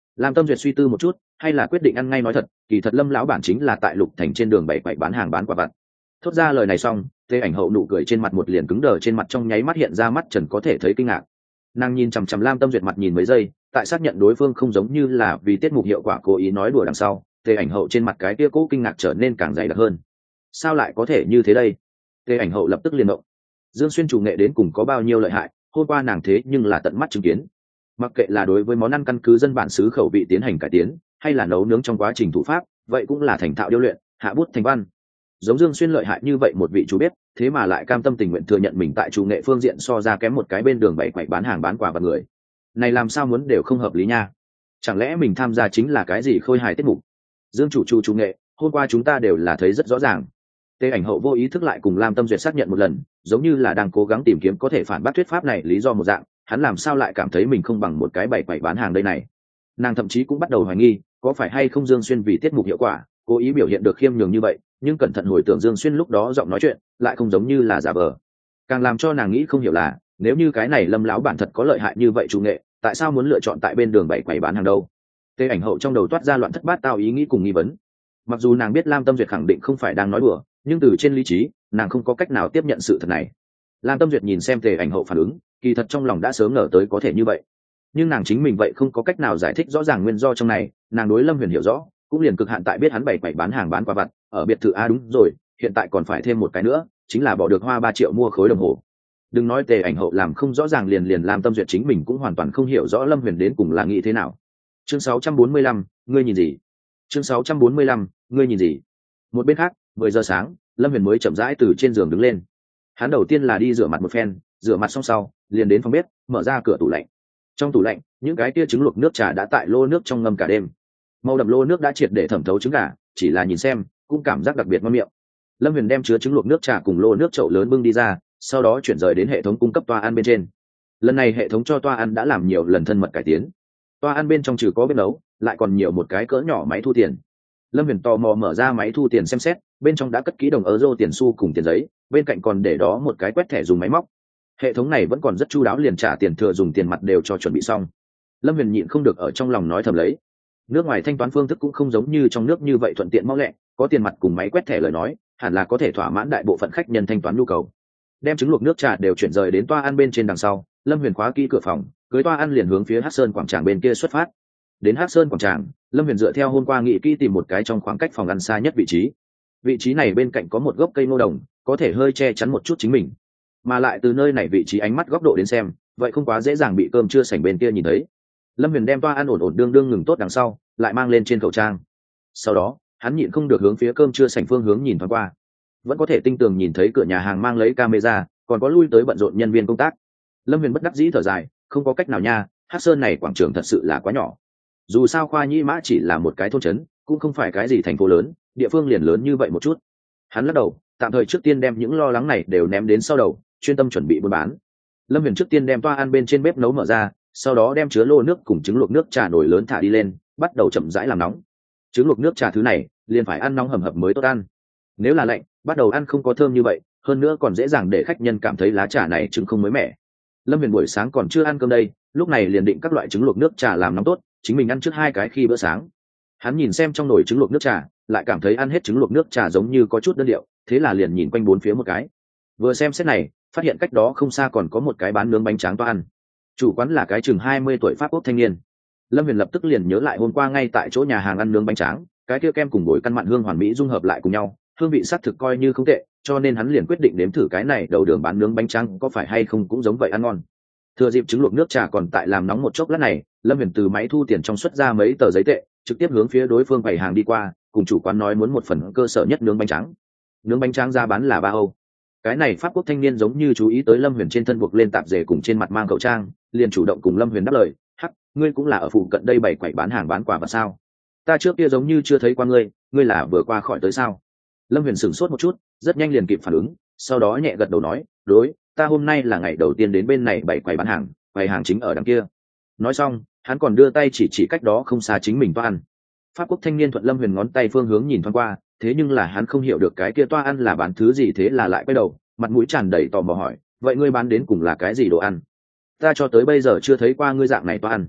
Lam Tâm Duyệt suy tư một chút, hay là quyết định ăn ngay nói thật, kỳ thật Lâm lão bản chính là tại Lục Thành trên đường bày quậy bán hàng bán quả vặt. Thốt ra lời này xong, Tề Ảnh Hậu nụ cười trên mặt một liền cứng đờ, trên mặt trong nháy mắt hiện ra mắt trần có thể thấy kinh ngạc. Nàng nhìn chằm chằm Lam Tâm Duyệt mặt nhìn mấy giây, tại xác nhận đối phương không giống như là vì tiết mục hiệu quả cố ý nói đùa đằng sau, Tề Ảnh Hậu trên mặt cái kia cố kinh ngạc trở nên càng dày đặc hơn. Sao lại có thể như thế đây? Tề Ảnh Hậu lập tức liền động. Dương Xuyên chủ nghệ đến cùng có bao nhiêu lợi hại, hôm qua nàng thế nhưng là tận mắt chứng kiến. Mặc kệ là đối với món ăn căn cứ dân bản xứ khẩu vị tiến hành cải tiến, hay là nấu nướng trong quá trình thủ pháp, vậy cũng là thành thạo điêu luyện, hạ bút thành văn. Giống Dương Xuyên lợi hại như vậy một vị chủ bếp, thế mà lại cam tâm tình nguyện thừa nhận mình tại chủ nghệ phương diện so ra kém một cái bên đường bày quậy bán hàng bán quả vật người. Này làm sao muốn đều không hợp lý nha. Chẳng lẽ mình tham gia chính là cái gì khôi hài tiết mục? Dương chủ nghệ, hôm qua chúng ta đều là thấy rất rõ ràng. Tề Ảnh Hậu vô ý thức lại cùng Lam Tâm Duyệt xác nhận một lần, giống như là đang cố gắng tìm kiếm có thể phản bác thuyết pháp này lý do một dạng, hắn làm sao lại cảm thấy mình không bằng một cái bày quậy bán hàng đây này. Nàng thậm chí cũng bắt đầu hoài nghi, có phải hay không Dương Xuyên vì tiết mục hiệu quả, cố ý biểu hiện được khiêm nhường như vậy, nhưng cẩn thận hồi tưởng Dương Xuyên lúc đó giọng nói chuyện, lại không giống như là giả vờ. Càng làm cho nàng nghĩ không hiểu là, nếu như cái này Lâm lão bản thật có lợi hại như vậy chủ nghệ, tại sao muốn lựa chọn tại bên đường bày quậy bán hàng đâu? Tề Ảnh Hậu trong đầu toát ra loạn thất bát tao ý nghĩ cùng nghi vấn. Mặc dù nàng biết Lam Tâm Duyệt khẳng định không phải đang nói đùa, nhưng từ trên lý trí, nàng không có cách nào tiếp nhận sự thật này. Lam Tâm Duyệt nhìn xem Tề Ảnh Hậu phản ứng, kỳ thật trong lòng đã sớm ngờ tới có thể như vậy, nhưng nàng chính mình vậy không có cách nào giải thích rõ ràng nguyên do trong này. Nàng đối Lâm Huyền hiểu rõ, cũng liền cực hạn tại biết hắn bày quậy bán hàng bán quả vặt ở biệt thự. Đúng rồi, hiện tại còn phải thêm một cái nữa, chính là bỏ được hoa 3 triệu mua khối đồng hồ. Đừng nói Tề Ảnh Hậu làm không rõ ràng, liền Lam Tâm Duyệt chính mình cũng hoàn toàn không hiểu rõ Lâm Huyền đến cùng là nghĩ thế nào. Chương 645, ngươi nhìn gì? Chương 645, ngươi nhìn gì? Một bên khác, 10 giờ sáng, Lâm Huyền mới chậm rãi từ trên giường đứng lên. Hắn đầu tiên là đi rửa mặt một phen, rửa mặt xong sau, liền đến phòng bếp, mở ra cửa tủ lạnh. Trong tủ lạnh, những cái tia trứng luộc nước trà đã tại lô nước trong ngâm cả đêm. Màu đậm lô nước đã triệt để thẩm thấu trứng gà, chỉ là nhìn xem, cũng cảm giác đặc biệt ngon miệng. Lâm Huyền đem chứa trứng luộc nước trà cùng lô nước chậu lớn bưng đi ra, sau đó chuyển rời đến hệ thống cung cấp toa ăn bên trên. Lần này hệ thống cho toa ăn đã làm nhiều lần thân mật cải tiến. Toa ăn bên trong trừ có bếp nấu, lại còn nhiều một cái cỡ nhỏ máy thu tiền. Lâm Huyền tò mò mở ra máy thu tiền xem xét, bên trong đã cất kỹ đồng euro tiền xu cùng tiền giấy, bên cạnh còn để đó một cái quét thẻ dùng máy móc. Hệ thống này vẫn còn rất chu đáo, liền trả tiền thừa dùng tiền mặt đều cho chuẩn bị xong. Lâm Huyền nhịn không được ở trong lòng nói thầm lấy, nước ngoài thanh toán phương thức cũng không giống như trong nước như vậy thuận tiện mau lẹ, có tiền mặt cùng máy quét thẻ lời nói, hẳn là có thể thỏa mãn đại bộ phận khách nhân thanh toán nhu cầu. Đem trứng luộc nước trà đều chuyển rời đến toa ăn bên trên đằng sau, Lâm Huyền khóa kỹ cửa phòng, cưới toa ăn liền hướng phía Hắc Sơn quảng tràng bên kia xuất phát. Đến Hắc Sơn quảng tràng, Lâm Huyền dựa theo hôm qua nghị kỹ tìm một cái trong khoảng cách phòng ăn xa nhất vị trí. Vị trí này bên cạnh có một gốc cây ngô đồng, có thể hơi che chắn một chút chính mình, mà lại từ nơi này vị trí ánh mắt góc độ đến xem, vậy không quá dễ dàng bị cơm trưa sảnh bên kia nhìn thấy. Lâm Huyền đem toa ăn ổn đương ngừng tốt đằng sau, lại mang lên trên khẩu trang. Sau đó, hắn nhịn không được hướng phía cơm trưa sảnh phương hướng nhìn thoáng qua, vẫn có thể tinh tường nhìn thấy cửa nhà hàng mang lấy camera, còn có lui tới bận rộn nhân viên công tác. Lâm Huyền bất đắc dĩ thở dài, không có cách nào nha, Hắc Sơn này quảng trường thật sự là quá nhỏ. Dù sao Khoa Nhĩ Mã chỉ là một cái thôn trấn, cũng không phải cái gì thành phố lớn, địa phương liền lớn như vậy một chút. Hắn lắc đầu, tạm thời trước tiên đem những lo lắng này đều ném đến sau đầu, chuyên tâm chuẩn bị buôn bán. Lâm Huyền trước tiên đem toa ăn bên trên bếp nấu mở ra, sau đó đem chứa lô nước cùng trứng luộc nước trà nồi lớn thả đi lên, bắt đầu chậm rãi làm nóng. Trứng luộc nước trà thứ này liền phải ăn nóng hầm hập mới tốt ăn, nếu là lạnh bắt đầu ăn không có thơm như vậy, hơn nữa còn dễ dàng để khách nhân cảm thấy lá trà này trứng không mới mẻ. Lâm Huyền buổi sáng còn chưa ăn cơm đây, lúc này liền định các loại trứng luộc nước trà làm nóng tốt, chính mình ăn trước 2 cái khi bữa sáng. Hắn nhìn xem trong nồi trứng luộc nước trà, lại cảm thấy ăn hết trứng luộc nước trà giống như có chút đơn điệu, thế là liền nhìn quanh bốn phía một cái. Vừa xem xét này, phát hiện cách đó không xa còn có một cái bán nướng bánh tráng toa ăn. Chủ quán là cái chừng 20 tuổi Pháp Quốc thanh niên. Lâm Huyền lập tức liền nhớ lại hôm qua ngay tại chỗ nhà hàng ăn nướng bánh tráng, cái kia kem cùng bồi căn mặn hương hoàn mỹ dung hợp lại cùng nhau, hương vị xác thực coi như không tệ, cho nên hắn liền quyết định nếm thử cái này đầu đường bán nướng bánh tráng có phải hay không cũng giống vậy ăn ngon. Thừa dịp trứng luộc nước trà còn tại làm nóng một chốc lát này, Lâm Huyền từ máy thu tiền trong xuất ra mấy tờ giấy tệ, trực tiếp hướng phía đối phương bày hàng đi qua, cùng chủ quán nói muốn một phần cơ sở nhất nướng bánh tráng. Nướng bánh tráng giá bán là 3 Âu. Cái này Pháp Quốc thanh niên giống như chú ý tới Lâm Huyền trên thân buộc lên tạp dề cùng trên mặt mang khẩu trang, liền chủ động cùng Lâm Huyền đáp lời, "Hắc, ngươi cũng là ở phụ cận đây bày quầy bán hàng bán quà vật sao? Ta trước kia giống như chưa thấy qua ngươi, ngươi là vừa qua khỏi tới sao?" Lâm Huyền sửng sốt một chút, rất nhanh liền kịp phản ứng, sau đó nhẹ gật đầu nói, "Đối, ta hôm nay là ngày đầu tiên đến bên này bày quầy bán hàng, quầy hàng chính ở đằng kia." Nói xong, hắn còn đưa tay chỉ cách đó không xa chính mình toa ăn. Pháp Quốc thanh niên thuận Lâm Huyền ngón tay phương hướng nhìn thoáng qua, thế nhưng là hắn không hiểu được cái kia toa ăn là bán thứ gì, thế là lại quay đầu, mặt mũi tràn đầy tò mò hỏi, "Vậy ngươi bán đến cùng là cái gì đồ ăn? Ta cho tới bây giờ chưa thấy qua ngươi dạng này toa ăn."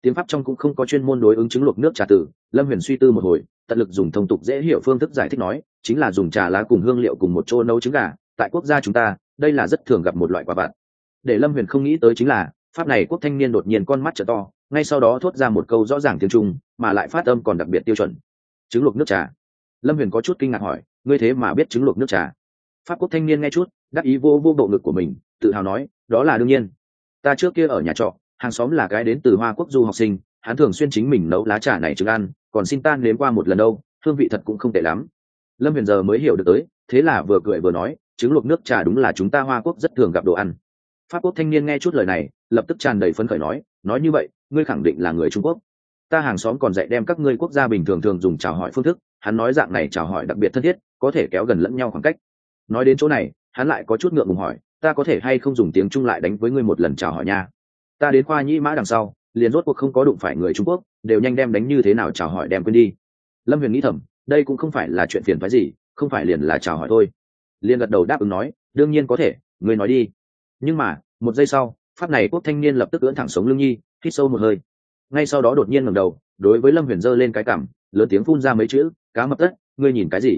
Tiếng Pháp trong cũng không có chuyên môn đối ứng trứng luộc nước trà từ. Lâm Huyền suy tư một hồi, tận lực dùng thông tục dễ hiểu phương thức giải thích nói, chính là dùng trà lá cùng hương liệu cùng một chỗ nấu trứng gà. Tại quốc gia chúng ta, đây là rất thường gặp một loại quả vặt. Để Lâm Huyền không nghĩ tới chính là, Pháp này quốc thanh niên đột nhiên con mắt trợ to, ngay sau đó thốt ra một câu rõ ràng tiếng Trung, mà lại phát âm còn đặc biệt tiêu chuẩn. Trứng luộc nước trà. Lâm Huyền có chút kinh ngạc hỏi, ngươi thế mà biết trứng luộc nước trà? Pháp quốc thanh niên nghe chút, đắc ý vô bộ ngực của mình, tự hào nói, đó là đương nhiên. Ta trước kia ở nhà trọ, hàng xóm là cái đến từ Hoa Quốc du học sinh, hắn thường xuyên chính mình nấu lá trà này trứng ăn, còn xin ta nếm qua một lần đâu, hương vị thật cũng không tệ lắm. Lâm Huyền giờ mới hiểu được tới, thế là vừa cười vừa nói, trứng luộc nước trà đúng là chúng ta Hoa Quốc rất thường gặp đồ ăn. Pháp quốc thanh niên nghe chút lời này, lập tức tràn đầy phấn khởi nói như vậy, ngươi khẳng định là người Trung Quốc. Ta hàng xóm còn dạy đem các ngươi quốc gia bình thường thường dùng chào hỏi phương thức, hắn nói dạng này chào hỏi đặc biệt thân thiết, có thể kéo gần lẫn nhau khoảng cách. Nói đến chỗ này, hắn lại có chút ngượng ngùng hỏi, ta có thể hay không dùng tiếng Trung lại đánh với ngươi một lần chào hỏi nha? Ta đến khoa nhĩ mã đằng sau, liền rốt cuộc không có đụng phải người Trung Quốc, đều nhanh đem đánh như thế nào chào hỏi đem quên đi. Lâm Huyền nghĩ thầm, đây cũng không phải là chuyện phiền phức gì, không phải liền là chào hỏi thôi. Liền gật đầu đáp ứng nói, đương nhiên có thể, ngươi nói đi. Nhưng mà, một giây sau, Pháp này quốc thanh niên lập tức ưỡn thẳng sống lưng nhi, hít sâu một hơi. Ngay sau đó đột nhiên ngẩng đầu, đối với Lâm Huyền giơ lên cái cằm, lớn tiếng phun ra mấy chữ, cá mập tất, ngươi nhìn cái gì?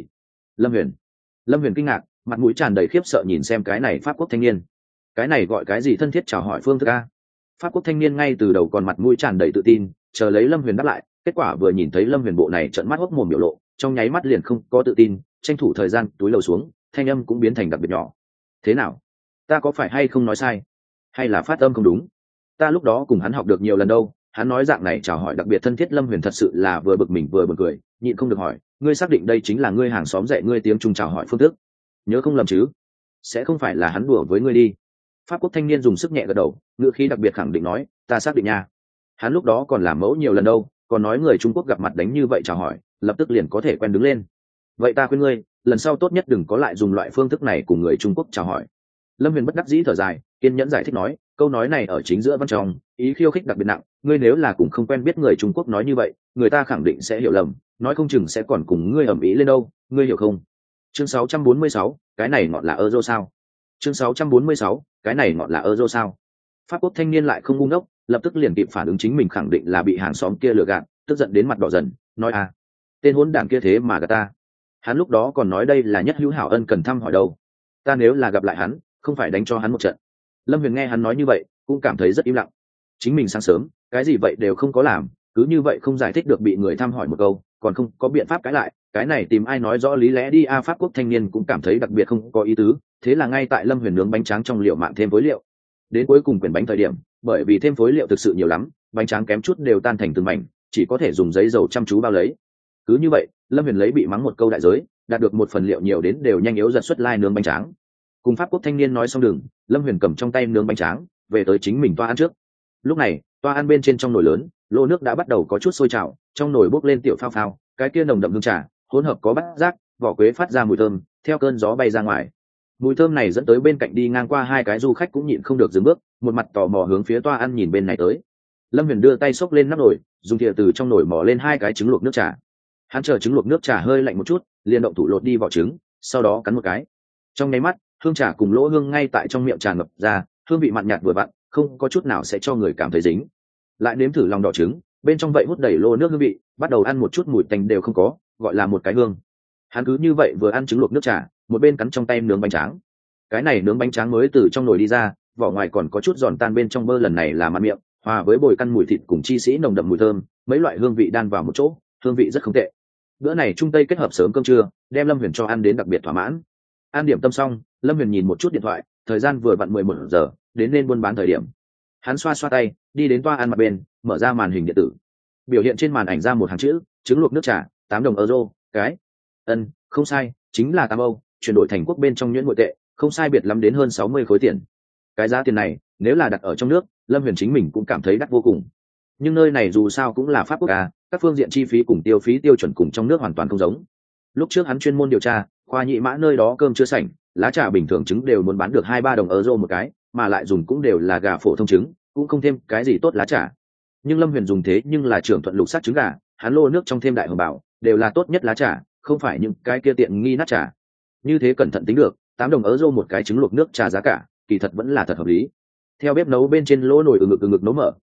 Lâm Huyền kinh ngạc, mặt mũi tràn đầy khiếp sợ nhìn xem cái này Pháp quốc thanh niên. Cái này gọi cái gì thân thiết chào hỏi phương thức a? Pháp quốc thanh niên ngay từ đầu còn mặt mũi tràn đầy tự tin, chờ lấy Lâm Huyền đáp lại, kết quả vừa nhìn thấy Lâm Huyền bộ này trợn mắt hốc mồm biểu lộ, trong nháy mắt liền không có tự tin, tranh thủ thời gian túi lầu xuống, thanh âm cũng biến thành đặc biệt nhỏ. Thế nào? Ta có phải hay không nói sai? Hay là phát âm không đúng? Ta lúc đó cùng hắn học được nhiều lần đâu, hắn nói dạng này chào hỏi đặc biệt thân thiết. Lâm Huyền thật sự là vừa bực mình vừa buồn cười, nhịn không được hỏi, ngươi xác định đây chính là ngươi hàng xóm dạy ngươi tiếng Trung chào hỏi phương thức? Nhớ không lầm chứ? Sẽ không phải là hắn đùa với ngươi đi? Pháp quốc thanh niên dùng sức nhẹ gật đầu, ngữ khí đặc biệt khẳng định nói, ta xác định nha. Hắn lúc đó còn làm mẫu nhiều lần đâu, còn nói người Trung Quốc gặp mặt đánh như vậy chào hỏi, lập tức liền có thể quen đứng lên. Vậy ta khuyên ngươi, lần sau tốt nhất đừng có lại dùng loại phương thức này cùng người Trung Quốc chào hỏi. Lâm Huyền bất đắc dĩ thở dài, kiên nhẫn giải thích nói, câu nói này ở chính giữa văn trong, ý khiêu khích đặc biệt nặng, ngươi nếu là cùng không quen biết người Trung Quốc nói như vậy, người ta khẳng định sẽ hiểu lầm, nói không chừng sẽ còn cùng ngươi ầm ĩ lên đâu, ngươi hiểu không? Chương 646, cái này ngọn là euro sao? Chương 646, cái này ngọn là euro sao? Pháp quốc thanh niên lại không ngu ngốc, lập tức liền kịp phản ứng chính mình khẳng định là bị hàng xóm kia lừa gạt, tức giận đến mặt đỏ dần, nói tên hỗn đản kia thế mà gạt ta. Hắn lúc đó còn nói đây là nhất hữu hảo ân cần thăm hỏi đâu. Ta nếu là gặp lại hắn, không phải đánh cho hắn một trận. Lâm Huyền nghe hắn nói như vậy, cũng cảm thấy rất im lặng. Chính mình sáng sớm, cái gì vậy đều không có làm, cứ như vậy không giải thích được bị người thăm hỏi một câu, còn không có biện pháp cãi lại, cái này tìm ai nói rõ lý lẽ đi a. Pháp quốc thanh niên cũng cảm thấy đặc biệt không có ý tứ, thế là ngay tại Lâm Huyền nướng bánh tráng trong liệu mạng thêm phối liệu. Đến cuối cùng quyển bánh thời điểm, bởi vì thêm phối liệu thực sự nhiều lắm, bánh tráng kém chút đều tan thành từng mảnh, chỉ có thể dùng giấy dầu chăm chú bao lấy. Cứ như vậy, Lâm Huyền lấy bị mắng một câu đại giới, đạt được một phần liệu nhiều đến đều nhanh yếu giật xuất lai nướng bánh tráng. Cùng Pháp quốc thanh niên nói xong đường, Lâm Huyền cầm trong tay nướng bánh tráng, về tới chính mình toa ăn trước. Lúc này, toa ăn bên trên trong nồi lớn, lô nước đã bắt đầu có chút sôi trào, trong nồi bốc lên tiểu phao phao, cái kia nồng đậm hương trà, hỗn hợp có bát giác, vỏ quế phát ra mùi thơm, theo cơn gió bay ra ngoài. Mùi thơm này dẫn tới bên cạnh đi ngang qua hai cái du khách cũng nhịn không được dừng bước, một mặt tò mò hướng phía toa ăn nhìn bên này tới. Lâm Huyền đưa tay xốc lên nắp nồi, dùng thìa từ trong nồi mò lên hai cái trứng luộc nước trà. Hắn chờ trứng luộc nước trà hơi lạnh một chút, liền động thủ lột đi vỏ trứng, sau đó cắn một cái. Trong nháy mắt, hương trà cùng lỗ hương ngay tại trong miệng tràn ngập ra, hương vị mặn nhạt vừa vặn, không có chút nào sẽ cho người cảm thấy dính. Lại nếm thử lòng đỏ trứng, bên trong vậy hút đầy lô nước hương vị, bắt đầu ăn một chút mùi tanh đều không có, gọi là một cái hương. Hắn cứ như vậy vừa ăn trứng luộc nước trà, một bên cắn trong tay nướng bánh tráng. Cái này nướng bánh tráng mới từ trong nồi đi ra, vỏ ngoài còn có chút giòn tan, bên trong bơ lần này là mặn miệng, hòa với bồi căn mùi thịt cùng chi sĩ nồng đậm mùi thơm, mấy loại hương vị đan vào một chỗ, hương vị rất không tệ. Bữa này trung tây kết hợp sớm cơm trưa, đem Lâm Huyền cho ăn đến đặc biệt thỏa mãn. Ăn điểm tâm xong, Lâm Huyền nhìn một chút điện thoại, thời gian vừa vặn 11 giờ, đến nên buôn bán thời điểm. Hắn xoa xoa tay, đi đến toa ăn mặt bên, mở ra màn hình điện tử. Biểu hiện trên màn ảnh ra một hàng chữ, trứng luộc nước trà, 8 đồng euro, cái. Không sai, chính là 8 Âu, chuyển đổi thành quốc bên trong nhuyễn nội tệ, không sai biệt lắm đến hơn 60 khối tiền. Cái giá tiền này, nếu là đặt ở trong nước, Lâm Huyền chính mình cũng cảm thấy đắt vô cùng. Nhưng nơi này dù sao cũng là Pháp quốc các phương diện chi phí cùng tiêu phí tiêu chuẩn cùng trong nước hoàn toàn không giống. Lúc trước hắn chuyên môn điều tra, khoa nhị mã nơi đó cơm chưa sảnh, lá trà bình thường trứng đều muốn bán được 2-3 đồng euro một cái, mà lại dùng cũng đều là gà phổ thông trứng, cũng không thêm cái gì tốt lá trà. Nhưng Lâm Huyền dùng thế nhưng là trưởng thuận lục sắc trứng gà, hắn lô nước trong thêm đại hồng bảo, đều là tốt nhất lá trà, không phải những cái kia tiện nghi nát trà. Như thế cẩn thận tính được, 8 đồng euro một cái trứng luộc nước trà giá cả, kỳ thật vẫn là thật hợp lý. Theo bếp nấu bên trên lỗ nồi ngực nấu mở,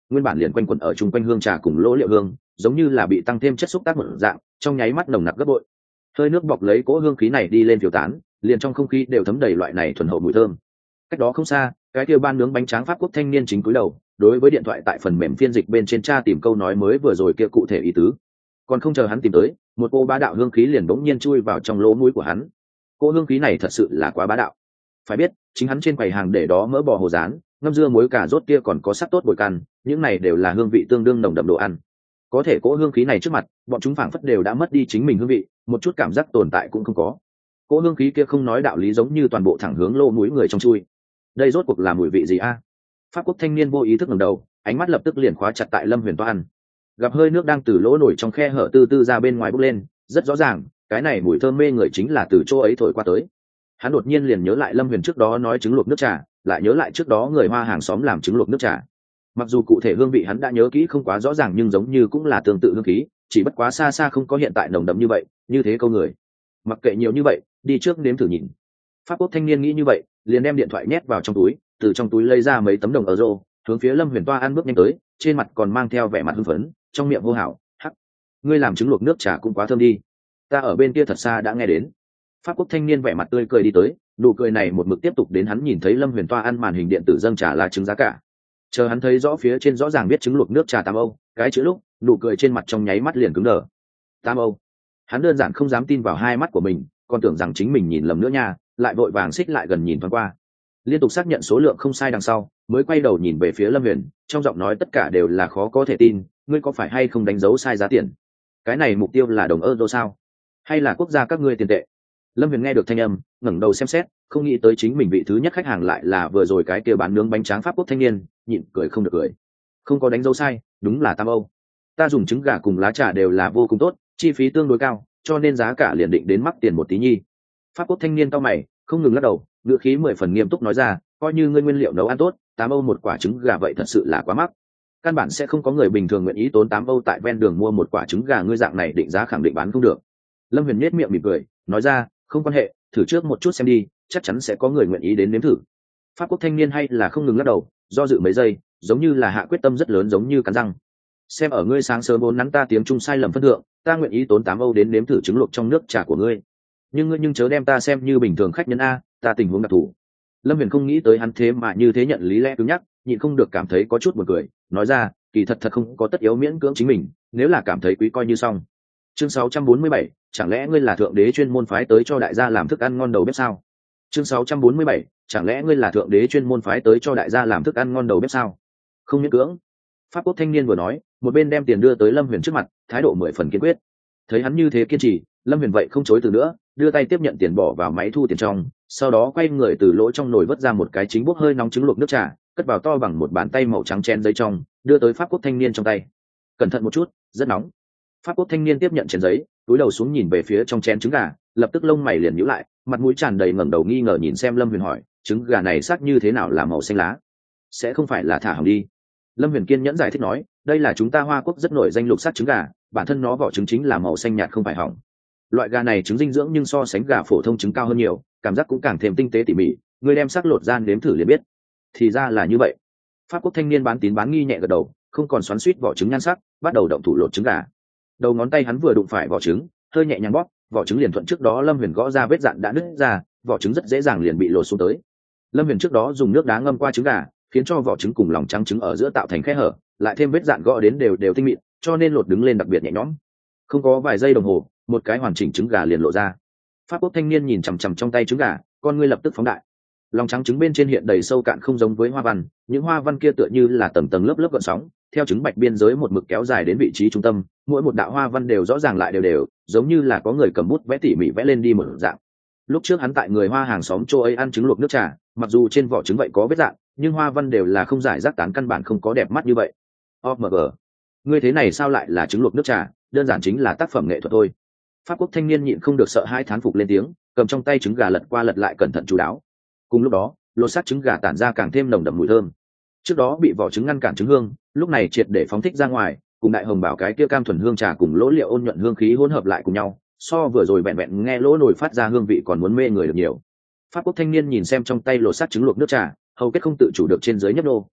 nguyên bản liền quanh quẩn ở chung quanh hương trà cùng lỗ liệu hương giống như là bị tăng thêm chất xúc tác một dạng, trong nháy mắt nồng nặc gấp bội. Hơi nước bọc lấy cỗ hương khí này đi lên phiêu tán, liền trong không khí đều thấm đầy loại này thuần hậu mùi thơm. Cách đó không xa, cái kia ban nướng bánh tráng Pháp Quốc thanh niên chính cúi đầu, đối với điện thoại tại phần mềm phiên dịch bên trên tra tìm câu nói mới vừa rồi kia cụ thể ý tứ. Còn không chờ hắn tìm tới, một cô bá đạo hương khí liền bỗng nhiên chui vào trong lỗ mũi của hắn. Cô hương khí này thật sự là quá bá đạo. Phải biết, chính hắn trên quầy hàng để đó mỡ bò hồ rán, ngâm dưa muối cà rốt kia còn có sắc tốt bồi căn, những này đều là hương vị tương đương nồng đậm đồ ăn. Có thể cỗ hương khí này trước mặt, bọn chúng phảng phất đều đã mất đi chính mình hương vị, một chút cảm giác tồn tại cũng không có. Cỗ hương khí kia không nói đạo lý giống như toàn bộ thẳng hướng lỗ mũi người trong chui. Đây rốt cuộc là mùi vị gì a? Pháp Quốc thanh niên vô ý thức ngẩng đầu, ánh mắt lập tức liền khóa chặt tại Lâm Huyền Toan. Gặp hơi nước đang từ lỗ nổi trong khe hở từ từ ra bên ngoài bốc lên, rất rõ ràng, cái này mùi thơm mê người chính là từ chỗ ấy thổi qua tới. Hắn đột nhiên liền nhớ lại Lâm Huyền trước đó nói trứng luộc nước trà, lại nhớ lại trước đó người Hoa hàng xóm làm trứng luộc nước trà. Mặc dù cụ thể hương vị hắn đã nhớ kỹ không quá rõ ràng nhưng giống như cũng là tương tự hương khí, chỉ bất quá xa xa không có hiện tại nồng đậm như vậy, như thế câu người. Mặc kệ nhiều như vậy, đi trước nếm thử nhìn. Pháp Quốc thanh niên nghĩ như vậy, liền đem điện thoại nhét vào trong túi, từ trong túi lấy ra mấy tấm đồng euro, hướng phía Lâm Huyền Toa ăn bước nhanh tới, trên mặt còn mang theo vẻ mặt hưng phấn, trong miệng hô hào, "Hắc, ngươi làm trứng luộc nước trà cũng quá thơm đi. Ta ở bên kia thật xa đã nghe đến." Pháp Quốc thanh niên vẻ mặt tươi cười đi tới, nụ cười này một mực tiếp tục đến hắn nhìn thấy Lâm Huyền Toa ăn màn hình điện tử dâng trà là trứng giá cả. Chờ hắn thấy rõ phía trên rõ ràng viết trứng luộc nước trà 8 Âu, cái chữ lúc, nụ cười trên mặt trong nháy mắt liền cứng đờ. 8 Âu. Hắn đơn giản không dám tin vào hai mắt của mình, còn tưởng rằng chính mình nhìn lầm nữa nha, lại vội vàng xích lại gần nhìn thoáng qua. Liên tục xác nhận số lượng không sai đằng sau, mới quay đầu nhìn về phía Lâm Huyền, trong giọng nói tất cả đều là khó có thể tin, ngươi có phải hay không đánh dấu sai giá tiền? Cái này mục tiêu là đồng euro sao? Hay là quốc gia các ngươi tiền tệ? Lâm Huyền nghe được thanh âm, ngẩng đầu xem xét, không nghĩ tới chính mình vị thứ nhất khách hàng lại là vừa rồi cái kia bán nướng bánh tráng Pháp Quốc thanh niên, nhịn cười không được cười. Không có đánh dấu sai, đúng là 8 Âu. Ta dùng trứng gà cùng lá trà đều là vô cùng tốt, chi phí tương đối cao, cho nên giá cả liền định đến mắc tiền một tí nhi. Pháp Quốc thanh niên cau mày, không ngừng lắc đầu, ngữ khí 10 phần nghiêm túc nói ra, coi như ngươi nguyên liệu nấu ăn tốt, 8 Âu một quả trứng gà vậy thật sự là quá mắc. Căn bản sẽ không có người bình thường nguyện ý tốn 8 Âu tại ven đường mua một quả trứng gà ngươi dạng này định giá khẳng định bán không được. Lâm Huyền nhếch miệng mỉm cười, nói ra, không quan hệ, thử trước một chút xem đi, chắc chắn sẽ có người nguyện ý đến nếm thử. Pháp Quốc thanh niên hay là không ngừng lắc đầu, do dự mấy giây, giống như là hạ quyết tâm rất lớn giống như cắn răng. Xem ở ngươi sáng sớm vốn nắn ta tiếng Trung sai lầm phân thượng, ta nguyện ý tốn 8 Âu đến nếm thử trứng luộc trong nước trà của ngươi. Nhưng chớ đem ta xem như bình thường khách nhân a, ta tình huống đặc thù. Lâm Huyền không nghĩ tới hắn thế mà như thế nhận lý lẽ cứng nhắc, nhịn không được cảm thấy có chút buồn cười, nói ra, kỳ thật không có tất yếu miễn cưỡng chính mình, nếu là cảm thấy quý coi như xong. Chương 647, chẳng lẽ ngươi là thượng đế chuyên môn phái tới cho đại gia làm thức ăn ngon đầu bếp sao? Chương 647, chẳng lẽ ngươi là thượng đế chuyên môn phái tới cho đại gia làm thức ăn ngon đầu bếp sao? Không miễn cưỡng. Pháp Quốc thanh niên vừa nói, một bên đem tiền đưa tới Lâm Huyền trước mặt, thái độ 10 phần kiên quyết. Thấy hắn như thế kiên trì, Lâm Huyền vậy không chối từ nữa, đưa tay tiếp nhận tiền bỏ vào máy thu tiền trong, sau đó quay người từ lỗ trong nồi vớt ra một cái chính bốc hơi nóng trứng luộc nước trà, cất vào to bằng một bàn tay màu trắng chén giấy trong, đưa tới Pháp Quốc thanh niên trong tay. Cẩn thận một chút, rất nóng. Pháp Quốc thanh niên tiếp nhận chén giấy, cúi đầu xuống nhìn về phía trong chén trứng gà, lập tức lông mày liền nhíu lại, mặt mũi tràn đầy ngẩng đầu nghi ngờ nhìn xem Lâm Huyền hỏi, trứng gà này sắc như thế nào là màu xanh lá? Sẽ không phải là thả hỏng đi? Lâm Huyền kiên nhẫn giải thích nói, đây là chúng ta Hoa Quốc rất nổi danh lục sắc trứng gà, bản thân nó vỏ trứng chính là màu xanh nhạt không phải hỏng. Loại gà này trứng dinh dưỡng nhưng so sánh gà phổ thông trứng cao hơn nhiều, cảm giác cũng càng thêm tinh tế tỉ mỉ, người đem sắc lột ra nếm thử liền biết. Thì ra là như vậy. Pháp Quốc thanh niên bán tín bán nghi nhẹ gật đầu, không còn xoắn xuýt vỏ trứng nhan sắc, bắt đầu động thủ lột trứng gà. Đầu ngón tay hắn vừa đụng phải vỏ trứng, hơi nhẹ nhàng bóp, vỏ trứng liền thuận trước đó Lâm Huyền gõ ra vết dạn đã nứt ra, vỏ trứng rất dễ dàng liền bị lột xuống tới. Lâm Huyền trước đó dùng nước đá ngâm qua trứng gà, khiến cho vỏ trứng cùng lòng trắng trứng ở giữa tạo thành khe hở, lại thêm vết dạn gõ đến đều tinh mịn, cho nên lột đứng lên đặc biệt nhẹ nhõm. Không có vài giây đồng hồ, một cái hoàn chỉnh trứng gà liền lộ ra. Pháp Quốc thanh niên nhìn chằm chằm trong tay trứng gà, con ngươi lập tức phóng đại. Lòng trắng trứng bên trên hiện đầy sâu cạn không giống với hoa văn, những hoa văn kia tựa như là tầng tầng lớp lớp gợn sóng, theo trứng bạch biên giới một mực kéo dài đến vị trí trung tâm, mỗi một đạo hoa văn đều rõ ràng lại đều, giống như là có người cầm bút vẽ tỉ mỉ vẽ lên đi một dạng. Lúc trước hắn tại người Hoa hàng xóm châu ấy ăn trứng luộc nước trà, mặc dù trên vỏ trứng vậy có vết dạn, nhưng hoa văn đều là không giải rác tán, căn bản không có đẹp mắt như vậy. OMG, ngươi thế này sao lại là trứng luộc nước trà, đơn giản chính là tác phẩm nghệ thuật thôi. Pháp Quốc thanh niên nhịn không được sợ hai thán phục lên tiếng, cầm trong tay trứng gà lật qua lật lại cẩn thận chú đáo. Cùng lúc đó, lột xác trứng gà tản ra càng thêm nồng đậm mùi thơm. Trước đó bị vỏ trứng ngăn cản trứng hương, lúc này triệt để phóng thích ra ngoài, cùng đại hồng bảo cái kia cam thuần hương trà cùng lỗ liệu ôn nhuận hương khí hỗn hợp lại cùng nhau, so vừa rồi vẹn vẹn nghe lỗ nồi phát ra hương vị còn muốn mê người được nhiều. Pháp Quốc thanh niên nhìn xem trong tay lột xác trứng luộc nước trà, hầu kết không tự chủ được trên dưới nhấp nô,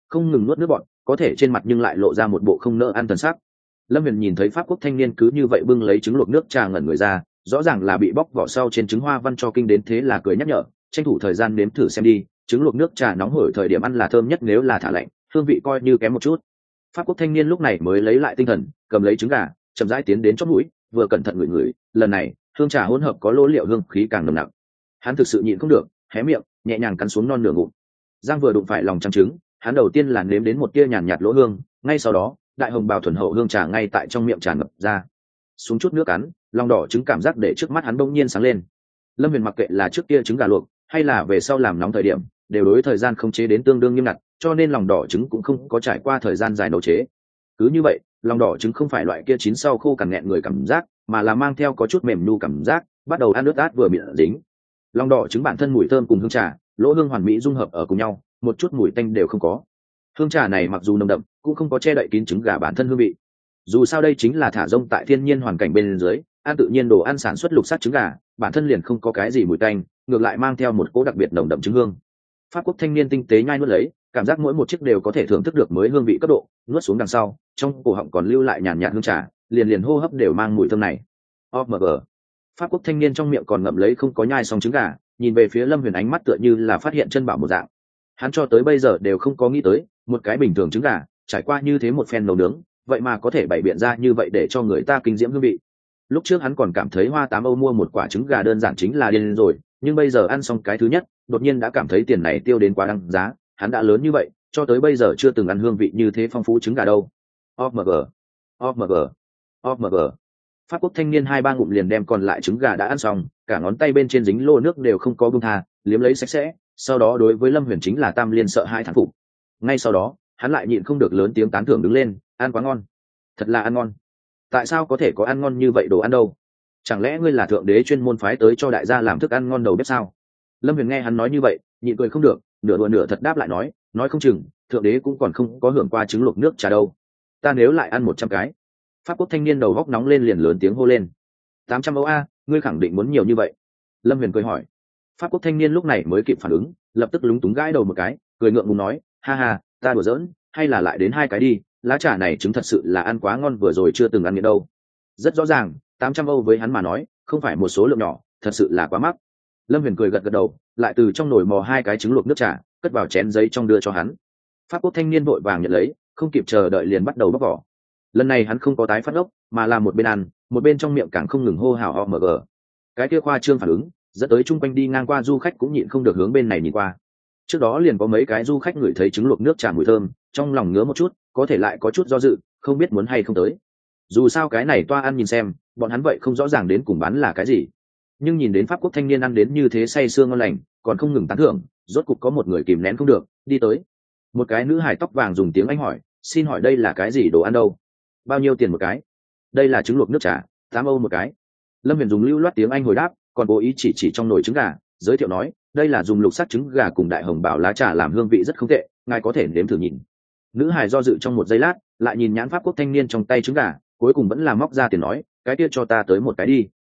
không ngừng nuốt nước bọt, có thể trên mặt nhưng lại lộ ra một bộ không nỡ ăn thần sắc. Lâm Huyền nhìn thấy pháp quốc thanh niên cứ như vậy bưng lấy trứng luộc nước trà ngẩn người ra, rõ ràng là bị bóc vỏ sau trên trứng hoa văn cho kinh đến, thế là cười nhắc nhở, tranh thủ thời gian nếm thử xem đi, trứng luộc nước trà nóng hổi thời điểm ăn là thơm nhất, nếu là thả lạnh hương vị coi như kém một chút. Pháp quốc thanh niên lúc này mới lấy lại tinh thần, cầm lấy trứng gà chậm rãi tiến đến chót mũi, vừa cẩn thận ngửi ngửi, lần này hương trà hỗn hợp có lỗ liệu hương khí càng nồng nặc. Hắn thực sự nhịn không được, hé miệng nhẹ nhàng cắn xuống non nửa ngụm. Giang vừa đụng phải lòng trắng trứng, hắn đầu tiên là nếm đến một tia nhàn nhạt lỗ hương, ngay sau đó đại hồng bào thuần hậu hương trà ngay tại trong miệng tràn ngập ra. Xuống chút nước cắn, lòng đỏ trứng cảm giác để trước mắt hắn bỗng nhiên sáng lên. Lâm Huyền mặc kệ là trước kia trứng gà luộc hay là về sau làm nóng thời điểm, đều đối thời gian không chế đến tương đương nghiêm ngặt, cho nên lòng đỏ trứng cũng không có trải qua thời gian dài nấu chế. Cứ như vậy, lòng đỏ trứng không phải loại kia chín sau khô cằn nghẹn người cảm giác, mà là mang theo có chút mềm nu cảm giác, bắt đầu ăn ướt át vừa miệng dính. Lòng đỏ trứng bản thân mùi thơm cùng hương trà, lỗ hương hoàn mỹ dung hợp ở cùng nhau, một chút mùi tanh đều không có. Hương trà này mặc dù nồng đậm, cũng không có che đậy kín trứng gà bản thân hương vị. Dù sao đây chính là thả rông tại thiên nhiên hoàn cảnh bên dưới, ăn tự nhiên đồ ăn sản xuất lục sắc trứng gà, bản thân liền không có cái gì mùi tanh, ngược lại mang theo một cỗ đặc biệt nồng đậm trứng hương. Pháp quốc thanh niên tinh tế nhai nuốt lấy, cảm giác mỗi một chiếc đều có thể thưởng thức được mới hương vị cấp độ, nuốt xuống đằng sau, trong cổ họng còn lưu lại nhàn nhạt hương trà, liền liền hô hấp đều mang mùi thơm này. OMG. Pháp quốc thanh niên trong miệng còn ngậm lấy không có nhai xong trứng gà, nhìn về phía Lâm Huyền ánh mắt tựa như là phát hiện chân bảo một dạng. Hắn cho tới bây giờ đều không có nghĩ tới, một cái bình thường trứng gà, trải qua như thế một phen nấu nướng, vậy mà có thể bày biện ra như vậy để cho người ta kinh diễm hương vị. Lúc trước hắn còn cảm thấy Hoa Tám Âu mua một quả trứng gà đơn giản chính là điên rồi, nhưng bây giờ ăn xong cái thứ nhất, đột nhiên đã cảm thấy tiền này tiêu đến quá đáng giá. Hắn đã lớn như vậy, cho tới bây giờ chưa từng ăn hương vị như thế phong phú trứng gà đâu. OMG, OMG, OMG. Pháp quốc thanh niên 2-3 ngụm liền đem còn lại trứng gà đã ăn xong, cả ngón tay bên trên dính lô nước đều không có buông tha, liếm lấy sạch sẽ, sau đó đối với Lâm Huyền chính là tam liên sợ hai thán phục. Ngay sau đó, hắn lại nhịn không được lớn tiếng tán thưởng đứng lên, ăn quá ngon, thật là ăn ngon. Tại sao có thể có ăn ngon như vậy đồ ăn đâu? Chẳng lẽ ngươi là thượng đế chuyên môn phái tới cho đại gia làm thức ăn ngon đầu bếp sao? Lâm Huyền nghe hắn nói như vậy, nhịn cười không được, nửa đùa nửa thật đáp lại nói không chừng thượng đế cũng còn không có hưởng qua trứng luộc nước trà đâu. Ta nếu lại ăn 100 cái. Pháp quốc thanh niên đầu góc nóng lên liền lớn tiếng hô lên. 800 Âu a, ngươi khẳng định muốn nhiều như vậy? Lâm Huyền cười hỏi. Pháp quốc thanh niên lúc này mới kịp phản ứng, lập tức lúng túng gãi đầu một cái, cười ngượng ngùng nói, ha ha, ta đùa giỡn, hay là lại đến 2 cái đi, lá trà này trứng thật sự là ăn quá ngon, vừa rồi chưa từng ăn nghiện đâu. Rất rõ ràng, 800 Âu với hắn mà nói, không phải một số lượng nhỏ, thật sự là quá mắc. Lâm Huyền cười gật gật đầu, lại từ trong nồi mò 2 cái trứng luộc nước trà, cất vào chén giấy trong đưa cho hắn. Pháp quốc thanh niên vội vàng nhận lấy, không kịp chờ đợi liền bắt đầu bóc vỏ. Lần này hắn không có tái phát ốc, mà là một bên ăn, một bên trong miệng càng không ngừng hô hào OMG. Cái kia khoa trương phản ứng, dẫn tới chung quanh đi ngang qua du khách cũng nhịn không được hướng bên này nhìn qua. Trước đó liền có mấy cái du khách ngửi thấy trứng luộc nước trà mùi thơm, trong lòng ngứa một chút, có thể lại có chút do dự, không biết muốn hay không tới. Dù sao cái này toa ăn nhìn xem, bọn hắn vậy không rõ ràng đến cùng bán là cái gì. Nhưng nhìn đến pháp quốc thanh niên ăn đến như thế say sưa ngon lành, còn không ngừng tán thưởng, rốt cục có một người kìm nén không được, đi tới. Một cái nữ hài tóc vàng dùng tiếng Anh hỏi, xin hỏi đây là cái gì đồ ăn đâu? Bao nhiêu tiền một cái? Đây là trứng luộc nước trà, 8 Âu một cái. Lâm Huyền dùng lưu loát tiếng Anh hồi đáp, còn cố ý chỉ trong nồi trứng gà, giới thiệu nói, đây là dùng lục sắc trứng gà cùng đại hồng bảo lá trà làm, hương vị rất không tệ, ngài có thể nếm thử nhìn. Nữ hài do dự trong một giây lát, lại nhìn nhãn pháp quốc thanh niên trong tay trứng gà, cuối cùng vẫn là móc ra tiền nói, cái kia cho ta tới một cái đi.